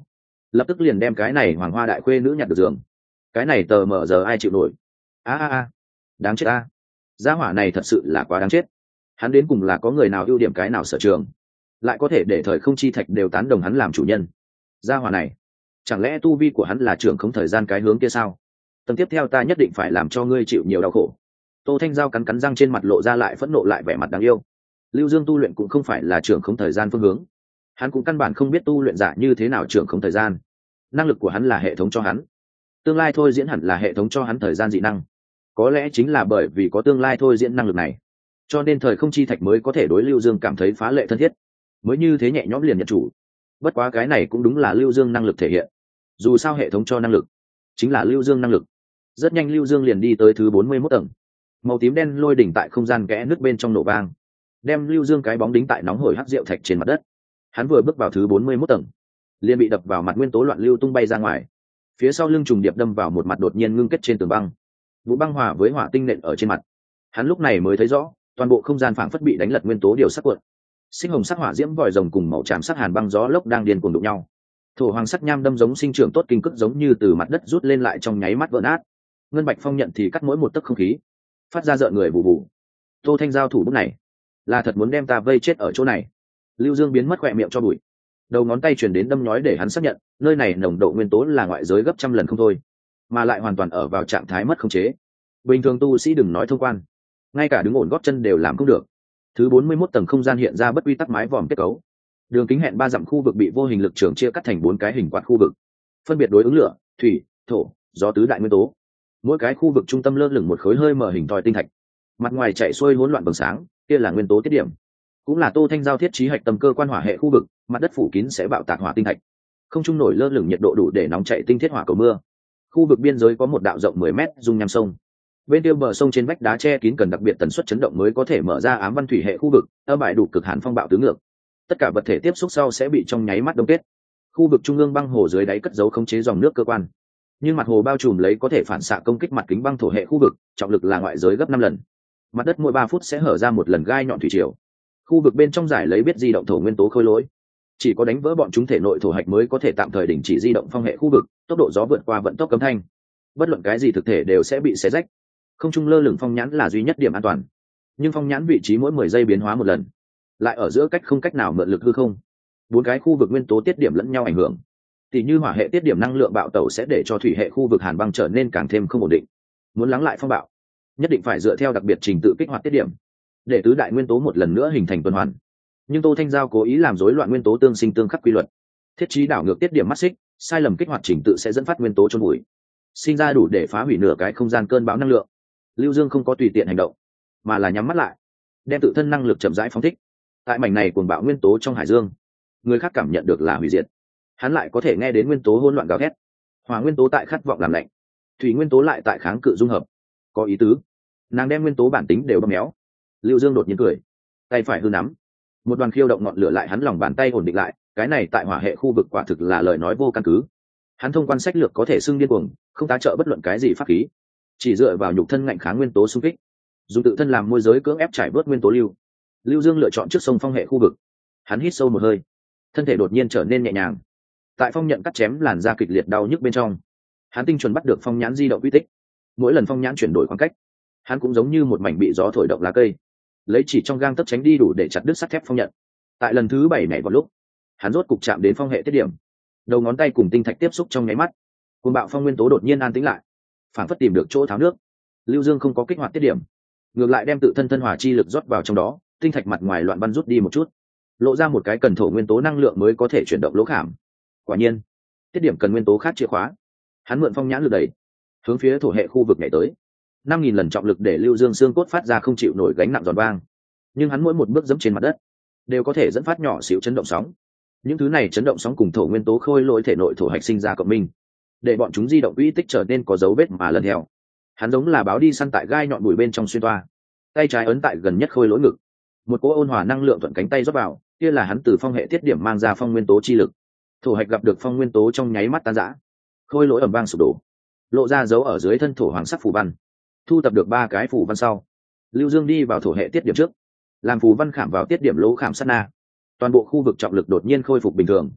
lập tức liền đem cái này hoàng hoa đại khuê nữ nhặt được giường. Cái này tờ mờ giờ ai chịu nổi. a a a đáng chết a. Gia hỏa này thật sự là quá đáng chết. Hắn đến cùng là có người nào ưu điểm cái nào sở trường, lại có thể để thời không chi thạch đều tán đồng hắn làm chủ nhân. Gia hỏa này chẳng lẽ tu vi của hắn là trưởng không thời gian cái hướng kia sao? Tầng tiếp theo ta nhất định phải làm cho ngươi chịu nhiều đau khổ. Tô Thanh Giao cắn cắn răng, trên mặt lộ ra lại phẫn nộ lại vẻ mặt đáng yêu. Lưu Dương tu luyện cũng không phải là trưởng không thời gian phương hướng, hắn cũng căn bản không biết tu luyện giả như thế nào trưởng không thời gian. Năng lực của hắn là hệ thống cho hắn, tương lai thôi diễn hẳn là hệ thống cho hắn thời gian dị năng. Có lẽ chính là bởi vì có tương lai thôi diễn năng lực này, cho nên thời không chi thạch mới có thể đối Lưu Dương cảm thấy phá lệ thân thiết, mới như thế nhẹ nhõm liền nhận chủ. Bất quá cái này cũng đúng là Lưu Dương năng lực thể hiện, dù sao hệ thống cho năng lực chính là Lưu Dương năng lực. Rất nhanh Lưu Dương liền đi tới thứ bốn mươi mốt tầng. Màu tím đen lôi đỉnh tại không gian kẽ nước bên trong nổ vang, đem Lưu Dương cái bóng đính tại nóng hổi hắc rượu thạch trên mặt đất. Hắn vừa bước vào thứ bốn mươi mốt tầng, liền bị đập vào mặt nguyên tố loạn lưu tung bay ra ngoài. Phía sau lưng trùng điệp đâm vào một mặt đột nhiên ngưng kết trên tường băng, vụ băng hòa với hỏa tinh nện ở trên mặt. Hắn lúc này mới thấy rõ, toàn bộ không gian phảng phất bị đánh lật nguyên tố điều sắc cuộn. Sinh hồng sắc hỏa diễm vòi rồng cùng màu tràm sắc hàn băng gió lốc đang điên cuồng đụng nhau. Thổ hoàng sắc nham đâm giống sinh trưởng tốt kinh cức giống như từ mặt đất rút lên lại trong nháy mắt vỡ nát. Ngân bạch phong nhận thì cắt mỗi một tấc không khí, phát ra rợn người bù bù. Tô Thanh Giao thủ bút này là thật muốn đem ta vây chết ở chỗ này. Lưu Dương biến mất khỏe miệng cho bụi, đầu ngón tay truyền đến đâm nhói để hắn xác nhận nơi này nồng độ nguyên tố là ngoại giới gấp trăm lần không thôi, mà lại hoàn toàn ở vào trạng thái mất khống chế. Bình thường tu sĩ đừng nói thông quan, ngay cả đứng ổn gót chân đều làm không được. Thứ bốn mươi mốt tầng không gian hiện ra bất quy tắc mái vòm kết cấu, đường kính hẹn ba dặm khu vực bị vô hình lực trường chia cắt thành bốn cái hình quạt khu vực, phân biệt đối ứng lửa, thủy, thổ, gió tứ đại nguyên tố. Mỗi cái khu vực trung tâm lơ lửng một khối hơi mở hình thoi tinh thạch, mặt ngoài chạy xuôi hỗn loạn vầng sáng, kia là nguyên tố tiết điểm, cũng là Tô Thanh Giao thiết trí hạch tâm cơ quan hỏa hệ khu vực. Mặt đất phủ kín sẽ bạo tạc hỏa tinh thạch, không trung nổi lơ lửng nhiệt độ đủ để nóng chạy tinh thiết hỏa cầu mưa. Khu vực biên giới có một đạo rộng mười mét dung nham sông, bên kia bờ sông trên vách đá che kín cần đặc biệt tần suất chấn động mới có thể mở ra ám văn thủy hệ khu vực, âm bại đủ cực hàn phong bạo tứ ngược. Tất cả vật thể tiếp xúc sau sẽ bị trong nháy mắt đông kết. Khu vực trung ương băng hồ dưới đáy cất giấu khống chế dòng nước cơ quan, nhưng mặt hồ bao trùm lấy có thể phản xạ công kích mặt kính băng thổ hệ khu vực, trọng lực là ngoại giới gấp năm lần. Mặt đất mỗi ba phút sẽ hở ra một lần gai nhọn thủy triều. Khu vực bên trong giải lấy biết di động thổ nguyên tố khôi lỗi, chỉ có đánh vỡ bọn chúng thể nội thổ hạch mới có thể tạm thời đình chỉ di động phong hệ khu vực, tốc độ gió vượt qua vận tốc cấm thanh, bất luận cái gì thực thể đều sẽ bị xé rách. Không trung lơ lửng phong nhãn là duy nhất điểm an toàn, nhưng phong nhãn vị trí mỗi mười giây biến hóa một lần, lại ở giữa cách không cách nào mượn lực hư không. Bốn cái khu vực nguyên tố tiết điểm lẫn nhau ảnh hưởng, thì như hỏa hệ tiết điểm năng lượng bạo tẩu sẽ để cho thủy hệ khu vực hàn băng trở nên càng thêm không ổn định. Muốn lắng lại phong bạo, nhất định phải dựa theo đặc biệt trình tự kích hoạt tiết điểm, để tứ đại nguyên tố một lần nữa hình thành tuần hoàn. Nhưng Tô Thanh Giao cố ý làm rối loạn nguyên tố tương sinh tương khắc quy luật, thiết trí đảo ngược tiết điểm mắt xích, sai lầm kích hoạt trình tự sẽ dẫn phát nguyên tố chôn bụi, sinh ra đủ để phá hủy nửa cái không gian cơn bão năng lượng. Lưu Dương không có tùy tiện hành động, mà là nhắm mắt lại, đem tự thân năng lực chậm rãi phóng thích. Tại mảnh này cuồng bạo nguyên tố trong hải dương, người khác cảm nhận được là hủy diệt, hắn lại có thể nghe đến nguyên tố hỗn loạn gào thét. Hỏa nguyên tố tại khát vọng làm lạnh, thủy nguyên tố lại tại kháng cự dung hợp. Có ý tứ, nàng đem nguyên tố bản tính đều bóp méo. Lưu Dương đột nhiên cười, tay phải hư nắm, một đoàn khiêu động ngọn lửa lại hắn lòng bàn tay ổn định lại. Cái này tại hỏa hệ khu vực quả thực là lời nói vô căn cứ. Hắn thông quan sách lược có thể xưng điên cuồng, không tá trợ bất luận cái gì pháp khí, chỉ dựa vào nhục thân ngạnh kháng nguyên tố xung kích, dùng tự thân làm môi giới cưỡng ép trải bớt nguyên tố lưu. Lưu Dương lựa chọn trước sông phong hệ khu vực. Hắn hít sâu một hơi, thân thể đột nhiên trở nên nhẹ nhàng. Tại phong nhận cắt chém làn da kịch liệt đau nhức bên trong, hắn tinh chuẩn bắt được phong nhãn di động quy tích. Mỗi lần phong nhãn chuyển đổi khoảng cách, hắn cũng giống như một mảnh bị gió thổi động lá cây, lấy chỉ trong gang tấc tránh đi đủ để chặt đứt sắt thép phong nhận. Tại lần thứ bảy nhảy vào lúc, hắn rốt cục chạm đến phong hệ tiết điểm, đầu ngón tay cùng tinh thạch tiếp xúc trong nháy mắt, cuồng bạo phong nguyên tố đột nhiên an tĩnh lại, phản phất tìm được chỗ tháo nước. Lưu Dương không có kích hoạt tiết điểm, ngược lại đem tự thân thân hỏa chi lực rót vào trong đó. Tinh thạch mặt ngoài loạn bắn rút đi một chút, lộ ra một cái cần thổ nguyên tố năng lượng mới có thể chuyển động lỗ khảm. Quả nhiên, tiết điểm cần nguyên tố khác chìa khóa. Hắn mượn phong nhãn lực đẩy, hướng phía thổ hệ khu vực nhảy tới. Năm nghìn lần trọng lực để Lưu Dương xương cốt phát ra không chịu nổi gánh nặng giòn vang, nhưng hắn mỗi một bước dẫm trên mặt đất đều có thể dẫn phát nhỏ xíu chấn động sóng. Những thứ này chấn động sóng cùng thổ nguyên tố khôi lỗi thể nội thổ hạch sinh ra cộng minh, để bọn chúng di động uy tích trở nên có dấu vết mà lần theo. Hắn giống là báo đi săn tại gai nhọn bụi bên trong xuyên toa, tay trái ấn tại gần nhất khôi lỗi ngực, một cỗ ôn hòa năng lượng thuận cánh tay rót vào, kia là hắn từ phong hệ tiết điểm mang ra phong nguyên tố chi lực. Thổ hạch gặp được phong nguyên tố trong nháy mắt tan rã, khôi lỗi ầm vang sụp đổ, lộ ra dấu ở dưới thân thổ hoàng sắc phù văn. Thu tập được ba cái phù văn sau, Lưu Dương đi vào thổ hệ tiết điểm trước, làm phù văn khảm vào tiết điểm lỗ khảm sát na. Toàn bộ khu vực trọng lực đột nhiên khôi phục bình thường.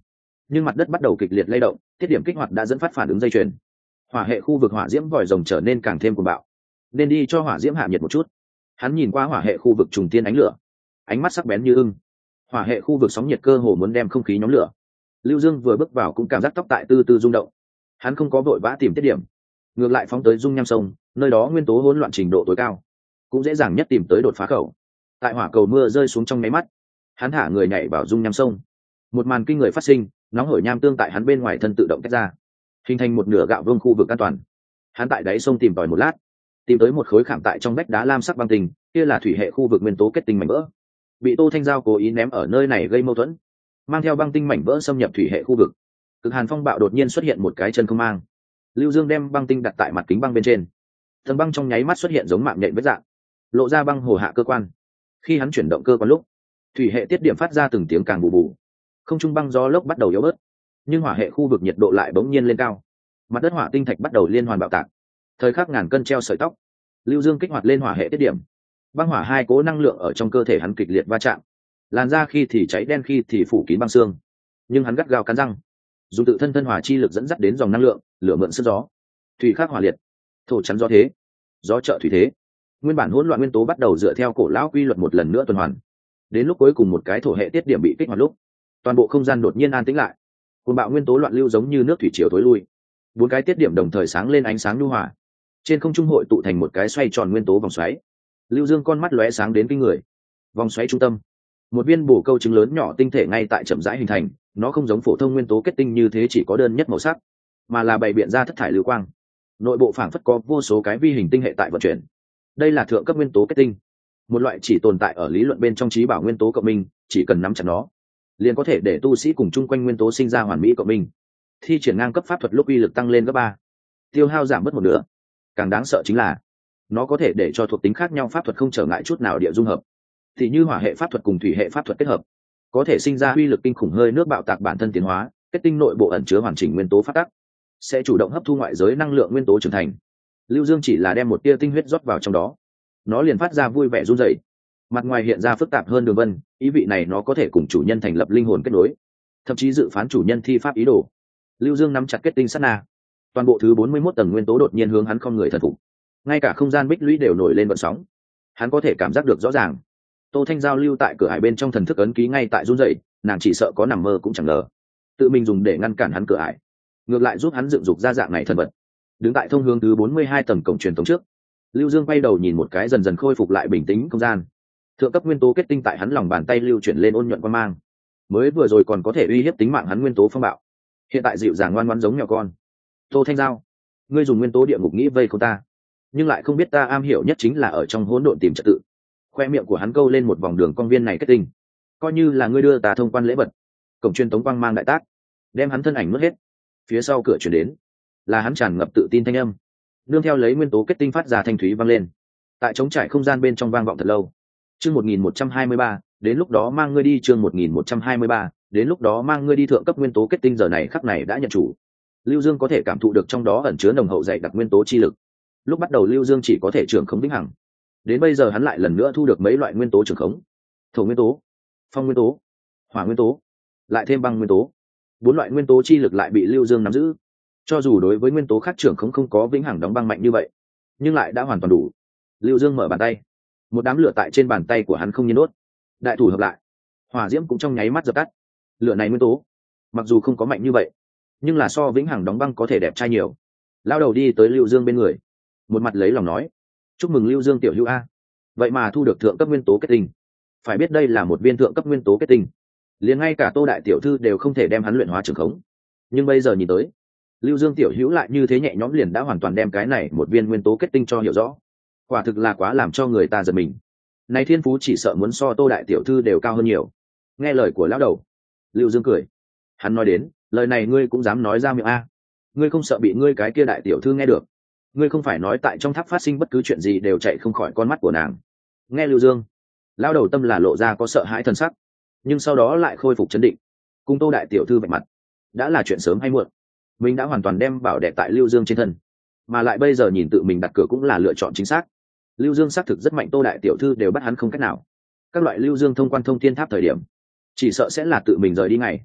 nhưng mặt đất bắt đầu kịch liệt lay động, tiết điểm kích hoạt đã dẫn phát phản ứng dây chuyền. Hỏa hệ khu vực hỏa diễm vòi rồng trở nên càng thêm cuồng bạo, nên đi cho hỏa diễm hạ nhiệt một chút. Hắn nhìn qua hỏa hệ khu vực trùng tiên ánh lửa, ánh mắt sắc bén như ưng. Hỏa hệ khu vực sóng nhiệt cơ hồ muốn đem không khí nhóm lửa. Lưu Dương vừa bước vào cũng cảm giác tóc tại từ từ rung động. Hắn không có vội vã tìm tiết điểm, ngược lại phóng tới dung nham sông, nơi đó nguyên tố hỗn loạn trình độ tối cao, cũng dễ dàng nhất tìm tới đột phá khẩu. Tại hỏa cầu mưa rơi xuống trong nháy mắt, hắn thả người nhảy vào dung nham sông. Một màn kinh người phát sinh, nóng hổi nham tương tại hắn bên ngoài thân tự động tách ra, hình thành một nửa gạo vương khu vực an toàn. Hắn tại đáy sông tìm tòi một lát, tìm tới một khối khảm tại trong vách đá lam sắc băng tinh, kia là thủy hệ khu vực nguyên tố kết tinh mảnh vỡ, bị Tô Thanh Giao cố ý ném ở nơi này gây mâu thuẫn, mang theo băng tinh mảnh vỡ xâm nhập thủy hệ khu vực. Cực hàn phong bạo đột nhiên xuất hiện một cái chân không mang. Lưu Dương đem băng tinh đặt tại mặt kính băng bên trên, tầng băng trong nháy mắt xuất hiện giống mạng nhện vết dạng, lộ ra băng hồ hạ cơ quan. Khi hắn chuyển động cơ quan lúc, thủy hệ tiết điểm phát ra từng tiếng càng bù bù, không trung băng gió lốc bắt đầu yếu bớt, nhưng hỏa hệ khu vực nhiệt độ lại bỗng nhiên lên cao. Mặt đất hỏa tinh thạch bắt đầu liên hoàn bạo tạc. Thời khắc ngàn cân treo sợi tóc, Lưu Dương kích hoạt lên hỏa hệ tiết điểm. Băng hỏa hai cố năng lượng ở trong cơ thể hắn kịch liệt va chạm, làn da khi thì cháy đen khi thì phủ kín băng xương, nhưng hắn gắt gao cắn răng, dùng tự thân thân hỏa chi lực dẫn dắt đến dòng năng lượng, lửa mượn sức gió, thủy khắc hỏa liệt, thổ chắn gió thế, gió trợ thủy thế. Nguyên bản hỗn loạn nguyên tố bắt đầu dựa theo cổ lão quy luật một lần nữa tuần hoàn. Đến lúc cuối cùng một cái thổ hệ tiết điểm bị kích hoạt lúc, toàn bộ không gian đột nhiên an tĩnh lại. Cuồng bạo nguyên tố loạn lưu giống như nước thủy triều tối lui. Bốn cái tiết điểm đồng thời sáng lên ánh sáng nhu hòa, trên không trung hội tụ thành một cái xoay tròn nguyên tố vòng xoáy. Lưu Dương con mắt lóe sáng đến kinh người. Vòng xoáy trung tâm, một viên bổ câu trứng lớn nhỏ tinh thể ngay tại chậm rãi hình thành. Nó không giống phổ thông nguyên tố kết tinh như thế chỉ có đơn nhất màu sắc, mà là bày biện ra thất thải lưu quang. Nội bộ phảng phất có vô số cái vi hình tinh hệ tại vận chuyển. Đây là thượng cấp nguyên tố kết tinh, một loại chỉ tồn tại ở lý luận bên trong trí bảo nguyên tố cộng minh. Chỉ cần nắm chặt nó, liền có thể để tu sĩ cùng chung quanh nguyên tố sinh ra hoàn mỹ cộng minh. Thi triển ngang cấp pháp thuật lúc uy lực tăng lên gấp ba, tiêu hao giảm mất một nửa. Càng đáng sợ chính là nó có thể để cho thuộc tính khác nhau pháp thuật không trở ngại chút nào địa dung hợp. Thì như hỏa hệ pháp thuật cùng thủy hệ pháp thuật kết hợp, có thể sinh ra uy lực kinh khủng hơi nước bạo tạc bản thân tiến hóa. Kết tinh nội bộ ẩn chứa hoàn chỉnh nguyên tố phát tắc, sẽ chủ động hấp thu ngoại giới năng lượng nguyên tố trưởng thành. Lưu Dương chỉ là đem một tia tinh huyết rót vào trong đó, nó liền phát ra vui vẻ run rẩy, mặt ngoài hiện ra phức tạp hơn đường vân, ý vị này nó có thể cùng chủ nhân thành lập linh hồn kết nối, thậm chí dự phán chủ nhân thi pháp ý đồ. Lưu Dương nắm chặt kết tinh sát na, toàn bộ thứ bốn mươi mốt tầng nguyên tố đột nhiên hướng hắn không người thần phục, ngay cả không gian bích lũy đều nổi lên vận sóng. Hắn có thể cảm giác được rõ ràng, Tô Thanh Giao lưu tại cửa hải bên trong thần thức ấn ký ngay tại run rẩy, nàng chỉ sợ có nằm mơ cũng chẳng ngờ, tự mình dùng để ngăn cản hắn cửa hải, ngược lại giúp hắn dựng dục ra dạng này thần vật. Đứng tại thông hướng thứ bốn mươi hai tầng cổng truyền thống trước, Lưu Dương quay đầu nhìn một cái dần dần khôi phục lại bình tĩnh không gian. Thượng cấp nguyên tố kết tinh tại hắn lòng bàn tay lưu chuyển lên ôn nhuận quang mang, mới vừa rồi còn có thể uy hiếp tính mạng hắn nguyên tố phong bạo, hiện tại dịu dàng ngoan ngoãn giống nhỏ con. Tô Thanh Giao, ngươi dùng nguyên tố địa ngục nghĩ vây không ta, nhưng lại không biết ta am hiểu nhất chính là ở trong hỗn độn tìm trật tự. Khoe miệng của hắn câu lên một vòng đường cong viên này kết tinh, coi như là ngươi đưa ta thông quan lễ vật. Cổng truyền tống quang mang đại tác, đem hắn thân ảnh nuốt hết. Phía sau cửa chuyển đến là hắn tràn ngập tự tin thanh âm, nương theo lấy nguyên tố kết tinh phát ra thanh thúy vang lên, tại trống trải không gian bên trong vang vọng thật lâu. Chương một nghìn một trăm hai mươi ba, đến lúc đó mang ngươi đi. Chương một nghìn một trăm hai mươi ba, đến lúc đó mang ngươi đi. Thượng cấp nguyên tố kết tinh giờ này khắc này đã nhận chủ. Lưu Dương có thể cảm thụ được trong đó ẩn chứa nồng hậu dày đặc nguyên tố chi lực. Lúc bắt đầu Lưu Dương chỉ có thể trưởng khống vĩnh hằng, đến bây giờ hắn lại lần nữa thu được mấy loại nguyên tố trưởng khống: thổ nguyên tố, phong nguyên tố, hỏa nguyên tố, lại thêm băng nguyên tố. Bốn loại nguyên tố chi lực lại bị Lưu Dương nắm giữ. Cho dù đối với nguyên tố khác trưởng khống không có vĩnh hằng đóng băng mạnh như vậy, nhưng lại đã hoàn toàn đủ. Lưu Dương mở bàn tay, một đám lửa tại trên bàn tay của hắn không nhiên đốt, đại thủ hợp lại, hỏa diễm cũng trong nháy mắt dập tắt. Lửa này nguyên tố mặc dù không có mạnh như vậy, nhưng là so vĩnh hằng đóng băng có thể đẹp trai nhiều. Lao đầu đi tới Lưu Dương bên người, một mặt lấy lòng nói: chúc mừng Lưu Dương tiểu hữu a, vậy mà thu được thượng cấp nguyên tố kết tinh. Phải biết đây là một viên thượng cấp nguyên tố kết tinh, liền ngay cả Tô đại tiểu thư đều không thể đem hắn luyện hóa trưởng khống. Nhưng bây giờ nhìn tới, Lưu Dương tiểu hữu lại như thế nhẹ nhõm liền đã hoàn toàn đem cái này một viên nguyên tố kết tinh cho hiểu rõ, quả thực là quá làm cho người ta giật mình. Này thiên phú chỉ sợ muốn so Tô đại tiểu thư đều cao hơn nhiều. Nghe lời của lão đầu, Lưu Dương cười, hắn nói đến, lời này ngươi cũng dám nói ra miệng a? Ngươi không sợ bị ngươi cái kia đại tiểu thư nghe được? Ngươi không phải nói tại trong tháp phát sinh bất cứ chuyện gì đều chạy không khỏi con mắt của nàng? Nghe Lưu Dương, lão đầu tâm là lộ ra có sợ hãi thần sắc, nhưng sau đó lại khôi phục trấn định. Cùng Tô đại tiểu thư vạch mặt đã là chuyện sớm hay muộn, mình đã hoàn toàn đem bảo đẹp tại Lưu Dương trên thân, mà lại bây giờ nhìn tự mình đặt cửa cũng là lựa chọn chính xác. Lưu Dương xác thực rất mạnh, Tô đại tiểu thư đều bắt hắn không cách nào. Các loại Lưu Dương thông quan thông thiên tháp thời điểm, chỉ sợ sẽ là tự mình rời đi ngày.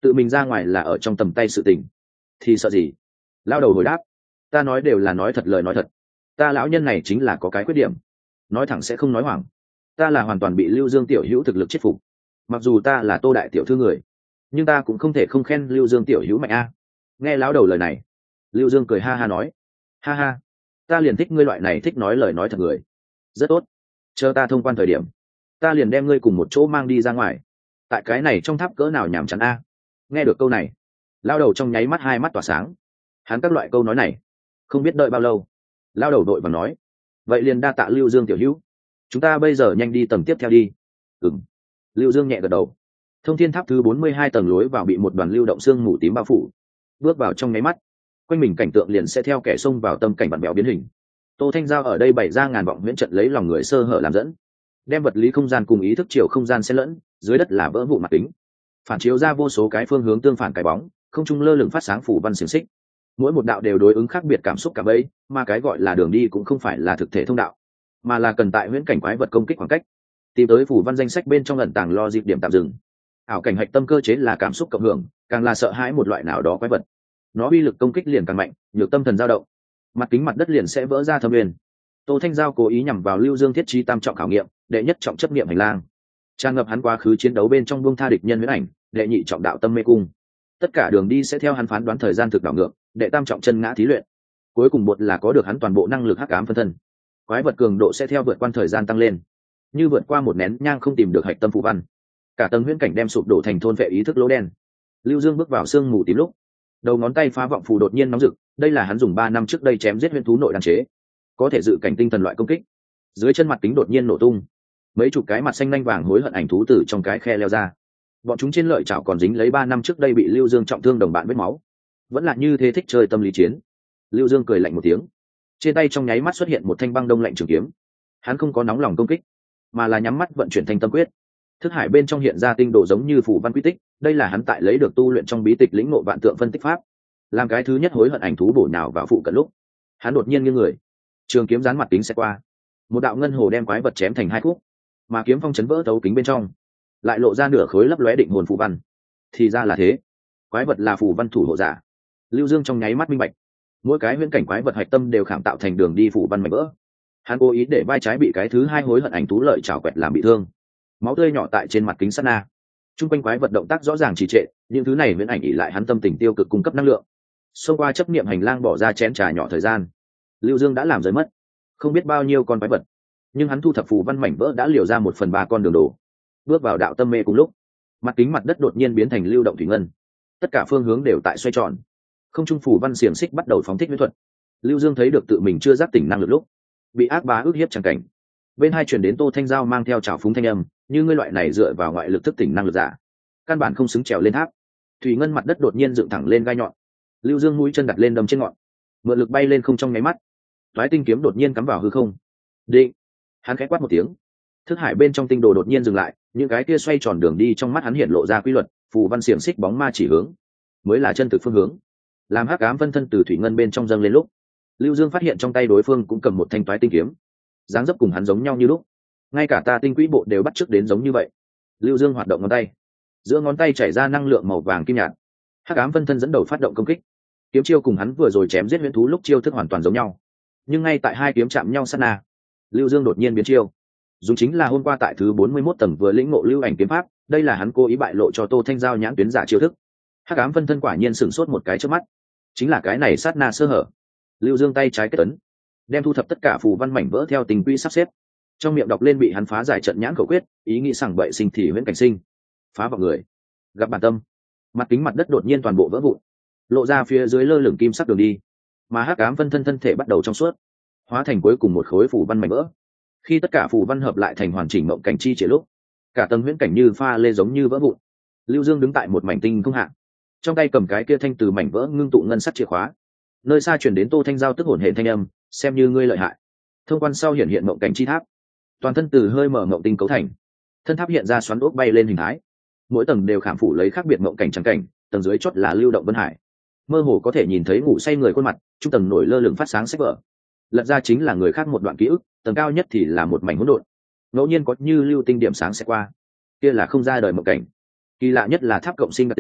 tự mình ra ngoài là ở trong tầm tay sự tình thì sợ gì? Lao đầu hồi đáp, ta nói đều là nói thật lời nói thật, ta lão nhân này chính là có cái khuyết điểm, nói thẳng sẽ không nói hoảng. Ta là hoàn toàn bị Lưu Dương tiểu hữu thực lực chết phục, mặc dù ta là Tô đại tiểu thư người, nhưng ta cũng không thể không khen Lưu Dương tiểu hữu mạnh a. Nghe lão đầu lời này, Lưu Dương cười ha ha nói, ha ha, ta liền thích ngươi loại này thích nói lời nói thật người. Rất tốt, chờ ta thông quan thời điểm, ta liền đem ngươi cùng một chỗ mang đi ra ngoài, tại cái này trong tháp cỡ nào nhàm chán a. Nghe được câu này, lão đầu trong nháy mắt hai mắt tỏa sáng. Hắn các loại câu nói này không biết đợi bao lâu, lão đầu đội và nói, vậy liền đa tạ Lưu Dương tiểu hữu, chúng ta bây giờ nhanh đi tầng tiếp theo đi. Ừm. Lưu Dương nhẹ gật đầu. Thông thiên tháp thứ bốn mươi hai tầng lối vào bị một đoàn lưu động xương mù tím bao phủ. Bước vào trong nháy mắt, quanh mình cảnh tượng liền sẽ theo kẻ xông vào tâm cảnh vặn vẹo biến hình. Tô Thanh Giao ở đây bày ra ngàn vọng huyễn trận lấy lòng người sơ hở làm dẫn, đem vật lý không gian cùng ý thức chiều không gian xen lẫn, dưới đất là vỡ vụn mặt kính, phản chiếu ra vô số cái phương hướng tương phản cái bóng, không trung lơ lửng phát sáng phủ văn xiềng xích. Mỗi một đạo đều đối ứng khác biệt cảm xúc cảm ấy, mà cái gọi là đường đi cũng không phải là thực thể thông đạo, mà là cần tại huyễn cảnh quái vật công kích khoảng cách, tìm tới phủ văn danh sách bên trong ẩn tàng lo dịp điểm tạm dừng. Ảo cảnh hạch tâm cơ chế là cảm xúc cộng hưởng, càng là sợ hãi một loại nào đó quái vật, nó uy lực công kích liền càng mạnh, nhược tâm thần dao động, mặt kính mặt đất liền sẽ vỡ ra thâm nguyên. Tô Thanh Giao cố ý nhằm vào Lưu Dương thiết trí tam trọng khảo nghiệm, đệ nhất trọng chấp niệm hành lang, tràn ngập hắn quá khứ chiến đấu bên trong buông tha địch nhân huyễn ảnh, đệ nhị trọng đạo tâm mê cung, tất cả đường đi sẽ theo hắn phán đoán thời gian thực đảo ngược, đệ tam trọng chân ngã thí luyện, cuối cùng một là có được hắn toàn bộ năng lực hắc ám phân thân, quái vật cường độ sẽ theo vượt qua thời gian tăng lên, như vượt qua một nén nhang không tìm được hạch tâm phù văn, cả tầng huyễn cảnh đem sụp đổ thành thôn vệ ý thức lỗ đen. Lưu Dương bước vào sương mù tím lúc, đầu ngón tay phá vọng phù đột nhiên nóng rực, đây là hắn dùng ba năm trước đây chém giết huyễn thú nội đan chế, có thể dự cảnh tinh thần loại công kích. Dưới chân mặt kính đột nhiên nổ tung, mấy chục cái mặt xanh nhanh vàng hối hận ảnh thú tử trong cái khe leo ra, bọn chúng trên lợi chảo còn dính lấy ba năm trước đây bị Lưu Dương trọng thương đồng bạn vết máu, vẫn là như thế thích chơi tâm lý chiến. Lưu Dương cười lạnh một tiếng, trên tay trong nháy mắt xuất hiện một thanh băng đông lạnh trường kiếm. Hắn không có nóng lòng công kích, mà là nhắm mắt vận chuyển thanh tâm quyết. Thức hải bên trong hiện ra tinh độ giống như phủ văn quy tích, đây là hắn tại lấy được tu luyện trong bí tịch lĩnh ngộ vạn tượng phân tích pháp. Làm cái thứ nhất hối hận ảnh thú bổ nhào vào phụ cận lúc, hắn đột nhiên nghiêng người, trường kiếm dán mặt kính sẽ qua, một đạo ngân hồ đem quái vật chém thành hai khúc, mà kiếm phong chấn vỡ thấu kính bên trong, lại lộ ra nửa khối lấp lóe định hồn phù văn. Thì ra là thế, quái vật là phù văn thủ hộ giả. Lưu Dương trong nháy mắt minh bạch, mỗi cái huyễn cảnh quái vật hạch tâm đều khảm tạo thành đường đi phù văn mảnh vỡ. Hắn cố ý để vai trái bị cái thứ hai hối hận ảnh thú lợi chảo quẹt làm bị thương, máu tươi nhỏ tại trên mặt kính sát na. Trung quanh quái vật động tác rõ ràng trì trệ, những thứ này huyễn ảnh ỉ lại hắn tâm tình tiêu cực cung cấp năng lượng. Xông qua chấp niệm hành lang bỏ ra chén trà nhỏ thời gian, Lưu Dương đã làm rơi mất không biết bao nhiêu con quái vật, nhưng hắn thu thập phù văn mảnh vỡ đã liều ra một phần ba con đường đổ. Bước vào đạo tâm mê cùng lúc, mặt kính mặt đất đột nhiên biến thành lưu động thủy ngân, tất cả phương hướng đều tại xoay tròn, không trung phù văn xiềng xích bắt đầu phóng thích huyễn thuật. Lưu Dương thấy được tự mình chưa giác tỉnh năng lực lúc bị ác bá ức hiếp chẳng cảnh, bên hai chuyển đến Tô Thanh Giao mang theo trào phúng thanh âm, như ngươi loại này dựa vào ngoại lực thức tỉnh năng lực giả, căn bản không xứng trèo lên tháp. Thủy ngân mặt đất đột nhiên dựng thẳng lên gai nhọn, Lưu Dương mũi chân đặt lên đâm trên ngọn, mượn lực bay lên không trong nháy mắt, toái tinh kiếm đột nhiên cắm vào hư không. Định, hắn khẽ quát một tiếng, thức hải bên trong tinh đồ đột nhiên dừng lại, những cái kia xoay tròn đường đi trong mắt hắn hiện lộ ra quy luật, phù văn xiềng xích bóng ma chỉ hướng, mới là chân thực phương hướng. Làm hắc ám phân thân từ thủy ngân bên trong dâng lên lúc, Lưu Dương phát hiện trong tay đối phương cũng cầm một thanh toái tinh kiếm, dáng dấp cùng hắn giống nhau như lúc, ngay cả ta tinh quỹ bộ đều bắt chước đến giống như vậy. Lưu Dương hoạt động ngón tay, giữa ngón tay chảy ra năng lượng màu vàng kim nhạt, hắc ám phân thân dẫn đầu phát động công kích. Kiếm chiêu cùng hắn vừa rồi chém giết huyễn thú lúc chiêu thức hoàn toàn giống nhau, nhưng ngay tại hai kiếm chạm nhau sát na, Lưu Dương đột nhiên biến chiêu, dùng chính là hôm qua tại thứ bốn mươi mốt tầng vừa lĩnh ngộ lưu ảnh kiếm pháp. Đây là hắn cố ý bại lộ cho Tô Thanh Giao nhãn tuyến giả chiêu thức. Hắc ám phân thân quả nhiên sửng sốt một cái trước mắt, chính là cái này sát na sơ hở. Lưu Dương tay trái kết ấn, đem thu thập tất cả phù văn mảnh vỡ theo tình quy sắp xếp, trong miệng đọc lên bị hắn phá giải trận nhãn khẩu quyết, ý nghĩ sảng bậy sinh thì huyễn cảnh sinh, phá vào người, gặp bản tâm. Mặt kính mặt đất đột nhiên toàn bộ vỡ vụn, lộ ra phía dưới lơ lửng kim sắc đường đi, mà hắc ám phân thân thân thể bắt đầu trong suốt, hóa thành cuối cùng một khối phù văn mảnh vỡ. Khi tất cả phù văn hợp lại thành hoàn chỉnh mộng cảnh chi chỉ lúc, cả tầng huyễn cảnh như pha lê giống như vỡ vụn. Lưu Dương đứng tại một mảnh tinh không hạ, trong tay cầm cái kia thanh từ mảnh vỡ ngưng tụ ngân sắc chìa khóa. Nơi xa truyền đến Tô Thanh Giao tức hổn hển thanh âm, xem như ngươi lợi hại. Thông quan sau hiện hiện mộng cảnh chi tháp, toàn thân từ hơi mở mộng tinh cấu thành, thân tháp hiện ra xoắn ốc bay lên hình thái, mỗi tầng đều khảm phủ lấy khác biệt mộng cảnh trắng cảnh, tầng dưới chót là lưu động vân hải, mơ hồ có thể nhìn thấy ngủ say người khuôn mặt, trung tầng nổi lơ lửng phát sáng sách vở, lật ra chính là người khác một đoạn ký ức, tầng cao nhất thì là một mảnh hỗn độn, ngẫu nhiên có như lưu tinh điểm sáng sẽ qua, kia là không ra đời mộng cảnh. Kỳ lạ nhất là tháp cộng sinh đặc tính,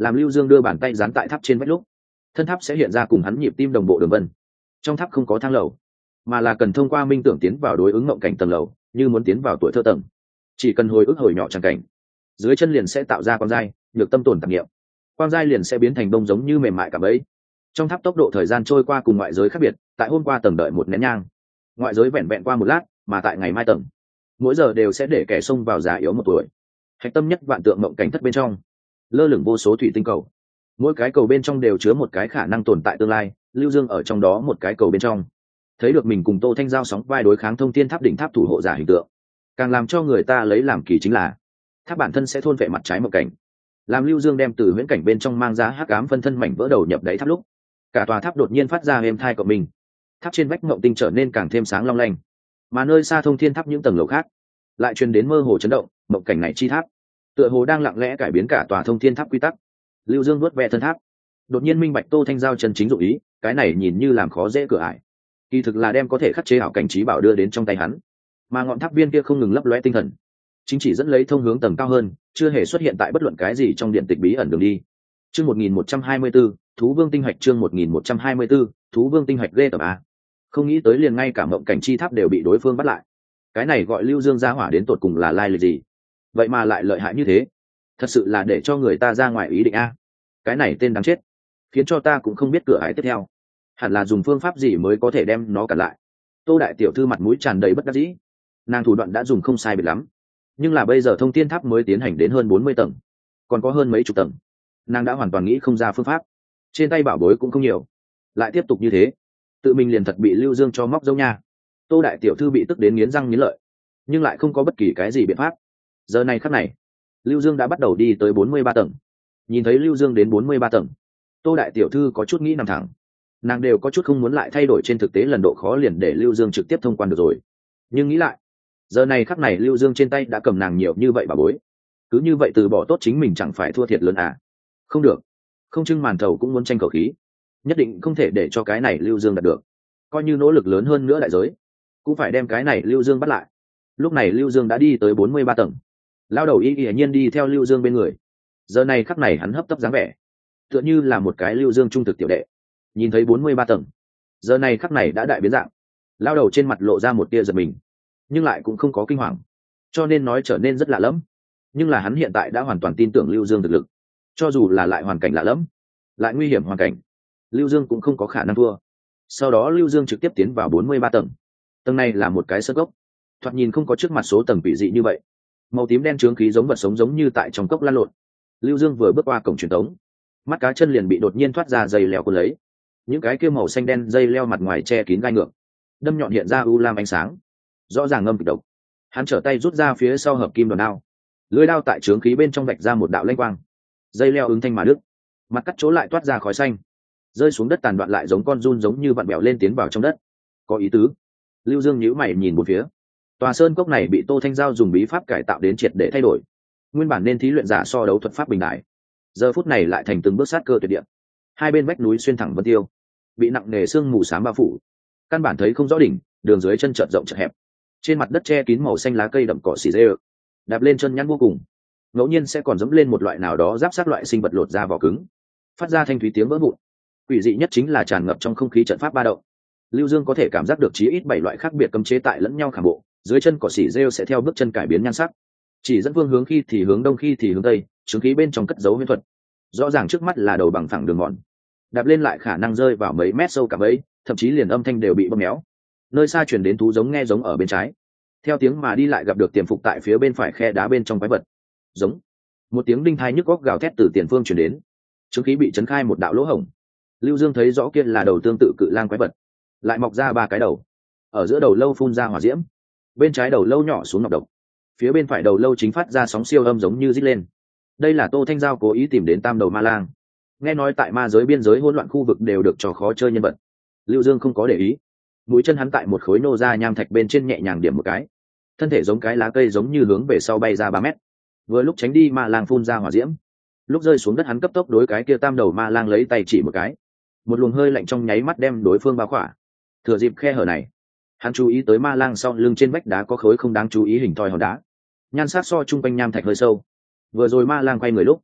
làm Lưu Dương đưa bàn tay dán tại tháp trên vách lúc, thân tháp sẽ hiện ra cùng hắn nhịp tim đồng bộ đường vân. Trong tháp không có thang lầu, mà là cần thông qua minh tưởng tiến vào đối ứng mộng cảnh tầng lầu, như muốn tiến vào tuổi thơ tầng, chỉ cần hồi ức hồi nhỏ chẳng cảnh, dưới chân liền sẽ tạo ra quang giai, nhược tâm tổn tạp niệm, quang giai liền sẽ biến thành bông giống như mềm mại cả bấy. Trong tháp tốc độ thời gian trôi qua cùng ngoại giới khác biệt, tại hôm qua tầng đợi một nén nhang, ngoại giới vẹn vẹn qua một lát, mà tại ngày mai tầng, mỗi giờ đều sẽ để kẻ xông vào già yếu một tuổi. Hạch tâm nhất vạn tượng mộng cảnh thất bên trong, lơ lửng vô số thủy tinh cầu, mỗi cái cầu bên trong đều chứa một cái khả năng tồn tại tương lai. Lưu Dương ở trong đó một cái cầu bên trong thấy được mình cùng Tô Thanh Giao sóng vai đối kháng thông thiên tháp đỉnh tháp thủ hộ giả hình tượng. Càng làm cho người ta lấy làm kỳ chính là tháp bản thân sẽ thôn vệ mặt trái mộng cảnh, làm Lưu Dương đem từ huyễn cảnh bên trong mang ra hắc ám phân thân mảnh vỡ đầu nhập đáy tháp lúc, cả tòa tháp đột nhiên phát ra êm thai của mình, tháp trên vách mộng tinh trở nên càng thêm sáng long lanh, mà nơi xa thông thiên tháp những tầng lầu khác lại truyền đến mơ hồ chấn động. Mộng cảnh này chi tháp tựa hồ đang lặng lẽ cải biến cả tòa thông thiên tháp quy tắc. Lưu Dương nuốt ve thân tháp, đột nhiên minh bạch Tô Thanh Giao chân chính dụng ý. Cái này nhìn như làm khó dễ cửa ải, kỳ thực là đem có thể khắc chế ảo cảnh trí bảo đưa đến trong tay hắn. Mà ngọn tháp viên kia không ngừng lấp lóe tinh thần, chính chỉ dẫn lấy thông hướng tầng cao hơn, chưa hề xuất hiện tại bất luận cái gì trong điện tịch bí ẩn đường đi. Chương một nghìn một trăm hai mươi 124, Thú Vương tinh hạch. Chương một nghìn một trăm hai mươi 124, Thú Vương tinh hạch ghê tởm a. Không nghĩ tới liền ngay cả mộng cảnh chi tháp đều bị đối phương bắt lại. Cái này gọi Lưu Dương ra hỏa đến tột cùng là lai lịch gì? Vậy mà lại lợi hại như thế, thật sự là để cho người ta ra ngoài ý định a. Cái này tên đáng chết, khiến cho ta cũng không biết cửa ải tiếp theo hẳn là dùng phương pháp gì mới có thể đem nó cản lại. Tô đại tiểu thư mặt mũi tràn đầy bất đắc dĩ, nàng thủ đoạn đã dùng không sai biệt lắm, nhưng là bây giờ thông thiên tháp mới tiến hành đến hơn bốn mươi tầng, còn có hơn mấy chục tầng, nàng đã hoàn toàn nghĩ không ra phương pháp. Trên tay bảo bối cũng không nhiều, lại tiếp tục như thế, tự mình liền thật bị Lưu Dương cho móc dâu nha. Tô đại tiểu thư bị tức đến nghiến răng nghiến lợi, nhưng lại không có bất kỳ cái gì biện pháp. Giờ này khắc này, Lưu Dương đã bắt đầu đi tới bốn mươi ba tầng. Nhìn thấy Lưu Dương đến bốn mươi ba tầng, Tô đại tiểu thư có chút nghĩ nằm thẳng, nàng đều có chút không muốn lại thay đổi trên thực tế lần độ khó liền để Lưu Dương trực tiếp thông quan được rồi. Nhưng nghĩ lại, giờ này khắc này Lưu Dương trên tay đã cầm nàng nhiều như vậy bà bối, cứ như vậy từ bỏ tốt chính mình chẳng phải thua thiệt lớn à? Không được, không trưng màn thầu cũng muốn tranh khẩu khí, nhất định không thể để cho cái này Lưu Dương đạt được. Coi như nỗ lực lớn hơn nữa đại giới, cũng phải đem cái này Lưu Dương bắt lại. Lúc này Lưu Dương đã đi tới bốn mươi ba tầng, lao đầu y y nhiên đi theo Lưu Dương bên người. Giờ này khắc này hắn hấp tấp dáng vẻ, tựa như là một cái Lưu Dương trung thực tiểu đệ. Nhìn thấy bốn mươi ba tầng, giờ này khắc này đã đại biến dạng, lao đầu trên mặt lộ ra một tia giật mình, nhưng lại cũng không có kinh hoàng, cho nên nói trở nên rất lạ lẫm. Nhưng là hắn hiện tại đã hoàn toàn tin tưởng Lưu Dương thực lực, cho dù là lại hoàn cảnh lạ lẫm, lại nguy hiểm hoàn cảnh, Lưu Dương cũng không có khả năng thua. Sau đó Lưu Dương trực tiếp tiến vào bốn mươi ba tầng. Tầng này là một cái sơ cốc, thoạt nhìn không có trước mặt số tầng quỷ dị như vậy, màu tím đen chướng khí giống vật sống giống như tại trong cốc lăn lộn. Lưu Dương vừa bước qua cổng truyền thống, mắt cá chân liền bị đột nhiên thoát ra dây leo cuốn lấy. Những cái kia màu xanh đen dây leo mặt ngoài che kín gai ngược, đâm nhọn hiện ra u lam ánh sáng, rõ ràng ngâm kịch độc. Hắn trở tay rút ra phía sau hợp kim đòn đao, lưỡi đao tại trướng khí bên trong vạch ra một đạo lanh quang, dây leo ứng thanh mà đứt, mặt cắt chỗ lại toát ra khói xanh, rơi xuống đất tàn đoạn lại giống con giun giống như vặn bèo lên tiến vào trong đất. Có ý tứ. Lưu Dương nhíu mày nhìn bốn phía. Tòa sơn cốc này bị Tô Thanh Giao dùng bí pháp cải tạo đến triệt để thay đổi, nguyên bản nên thí luyện giả so đấu thuật pháp bình đại, giờ phút này lại thành từng bước sát cơ tuyệt địa. Hai bên vách núi xuyên thẳng vân tiêu, bị nặng nề sương mù xám bao phủ, căn bản thấy không rõ đỉnh, đường dưới chân chợt rộng chợt hẹp, trên mặt đất che kín màu xanh lá cây đậm cỏ xì dê, đạp lên chân nhăn vô cùng, ngẫu nhiên sẽ còn dẫm lên một loại nào đó giáp sát loại sinh vật lột ra vỏ cứng, phát ra thanh thúy tiếng vỡ vụn. Quỷ dị nhất chính là tràn ngập trong không khí trận pháp ba động. Lưu Dương có thể cảm giác được chí ít bảy loại khác biệt cấm chế tại lẫn nhau khảm bộ, dưới chân cỏ xỉ rêu sẽ theo bước chân cải biến nhan sắc, chỉ dẫn phương hướng khi thì hướng đông khi thì hướng tây, chứng khí bên trong cất giấu huyễn thuật. Rõ ràng trước mắt là đầu bằng phẳng đường mòn, đạp lên lại khả năng rơi vào mấy mét sâu cả bấy, thậm chí liền âm thanh đều bị bóp méo. Nơi xa truyền đến thú giống nghe giống ở bên trái, theo tiếng mà đi lại gặp được tiềm phục tại phía bên phải khe đá bên trong quái vật. Giống một tiếng đinh thai nhức góc gào thét từ tiền phương truyền đến, chứng khí bị chấn khai một đạo lỗ hổng. Lưu Dương thấy rõ kia là đầu tương tự cự lang quái vật, lại mọc ra ba cái đầu, ở giữa đầu lâu phun ra hỏa diễm, bên trái đầu lâu nhỏ xuống nọc độc, phía bên phải đầu lâu chính phát ra sóng siêu âm giống như rít lên. Đây là Tô Thanh Giao cố ý tìm đến tam đầu ma lang, nghe nói tại ma giới biên giới hỗn loạn khu vực đều được trò khó chơi nhân vật. Lưu Dương không có để ý, mũi chân hắn tại một khối nô ra nham thạch bên trên nhẹ nhàng điểm một cái, thân thể giống cái lá cây giống như hướng về sau bay ra ba mét, vừa lúc tránh đi ma lang phun ra hỏa diễm. Lúc rơi xuống đất hắn cấp tốc đối cái kia tam đầu ma lang lấy tay chỉ một cái, một luồng hơi lạnh trong nháy mắt đem đối phương bao khỏa. Thừa dịp khe hở này, hắn chú ý tới ma lang sau lưng trên vách đá có khối không đáng chú ý hình thoi hòn đá, nhan sắc so trung quanh nham thạch hơi sâu. Vừa rồi ma lang quay người lúc,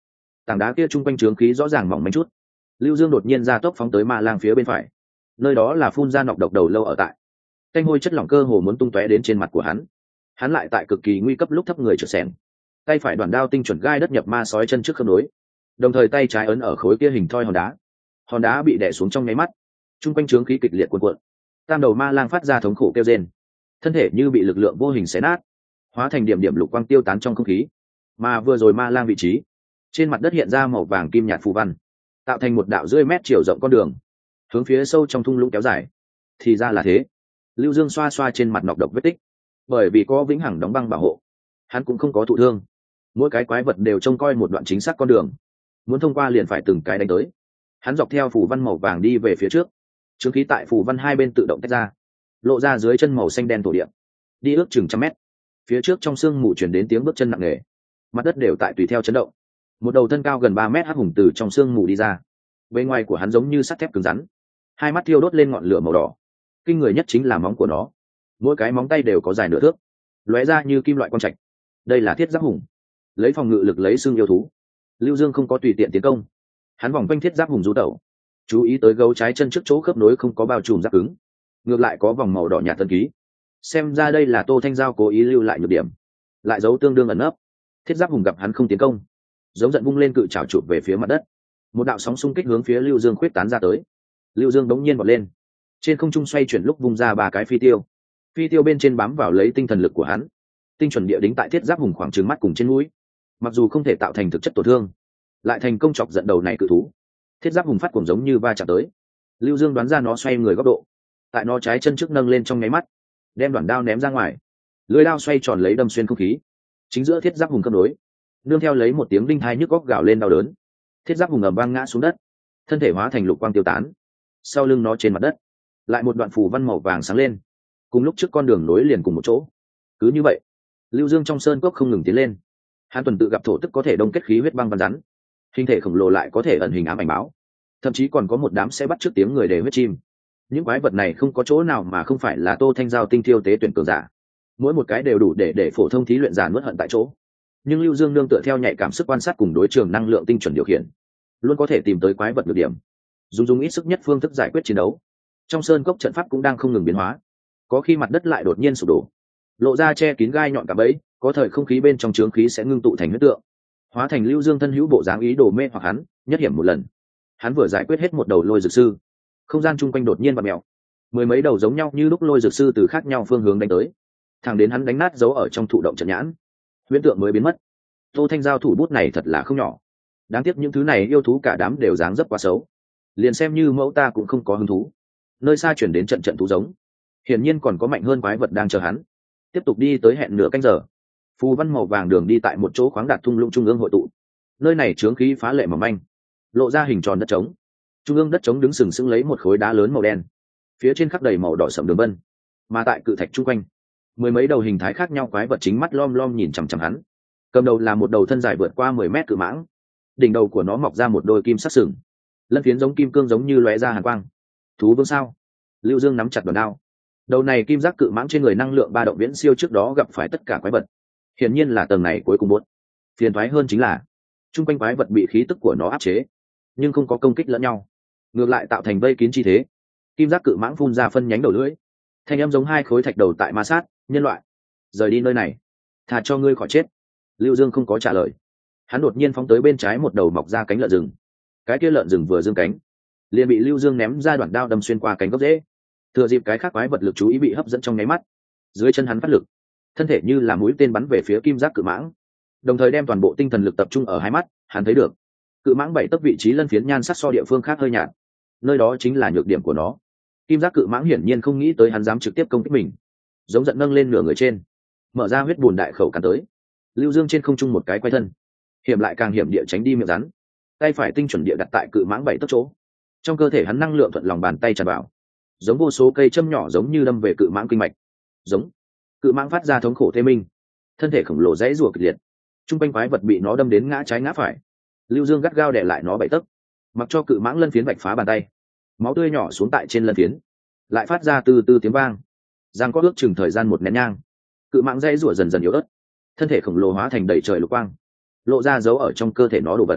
Tảng đá kia chung quanh trướng khí rõ ràng mỏng manh chút. Lưu Dương đột nhiên ra tốc phóng tới ma lang phía bên phải, nơi đó là phun ra nọc độc đầu lâu ở tại. Canh hôi chất lỏng cơ hồ muốn tung tóe đến trên mặt của hắn. Hắn lại tại cực kỳ nguy cấp lúc thấp người trượt xẻng, tay phải đoàn đao tinh chuẩn gai đất nhập ma sói chân trước khớp nối, đồng thời tay trái ấn ở khối kia hình thoi hòn đá. Hòn đá bị đè xuống trong nháy mắt, chung quanh trướng khí kịch liệt cuộn cuộn. Tam đầu ma lang phát ra thống khổ kêu rên, thân thể như bị lực lượng vô hình xé nát, hóa thành điểm điểm lục quang tiêu tán trong không khí. Mà vừa rồi ma lang vị trí, trên mặt đất hiện ra màu vàng kim nhạt phù văn, tạo thành một đạo rưỡi mét chiều rộng con đường, hướng phía sâu trong thung lũng kéo dài. Thì ra là thế. Lưu Dương xoa xoa trên mặt nọc độc vết tích, bởi vì có vĩnh hằng đóng băng bảo hộ, hắn cũng không có thụ thương. Mỗi cái quái vật đều trông coi một đoạn chính xác con đường, muốn thông qua liền phải từng cái đánh tới. Hắn dọc theo phù văn màu vàng đi về phía trước, trướng khí tại phù văn hai bên tự động tách ra, lộ ra dưới chân màu xanh đen thổ địa. Đi ước chừng trăm mét, phía trước trong sương mù chuyển đến tiếng bước chân nặng nề, mặt đất đều tại tùy theo chấn động. Một đầu thân cao gần ba mét hắc hùng từ trong sương mù đi ra, bên ngoài của hắn giống như sắt thép cứng rắn, hai mắt thiêu đốt lên ngọn lửa màu đỏ. Kinh người nhất chính là móng của nó, mỗi cái móng tay đều có dài nửa thước, lóe ra như kim loại quang trạch. Đây là thiết giáp hùng, lấy phòng ngự lực lấy xương yêu thú. Lưu Dương không có tùy tiện tiến công, hắn vòng quanh thiết giáp hùng du tẩu, chú ý tới gấu trái chân trước chỗ khớp nối không có bao trùm giáp cứng, ngược lại có vòng màu đỏ nhạt tân ký. Xem ra đây là Tô Thanh Giao cố ý lưu lại nhược điểm, lại giấu tương đương ẩn nấp. Thiết giáp hùng gặp hắn không tiến công, giống giận vung lên cự trảo chụp về phía mặt đất. Một đạo sóng xung kích hướng phía Lưu Dương khuyết tán ra tới. Lưu Dương đống nhiên vọt lên, trên không trung xoay chuyển lúc vung ra ba cái phi tiêu. Phi tiêu bên trên bám vào lấy tinh thần lực của hắn, tinh chuẩn địa đính tại thiết giáp hùng khoảng trừng mắt cùng trên mũi. Mặc dù không thể tạo thành thực chất tổn thương, lại thành công chọc giận đầu này cự thú. Thiết giáp hùng phát cuồng giống như va chạm tới. Lưu Dương đoán ra nó xoay người góc độ, tại nó trái chân trước nâng lên trong nháy mắt, đem đoạn đao ném ra ngoài. Lưỡi đao xoay tròn lấy đâm xuyên không khí, chính giữa thiết giáp hùng cân đối, nương theo lấy một tiếng đinh thai nhức góc gào lên đau đớn. Thiết giáp hùng ầm vang ngã xuống đất, thân thể hóa thành lục quang tiêu tán. Sau lưng nó trên mặt đất, lại một đoạn phù văn màu vàng sáng lên, cùng lúc trước con đường nối liền cùng một chỗ. Cứ như vậy, Lưu Dương trong sơn cốc không ngừng tiến lên. Hắn tuần tự gặp thổ tức có thể đông kết khí huyết băng văn rắn, hình thể khổng lồ lại có thể ẩn hình ám ảnh báo, thậm chí còn có một đám sẽ bắt trước tiếng người để huyết chim. Những quái vật này không có chỗ nào mà không phải là Tô Thanh Giao tinh thiêu tế tuyển cường giả, mỗi một cái đều đủ để để phổ thông thí luyện giả nuốt hận tại chỗ. Nhưng Lưu Dương nương tựa theo nhạy cảm sức quan sát cùng đối trường năng lượng tinh chuẩn điều khiển, luôn có thể tìm tới quái vật nhược điểm, dùng dùng ít sức nhất phương thức giải quyết chiến đấu. Trong sơn cốc trận pháp cũng đang không ngừng biến hóa, có khi mặt đất lại đột nhiên sụp đổ, lộ ra che kín gai nhọn cả bẫy, có thời không khí bên trong trướng khí sẽ ngưng tụ thành huyết tượng, hóa thành Lưu Dương thân hữu bộ dáng ý đồ mê hoặc hắn. Nhất hiểm một lần, hắn vừa giải quyết hết một đầu lôi dược sư, không gian chung quanh đột nhiên vặn mèo, mười mấy đầu giống nhau như lúc lôi dược sư từ khác nhau phương hướng đánh tới, thẳng đến hắn đánh nát dấu ở trong thụ động trận nhãn, huyễn tượng mới biến mất. Tô Thanh Giao thủ bút này thật là không nhỏ, đáng tiếc những thứ này yêu thú cả đám đều dáng dấp quá xấu, liền xem như mẫu ta cũng không có hứng thú. Nơi xa chuyển đến trận trận thú giống, hiển nhiên còn có mạnh hơn quái vật đang chờ hắn. Tiếp tục đi tới hẹn nửa canh giờ, phù văn màu vàng đường đi tại một chỗ khoáng đạt thung lũng trung ương hội tụ. Nơi này chướng khí phá lệ mỏng manh, lộ ra hình tròn đất trống. Trung ương đất trống đứng sừng sững lấy một khối đá lớn màu đen, phía trên khắc đầy màu đỏ sẫm đường vân. Mà tại cự thạch chung quanh, mười mấy đầu hình thái khác nhau quái vật chính mắt lom lom nhìn chằm chằm hắn. Cầm đầu là một đầu thân dài vượt qua mười mét cự mãng, đỉnh đầu của nó mọc ra một đôi kim sắc sừng, lân phiến giống kim cương giống như lóe ra hàn quang. Thú vương sao? Lưu Dương nắm chặt đòn đao. Đầu này kim giác cự mãng trên người năng lượng ba động viễn siêu trước đó gặp phải tất cả quái vật, hiển nhiên là tầng này cuối cùng buốt. Phiền toái hơn chính là chung quanh quái vật bị khí tức của nó áp chế, nhưng không có công kích lẫn nhau, ngược lại tạo thành vây kín chi thế. Kim giác cự mãng phun ra phân nhánh đầu lưỡi, thanh âm giống hai khối thạch đầu tại ma sát. Nhân loại, rời đi nơi này, thà cho ngươi khỏi chết. Lưu Dương không có trả lời, hắn đột nhiên phóng tới bên trái một đầu mọc ra cánh lợn rừng. Cái kia lợn rừng vừa dương cánh, liền bị Lưu Dương ném ra đoạn đao đâm xuyên qua cánh gốc rễ. Thừa dịp cái khác quái vật lực chú ý bị hấp dẫn trong nháy mắt, dưới chân hắn phát lực, thân thể như là mũi tên bắn về phía kim giác cự mãng, đồng thời đem toàn bộ tinh thần lực tập trung ở hai mắt. Hắn thấy được cự mãng bảy tấc vị trí lân phiến nhan sắc so địa phương khác hơi nhạt, nơi đó chính là nhược điểm của nó. Kim giác cự mãng hiển nhiên không nghĩ tới hắn dám trực tiếp công kích mình, giống giận nâng lên nửa người trên, mở ra huyết bùn đại khẩu cắn tới. Lưu Dương trên không trung một cái quay thân, hiểm lại càng hiểm địa tránh đi miệng rắn, tay phải tinh chuẩn địa đặt tại cự mãng bảy tấc chỗ. Trong cơ thể hắn năng lượng thuận lòng bàn tay tràn vào, giống vô số cây châm nhỏ giống như đâm về cự mãng kinh mạch. Giống cự mãng phát ra thống khổ thê minh, thân thể khổng lồ dãy rủa kịch liệt, trung quanh quái vật bị nó đâm đến ngã trái ngã phải. Lưu Dương gắt gao đè lại nó bảy tấc, mặc cho cự mãng lân phiến vạch phá bàn tay, máu tươi nhỏ xuống tại trên lân phiến, lại phát ra từ từ tiếng vang. Giang có ước chừng thời gian một nén nhang, cự mãng dãy rủa dần dần yếu ớt, thân thể khổng lồ hóa thành đầy trời lục quang, lộ ra dấu ở trong cơ thể nó đồ vật.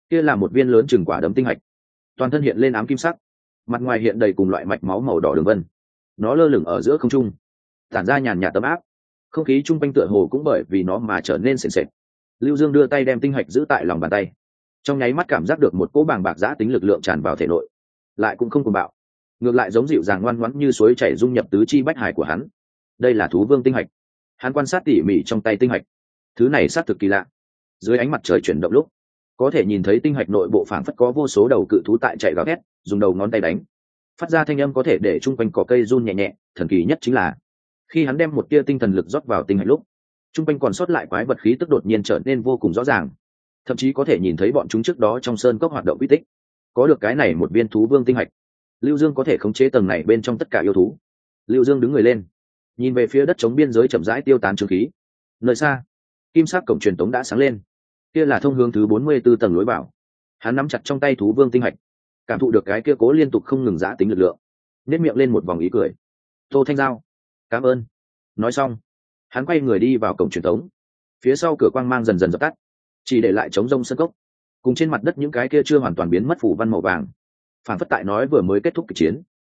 kia là một viên lớn chừng quả đấm tinh hạch, toàn thân hiện lên ám kim sắc, mặt ngoài hiện đầy cùng loại mạch máu màu đỏ đường vân. Nó lơ lửng ở giữa không trung, tản ra nhàn nhạt tấm áp, không khí chung quanh tựa hồ cũng bởi vì nó mà trở nên sền sệt. Lưu Dương đưa tay đem tinh hạch giữ tại lòng bàn tay, trong nháy mắt cảm giác được một cỗ bàng bạc giã tính lực lượng tràn vào thể nội, lại cũng không cuồng bạo, ngược lại giống dịu dàng ngoan ngoãn như suối chảy dung nhập tứ chi bách hải của hắn. Đây là thú vương tinh hạch. Hắn quan sát tỉ mỉ trong tay tinh hạch, thứ này xác thực kỳ lạ. Dưới ánh mặt trời chuyển động lúc, có thể nhìn thấy tinh hạch nội bộ phảng phất có vô số đầu cự thú tại chạy gào thét, dùng đầu ngón tay đánh, phát ra thanh âm có thể để chung quanh cỏ cây run nhẹ nhẹ. Thần kỳ nhất chính là khi hắn đem một tia tinh thần lực rót vào tinh hạch lúc, chung quanh còn sót lại quái vật khí tức đột nhiên trở nên vô cùng rõ ràng, thậm chí có thể nhìn thấy bọn chúng trước đó trong sơn cốc hoạt động uy tích. Có được cái này một viên thú vương tinh hạch, Lưu Dương có thể khống chế tầng này bên trong tất cả yêu thú. Lưu Dương đứng người lên, nhìn về phía đất chống biên giới chậm rãi tiêu tán trường khí. Nơi xa, kim sắc cổng truyền tống đã sáng lên, kia là thông hướng thứ bốn mươi b ố tầng lối vào. Hắn nắm chặt trong tay thú vương tinh hạch, cảm thụ được cái kia cố liên tục không ngừng giã tính lực lượng, nếp miệng lên một vòng ý cười. Tô Thanh Giao, cảm ơn. Nói xong, hắn quay người đi vào cổng truyền tống. Phía sau cửa quang mang dần dần dập tắt, chỉ để lại trống rông sân cốc cùng trên mặt đất những cái kia chưa hoàn toàn biến mất phủ văn màu vàng, phản phất tại nói vừa mới kết thúc kịch chiến.